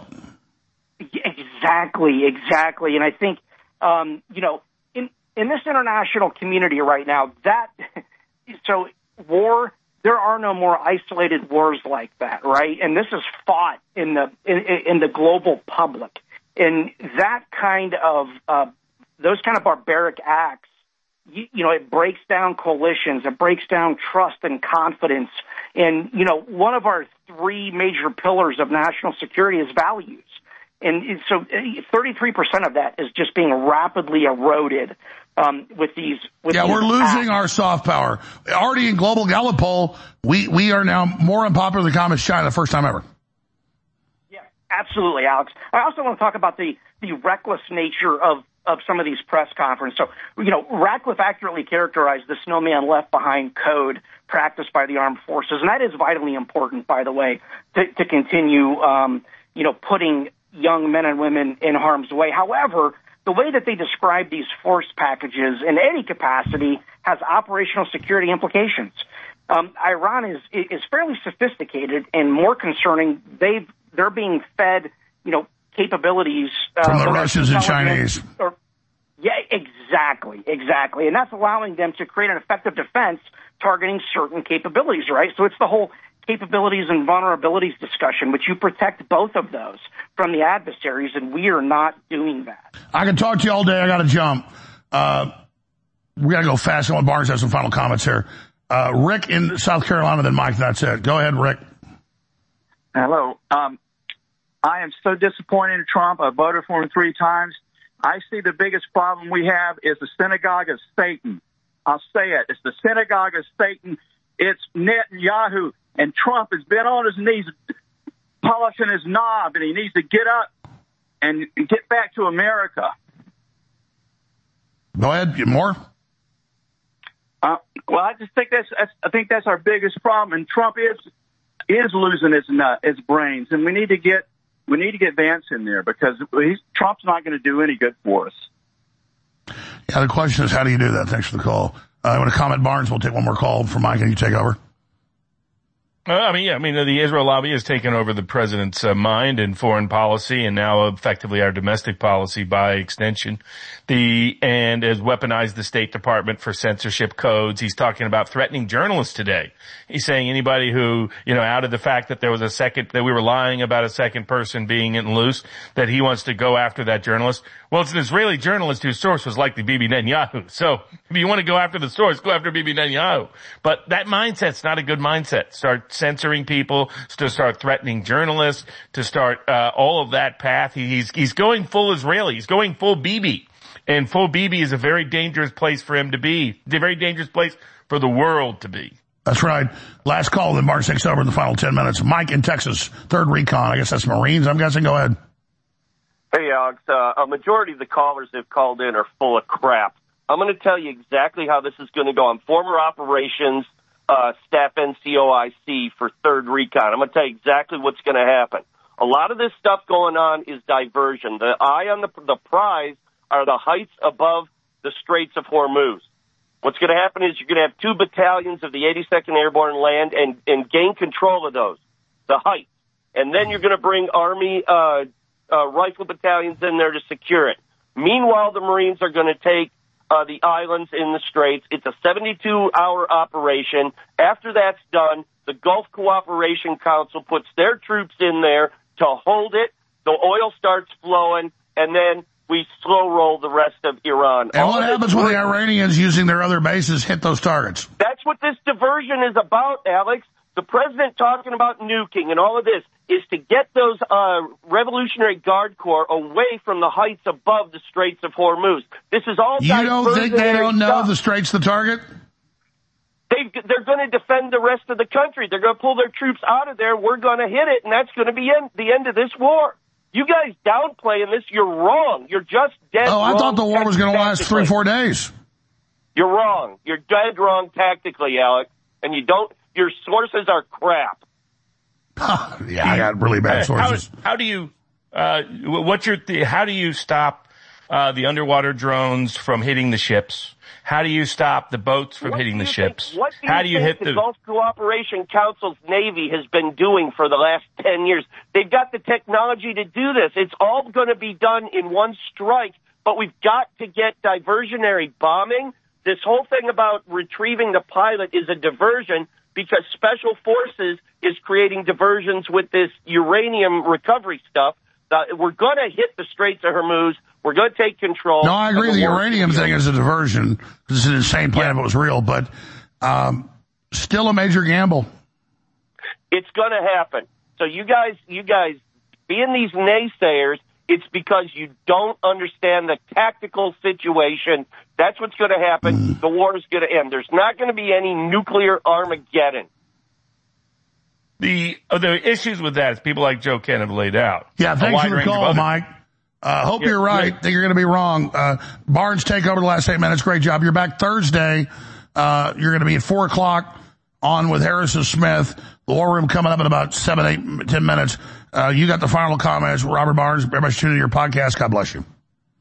Exactly, exactly. And I think, um, you know, in, in this international community right now, that, so war, there are no more isolated wars like that, right? And this is fought in the, in, in the global public. And that kind of, uh, those kind of barbaric acts, you, you know, it breaks down coalitions, it breaks down trust and confidence. And, you know, one of our three major pillars of national security is values. And so thirty-three percent of that is just being rapidly eroded um, with these. With yeah, these we're losing acts. our soft power. Already in global Gallup poll, we, we are now more unpopular than communist China the first time ever. Yeah, absolutely, Alex. I also want to talk about the, the reckless nature of, of some of these press conferences. So, you know, Ratcliffe accurately characterized the snowman left behind code practiced by the armed forces, and that is vitally important, by the way, to, to continue, um, you know, putting young men and women in harm's way. However, the way that they describe these force packages in any capacity has operational security implications. Um, Iran is is fairly sophisticated and more concerning. They've they're being fed, you know, capabilities uh, from the Russians and Chinese. Or, yeah, exactly, exactly, and that's allowing them to create an effective defense targeting certain capabilities. Right, so it's the whole capabilities and vulnerabilities discussion, which you protect both of those from the adversaries, and we are not doing that. I can talk to you all day. I got to jump. Uh, we got to go fast. I want Barnes to have some final comments here. Uh, Rick in South Carolina, then Mike. That's it. Go ahead, Rick. Hello. Um, I am so disappointed in Trump. I voted for him three times. I see the biggest problem we have is the synagogue of Satan. I'll say it. It's the synagogue of Satan. It's Netanyahu. And Trump has been on his knees polishing his knob, and he needs to get up and get back to America. Go ahead. Get more. Uh, well, I just think that's, that's I think that's our biggest problem, and Trump is is losing his nut, his brains, and we need to get we need to get Vance in there because he's, Trump's not going to do any good for us. Yeah, the question is, how do you do that? Thanks for the call. Uh, I want to comment, Barnes. We'll take one more call from Mike, and you take over. Uh, I mean, yeah, I mean, the Israel lobby has taken over the president's uh, mind in foreign policy and now effectively our domestic policy by extension. The, and has weaponized the State Department for censorship codes. He's talking about threatening journalists today. He's saying anybody who, you know, outed the fact that there was a second, that we were lying about a second person being in loose, that he wants to go after that journalist. Well, it's an Israeli journalist whose source was likely Bibi Netanyahu. So if you want to go after the source, go after Bibi Netanyahu. But that mindset's not a good mindset. Start censoring people, to start threatening journalists, to start uh, all of that path. He, he's he's going full Israeli. He's going full Bibi. And full Bibi is a very dangerous place for him to be. It's a very dangerous place for the world to be. That's right. Last call, then Barnes takes over in the final ten minutes. Mike in Texas, third recon. I guess that's Marines, I'm guessing. Go ahead. Hey, Alex. Uh, a majority of the callers they've called in are full of crap. I'm going to tell you exactly how this is going to go. I'm former operations uh, staff N C O I C for third recon. I'm going to tell you exactly what's going to happen. A lot of this stuff going on is diversion. The eye on the, the prize are the heights above the Straits of Hormuz. What's going to happen is you're going to have two battalions of the eighty-second Airborne land and, and gain control of those, the heights. And then you're going to bring Army uh, uh, rifle battalions in there to secure it. Meanwhile, the Marines are going to take uh, the islands in the Straits. It's a seventy-two hour operation. After that's done, the Gulf Cooperation Council puts their troops in there to hold it. The oil starts flowing, and then we slow roll the rest of Iran. And All what happens when the Iranians using their other bases hit those targets? That's what this diversion is about, Alex. The president talking about nuking and all of this is to get those uh, Revolutionary Guard Corps away from the heights above the Straits of Hormuz. This is all You don't think they don't know stuff. the Straits the target? They, they're going to defend the rest of the country. They're going to pull their troops out of there. We're going to hit it, and that's going to be end, the end of this war. You guys downplaying this, you're wrong. You're just dead Oh, I wrong. thought the war was going to last three, four days. You're wrong. You're dead wrong tactically, Alex. And you don't, your sources are crap. Yeah, I got really bad sources. How, how do you, uh, what's your, th- how do you stop, uh, the underwater drones from hitting the ships? How do you stop the boats from What hitting do the you ships? think- What do you how do you think hit the, the, Gulf Cooperation Council's Navy has been doing for the last ten years? They've got the technology to do this. It's all going to be done in one strike, but we've got to get diversionary bombing. This whole thing about retrieving the pilot is a diversion because Special Forces is creating diversions with this uranium recovery stuff. Uh, we're going to hit the Straits of Hormuz. We're going to take control. No, I agree. of The war. uranium thing is a diversion. It's an insane plan if it was real, but um, still a major gamble. It's going to happen. So you guys, you guys, being these naysayers, it's because you don't understand the tactical situation. That's what's going to happen. The war is going to end. There's not going to be any nuclear Armageddon. the, uh, the issues with that is people like Joe Kent have laid out. Yeah, A thanks wide for the range of call, other- Mike. Uh, hope Yeah, you're right. yeah. Think you're going to be wrong. Uh, Barnes, take over the last eight minutes. Great job. You're back Thursday. Uh, you're going to be at four o'clock on with Harrison Smith. The War Room coming up in about seven, eight, ten minutes. Uh, you got the final comments. Robert Barnes, everybody tuning in your podcast. God bless you.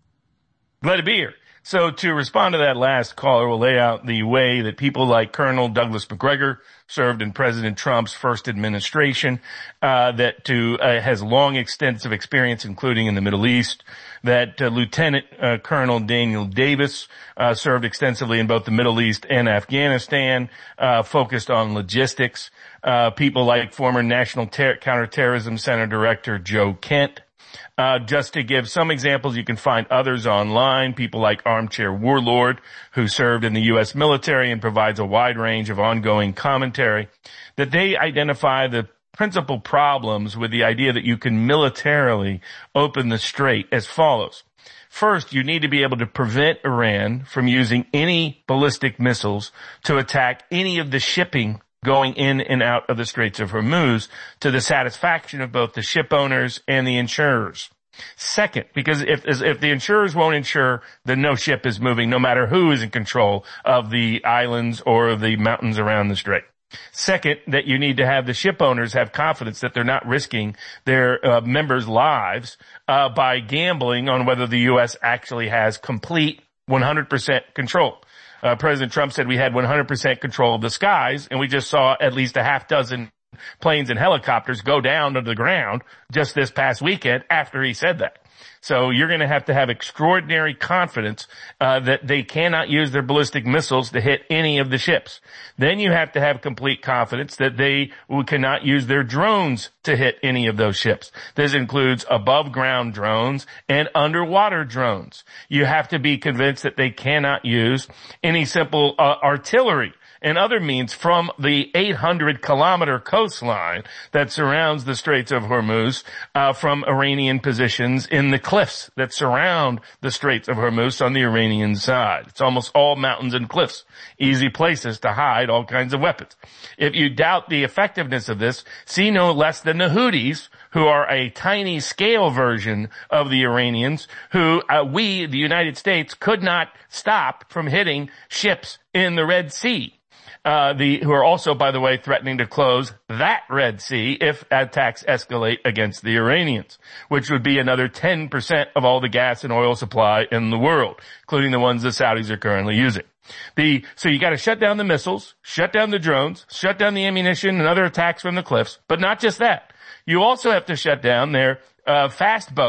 Glad to be here. So to respond to that last caller, we'll lay out the way that people like Colonel Douglas Macgregor served in President Trump's first administration, uh, that to, uh, has long extensive experience, including in the Middle East, that uh, Lieutenant uh, Colonel Daniel Davis uh, served extensively in both the Middle East and Afghanistan, uh, focused on logistics, uh, people like former National Ter- Counterterrorism Center Director Joe Kent. Uh, just to give some examples, you can find others online, people like Armchair Warlord, who served in the U S military and provides a wide range of ongoing commentary, that they identify the principal problems with the idea that you can militarily open the strait as follows. First, you need to be able to prevent Iran from using any ballistic missiles to attack any of the shipping going in and out of the Straits of Hormuz to the satisfaction of both the ship owners and the insurers. Second, because if if the insurers won't insure, then no ship is moving, no matter who is in control of the islands or the mountains around the strait. Second, that you need to have the ship owners have confidence that they're not risking their uh, members' lives uh, by gambling on whether the U S actually has complete one hundred percent control. Uh, President Trump said we had one hundred percent control of the skies, and we just saw at least a half dozen planes and helicopters go down to the ground just this past weekend after he said that. So you're going to have to have extraordinary confidence uh, that they cannot use their ballistic missiles to hit any of the ships. Then you have to have complete confidence that they cannot use their drones to hit any of those ships. This includes above ground drones and underwater drones. You have to be convinced that they cannot use any simple uh, artillery and other means from the eight hundred kilometer coastline that surrounds the Straits of Hormuz, uh, from Iranian positions in the cliffs that surround the Straits of Hormuz on the Iranian side. It's almost all mountains and cliffs, easy places to hide all kinds of weapons. If you doubt the effectiveness of this, see no less than the Houthis, who are a tiny scale version of the Iranians, who uh, we, the United States, could not stop from hitting ships in the Red Sea. Uh, the, who are also, by the way, threatening to close that Red Sea if attacks escalate against the Iranians, which would be another ten percent of all the gas and oil supply in the world, including the ones the Saudis are currently using. The, so you gotta shut down the missiles, shut down the drones, shut down the ammunition and other attacks from the cliffs, but not just that. You also have to shut down their uh, fast boats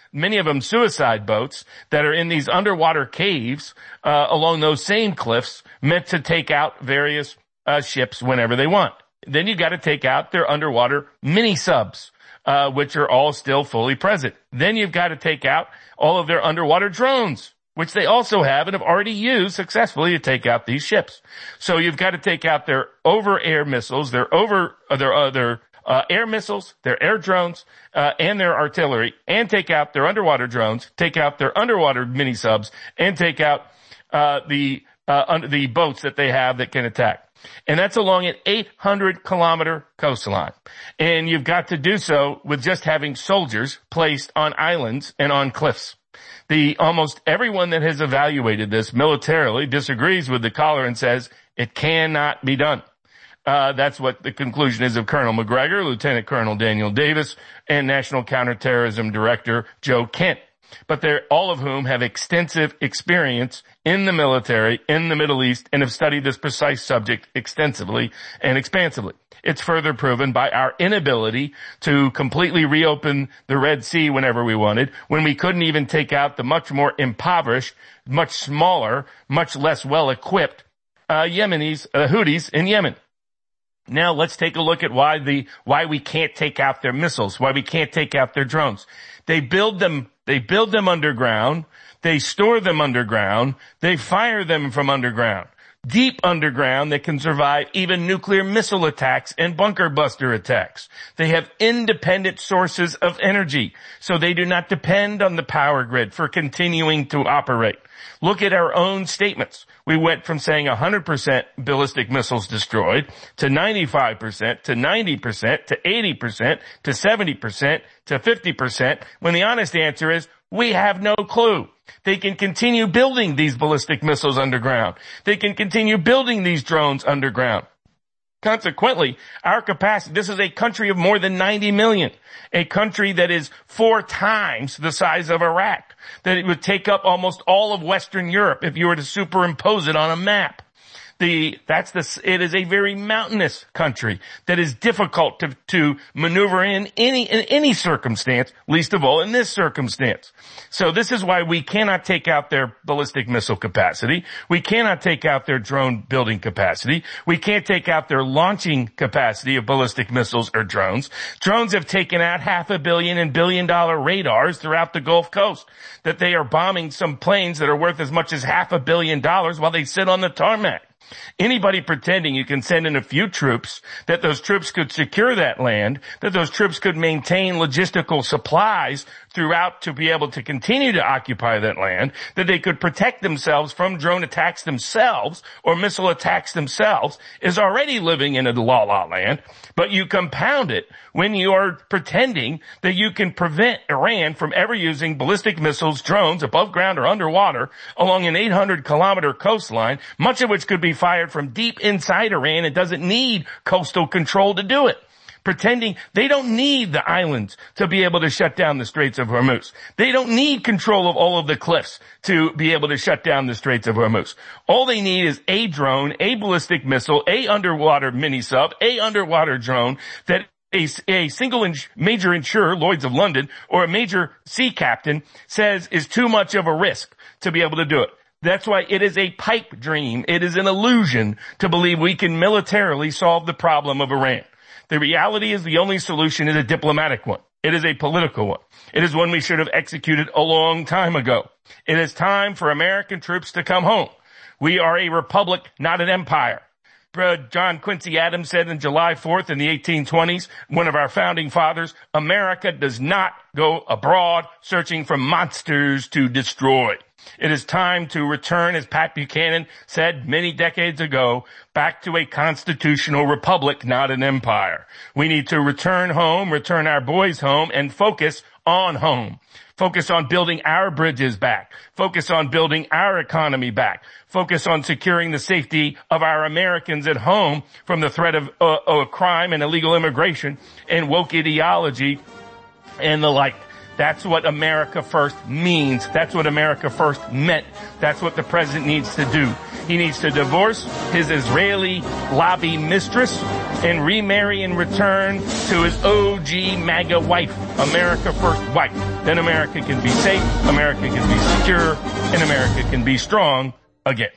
many of them suicide boats that are in these underwater caves uh, along those same cliffs, meant to take out various uh, ships whenever they want. Then you got to take out their underwater mini subs, uh, which are all still fully present. Then you've got to take out all of their underwater drones, which they also have and have already used successfully to take out these ships. So you've got to take out their over-air missiles, their over, uh, their, uh, their, uh, air missiles, their air drones, uh, and their artillery, and take out their underwater drones, take out their underwater mini subs, and take out, uh, the, uh, under the boats that they have that can attack. And that's along an eight hundred kilometer coastline. And you've got to do so with just having soldiers placed on islands and on cliffs. The almost everyone that has evaluated this militarily disagrees with the caller and says it cannot be done. Uh, that's what the conclusion is of Colonel McGregor, Lieutenant Colonel Daniel Davis, and National Counterterrorism Director Joe Kent. But they're all of whom have extensive experience in the military, in the Middle East, and have studied this precise subject extensively and expansively. It's further proven by our inability to completely reopen the Red Sea whenever we wanted, when we couldn't even take out the much more impoverished, much smaller, much less well-equipped uh, Yemenis, uh, Houthis in Yemen. Now let's take a look at why the why we can't take out their missiles, why we can't take out their drones. They build them, they build them underground, they store them underground, they fire them from underground. Deep underground that can survive even nuclear missile attacks and bunker buster attacks. They have independent sources of energy, so they do not depend on the power grid for continuing to operate. Look at our own statements. We went from saying one hundred percent ballistic missiles destroyed to ninety-five percent to ninety percent to eighty percent to seventy percent to fifty percent, when the honest answer is we have no clue. They can continue building these ballistic missiles underground. They can continue building these drones underground. Consequently, our capacity, this is a country of more than ninety million, a country that is four times the size of Iraq, that it would take up almost all of Western Europe if you were to superimpose it on a map. The, that's the, it is a very mountainous country that is difficult to, to maneuver in any, in any circumstance, least of all in this circumstance. So this is why we cannot take out their ballistic missile capacity. We cannot take out their drone building capacity. We can't take out their launching capacity of ballistic missiles or drones. Drones have taken out half a billion and billion dollar radars throughout the Gulf Coast, that they are bombing some planes that are worth as much as half a billion dollars while they sit on the tarmac. Anybody pretending you can send in a few troops, that those troops could secure that land, that those troops could maintain logistical supplies throughout to be able to continue to occupy that land, that they could protect themselves from drone attacks themselves or missile attacks themselves, is already living in a la-la land. But you compound it when you are pretending that you can prevent Iran from ever using ballistic missiles, drones, above ground or underwater, along an eight hundred kilometer coastline, much of which could be fired from deep inside Iran and doesn't need coastal control to do it. Pretending they don't need the islands to be able to shut down the Straits of Hormuz. They don't need control of all of the cliffs to be able to shut down the Straits of Hormuz. All they need is a drone, a ballistic missile, a underwater mini-sub, a underwater drone that a, a single in, major insurer, Lloyd's of London, or a major sea captain says is too much of a risk to be able to do it. That's why it is a pipe dream. It is an illusion to believe we can militarily solve the problem of Iran. The reality is the only solution is a diplomatic one. It is a political one. It is one we should have executed a long time ago. It is time for American troops to come home. We are a republic, not an empire. John Quincy Adams said on July fourth in the eighteen twenties, one of our founding fathers, America does not go abroad searching for monsters to destroy. It is time to return, as Pat Buchanan said many decades ago, back to a constitutional republic, not an empire. We need to return home, return our boys home, and focus on home. Focus on building our bridges back. Focus on building our economy back. Focus on securing the safety of our Americans at home from the threat of, uh, of crime and illegal immigration and woke ideology and the like. That's what America First means. That's what America First meant. That's what the president needs to do. He needs to divorce his Israeli lobby mistress and remarry and return to his O G MAGA wife, America First wife. Then America can be safe, America can be secure, and America can be strong again.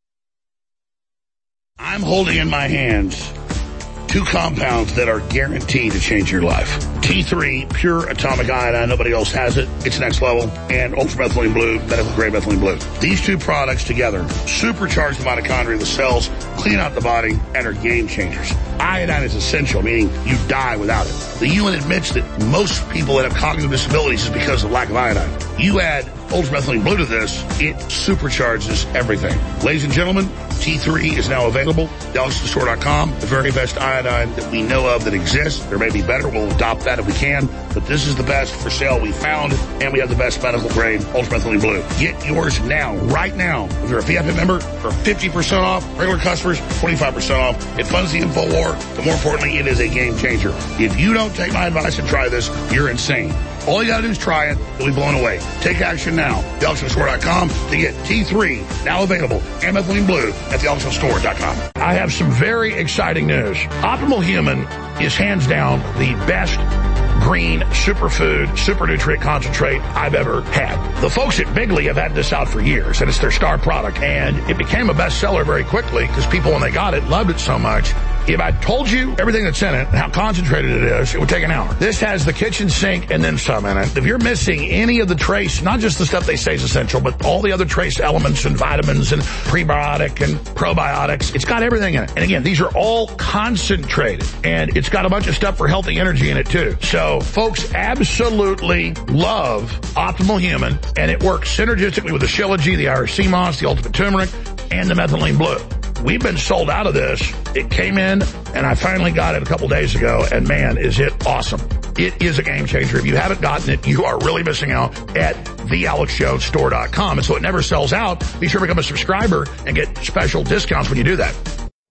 I'm holding in my hands two compounds that are guaranteed to change your life. T three, pure atomic iodine, nobody else has it. It's next level. And ultramethylene blue, medical grade methylene blue. These two products together supercharge the mitochondria of the cells, clean out the body, and are game changers. Iodine is essential, meaning you die without it. The U N admits that most people that have cognitive disabilities is because of lack of iodine. You add ultramethylene blue to this, it supercharges everything. Ladies and gentlemen, T three is now available at the alex store dot com, the very best iodine that we know of that exists. There may be better. We'll adopt that if we can. But this is the best for sale we found, and we have the best medical grade ultramethylene blue. Get yours now, right now. If you're a V I P member, for fifty percent off. Regular customers, twenty-five percent off. It funds the InfoWar, but more importantly, it is a game changer. If you don't take my advice and try this, you're insane. All you gotta do is try it. You'll be blown away. Take action now. the alex store dot com to get T three, now available, and methylene blue at the alex store dot com. I have some very exciting news. Optimal Human is hands down the best green superfood, super nutrient concentrate I've ever had. The folks at Bigley have had this out for years, and it's their star product, and it became a bestseller very quickly because people, when they got it, loved it so much. If I told you everything that's in it, how concentrated it is, it would take an hour. This has the kitchen sink and then some in it. If you're missing any of the trace, not just the stuff they say is essential, but all the other trace elements and vitamins and prebiotic and probiotics, it's got everything in it. And again, these are all concentrated, and it's got a bunch of stuff for healthy energy in it too. So folks absolutely love Optimal Human, and it works synergistically with the Shilajit, the Irish sea moss, the ultimate turmeric, and the methylene blue. We've been sold out of this. It came in, and I finally got it a couple days ago, and man, is it awesome. It is a game changer. If you haven't gotten it, you are really missing out at the alex store dot com. And so it never sells out. Be sure to become a subscriber and get special discounts when you do that.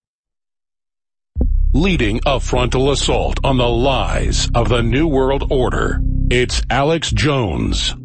Leading a frontal assault on the lies of the New World Order, it's Alex Jones.